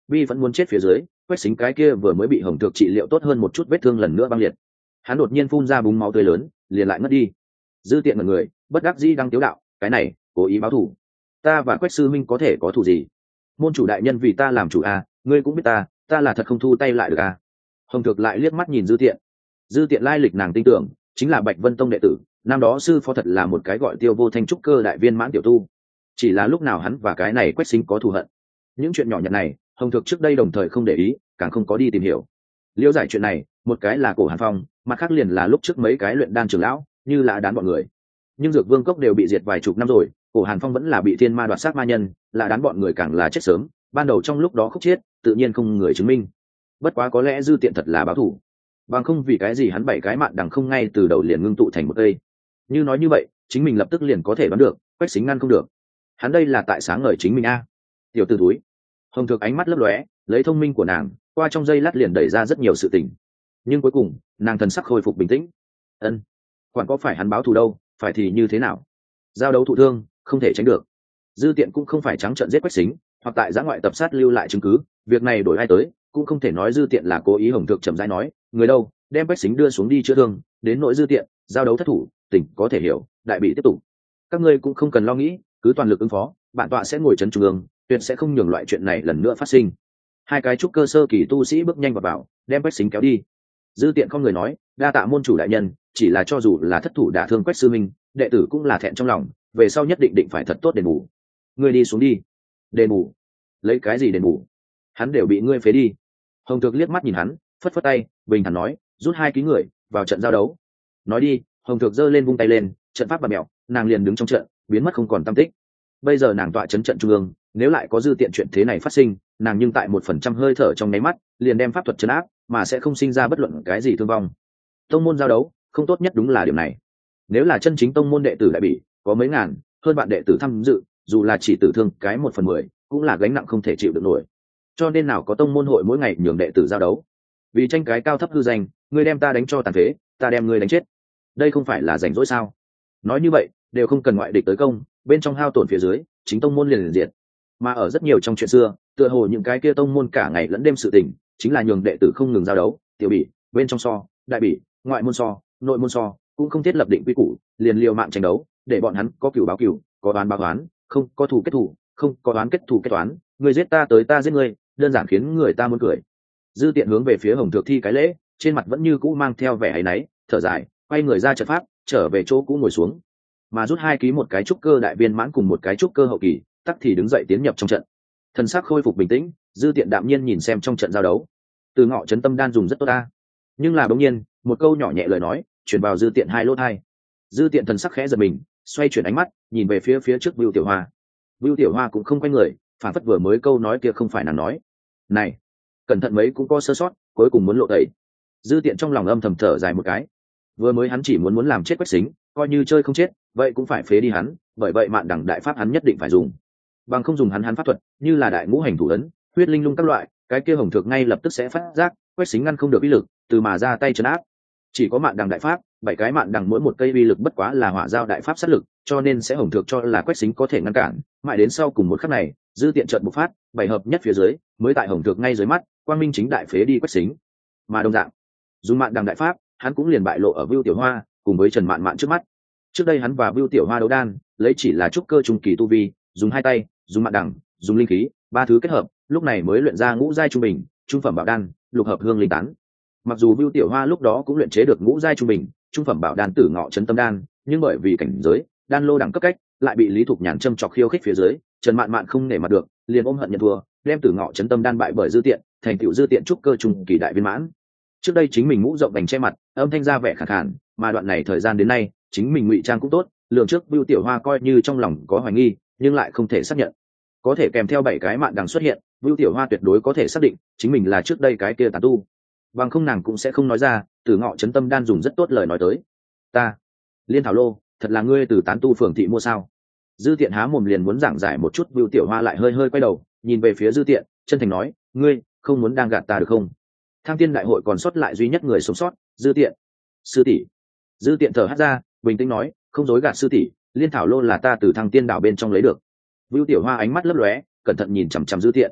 Vi vẫn muốn chết phía dưới, quách xính cái kia vừa mới bị hồng thược trị liệu tốt hơn một chút vết thương lần nữa băng liệt. Hắn đột nhiên phun ra búng máu tươi lớn, liền lại ngất đi. Dư Tiện mọi người bất đắc dĩ đang tiếu đạo, cái này cố ý báo thù. Ta và Quách sư minh có thể có thù gì? Môn chủ đại nhân vì ta làm chủ à, ngươi cũng biết ta, ta là thật không thu tay lại được à? Hồng thược lại liếc mắt nhìn Dư Tiện. Dư Tiện lai lịch nàng tin tưởng, chính là Bạch Vân Tông đệ tử, năm đó sư phó thật là một cái gọi Tiêu Vô Thanh trúc cơ đại viên mãn tiểu tu. Chỉ là lúc nào hắn và cái này Quách xính có thù hận. Những chuyện nhỏ nhặt này, Hồng thược trước đây đồng thời không để ý, càng không có đi tìm hiểu. Liễu giải chuyện này, một cái là Cổ Hàn Phong, mặt khác liền là lúc trước mấy cái luyện đan trưởng lão, như là đán bọn người. Nhưng Dược Vương cốc đều bị diệt vài chục năm rồi, Cổ Hàn Phong vẫn là bị thiên ma đoạt sát ma nhân, là đán bọn người càng là chết sớm, ban đầu trong lúc đó khúc chết, tự nhiên không người chứng minh. Bất quá có lẽ Dư Tiện thật là báo thủ, bằng không vì cái gì hắn bảy cái mạn đằng không ngay từ đầu liền ngưng tụ thành một cây. Như nói như vậy, chính mình lập tức liền có thể đoán được, Quách xính ngăn không được. Hắn đây là tại sáng ngời chính mình a. Tiểu tử túi. Hồng Thược ánh mắt lấp lóe, lấy thông minh của nàng, qua trong giây lát liền đẩy ra rất nhiều sự tình. Nhưng cuối cùng, nàng thần sắc khôi phục bình tĩnh. Ân, quản có phải hắn báo thù đâu, phải thì như thế nào? Giao đấu thụ thương, không thể tránh được. Dư Tiện cũng không phải trắng trợn giết Quách xính, hoặc tại giã ngoại tập sát lưu lại chứng cứ, việc này đổi ai tới, cũng không thể nói Dư Tiện là cố ý. Hồng Thược chậm rãi nói, người đâu, đem Quách xính đưa xuống đi chữa thương, đến nỗi Dư Tiện, giao đấu thất thủ, tỉnh có thể hiểu, đại bị tiếp tục. Các ngươi cũng không cần lo nghĩ, cứ toàn lực ứng phó, bản tọa sẽ ngồi trấn trung ương, tuyệt sẽ không nhường loại chuyện này lần nữa phát sinh. Hai cái trúc cơ sơ kỳ tu sĩ bước nhanh vào vào, đem Quách xính kéo đi. Dư Tiện không người nói, đa tạ môn chủ đại nhân, chỉ là cho dù là thất thủ đả thương Quách sư minh, đệ tử cũng là thẹn trong lòng, về sau nhất định định phải thật tốt đền bù. Ngươi đi xuống đi. Đền bù? Lấy cái gì đền bù? Hắn đều bị ngươi phế đi. Hồng Thược liếc mắt nhìn hắn, phất phất tay, bình thản nói, rút hai ký người vào trận giao đấu. Nói đi, Hồng Thược giơ lên vung tay lên, trận pháp bạt mèo, nàng liền đứng trong trận, biến mất không còn tăm tích. Bây giờ nàng tọa chấn trận trung ương, nếu lại có Dư Tiện chuyện thế này phát sinh, nàng nhưng tại một phần trăm hơi thở trong nháy mắt, liền đem pháp thuật trấn áp, mà sẽ không sinh ra bất luận cái gì thương vong. Tông môn giao đấu, không tốt nhất đúng là điểm này. Nếu là chân chính tông môn đệ tử đại bỉ, có mấy ngàn, hơn bạn đệ tử tham dự, dù là chỉ tử thương cái một phần mười, cũng là gánh nặng không thể chịu được nổi. Cho nên nào có tông môn hội mỗi ngày nhường đệ tử giao đấu. Vì tranh cái cao thấp hư danh, ngươi đem ta đánh cho tàn phế, ta đem ngươi đánh chết. Đây không phải là rảnh rỗi sao? Nói như vậy, đều không cần ngoại địch tới công, bên trong hao tổn phía dưới, chính tông môn liền liền diệt. Mà ở rất nhiều trong chuyện xưa, tựa hồ những cái kia tông môn cả ngày lẫn đêm sự tình, chính là nhường đệ tử không ngừng giao đấu, tiểu bỉ, bên trong so, đại bỉ, ngoại môn so, nội môn so, cũng không thiết lập định quy củ, liền liều mạng tranh đấu, để bọn hắn có cửu báo cửu, có đoán báo đoán, không có thù kết thù, không có đoán kết thù kết toán, người giết ta tới ta giết ngươi, đơn giản khiến người ta muốn cười. Dư Tiện hướng về phía Hồng Thược thi cái lễ, trên mặt vẫn như cũ mang theo vẻ áy náy, thở dài, quay người ra trận pháp, trở về chỗ cũ ngồi xuống. Mà rút hai ký một cái trúc cơ đại viên mãn cùng một cái trúc cơ hậu kỳ, tắc thì đứng dậy tiến nhập trong trận. Thần sắc khôi phục bình tĩnh, Dư Tiện đạm nhiên nhìn xem trong trận giao đấu. Từ Ngọ chấn tâm đan dùng rất tốt ta. Nhưng là bỗng nhiên, một câu nhỏ nhẹ lời nói, truyền vào Dư Tiện hai lỗ tai. Dư Tiện thần sắc khẽ giật mình, xoay chuyển ánh mắt, nhìn về phía phía trước Vưu Tiểu Hoa. Vưu Tiểu Hoa cũng không quay người, phản phất vừa mới câu nói kia không phải nàng nói. Này, cẩn thận mấy cũng có sơ sót, cuối cùng muốn lộ tẩy. Dư Tiện trong lòng âm thầm thở dài một cái. Vừa mới hắn chỉ muốn muốn làm chết Quách xính, coi như chơi không chết, vậy cũng phải phế đi hắn, bởi vậy mạn đẳng đại pháp hắn nhất định phải dùng. Bằng không dùng hắn hắn pháp thuật, như là đại ngũ hành thủ ấn, huyết linh lung các loại, cái kia Hồng Thược ngay lập tức sẽ phát giác, Quách xính ngăn không được uy lực, từ mà ra tay trấn áp. Chỉ có mạn đằng đại pháp, bảy cái mạn đằng mỗi một cây uy lực bất quá là hỏa giao đại pháp sát lực, cho nên sẽ Hồng Thược cho là Quách xính có thể ngăn cản, mãi đến sau cùng một khắc này, Dư Tiện trận bộc phát, bảy hợp nhất phía dưới, mới tại Hồng Thược ngay dưới mắt, quang minh chính đại phế đi Quách xính. Mà đồng dạng, dùng mạn đằng đại pháp, hắn cũng liền bại lộ ở Vưu Tiểu Hoa, cùng với Trần Mạn Mạn trước mắt. Trước đây hắn và Vưu Tiểu Hoa đấu đan, lấy chỉ là trúc cơ trung kỳ tu vi, dùng hai tay, dùng mạn đằng, dùng linh khí, ba thứ kết hợp, lúc này mới luyện ra ngũ giai trung bình, trung phẩm bảo đan, lục hợp hương linh tán. Mặc dù Vưu Tiểu Hoa lúc đó cũng luyện chế được ngũ giai trung bình, trung phẩm bảo đan Tử Ngọ chấn tâm đan, nhưng bởi vì cảnh giới, đan lô đẳng cấp cách, lại bị Lý Thục Nhàn châm chọc khiêu khích phía dưới, Trần Mạn Mạn không nể mặt được, liền ôm hận nhận thua, đem Tử Ngọ chấn tâm đan bại bởi Dư Tiện, thành tựu Dư Tiện trúc cơ trung kỳ đại viên mãn. Trước đây chính mình mũ rộng đành che mặt, âm thanh ra vẻ khàn khàn, mà đoạn này thời gian đến nay, chính mình ngụy trang cũng tốt, lượng trước Vưu Tiểu Hoa coi như trong lòng có hoài nghi, nhưng lại không thể xác nhận. Có thể kèm theo bảy cái mạn đằng xuất hiện, Vưu Tiểu Hoa tuyệt đối có thể xác định chính mình là trước đây cái kia tán tu. Bằng không nàng cũng sẽ không nói ra, Tử Ngọ chấn tâm đan dùng rất tốt lời nói tới. Ta, Liên Thảo Lô, thật là ngươi từ tán tu phường thị mua sao? Dư Tiện há mồm liền muốn giảng giải một chút, Vưu Tiểu Hoa lại hơi hơi quay đầu, nhìn về phía Dư Tiện, chân thành nói, ngươi không muốn đang gạt ta được không? Thăng Tiên đại hội còn sót lại duy nhất người sống sót, Dư Tiện. Sư tỷ. Dư Tiện thở hắt ra, bình tĩnh nói, không dối gạt sư tỷ, Liên Thảo Lô là ta từ Thăng Tiên đảo bên trong lấy được. Vưu Tiểu Hoa ánh mắt lấp lóe, cẩn thận nhìn chằm chằm Dư Tiện.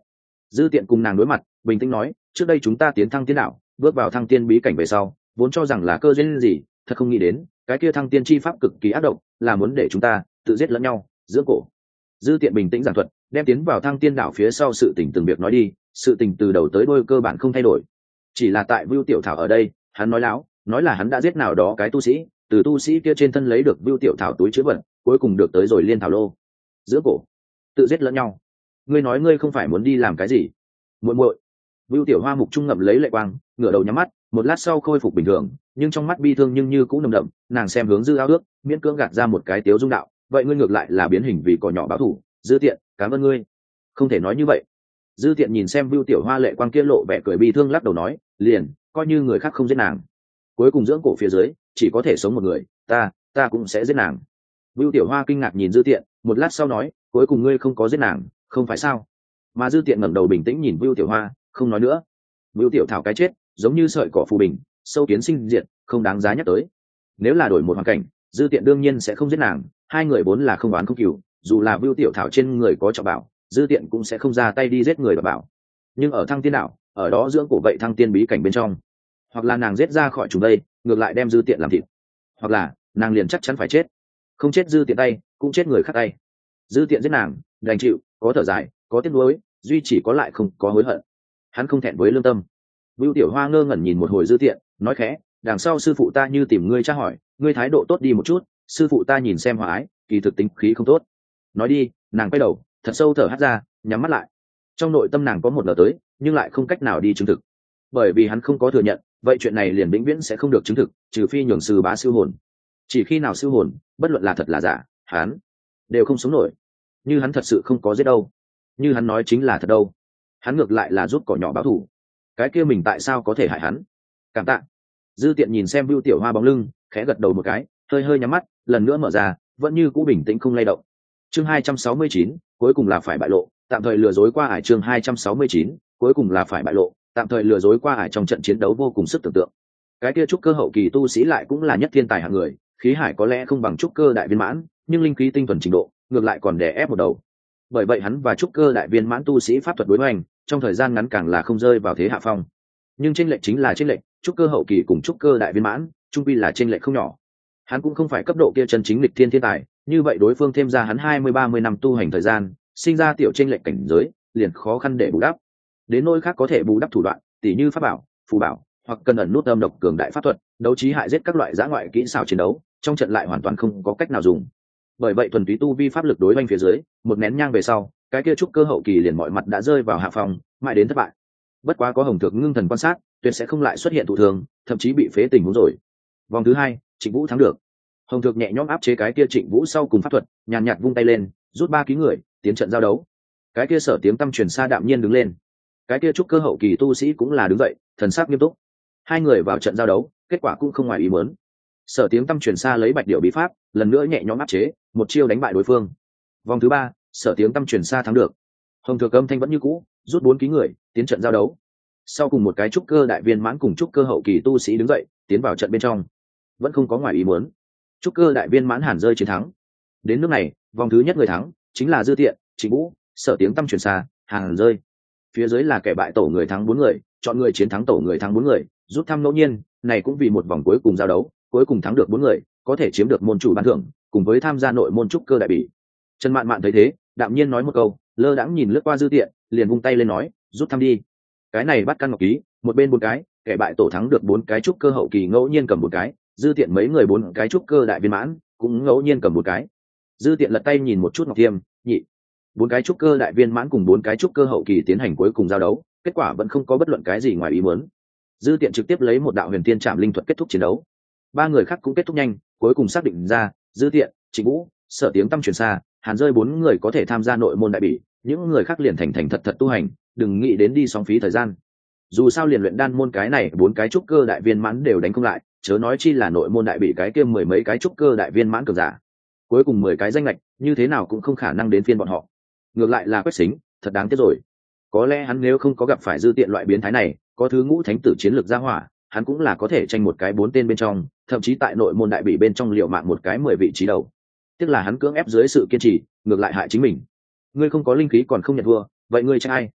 Dư Tiện cùng nàng đối mặt, bình tĩnh nói, trước đây chúng ta tiến thăng tiên đạo, bước vào thăng tiên bí cảnh về sau, vốn cho rằng là cơ duyên gì, thật không nghĩ đến cái kia thăng tiên chi pháp cực kỳ ác độc, là muốn để chúng ta tự giết lẫn nhau, dưỡng cổ. Dư Tiện bình tĩnh giảng thuật, đem tiến vào thăng tiên đạo phía sau sự tình từng việc nói đi, sự tình từ đầu tới đuôi cơ bản không thay đổi, chỉ là tại Vưu Tiểu Thảo ở đây, hắn nói láo, nói là hắn đã giết nào đó cái tu sĩ, từ tu sĩ kia trên thân lấy được Vưu Tiểu Thảo túi chứa vật, cuối cùng được tới rồi liên thảo lô. Giữa cổ, tự giết lẫn nhau. Ngươi nói ngươi không phải muốn đi làm cái gì? Muội muội. Vưu Tiểu Hoa mục trung ngậm lấy lệ quang, ngửa đầu nhắm mắt, một lát sau khôi phục bình thường, nhưng trong mắt bi thương nhưng như cũng nồng đậm, nàng xem hướng Dư Ao Ước, miễn cưỡng gạt ra một cái tiếu dung đạo, vậy ngươi ngược lại là biến hình vì cỏ nhỏ báo thủ, Dư Tiện, cảm ơn ngươi. Không thể nói như vậy. Dư Tiện nhìn xem Vưu Tiểu Hoa lệ quang kia lộ vẻ cười bi thương lắc đầu nói, liền, coi như người khác không giết nàng, cuối cùng dưỡng cổ phía dưới chỉ có thể sống một người, ta, ta cũng sẽ giết nàng. Vưu Tiểu Hoa kinh ngạc nhìn Dư Tiện, một lát sau nói, cuối cùng ngươi không có giết nàng, không phải sao? Mà Dư Tiện ngẩng đầu bình tĩnh nhìn Vưu Tiểu Hoa, không nói nữa. Vưu Tiểu Thảo cái chết, giống như sợi cỏ phù bình, sâu kiến sinh diệt, không đáng giá nhắc tới. Nếu là đổi một hoàn cảnh, Dư Tiện đương nhiên sẽ không giết nàng, hai người vốn là không oán không cừu, dù là Vưu Tiểu Thảo trên người có trọng bảo, Dư Tiện cũng sẽ không ra tay đi giết người bà bảo. Nhưng ở thăng tiên đạo, ở đó dưỡng cổ vậy thăng tiên bí cảnh bên trong, hoặc là nàng giết ra khỏi chúng đây, ngược lại đem Dư Tiện làm thịt, hoặc là nàng liền chắc chắn phải chết, không chết Dư Tiện tay, cũng chết người khác tay. Dư Tiện giết nàng, đành chịu, có thở dài, có tiếc nuối, duy chỉ có lại không có hối hận. Hắn không thẹn với lương tâm. Vưu Tiểu Hoa ngơ ngẩn nhìn một hồi Dư Tiện, nói khẽ, đằng sau sư phụ ta như tìm ngươi tra hỏi, ngươi thái độ tốt đi một chút, sư phụ ta nhìn xem hòa ái, kỳ thực tính khí không tốt. Nói đi, nàng quay đầu, thật sâu thở hắt ra, nhắm mắt lại. Trong nội tâm nàng có một lờ tới, nhưng lại không cách nào đi chứng thực, bởi vì hắn không có thừa nhận, vậy chuyện này liền vĩnh viễn sẽ không được chứng thực, trừ phi nhường sư bá siêu hồn. Chỉ khi nào siêu hồn, bất luận là thật là giả, hắn đều không sống nổi. Như hắn thật sự không có giết đâu, như hắn nói chính là thật đâu, hắn ngược lại là giúp cỏ nhỏ báo thù, cái kia mình tại sao có thể hại hắn? Cảm tạ. Dư Tiện nhìn xem Vưu Tiểu Hoa bóng lưng, khẽ gật đầu một cái, hơi hơi nhắm mắt, lần nữa mở ra, vẫn như cũ bình tĩnh không lay động. Chương hai trăm sáu mươi chín, cuối cùng là phải bại lộ, tạm thời lừa dối qua ải. Chương hai trăm sáu mươi chín, cuối cùng là phải bại lộ, tạm thời lừa dối qua ải. Trong trận chiến đấu vô cùng sức tưởng tượng, cái kia trúc cơ hậu kỳ tu sĩ lại cũng là nhất thiên tài hạng người, khí hải có lẽ không bằng trúc cơ đại viên mãn, nhưng linh khí tinh thuần trình độ ngược lại còn đè ép một đầu. Bởi vậy hắn và trúc cơ đại viên mãn tu sĩ pháp thuật đối hoành, trong thời gian ngắn càng là không rơi vào thế hạ phong. Nhưng chênh lệch chính là chênh lệch, trúc cơ hậu kỳ cùng trúc cơ đại viên mãn, trung quy là chênh lệch không nhỏ. Hắn cũng không phải cấp độ kia chân chính lịch thiên thiên tài, như vậy đối phương thêm ra hắn hai mươi ba mươi năm tu hành thời gian, sinh ra tiểu chênh lệch cảnh giới, liền khó khăn để bù đắp. Đến nỗi khác có thể bù đắp thủ đoạn, tỉ như pháp bảo, phù bảo, hoặc cần ẩn nút âm độc cường đại pháp thuật, đấu trí hại giết các loại dã ngoại kỹ xảo chiến đấu, trong trận lại hoàn toàn không có cách nào dùng. Bởi vậy thuần túy tu vi pháp lực đối oanh phía dưới, một nén nhang về sau, cái kia trúc cơ hậu kỳ liền mọi mặt đã rơi vào hạ phòng, mãi đến thất bại. Bất quá có Hồng Thược ngưng thần quan sát, tuyệt sẽ không lại xuất hiện thụ thường, thậm chí bị phế tình huống rồi. Vòng thứ hai, Trịnh Vũ thắng được. Hồng Thược nhẹ nhõm áp chế cái kia Trịnh Vũ sau cùng pháp thuật, nhàn nhạt vung tay lên, rút ba ký người, tiến trận giao đấu. Cái kia Sở Tiếng Tâm truyền xa đạm nhiên đứng lên. Cái kia trúc cơ hậu kỳ tu sĩ cũng là đứng dậy, thần sắc nghiêm túc. Hai người vào trận giao đấu, kết quả cũng không ngoài ý muốn. Sở Tiếng Tâm truyền xa lấy Bạch Điểu bí pháp, lần nữa nhẹ nhõm áp chế, một chiêu đánh bại đối phương. Vòng thứ ba, Sở Tiếng Tâm truyền xa thắng được. Hồng Thược âm thanh vẫn như cũ, rút bốn ký người, tiến trận giao đấu. Sau cùng một cái trúc cơ đại viên mãn cùng trúc cơ hậu kỳ tu sĩ đứng dậy, tiến vào trận bên trong. Vẫn không có ngoài ý muốn. Trúc cơ đại viên mãn Hàn rơi chiến thắng. Đến nước này, vòng thứ nhất người thắng chính là Dư Tiện, Trịnh Vũ, Sở Tiếng Tâm truyền xa, Hàn rơi. Phía dưới là kẻ bại tổ người thắng bốn người, chọn người chiến thắng tổ người thắng bốn người, rút thăm ngẫu nhiên, này cũng vì một vòng cuối cùng giao đấu, cuối cùng thắng được bốn người, có thể chiếm được môn chủ ban thưởng, cùng với tham gia nội môn trúc cơ đại bỉ. Trần Mạn Mạn thấy thế, đạm nhiên nói một câu, lơ đãng nhìn lướt qua Dư Tiện, liền vung tay lên nói, rút thăm đi. Cái này bắt căn ngọc ký, một bên bốn cái, kẻ bại tổ thắng được bốn cái trúc cơ hậu kỳ ngẫu nhiên cầm một cái, Dư Tiện mấy người bốn cái trúc cơ đại viên mãn, cũng ngẫu nhiên cầm một cái. Dư Tiện lật tay nhìn một chút Ngọc Thiêm, nhị, bốn cái trúc cơ đại viên mãn cùng bốn cái trúc cơ hậu kỳ tiến hành cuối cùng giao đấu, kết quả vẫn không có bất luận cái gì ngoài ý muốn. Dư Tiện trực tiếp lấy một đạo huyền tiên trảm linh thuật kết thúc chiến đấu. Ba người khác cũng kết thúc nhanh, cuối cùng xác định ra, Dư Tiện, Trịnh Vũ, Sở Tiếng Tâm truyền xa, Hàn rơi bốn người có thể tham gia nội môn đại bỉ, những người khác liền thành thành thật thật tu hành, đừng nghĩ đến đi sóng phí thời gian. Dù sao liền luyện đan môn cái này bốn cái trúc cơ đại viên mãn đều đánh không lại, chớ nói chi là nội môn đại bỉ cái kia mười mấy cái trúc cơ đại viên mãn cường giả. Cuối cùng mười cái danh lệch, như thế nào cũng không khả năng đến phiên bọn họ. Ngược lại là Quách Xính, thật đáng tiếc rồi. Có lẽ hắn nếu không có gặp phải Dư Tiện loại biến thái này, có thứ ngũ thánh tử chiến lược ra hỏa, hắn cũng là có thể tranh một cái bốn tên bên trong, thậm chí tại nội môn đại bỉ bên trong liệu mạng một cái mười vị trí đầu. Tiếc là hắn cưỡng ép dưới sự kiên trì, ngược lại hại chính mình. Ngươi không có linh khí còn không nhận thua, vậy ngươi tranh ai?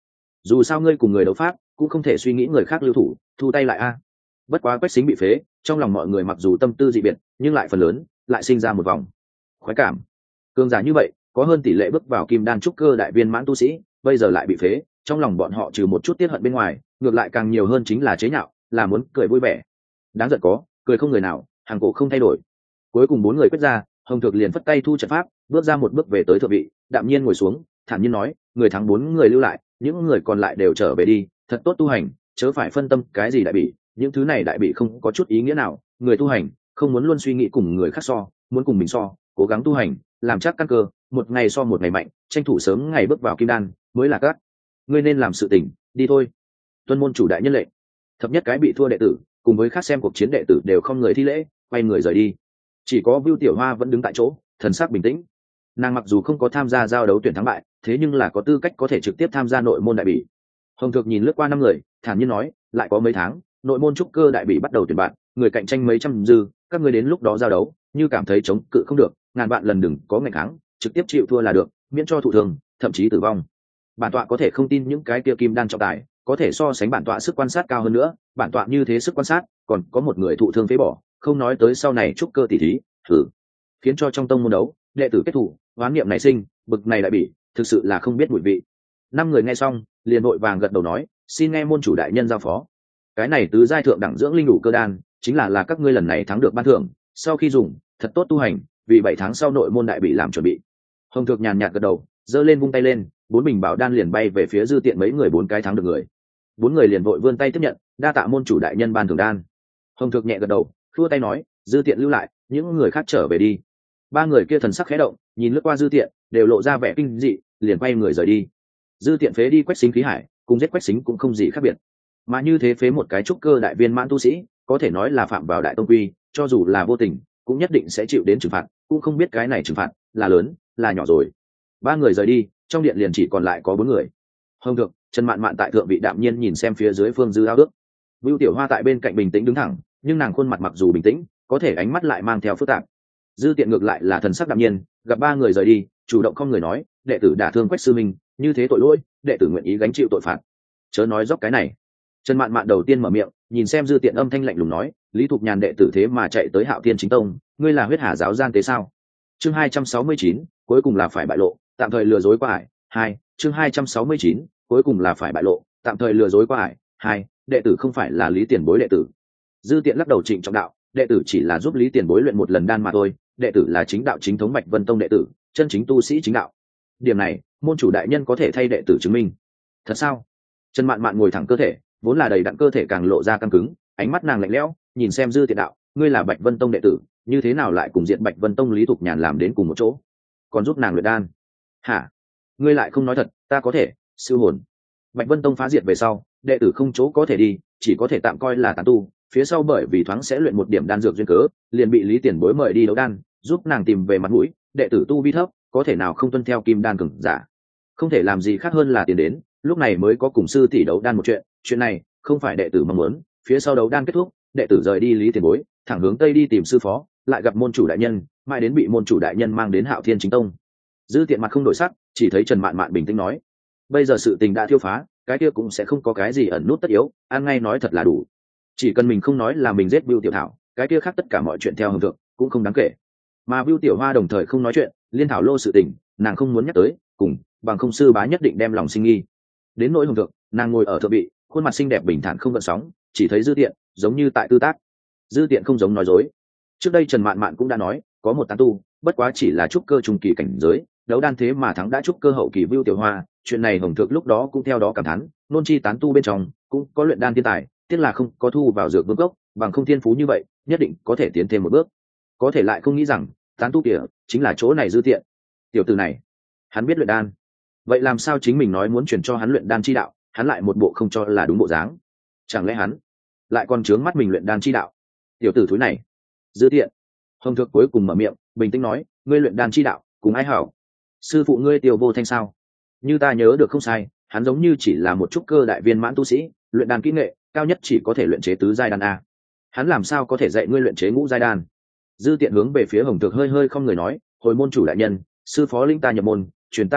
dù sao ngươi cùng người đấu pháp cũng không thể suy nghĩ người khác lưu thủ, thu tay lại a. Bất quá Quách Sính bị phế, trong lòng mọi người mặc dù tâm tư dị biệt, nhưng lại phần lớn lại sinh ra một vòng khoái cảm. Cường giả như vậy có hơn tỷ lệ bước vào kim đan trúc cơ đại viên mãn tu sĩ, bây giờ lại bị phế, trong lòng bọn họ trừ một chút tiếc hận bên ngoài, ngược lại càng nhiều hơn chính là chế nhạo, là muốn cười vui vẻ. Đáng giận có, cười không người nào, hàng cổ không thay đổi. Cuối cùng bốn người quyết ra, Hồng Thược liền phất tay thu trận pháp, bước ra một bước về tới thượng vị, đạm nhiên ngồi xuống, thản nhiên nói, người thắng bốn người lưu lại, những người còn lại đều trở về đi, thật tốt tu hành, chớ phải phân tâm cái gì đại bị, những thứ này đại bị không có chút ý nghĩa nào. Người tu hành không muốn luôn suy nghĩ cùng người khác so, muốn cùng mình so, cố gắng tu hành, làm chắc căn cơ, một ngày so một ngày mạnh, tranh thủ sớm ngày bước vào kim đan mới là các ngươi nên làm sự tình. Đi thôi. Tuân môn chủ đại nhân lệnh. Thập nhất cái bị thua đệ tử cùng với khác xem cuộc chiến đệ tử đều không người thi lễ, quay người rời đi. Chỉ có Vưu Tiểu Hoa vẫn đứng tại chỗ, thần sắc bình tĩnh. Nàng mặc dù không có tham gia giao đấu tuyển thắng bại, thế nhưng là có tư cách có thể trực tiếp tham gia nội môn đại bỉ. Hồng Thược nhìn lướt qua năm người, thản nhiên nói, lại có mấy tháng, nội môn trúc cơ đại bỉ bắt đầu tuyển bạn, người cạnh tranh mấy trăm dư, các ngươi đến lúc đó giao đấu, như cảm thấy chống cự không được, ngàn bạn lần đừng có ngày kháng, trực tiếp chịu thua là được, miễn cho thụ thương, thậm chí tử vong. Bản tọa có thể không tin những cái kia kim đan trọng tài có thể so sánh bản tọa sức quan sát cao hơn nữa, bản tọa như thế sức quan sát, còn có một người thụ thương phế bỏ, không nói tới sau này trúc cơ tỷ thí, thử khiến cho trong tông môn đấu, đệ tử kết thủ, oán niệm nảy sinh, bực này đại bỉ, thực sự là không biết mùi vị. Năm người nghe xong, liền vội vàng gật đầu nói, xin nghe môn chủ đại nhân giao phó. Cái này tứ giai thượng đẳng dưỡng linh đủ cơ đan, chính là là các ngươi lần này thắng được ban thưởng, sau khi dùng, thật tốt tu hành, vì bảy tháng sau nội môn đại bỉ làm chuẩn bị. Hồng Thược nhàn nhạt gật đầu, giơ lên vung tay lên, bốn bình bảo đan liền bay về phía Dư Tiện mấy người bốn cái thắng được người. Bốn người liền vội vươn tay tiếp nhận, đa tạ môn chủ đại nhân ban thưởng đan. Hồng Thược nhẹ gật đầu, khua tay nói, Dư Tiện lưu lại, những người khác trở về đi. Ba người kia thần sắc khẽ động, nhìn lướt qua Dư Tiện, đều lộ ra vẻ kinh dị, liền quay người rời đi. Dư Tiện phế đi Quách Sính khí hải, cùng giết Quách Sính cũng không gì khác biệt, mà như thế phế một cái trúc cơ đại viên mãn tu sĩ, có thể nói là phạm vào đại tông quy, cho dù là vô tình, cũng nhất định sẽ chịu đến trừng phạt, cũng không biết cái này trừng phạt là lớn là nhỏ rồi. Ba người rời đi, trong điện liền chỉ còn lại có bốn người. Hồng Thược, Trần Mạn Mạn tại thượng vị đạm nhiên nhìn xem phía dưới Phương Dư ao ước. Vưu Tiểu Hoa tại bên cạnh bình tĩnh đứng thẳng, nhưng nàng khuôn mặt mặc dù bình tĩnh, có thể ánh mắt lại mang theo phức tạp. Dư Tiện ngược lại là thần sắc đạm nhiên, gặp ba người rời đi, chủ động không người nói, đệ tử đả thương Quách sư minh, như thế tội lỗi, đệ tử nguyện ý gánh chịu tội phạt. Chớ nói dốc cái này. Trần Mạn Mạn đầu tiên mở miệng, nhìn xem Dư Tiện âm thanh lạnh lùng nói, Lý Thục Nhàn đệ tử thế mà chạy tới Hạo Thiên Chính Tông, ngươi là huyết hà giáo gian tế sao? Chương hai trăm sáu mươi chín, cuối cùng là phải bại lộ, tạm thời lừa dối qua ải. Hai, chương hai trăm sáu mươi chín, cuối cùng là phải bại lộ, tạm thời lừa dối qua ải. Hai, đệ tử không phải là Lý Tiền Bối đệ tử. Dư Tiện lắc đầu trịnh trọng đạo, đệ tử chỉ là giúp Lý Tiền Bối luyện một lần đan mà thôi, đệ tử là chính đạo chính thống Bạch Vân Tông đệ tử, chân chính tu sĩ chính đạo. Điểm này, môn chủ đại nhân có thể thay đệ tử chứng minh. Thật sao? Trần Mạn Mạn ngồi thẳng cơ thể, vốn là đầy đặn cơ thể càng lộ ra căng cứng, ánh mắt nàng lạnh lẽo, nhìn xem Dư Tiện đạo, ngươi là Bạch Vân Tông đệ tử, như thế nào lại cùng diện Bạch Vân Tông Lý Thục Nhàn làm đến cùng một chỗ, còn giúp nàng luyện đan? Hả? Ngươi lại không nói thật, ta có thể siêu hồn. Bạch Vân Tông phá diệt về sau, đệ tử không chỗ có thể đi, chỉ có thể tạm coi là tán tu, phía sau bởi vì thoáng sẽ luyện một điểm đan dược duyên cớ, liền bị Lý Tiền Bối mời đi đấu đan, giúp nàng tìm về mặt mũi, đệ tử tu vi thấp, có thể nào không tuân theo kim đan cường giả. Không thể làm gì khác hơn là tiền đến, lúc này mới có cùng sư tỷ đấu đan một chuyện, chuyện này không phải đệ tử mong muốn. Phía sau đấu đan kết thúc, đệ tử rời đi Lý Tiền Bối, thẳng hướng tây đi tìm sư phó, lại gặp môn chủ đại nhân, mãi đến bị môn chủ đại nhân mang đến Hạo Thiên Chính Tông. Dư Tiện mặt không đổi sắc, chỉ thấy Trần Mạn Mạn bình tĩnh nói, bây giờ sự tình đã thiêu phá, cái kia cũng sẽ không có cái gì ẩn nút tất yếu, ăn ngay nói thật là đủ. Chỉ cần mình không nói là mình giết Bưu Tiểu Thảo, cái kia khác tất cả mọi chuyện theo Hồng Thượng cũng không đáng kể. Mà Bưu Tiểu Hoa đồng thời không nói chuyện, liên thảo lô sự tình, nàng không muốn nhắc tới, cùng bằng không sư bá nhất định đem lòng sinh nghi. Đến nỗi Hồng Thượng, nàng ngồi ở thượng vị, khuôn mặt xinh đẹp bình thản không gợn sóng, chỉ thấy Dư Tiện giống như tại tư tác. Dư Tiện không giống nói dối. Trước đây Trần Mạn Mạn cũng đã nói, có một tán tu, bất quá chỉ là trúc cơ trung kỳ cảnh giới, đấu đan thế mà thắng đã trúc cơ hậu kỳ Vưu Tiểu Hoa, chuyện này Hồng Thượng lúc đó cũng theo đó cảm thán, nôn chi tán tu bên trong cũng có luyện đan thiên tài, tiếc là không có thu vào dược vương gốc, bằng không thiên phú như vậy, nhất định có thể tiến thêm một bước. Có thể lại không nghĩ rằng, tán tu kia chính là chỗ này Dư Tiện. Tiểu tử này, hắn biết luyện đan. Vậy làm sao chính mình nói muốn truyền cho hắn luyện đan chi đạo, hắn lại một bộ không cho là đúng bộ dáng? Chẳng lẽ hắn lại còn trướng mắt mình luyện đan chi đạo? Tiểu tử thúi này. Dư Tiện. Hồng Thượng cuối cùng mở miệng, bình tĩnh nói, ngươi luyện đan chi đạo, cùng ai hảo? Sư phụ ngươi Tiêu Vô Thanh sao? Như ta nhớ được không sai, hắn giống như chỉ là một trúc cơ đại viên mãn tu sĩ, luyện đan kỹ nghệ cao nhất chỉ có thể luyện chế tứ giai đan a. Hắn làm sao có thể dạy ngươi luyện chế ngũ giai đan? Dư Tiện hướng về phía Hồng Thượng hơi hơi không người nói, hồi môn chủ đại nhân, sư phó linh ta nhập môn, truyền ta đan đạo,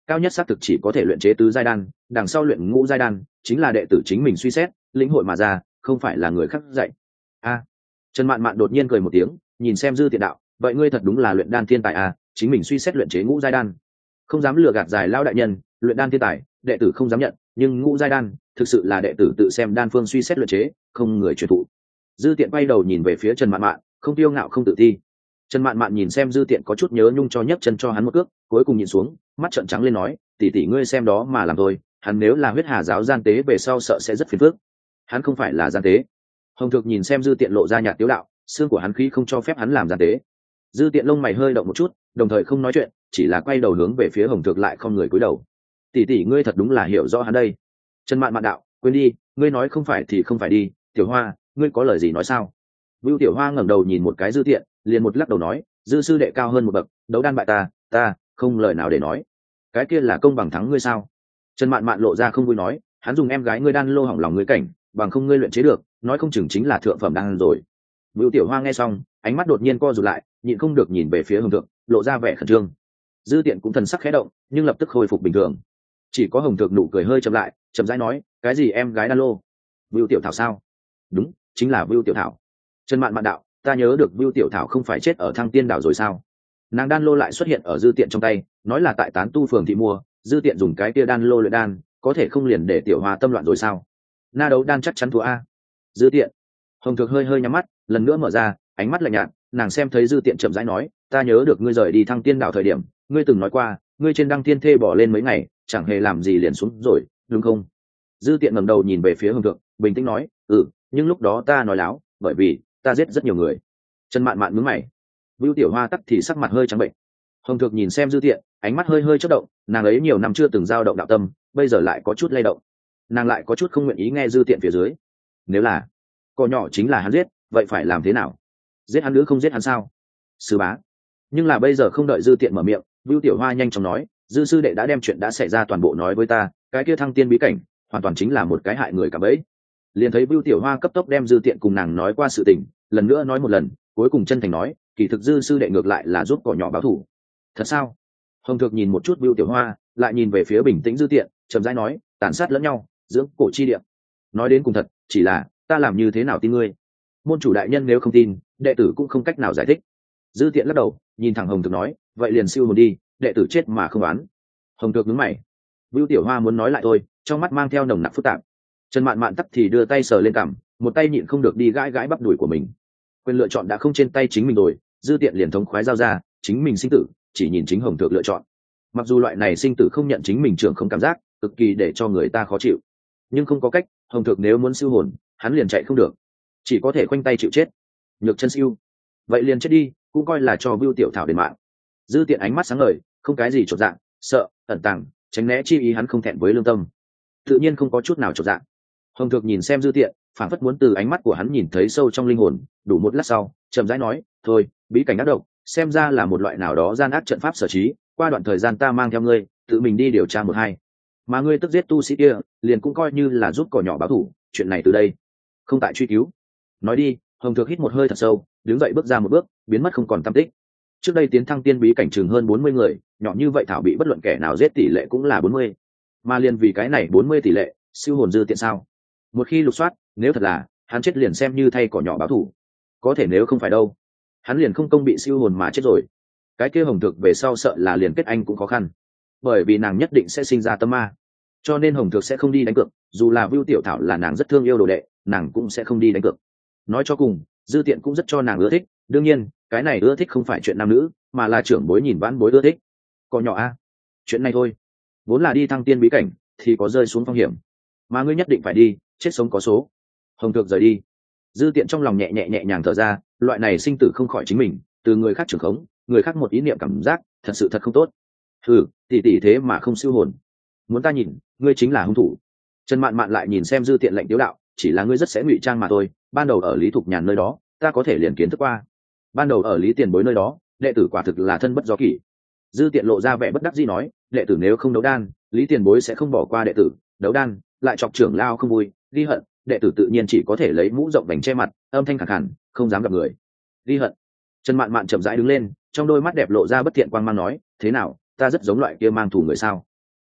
cao nhất xác thực chỉ có thể luyện chế tứ giai đan, đằng sau luyện ngũ giai đan chính là đệ tử chính mình suy xét lĩnh hội mà ra, không phải là người khác dạy. A. Trần Mạn Mạn đột nhiên cười một tiếng, nhìn xem Dư Tiện đạo, vậy ngươi thật đúng là luyện đan thiên tài à, chính mình suy xét luyện chế ngũ giai đan. Không dám lừa gạt dài lao đại nhân, luyện đan thiên tài, đệ tử không dám nhận, nhưng ngũ giai đan, thực sự là đệ tử tự xem đan phương suy xét luyện chế, không người truyền thụ. Dư Tiện quay đầu nhìn về phía Trần Mạn Mạn, không tiêu ngạo không tự ti. Trần Mạn Mạn nhìn xem Dư Tiện có chút nhớ nhung cho nhấc chân cho hắn một cước, cuối cùng nhìn xuống, mắt trợn trắng lên nói, tỷ tỷ ngươi xem đó mà làm thôi, hắn nếu là huyết hà giáo gian tế về sau sợ sẽ rất phiền phức. Hắn không phải là gian tế. Hồng Thược nhìn xem Dư Tiện lộ ra nhạt tiếu đạo, xương của hắn khí không cho phép hắn làm gian tế. Dư Tiện lông mày hơi động một chút, đồng thời không nói chuyện, chỉ là quay đầu hướng về phía Hồng Thược lại không người cúi đầu. Tỷ tỷ ngươi thật đúng là hiểu rõ hắn đây. Trần Mạn Mạn đạo, quên đi, ngươi nói không phải thì không phải đi, Tiểu Hoa, ngươi có lời gì nói sao? Vưu Tiểu Hoa ngẩng đầu nhìn một cái Dư Tiện, liền một lắc đầu nói, Dư sư đệ cao hơn một bậc, đấu đan bại ta, ta không lời nào để nói. Cái kia là công bằng thắng ngươi sao? Trần Mạn Mạn lộ ra không vui nói, hắn dùng em gái ngươi đan lô hỏng lòng ngươi cảnh, bằng không ngươi luyện chế được, nói không chừng chính là thượng phẩm đan rồi. Vưu Tiểu Hoa nghe xong, ánh mắt đột nhiên co rụt lại, nhịn không được nhìn về phía Hồng Thượng, lộ ra vẻ khẩn trương. Dư Tiện cũng thần sắc khẽ động, nhưng lập tức khôi phục bình thường. Chỉ có Hồng Thượng nụ cười hơi chậm lại, chậm rãi nói, cái gì em gái đan lô? Vưu Tiểu Thảo sao? Đúng, chính là Vưu Tiểu Thảo. Trần Mạn Mạn đạo, ta nhớ được Vưu Tiểu Thảo không phải chết ở Thăng Tiên đảo rồi sao? Nàng đan lô lại xuất hiện ở Dư Tiện trong tay, nói là tại Tán Tu phường thị mua, Dư Tiện dùng cái kia đan lô luyện đan, có thể không liền để Tiểu Hoa tâm loạn rồi sao? Na đấu đan chắc chắn thua a. Dư Tiện. Hồng Thược hơi hơi nhắm mắt, lần nữa mở ra, ánh mắt lạnh nhạt, nàng xem thấy Dư Tiện chậm rãi nói, ta nhớ được ngươi rời đi Thăng Tiên đảo thời điểm, ngươi từng nói qua, ngươi trên Đăng Thiên Thê bỏ lên mấy ngày, chẳng hề làm gì liền xuống rồi, đúng không? Dư Tiện ngẩng đầu nhìn về phía Hồng Thược, bình tĩnh nói, ừ, nhưng lúc đó ta nói láo, bởi vì ta giết rất nhiều người. Trần Mạn Mạn nhướng mày. Vưu Tiểu Hoa tắc thì sắc mặt hơi trắng bệnh. Hồng Thược nhìn xem Dư Tiện, ánh mắt hơi hơi chớp động, nàng ấy nhiều năm chưa từng dao động đạo tâm, bây giờ lại có chút lay động. Nàng lại có chút không nguyện ý nghe Dư Tiện phía dưới. Nếu là cỏ nhỏ chính là hắn giết, vậy phải làm thế nào? Giết hắn nữa không giết hắn sao? Sư bá. Nhưng là bây giờ không đợi Dư Tiện mở miệng, Vưu Tiểu Hoa nhanh chóng nói, Dư sư đệ đã đem chuyện đã xảy ra toàn bộ nói với ta, cái kia Thăng Tiên bí cảnh, hoàn toàn chính là một cái hại người cả bấy. Liền thấy Vưu Tiểu Hoa cấp tốc đem Dư Tiện cùng nàng nói qua sự tình, lần nữa nói một lần, cuối cùng chân thành nói, kỳ thực Dư sư đệ ngược lại là giúp cỏ nhỏ báo thù. Thật sao? Hồng Thược nhìn một chút Vưu Tiểu Hoa, lại nhìn về phía bình tĩnh Dư Tiện, chậm rãi nói, tàn sát lẫn nhau, dưỡng cổ chi địa. Nói đến cùng thật, chỉ là ta làm như thế nào tin ngươi? Môn chủ đại nhân nếu không tin, đệ tử cũng không cách nào giải thích. Dư Tiện lắc đầu, nhìn thẳng Hồng Thược nói, vậy liền siêu hồn đi, đệ tử chết mà không oán. Hồng Thược nhướng mày. Vưu Tiểu Hoa muốn nói lại thôi, trong mắt mang theo nồng nặc phức tạp. Trần Mạn Mạn tắc thì đưa tay sờ lên cằm, một tay nhịn không được đi gãi gãi bắp đùi của mình. Quyền lựa chọn đã không trên tay chính mình rồi, Dư Tiện liền thống khoái giao ra, chính mình sinh tử, chỉ nhìn chính Hồng Thược lựa chọn. Mặc dù loại này sinh tử không nhận chính mình trưởng không cảm giác, cực kỳ để cho người ta khó chịu, nhưng không có cách, Hồng Thược nếu muốn siêu hồn, hắn liền chạy không được, chỉ có thể khoanh tay chịu chết. Nhược chân siêu, vậy liền chết đi, cũng coi là cho Vưu Tiểu Thảo đền mạng. Dư Tiện ánh mắt sáng ngời, không cái gì chột dạng, sợ, ẩn tàng, tránh né chi ý hắn không thẹn với lương tâm, tự nhiên không có chút nào chột dạng. Hồng Thược nhìn xem Dư Tiện, phản phất muốn từ ánh mắt của hắn nhìn thấy sâu trong linh hồn, đủ một lát sau, chậm rãi nói, thôi, bí cảnh ác độc, xem ra là một loại nào đó gian ác trận pháp sở trí, qua đoạn thời gian ta mang theo ngươi, tự mình đi điều tra một hai. Mà ngươi tức giết tu sĩ kia, liền cũng coi như là giúp cỏ nhỏ báo thù, chuyện này từ đây không tại truy cứu. Nói đi. Hồng Thược hít một hơi thật sâu, đứng dậy bước ra một bước, biến mất không còn tăm tích. Trước đây tiến thăng tiên bí cảnh chừng hơn bốn mươi người, nhỏ như vậy thảo bị bất luận kẻ nào giết tỷ lệ cũng là bốn mươi. Mà liền vì cái này bốn mươi tỷ lệ, siêu hồn Dư Tiện sao? Một khi lục soát, nếu thật là hắn chết liền xem như thay cỏ nhỏ báo thù. Có thể nếu không phải đâu, hắn liền không công bị siêu hồn mà chết rồi. Cái kia Hồng Thược về sau sợ là liền kết anh cũng khó khăn, bởi vì nàng nhất định sẽ sinh ra tâm ma, cho nên Hồng Thược sẽ không đi đánh cược. Dù là Vưu Tiểu Thảo là nàng rất thương yêu đồ đệ, nàng cũng sẽ không đi đánh cược. Nói cho cùng, Dư Tiện cũng rất cho nàng ưa thích, đương nhiên cái này ưa thích không phải chuyện nam nữ, mà là trưởng bối nhìn vãn bối ưa thích. Còn nhỏ a, chuyện này thôi, vốn là đi thăng tiên bí cảnh thì có rơi xuống phong hiểm, mà ngươi nhất định phải đi, chết sống có số. Hồng Thược rời đi. Dư Tiện trong lòng nhẹ nhẹ nhẹ nhàng thở ra, loại này sinh tử không khỏi chính mình, từ người khác trưởng khống, người khác một ý niệm cảm giác, thật sự thật không tốt. Hừ, tỷ tỷ thế mà không siêu hồn, muốn ta nhìn, ngươi chính là hung thủ. Trần Mạn Mạn lại nhìn xem Dư Tiện lạnh tiếu đạo, chỉ là ngươi rất sẽ ngụy trang mà thôi, ban đầu ở Lý Thục Nhàn nơi đó, ta có thể liền kiến thức qua. Ban đầu ở Lý Tiền Bối nơi đó, đệ tử quả thực là thân bất do kỷ. Dư Tiện lộ ra vẻ bất đắc dĩ nói, đệ tử nếu không đấu đan, Lý Tiền Bối sẽ không bỏ qua đệ tử, đấu đan lại chọc trưởng lao không vui, ghi hận, đệ tử tự nhiên chỉ có thể lấy mũ rộng vành che mặt, âm thanh khàn khàn, không dám gặp người. Ghi hận. Trần Mạn Mạn chậm rãi đứng lên, trong đôi mắt đẹp lộ ra bất thiện quang mang nói, thế nào, ta rất giống loại kia mang thù người sao?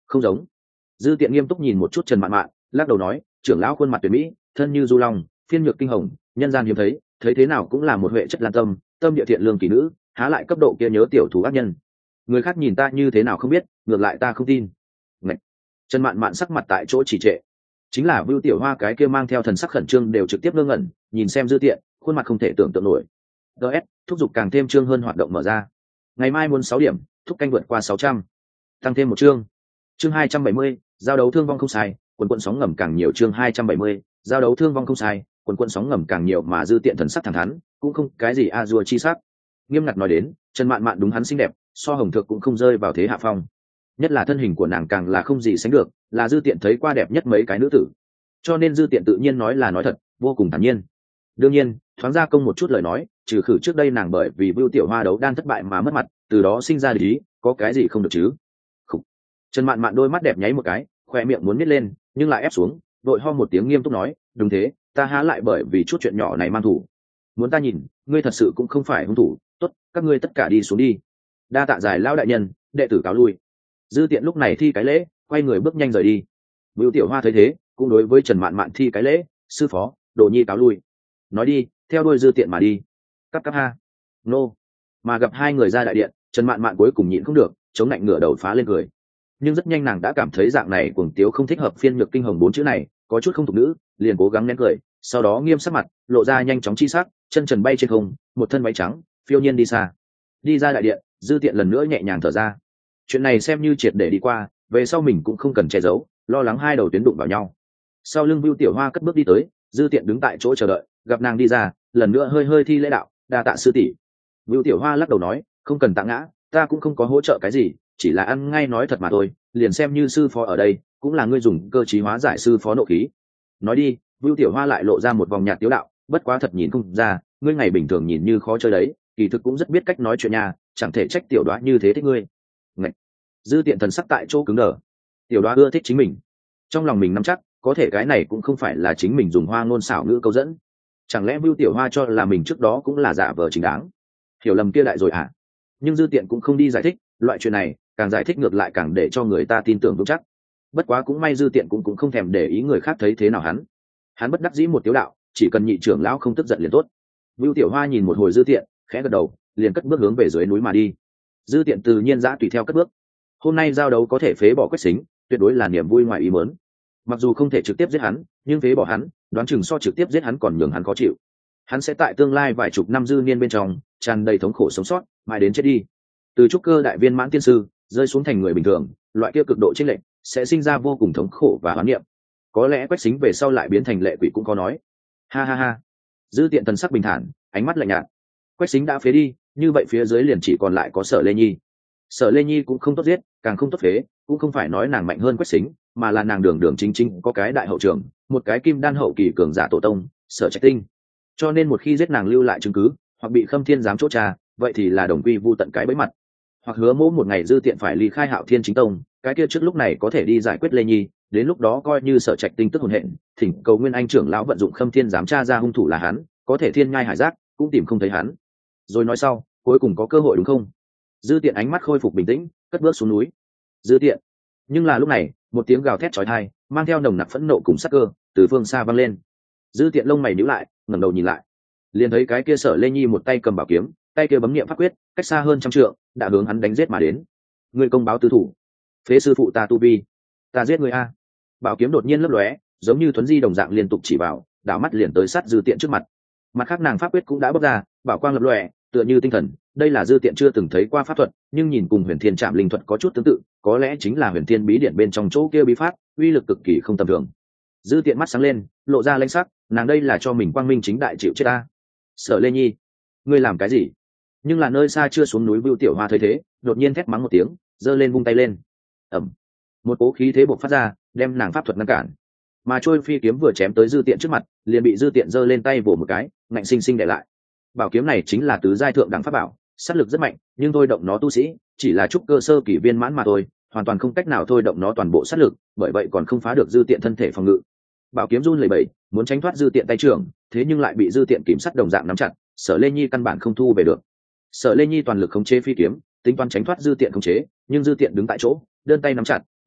Không giống. Dư Tiện nghiêm túc nhìn một chút Trần Mạn Mạn, lắc đầu nói, trưởng lão khuôn mặt tuyệt mỹ, thân như du long, phiên nhược kinh hồng, nhân gian hiếm thấy, thấy thế nào cũng là một huệ chất lan tâm, tâm địa thiện lương kỳ nữ, há lại cấp độ kia nhớ tiểu thú ác nhân. Người khác nhìn ta như thế nào không biết, ngược lại ta không tin. Ngậy. Trần Mạn Mạn sắc mặt tại chỗ chỉ trệ. Chính là Vưu Tiểu Hoa cái kia mang theo thần sắc khẩn trương đều trực tiếp ngơ ngẩn, nhìn xem Dư Tiện, khuôn mặt không thể tưởng tượng nổi. ds thúc giục càng thêm chương hơn hoạt động mở ra. Ngày mai muốn sáu điểm, thúc canh vượt qua sáu trăm, tăng thêm một chương. Chương hai trăm bảy mươi, giao đấu thương vong không sai, quần quần sóng ngầm càng nhiều. Chương hai trăm bảy mươi, giao đấu thương vong không sai, quần quần sóng ngầm càng nhiều. Mà Dư Tiện thần sắc thẳng thắn, cũng không cái gì a dua chi sắc. Nghiêm ngặt nói đến, Trần Mạn Mạn đúng hắn xinh đẹp, so Hồng Thược cũng không rơi vào thế hạ phong. Nhất là thân hình của nàng càng là không gì sánh được, là Dư Tiện thấy qua đẹp nhất mấy cái nữ tử. Cho nên Dư Tiện tự nhiên nói là nói thật, vô cùng thản nhiên. Đương nhiên, thoáng ra công một chút lời nói, trừ khử trước đây nàng bởi vì Vưu Tiểu Hoa đấu đan thất bại mà mất mặt, từ đó sinh ra địch ý, có cái gì không được chứ? Khủ. Trần Mạn Mạn đôi mắt đẹp nháy một cái, khoe miệng muốn nhếch lên, nhưng lại ép xuống, đội ho một tiếng nghiêm túc nói, đúng thế, ta há lại bởi vì chút chuyện nhỏ này mang thủ. Muốn ta nhìn, ngươi thật sự cũng không phải hung thủ, tốt, các ngươi tất cả đi xuống đi. Đa tạ giải lão đại nhân, đệ tử cáo lui. Dư Tiện lúc này thi cái lễ, quay người bước nhanh rời đi. Vưu Tiểu Hoa thấy thế, cũng đối với Trần Mạn Mạn thi cái lễ, sư phó, Đồ Nhi cáo lui. Nói đi, theo đuôi Dư Tiện mà đi. Cắp cắp ha. Nô. Mà gặp hai người ra đại điện, Trần Mạn Mạn cuối cùng nhịn không được, chống lạnh ngửa đầu phá lên cười. Nhưng rất nhanh nàng đã cảm thấy dạng này cuồng tiếu không thích hợp phiên nhược kinh hồng bốn chữ này, có chút không thuộc nữ, liền cố gắng nén cười, sau đó nghiêm sắc mặt, lộ ra nhanh chóng chi sắc, chân trần bay trên không, một thân váy trắng, phiêu nhiên đi xa. Đi ra đại điện, Dư Tiện lần nữa nhẹ nhàng thở ra. Chuyện này xem như triệt để đi qua, về sau mình cũng không cần che giấu, lo lắng hai đầu tuyến đụng vào nhau. Sau lưng Vưu Tiểu Hoa cất bước đi tới, Dư Tiện đứng tại chỗ chờ đợi, gặp nàng đi ra, lần nữa hơi hơi thi lễ đạo, đa tạ sư tỷ. Vưu Tiểu Hoa lắc đầu nói, không cần tạ ngã, ta cũng không có hỗ trợ cái gì, chỉ là ăn ngay nói thật mà thôi, liền xem như sư phó ở đây, cũng là ngươi dùng cơ trí hóa giải sư phó nộ khí. Nói đi, Vưu Tiểu Hoa lại lộ ra một vòng nhạt tiếu đạo, bất quá thật nhìn không ra, ngươi ngày bình thường nhìn như khó chơi đấy, kỳ thực cũng rất biết cách nói chuyện nhà, chẳng thể trách tiểu đoá như thế thích ngươi. Ngậy. Dư Tiện thần sắc tại chỗ cứng đờ. Tiểu đoá ưa thích chính mình, trong lòng mình nắm chắc, có thể cái này cũng không phải là chính mình dùng hoa ngôn xảo ngữ câu dẫn. Chẳng lẽ Vưu Tiểu Hoa cho là mình trước đó cũng là giả vờ chính đáng? Hiểu lầm kia đại rồi à? Nhưng Dư Tiện cũng không đi giải thích, loại chuyện này càng giải thích ngược lại càng để cho người ta tin tưởng vững chắc. Bất quá cũng may Dư Tiện cũng cũng không thèm để ý người khác thấy thế nào hắn. Hắn bất đắc dĩ một tiếu đạo, chỉ cần nhị trưởng lão không tức giận liền tốt. Vưu Tiểu Hoa nhìn một hồi Dư Tiện, khẽ gật đầu, liền cất bước hướng về dưới núi mà đi. Dư Tiện tự nhiên dã tùy theo cất bước. Hôm nay giao đấu có thể phế bỏ Quách Xính, tuyệt đối là niềm vui ngoài ý muốn. Mặc dù không thể trực tiếp giết hắn, nhưng phế bỏ hắn, đoán chừng so trực tiếp giết hắn còn nhường hắn khó chịu. Hắn sẽ tại tương lai vài chục năm dư niên bên trong tràn đầy thống khổ sống sót, mãi đến chết đi. Từ trúc cơ đại viên mãn tiên sư rơi xuống thành người bình thường, loại kia cực độ chênh lệch sẽ sinh ra vô cùng thống khổ và hoán niệm. Có lẽ Quách Xính về sau lại biến thành lệ quỷ cũng có nói. Ha ha ha. Dư Tiện thần sắc bình thản, ánh mắt lạnh nhạt. Quách Xính đã phế đi, như vậy phía dưới liền chỉ còn lại có Sở Lê Nhi. Sở Lê Nhi cũng không tốt giết, càng không tốt phế, cũng không phải nói nàng mạnh hơn Quách Xính, mà là nàng đường đường chính chính có cái đại hậu trưởng, một cái kim đan hậu kỳ cường giả tổ tông, Sở Trạch Tinh. Cho nên một khi giết nàng lưu lại chứng cứ, hoặc bị Khâm Thiên giám chốt tra, vậy thì là đồng quy vu tận cái bẫy mặt. Hoặc hứa mỗ một ngày Dư Tiện phải ly khai Hạo Thiên chính tông, cái kia trước lúc này có thể đi giải quyết Lê Nhi, đến lúc đó coi như Sở Trạch Tinh tức hồn hện, thỉnh cầu Nguyên Anh trưởng lão vận dụng Khâm Thiên giám tra ra hung thủ là hắn, có thể thiên ngai hải giác, cũng tìm không thấy hắn. Rồi nói sau, cuối cùng có cơ hội đúng không? Dư Tiện ánh mắt khôi phục bình tĩnh, cất bước xuống núi. Dư Tiện. Nhưng là lúc này, một tiếng gào thét chói tai, mang theo nồng nặc phẫn nộ cùng sắc cơ, từ phương xa vang lên. Dư Tiện lông mày nhíu lại, ngẩng đầu nhìn lại, liền thấy cái kia Sở Lê Nhi một tay cầm bảo kiếm, tay kia bấm niệm pháp quyết, cách xa hơn trăm trượng, đã hướng hắn đánh giết mà đến. Ngươi công báo tứ thủ, phế sư phụ ta tu vi, ta giết ngươi a! Bảo kiếm đột nhiên lấp lóe, giống như thuấn di đồng dạng liên tục chỉ vào, đảo mắt liền tới sát Dư Tiện trước mặt. Mặt khác nàng pháp quyết cũng đã bốc ra, bảo quang lập lòe, tựa như tinh thần. Đây là Dư Tiện chưa từng thấy qua pháp thuật, nhưng nhìn cùng Huyền Thiên Trảm Linh thuật có chút tương tự, có lẽ chính là Huyền Thiên bí điển bên trong chỗ kia bí pháp, uy lực cực kỳ không tầm thường. Dư Tiện mắt sáng lên, lộ ra lãnh sắc, nàng đây là cho mình quang minh chính đại chịu chết ta. Sở Lê Nhi, ngươi làm cái gì? Nhưng là nơi xa chưa xuống núi Vưu Tiểu Hoa thấy thế, đột nhiên thét mắng một tiếng, giơ lên vung tay lên. Ầm. Một cỗ khí thế bộc phát ra, đem nàng pháp thuật ngăn cản. Mà trôi phi kiếm vừa chém tới Dư Tiện trước mặt, liền bị Dư Tiện giơ lên tay vỗ một cái, ngạnh sinh sinh để lại. Bảo kiếm này chính là tứ giai thượng đẳng pháp bảo, sát lực rất mạnh, nhưng thôi động nó tu sĩ chỉ là trúc cơ sơ kỳ viên mãn mà thôi, hoàn toàn không cách nào thôi động nó toàn bộ sát lực, bởi vậy còn không phá được Dư Tiện thân thể phòng ngự. Bảo kiếm run lẩy bẩy, muốn tránh thoát Dư Tiện tay trưởng, thế nhưng lại bị Dư Tiện kìm sắt đồng dạng nắm chặt, Sở Lê Nhi căn bản không thu về được. Sở Lê Nhi toàn lực khống chế phi kiếm, tính toán tránh thoát Dư Tiện khống chế, nhưng Dư Tiện đứng tại chỗ, đơn tay nắm chặt,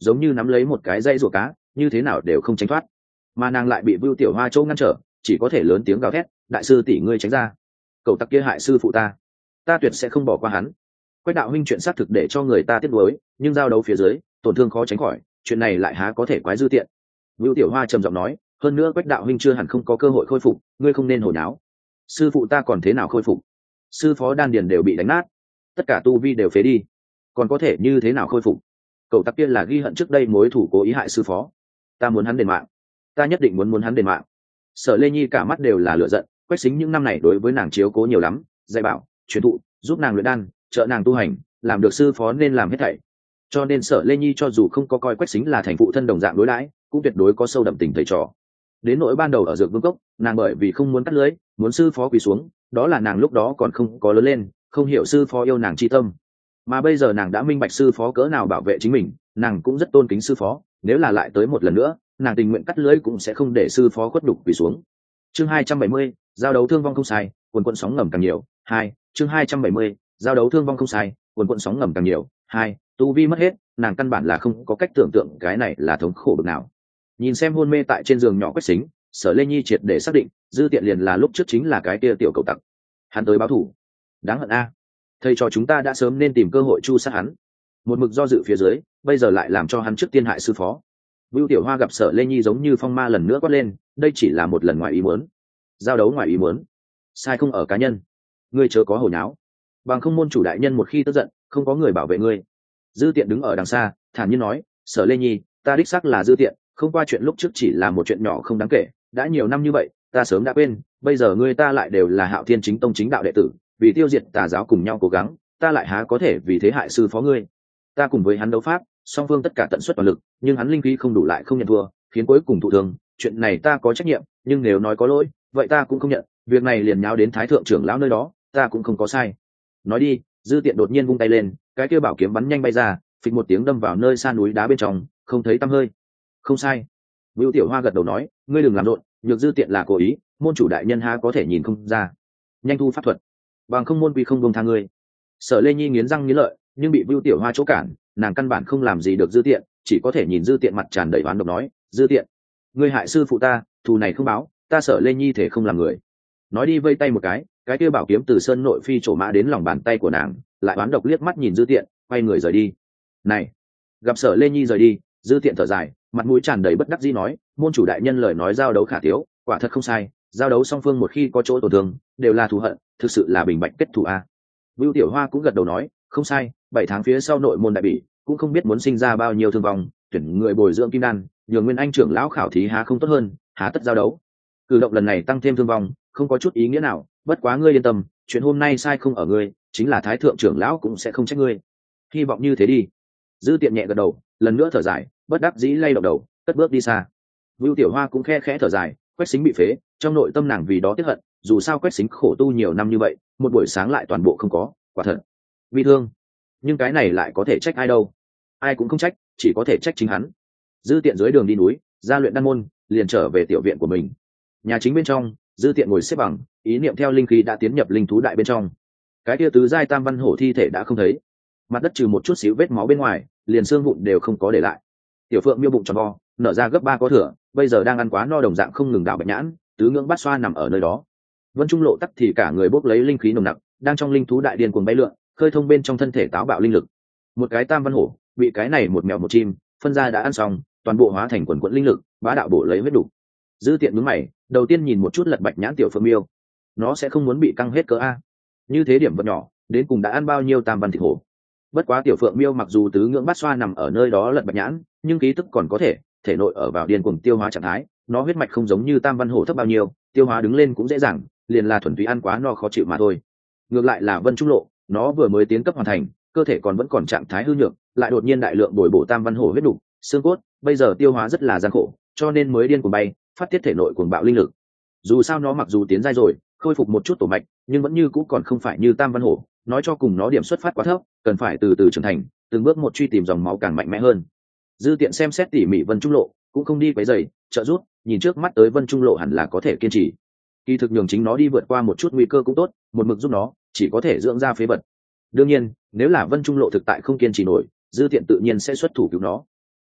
giống như nắm lấy một cái dây rùa cá, như thế nào đều không tránh thoát. Mà nàng lại bị Vưu Tiểu Hoa Châu ngăn trở, chỉ có thể lớn tiếng gào thét, đại sư tỷ ngươi tránh ra, cậu tặc kia hại sư phụ ta, ta tuyệt sẽ không bỏ qua hắn. Quách đạo huynh chuyện xác thực để cho người ta tiếc nuối, nhưng giao đấu phía dưới tổn thương khó tránh khỏi, chuyện này lại há có thể quái dư tiện. Vưu Tiểu Hoa trầm giọng nói, hơn nữa Quách đạo huynh chưa hẳn không có cơ hội khôi phục, ngươi không nên hồi náo. Sư phụ ta còn thế nào khôi phục? Sư phó đan điền đều bị đánh nát, tất cả tu vi đều phế đi, còn có thể như thế nào khôi phục? Cậu tặc kia là ghi hận trước đây mối thủ cố ý hại sư phó, ta muốn hắn đền mạng, ta nhất định muốn muốn hắn đền mạng. Sở Lê Nhi cả mắt đều là lửa giận, Quách Sính những năm này đối với nàng chiếu cố nhiều lắm, dạy bảo, truyền thụ, giúp nàng luyện đan, trợ nàng tu hành, làm được sư phó nên làm hết thảy. Cho nên Sở Lê Nhi cho dù không có coi Quách Sính là thành phụ thân đồng dạng đối đãi, cũng tuyệt đối có sâu đậm tình thầy trò. Đến nỗi ban đầu ở Dược Vương cốc, nàng bởi vì không muốn cắt lưới, muốn sư phó quỳ xuống, đó là nàng lúc đó còn không có lớn lên, không hiểu sư phó yêu nàng chi tâm. Mà bây giờ nàng đã minh bạch sư phó cỡ nào bảo vệ chính mình, nàng cũng rất tôn kính sư phó, nếu là lại tới một lần nữa, nàng tình nguyện cắt lưới cũng sẽ không để sư phó khuất đục quỳ xuống. Chương hai trăm bảy mươi, giao đấu thương vong không sai, quần quần sóng ngầm càng nhiều. Hai, chương hai trăm bảy mươi, giao đấu thương vong không sai, quần quần sóng ngầm càng nhiều. Hai, tu vi mất hết, nàng căn bản là không có cách tưởng tượng cái này là thống khổ bực nào. Nhìn xem hôn mê tại trên giường nhỏ Quách Sính, Sở Lê Nhi triệt để xác định, dư tiện liền là lúc trước chính là cái kia tiểu cậu tặc. Hắn tới báo thù, đáng hận a. Thầy trò chúng ta đã sớm nên tìm cơ hội chu sát hắn, một mực do dự phía dưới, bây giờ lại làm cho hắn trước tiên hại sư phó. Vưu Tiểu Hoa gặp Sở Lê Nhi giống như phong ma lần nữa quát lên, đây chỉ là một lần ngoài ý muốn, giao đấu ngoài ý muốn, sai không ở cá nhân, ngươi chớ có hồ nháo, bằng không môn chủ đại nhân một khi tức giận, không có người bảo vệ ngươi. Dư tiện đứng ở đằng xa, thản nhiên nói, Sở Lê Nhi, ta đích xác là dư tiện, không qua chuyện lúc trước chỉ là một chuyện nhỏ không đáng kể, đã nhiều năm như vậy, ta sớm đã quên, bây giờ ngươi ta lại đều là Hạo Thiên chính tông chính đạo đệ tử, vì tiêu diệt tà giáo cùng nhau cố gắng, ta lại há có thể vì thế hại sư phó ngươi. Ta cùng với hắn đấu pháp, song phương tất cả tận suất toàn lực, nhưng hắn linh khí không đủ lại không nhận thua, khiến cuối cùng thụ thương, chuyện này ta có trách nhiệm, nhưng nếu nói có lỗi, vậy ta cũng không nhận, việc này liền nháo đến thái thượng trưởng lão nơi đó, ta cũng không có sai. Nói đi, dư tiện đột nhiên vung tay lên, cái kia bảo kiếm bắn nhanh bay ra, phịch một tiếng đâm vào nơi xa núi đá bên trong, không thấy tăm hơi. Không sai. Vưu Tiểu Hoa gật đầu nói, ngươi đừng làm rộn, nhược dư tiện là cố ý, môn chủ đại nhân há có thể nhìn không ra. Nhanh thu pháp thuật, bằng không môn quy không buông tha ngươi. Sở Lê Nhi nghiến răng nghiến lợi, nhưng bị Vưu Tiểu Hoa chỗ cản, nàng căn bản không làm gì được dư tiện, chỉ có thể nhìn dư tiện mặt tràn đầy oán độc nói, dư tiện, ngươi hại sư phụ ta, thù này không báo, ta Sở Lê Nhi thể không làm người. Nói đi vây tay một cái, cái kia bảo kiếm từ sơn nội phi trổ mã đến lòng bàn tay của nàng, lại oán độc liếc mắt nhìn dư tiện, quay người rời đi. Này, gặp Sở Lê Nhi rời đi, dư tiện thở dài, mặt mũi tràn đầy bất đắc dĩ nói, môn chủ đại nhân lời nói giao đấu khả thiếu, quả thật không sai, giao đấu song phương một khi có chỗ tổn thương, đều là thù hận, thực sự là bình bạch kết thù a. Vưu Tiểu Hoa cũng gật đầu nói, không sai, bảy tháng phía sau nội môn đại bỉ, cũng không biết muốn sinh ra bao nhiêu thương vong, tuyển người bồi dưỡng kim đan, nhường Nguyên Anh trưởng lão khảo thí há không tốt hơn, há tất giao đấu. Cử động lần này tăng thêm thương vong, không có chút ý nghĩa nào, bất quá ngươi yên tâm, chuyện hôm nay sai không ở ngươi, chính là thái thượng trưởng lão cũng sẽ không trách ngươi. Hy vọng như thế đi. Dư tiện nhẹ gật đầu, lần nữa thở dài, bất đắc dĩ lay động đầu, cất bước đi xa. Vưu Tiểu Hoa cũng khe khẽ thở dài, Quách Sính bị phế, trong nội tâm nàng vì đó tiếc hận, dù sao Quách Sính khổ tu nhiều năm như vậy, một buổi sáng lại toàn bộ không có, quả thật bi thương. Nhưng cái này lại có thể trách ai đâu? Ai cũng không trách, chỉ có thể trách chính hắn. Dư tiện dưới đường đi núi, ra luyện đan môn, liền trở về tiểu viện của mình. Nhà chính bên trong, dư tiện ngồi xếp bằng, ý niệm theo linh khí đã tiến nhập linh thú đại bên trong. Cái kia tứ giai tam văn hổ thi thể đã không thấy, mặt đất trừ một chút xíu vết máu bên ngoài, liền xương vụn đều không có để lại. Tiểu phượng miêu bụng tròn vo, nở ra gấp ba có thừa, bây giờ đang ăn quá no đồng dạng không ngừng đảo bạch nhãn, tứ ngưỡng bát xoa nằm ở nơi đó. Vân Trung Lộ tắc thì cả người bốc lấy linh khí nồng nặc, đang trong linh thú đại điên cuồng bay lượn, khơi thông bên trong thân thể táo bạo linh lực. Một cái tam văn hổ bị cái này một mèo một chim phân ra đã ăn xong, toàn bộ hóa thành quần quẫn linh lực, bá đạo bổ lấy huyết đủ. Dư tiện nhướng mày, đầu tiên nhìn một chút lật bạch nhãn tiểu phượng miêu, nó sẽ không muốn bị căng hết cỡ a? Như thế điểm vật nhỏ, đến cùng đã ăn bao nhiêu tam văn thịt hổ? Bất quá tiểu phượng miêu mặc dù tứ ngưỡng bát xoa nằm ở nơi đó lật bạch nhãn, nhưng ký tức còn có thể, thể nội ở vào điên cuồng tiêu hóa trạng thái, nó huyết mạch không giống như tam văn hổ thấp bao nhiêu, tiêu hóa đứng lên cũng dễ dàng, liền là thuần túy ăn quá no khó chịu mà thôi. Ngược lại là Vân Trung Lộ, nó vừa mới tiến cấp hoàn thành, cơ thể còn vẫn còn trạng thái hư nhược, lại đột nhiên đại lượng bồi bổ tam văn hổ huyết đủ, xương cốt, bây giờ tiêu hóa rất là gian khổ, cho nên mới điên cuồng bay, phát tiết thể nội cuồng bạo linh lực. Dù sao nó mặc dù tiến giai rồi, khôi phục một chút tổ mạch, nhưng vẫn như cũ còn không phải như tam văn hổ, nói cho cùng nó điểm xuất phát quá thấp, cần phải từ từ trưởng thành, từng bước một truy tìm dòng máu càng mạnh mẽ hơn. Dư tiện xem xét tỉ mỉ Vân Trung Lộ, cũng không đi quấy rầy, trợ giúp, nhìn trước mắt tới Vân Trung Lộ hẳn là có thể kiên trì. Kỳ thực nhường chính nó đi vượt qua một chút nguy cơ cũng tốt, một mực giúp nó, chỉ có thể dưỡng ra phế vật. Đương nhiên, nếu là Vân Trung Lộ thực tại không kiên trì nổi, Dư tiện tự nhiên sẽ xuất thủ cứu nó.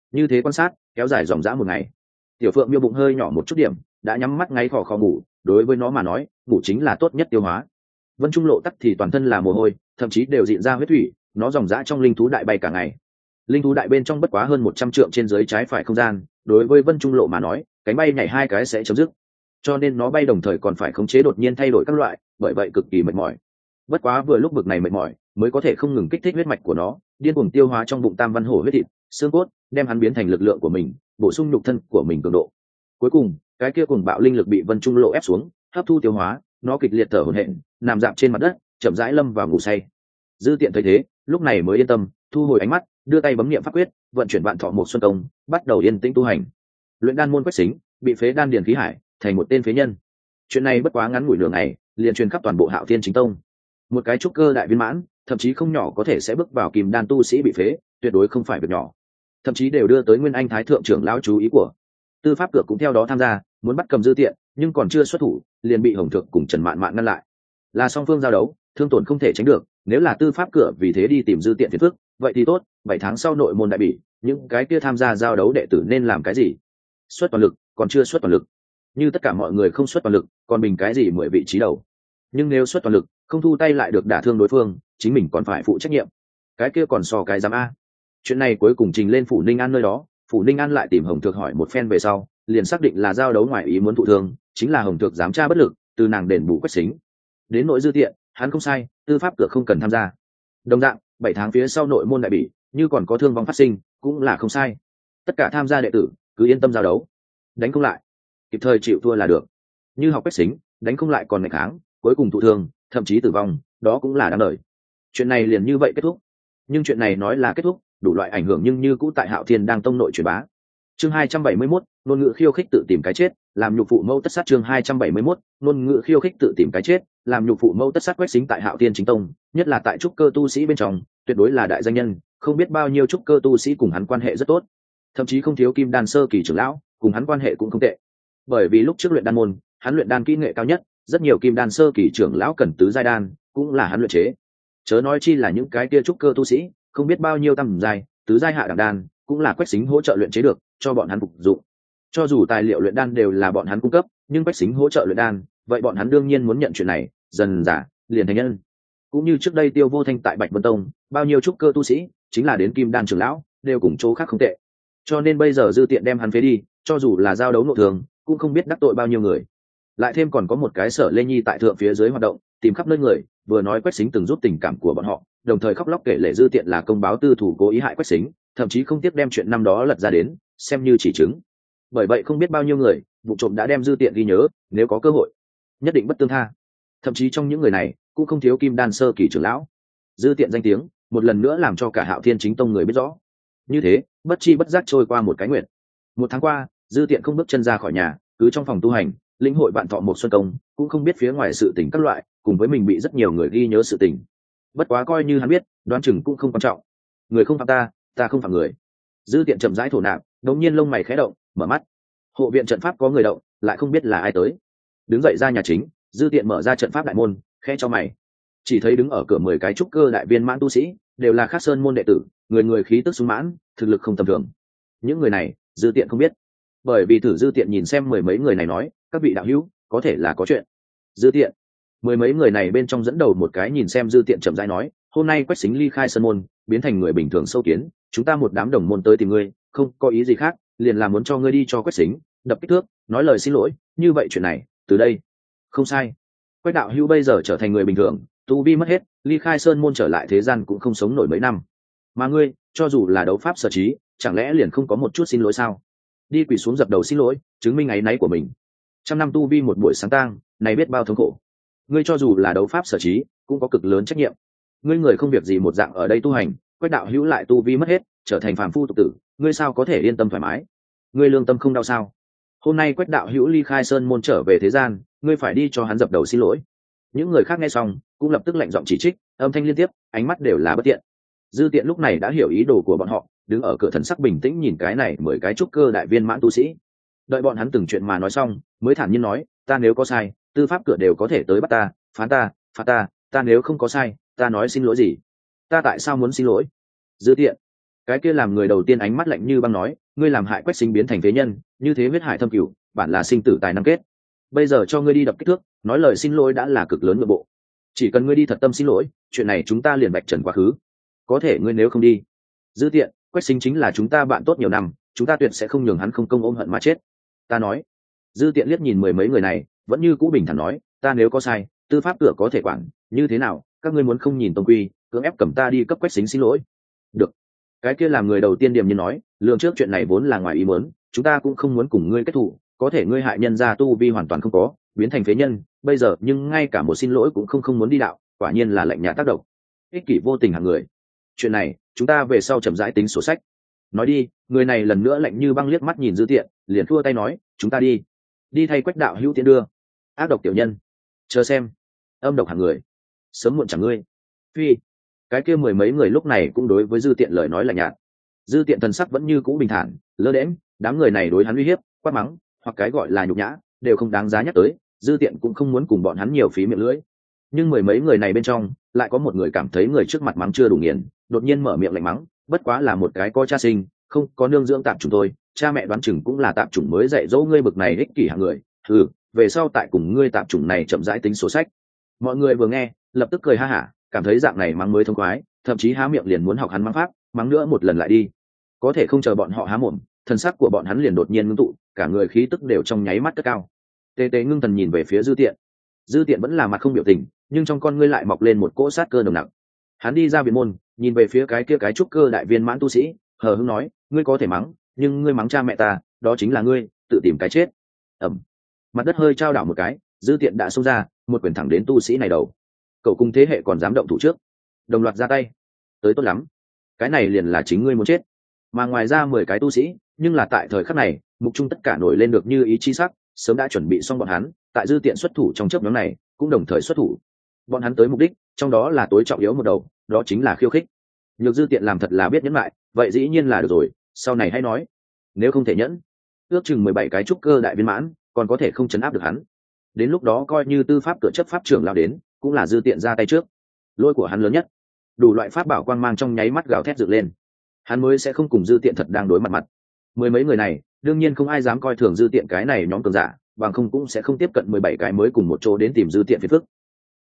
như thế quan sát kéo dài dòng dã một ngày. Tiểu Phượng Miêu bụng hơi nhỏ một chút điểm, đã nhắm mắt ngáy khò khò ngủ, đối với nó mà nói ngủ chính là tốt nhất tiêu hóa. Vân Trung Lộ tắc thì toàn thân là mồ hôi, thậm chí đều dịn ra huyết thủy, nó dòng dã trong linh thú đại bay cả ngày. Linh thú đại bên trong bất quá hơn một trăm trượng trên dưới trái phải không gian, đối với Vân Trung Lộ mà nói cánh bay nhảy hai cái sẽ chấm dứt, cho nên nó bay đồng thời còn phải khống chế đột nhiên thay đổi các loại, bởi vậy cực kỳ mệt mỏi. Bất quá vừa lúc bực này mệt mỏi mới có thể không ngừng kích thích huyết mạch của nó, điên cuồng tiêu hóa trong bụng tam văn hổ huyết thịt xương cốt, đem hắn biến thành lực lượng của mình, bổ sung nhục thân của mình cường độ. Cuối cùng cái kia cuồng bạo linh lực bị Vân Trung Lộ ép xuống, hấp thu tiêu hóa, nó kịch liệt thở hổn hển, nằm dạp trên mặt đất chậm rãi lâm vào ngủ say. Dư Tiện thấy thế lúc này mới yên tâm, thu hồi ánh mắt, đưa tay bấm niệm pháp quyết, vận chuyển vạn thọ một xuân công, bắt đầu yên tĩnh tu hành. Luyện đan môn Quách Xính bị phế đan điền khí hải, thành một tên phế nhân. Chuyện này bất quá ngắn ngủi nửa ngày liền truyền khắp toàn bộ Hạo Thiên Chính Tông. Một cái trúc cơ đại viên mãn, thậm chí không nhỏ có thể sẽ bước vào kim đan tu sĩ bị phế, tuyệt đối không phải việc nhỏ. Thậm chí đều đưa tới Nguyên Anh Thái thượng trưởng lão chú ý của. Tư pháp cửa cũng theo đó tham gia, muốn bắt cầm Dư Tiện, nhưng còn chưa xuất thủ, liền bị Hồng Thượng cùng Trần Mạn Mạn ngăn lại. Là song phương giao đấu, thương tổn không thể tránh được, nếu là tư pháp cửa vì thế đi tìm Dư Tiện phiền phức, vậy thì tốt, bảy tháng sau nội môn đại bỉ, những cái kia tham gia giao đấu đệ tử nên làm cái gì? Xuất toàn lực, còn chưa xuất toàn lực. Như tất cả mọi người không xuất toàn lực, còn mình cái gì mười vị trí đầu. Nhưng nếu xuất toàn lực, không thu tay lại được đả thương đối phương, chính mình còn phải phụ trách nhiệm. Cái kia còn so cái dám a. Chuyện này cuối cùng trình lên phủ Ninh An nơi đó, phủ Ninh An lại tìm Hồng Thược hỏi một phen về sau, liền xác định là giao đấu ngoài ý muốn thụ thương, chính là Hồng Thược dám tra bất lực, từ nàng đền bù Quách Xính. Đến nội Dư Tiện, hắn không sai, tư pháp cửa không cần tham gia. Đồng dạng, bảy tháng phía sau nội môn đại bỉ, như còn có thương vong phát sinh, cũng là không sai. Tất cả tham gia đệ tử, cứ yên tâm giao đấu. Đánh không lại, kịp thời chịu thua là được. Như học Quách Xính, đánh không lại còn ngày kháng, cuối cùng thụ thương, thậm chí tử vong, đó cũng là đáng đời. Chuyện này liền như vậy kết thúc. Nhưng chuyện này nói là kết thúc, đủ loại ảnh hưởng nhưng như cũ tại Hạo Thiên đang tông nội truyền bá. Chương hai trăm bảy mươi mốt, ngôn ngữ khiêu khích tự tìm cái chết, làm nhục phụ mẫu tất sát. Chương hai trăm bảy mươi mốt, ngôn ngữ khiêu khích tự tìm cái chết, làm nhục phụ mẫu tất sát. Quách Xính tại Hạo Thiên Chính Tông, nhất là tại trúc cơ tu sĩ bên trong, tuyệt đối là đại danh nhân, không biết bao nhiêu trúc cơ tu sĩ cùng hắn quan hệ rất tốt, thậm chí không thiếu kim đan sơ kỳ trưởng lão, cùng hắn quan hệ cũng không tệ. Bởi vì lúc trước luyện đan môn, hắn luyện đan kỹ nghệ cao nhất, rất nhiều kim đan sơ kỳ trưởng lão cần tứ giai đan, cũng là hắn luyện chế. Chớ nói chi là những cái kia trúc cơ tu sĩ, không biết bao nhiêu tầm giai, tứ giai hạ đẳng đan, cũng là Quách Xính hỗ trợ luyện chế được, cho bọn hắn phục dụng. Cho dù tài liệu luyện đan đều là bọn hắn cung cấp, nhưng Quách Xính hỗ trợ luyện đan, vậy bọn hắn đương nhiên muốn nhận chuyện này, dần giả liền thành nhân. Cũng như trước đây Tiêu Vô Thanh tại Bạch Vân Tông, bao nhiêu trúc cơ tu sĩ, chính là đến kim đan trưởng lão, đều cùng chỗ khác không tệ. Cho nên bây giờ Dư Tiện đem hắn phế đi, cho dù là giao đấu nội thường, cũng không biết đắc tội bao nhiêu người. Lại thêm còn có một cái Sở Lê Nhi tại thượng phía dưới hoạt động, tìm khắp nơi người, vừa nói Quách Xính từng giúp tình cảm của bọn họ, đồng thời khóc lóc kể lể Dư Tiện là công báo tư thủ cố ý hại Quách Xính, thậm chí không tiếc đem chuyện năm đó lật ra đến, xem như chỉ chứng. Bởi vậy không biết bao nhiêu người, vụ trộm đã đem Dư Tiện ghi nhớ, nếu có cơ hội, nhất định bất tương tha. Thậm chí trong những người này, cũng không thiếu kim đan sơ kỳ trưởng lão. Dư Tiện danh tiếng, một lần nữa làm cho cả Hạo Thiên Chính Tông người biết rõ. Như thế, bất chi bất giác trôi qua một cái nguyện. Một tháng qua, Dư Tiện không bước chân ra khỏi nhà, cứ trong phòng tu hành, lĩnh hội vạn thọ một xuân công, cũng không biết phía ngoài sự tình các loại, cùng với mình bị rất nhiều người ghi nhớ sự tình. Bất quá coi như hắn biết, đoán chừng cũng không quan trọng. Người không phạm ta, ta không phạm người. Dư Tiện chậm rãi thổ nạp, đống nhiên lông mày khẽ động, mở mắt. Hộ viện trận pháp có người động, lại không biết là ai tới. Đứng dậy ra nhà chính, Dư Tiện mở ra trận pháp đại môn, khẽ cho mày. Chỉ thấy đứng ở cửa mười cái trúc cơ đại viên mãn tu sĩ, đều là Khắc Sơn môn đệ tử, người người khí tức sung mãn, thực lực không tầm thường. Những người này, Dư Tiện không biết, bởi vì thử Dư Tiện nhìn xem mười mấy người này nói, các vị đạo hữu, có thể là có chuyện. Dư Tiện, mười mấy người này bên trong dẫn đầu một cái nhìn xem Dư Tiện chậm rãi nói, hôm nay Quách Xính ly khai sơn môn, biến thành người bình thường sâu kiến, chúng ta một đám đồng môn tới tìm ngươi, không có ý gì khác, liền là muốn cho ngươi đi cho Quách Xính đập kích thước, nói lời xin lỗi, như vậy chuyện này, từ đây, không sai. Quách đạo hữu bây giờ trở thành người bình thường, tu vi mất hết, ly khai sơn môn trở lại thế gian cũng không sống nổi mấy năm. Mà ngươi, cho dù là đấu pháp sở trí, chẳng lẽ liền không có một chút xin lỗi sao? Đi quỳ xuống dập đầu xin lỗi, chứng minh áy náy của mình. Trăm năm tu vi một buổi sáng tang, này biết bao thống khổ. Ngươi cho dù là đấu pháp sở trí, cũng có cực lớn trách nhiệm. Ngươi người không việc gì một dạng ở đây tu hành, Quách đạo hữu lại tu vi mất hết, trở thành phàm phu tục tử, ngươi sao có thể yên tâm thoải mái? Ngươi lương tâm không đau sao? Hôm nay Quách đạo hữu ly khai sơn môn trở về thế gian, ngươi phải đi cho hắn dập đầu xin lỗi. Những người khác nghe xong, cũng lập tức lạnh giọng chỉ trích, âm thanh liên tiếp, ánh mắt đều là bất tiện. Dư Tiện lúc này đã hiểu ý đồ của bọn họ, đứng ở cửa thần sắc bình tĩnh nhìn cái này mười cái trúc cơ đại viên mãn tu sĩ. Đợi bọn hắn từng chuyện mà nói xong, mới thản nhiên nói, ta nếu có sai, tư pháp cửa đều có thể tới bắt ta, phán ta, phạt ta, ta nếu không có sai, ta nói xin lỗi gì? Ta tại sao muốn xin lỗi? Dư Tiện, Cái kia làm người đầu tiên ánh mắt lạnh như băng nói, ngươi làm hại Quách Sinh biến thành phế nhân, như thế huyết hải thâm cửu, bản là sinh tử tài năm kết. Bây giờ cho ngươi đi đập kích thước, nói lời xin lỗi đã là cực lớn nội bộ. Chỉ cần ngươi đi thật tâm xin lỗi, chuyện này chúng ta liền bạch trần quá khứ. Có thể ngươi nếu không đi, Dư Tiện, Quách Sinh chính là chúng ta bạn tốt nhiều năm, chúng ta tuyệt sẽ không nhường hắn không công ôm hận mà chết. Ta nói. Dư Tiện liếc nhìn mười mấy người này, vẫn như cũ bình thản nói, ta nếu có sai, tư pháp cửa có thể quản, như thế nào, các ngươi muốn không nhìn tông quy, cưỡng ép cầm ta đi cấp Quách Sinh xin lỗi. Được. Cái kia làm người đầu tiên điềm nhiên nói, lường trước chuyện này vốn là ngoài ý muốn, chúng ta cũng không muốn cùng ngươi kết thù, có thể ngươi hại nhân gia tu vi hoàn toàn không có, biến thành phế nhân, bây giờ nhưng ngay cả một xin lỗi cũng không không muốn đi đạo, quả nhiên là lạnh nhạt tác động, ích kỷ vô tình hạng người. Chuyện này, chúng ta về sau chậm rãi tính sổ sách. Nói đi, người này lần nữa lạnh như băng liếc mắt nhìn Dư Tiện, liền thua tay nói, chúng ta đi, đi thay Quách đạo hữu tiến đưa. Ác độc tiểu nhân, chờ xem, âm độc hạng người, sớm muộn chẳng ngươi. Phi. Cái kia mười mấy người lúc này cũng đối với Dư Tiện lời nói lạnh nhạt. Dư Tiện thần sắc vẫn như cũ bình thản, lơ đễnh, đám người này đối hắn uy hiếp, quát mắng, hoặc cái gọi là nhục nhã, đều không đáng giá nhắc tới, Dư Tiện cũng không muốn cùng bọn hắn nhiều phí miệng lưỡi. Nhưng mười mấy người này bên trong, lại có một người cảm thấy người trước mặt mắng chưa đủ nghiền, đột nhiên mở miệng lạnh mắng, bất quá là một cái có cha sinh, không có nương dưỡng tạm chủng thôi, cha mẹ đoán chừng cũng là tạm chủng mới dạy dỗ ngươi bực này ích kỷ hạng người, ừ, về sau tại cùng ngươi tạm chủng này chậm rãi tính sổ sách. Mọi người vừa nghe, lập tức cười ha hả, cảm thấy dạng này mắng mới thông khoái, thậm chí há miệng liền muốn học hắn mắng pháp, mắng nữa một lần lại đi. Có thể không chờ bọn họ há mồm, thần sắc của bọn hắn liền đột nhiên ngưng tụ, cả người khí tức đều trong nháy mắt cất cao. Tê Tê ngưng thần nhìn về phía Dư Tiện. Dư Tiện vẫn là mặt không biểu tình, nhưng trong con ngươi lại mọc lên một cỗ sát cơ nồng nặc. Hắn đi ra viện môn, nhìn về phía cái kia cái trúc cơ đại viên mãn tu sĩ, hờ hững nói, ngươi có thể mắng, nhưng ngươi mắng cha mẹ ta, đó chính là ngươi tự tìm cái chết. Ầm. Mặt đất hơi trao đảo một cái, Dư Tiện đã xông ra, một quyền thẳng đến tu sĩ này đầu. Cậu cùng thế hệ còn dám động thủ trước, đồng loạt ra tay, tới tốt lắm, cái này liền là chính ngươi muốn chết. Mà ngoài ra mười cái tu sĩ, nhưng là tại thời khắc này, mục trung tất cả nổi lên được như ý chi sắc, sớm đã chuẩn bị xong bọn hắn, tại Dư Tiện xuất thủ trong chớp nhoáng này, cũng đồng thời xuất thủ. Bọn hắn tới mục đích, trong đó là tối trọng yếu một đầu, đó chính là khiêu khích. Nhược Dư Tiện làm thật là biết nhẫn lại, vậy dĩ nhiên là được rồi, sau này hãy nói. Nếu không thể nhẫn, ước chừng mười bảy cái trúc cơ đại viên mãn, còn có thể không chấn áp được hắn. Đến lúc đó coi như tư pháp cửa chấp pháp trưởng lao đến, cũng là Dư Tiện ra tay trước. Lôi của hắn lớn nhất, đủ loại pháp bảo quang mang trong nháy mắt gào thét dựng lên. Hắn mới sẽ không cùng Dư Tiện thật đang đối mặt mặt. Mười mấy người này, đương nhiên không ai dám coi thường Dư Tiện cái này nhóm cường giả, bằng không cũng sẽ không tiếp cận mười bảy cái mới cùng một chỗ đến tìm Dư Tiện phiền phức,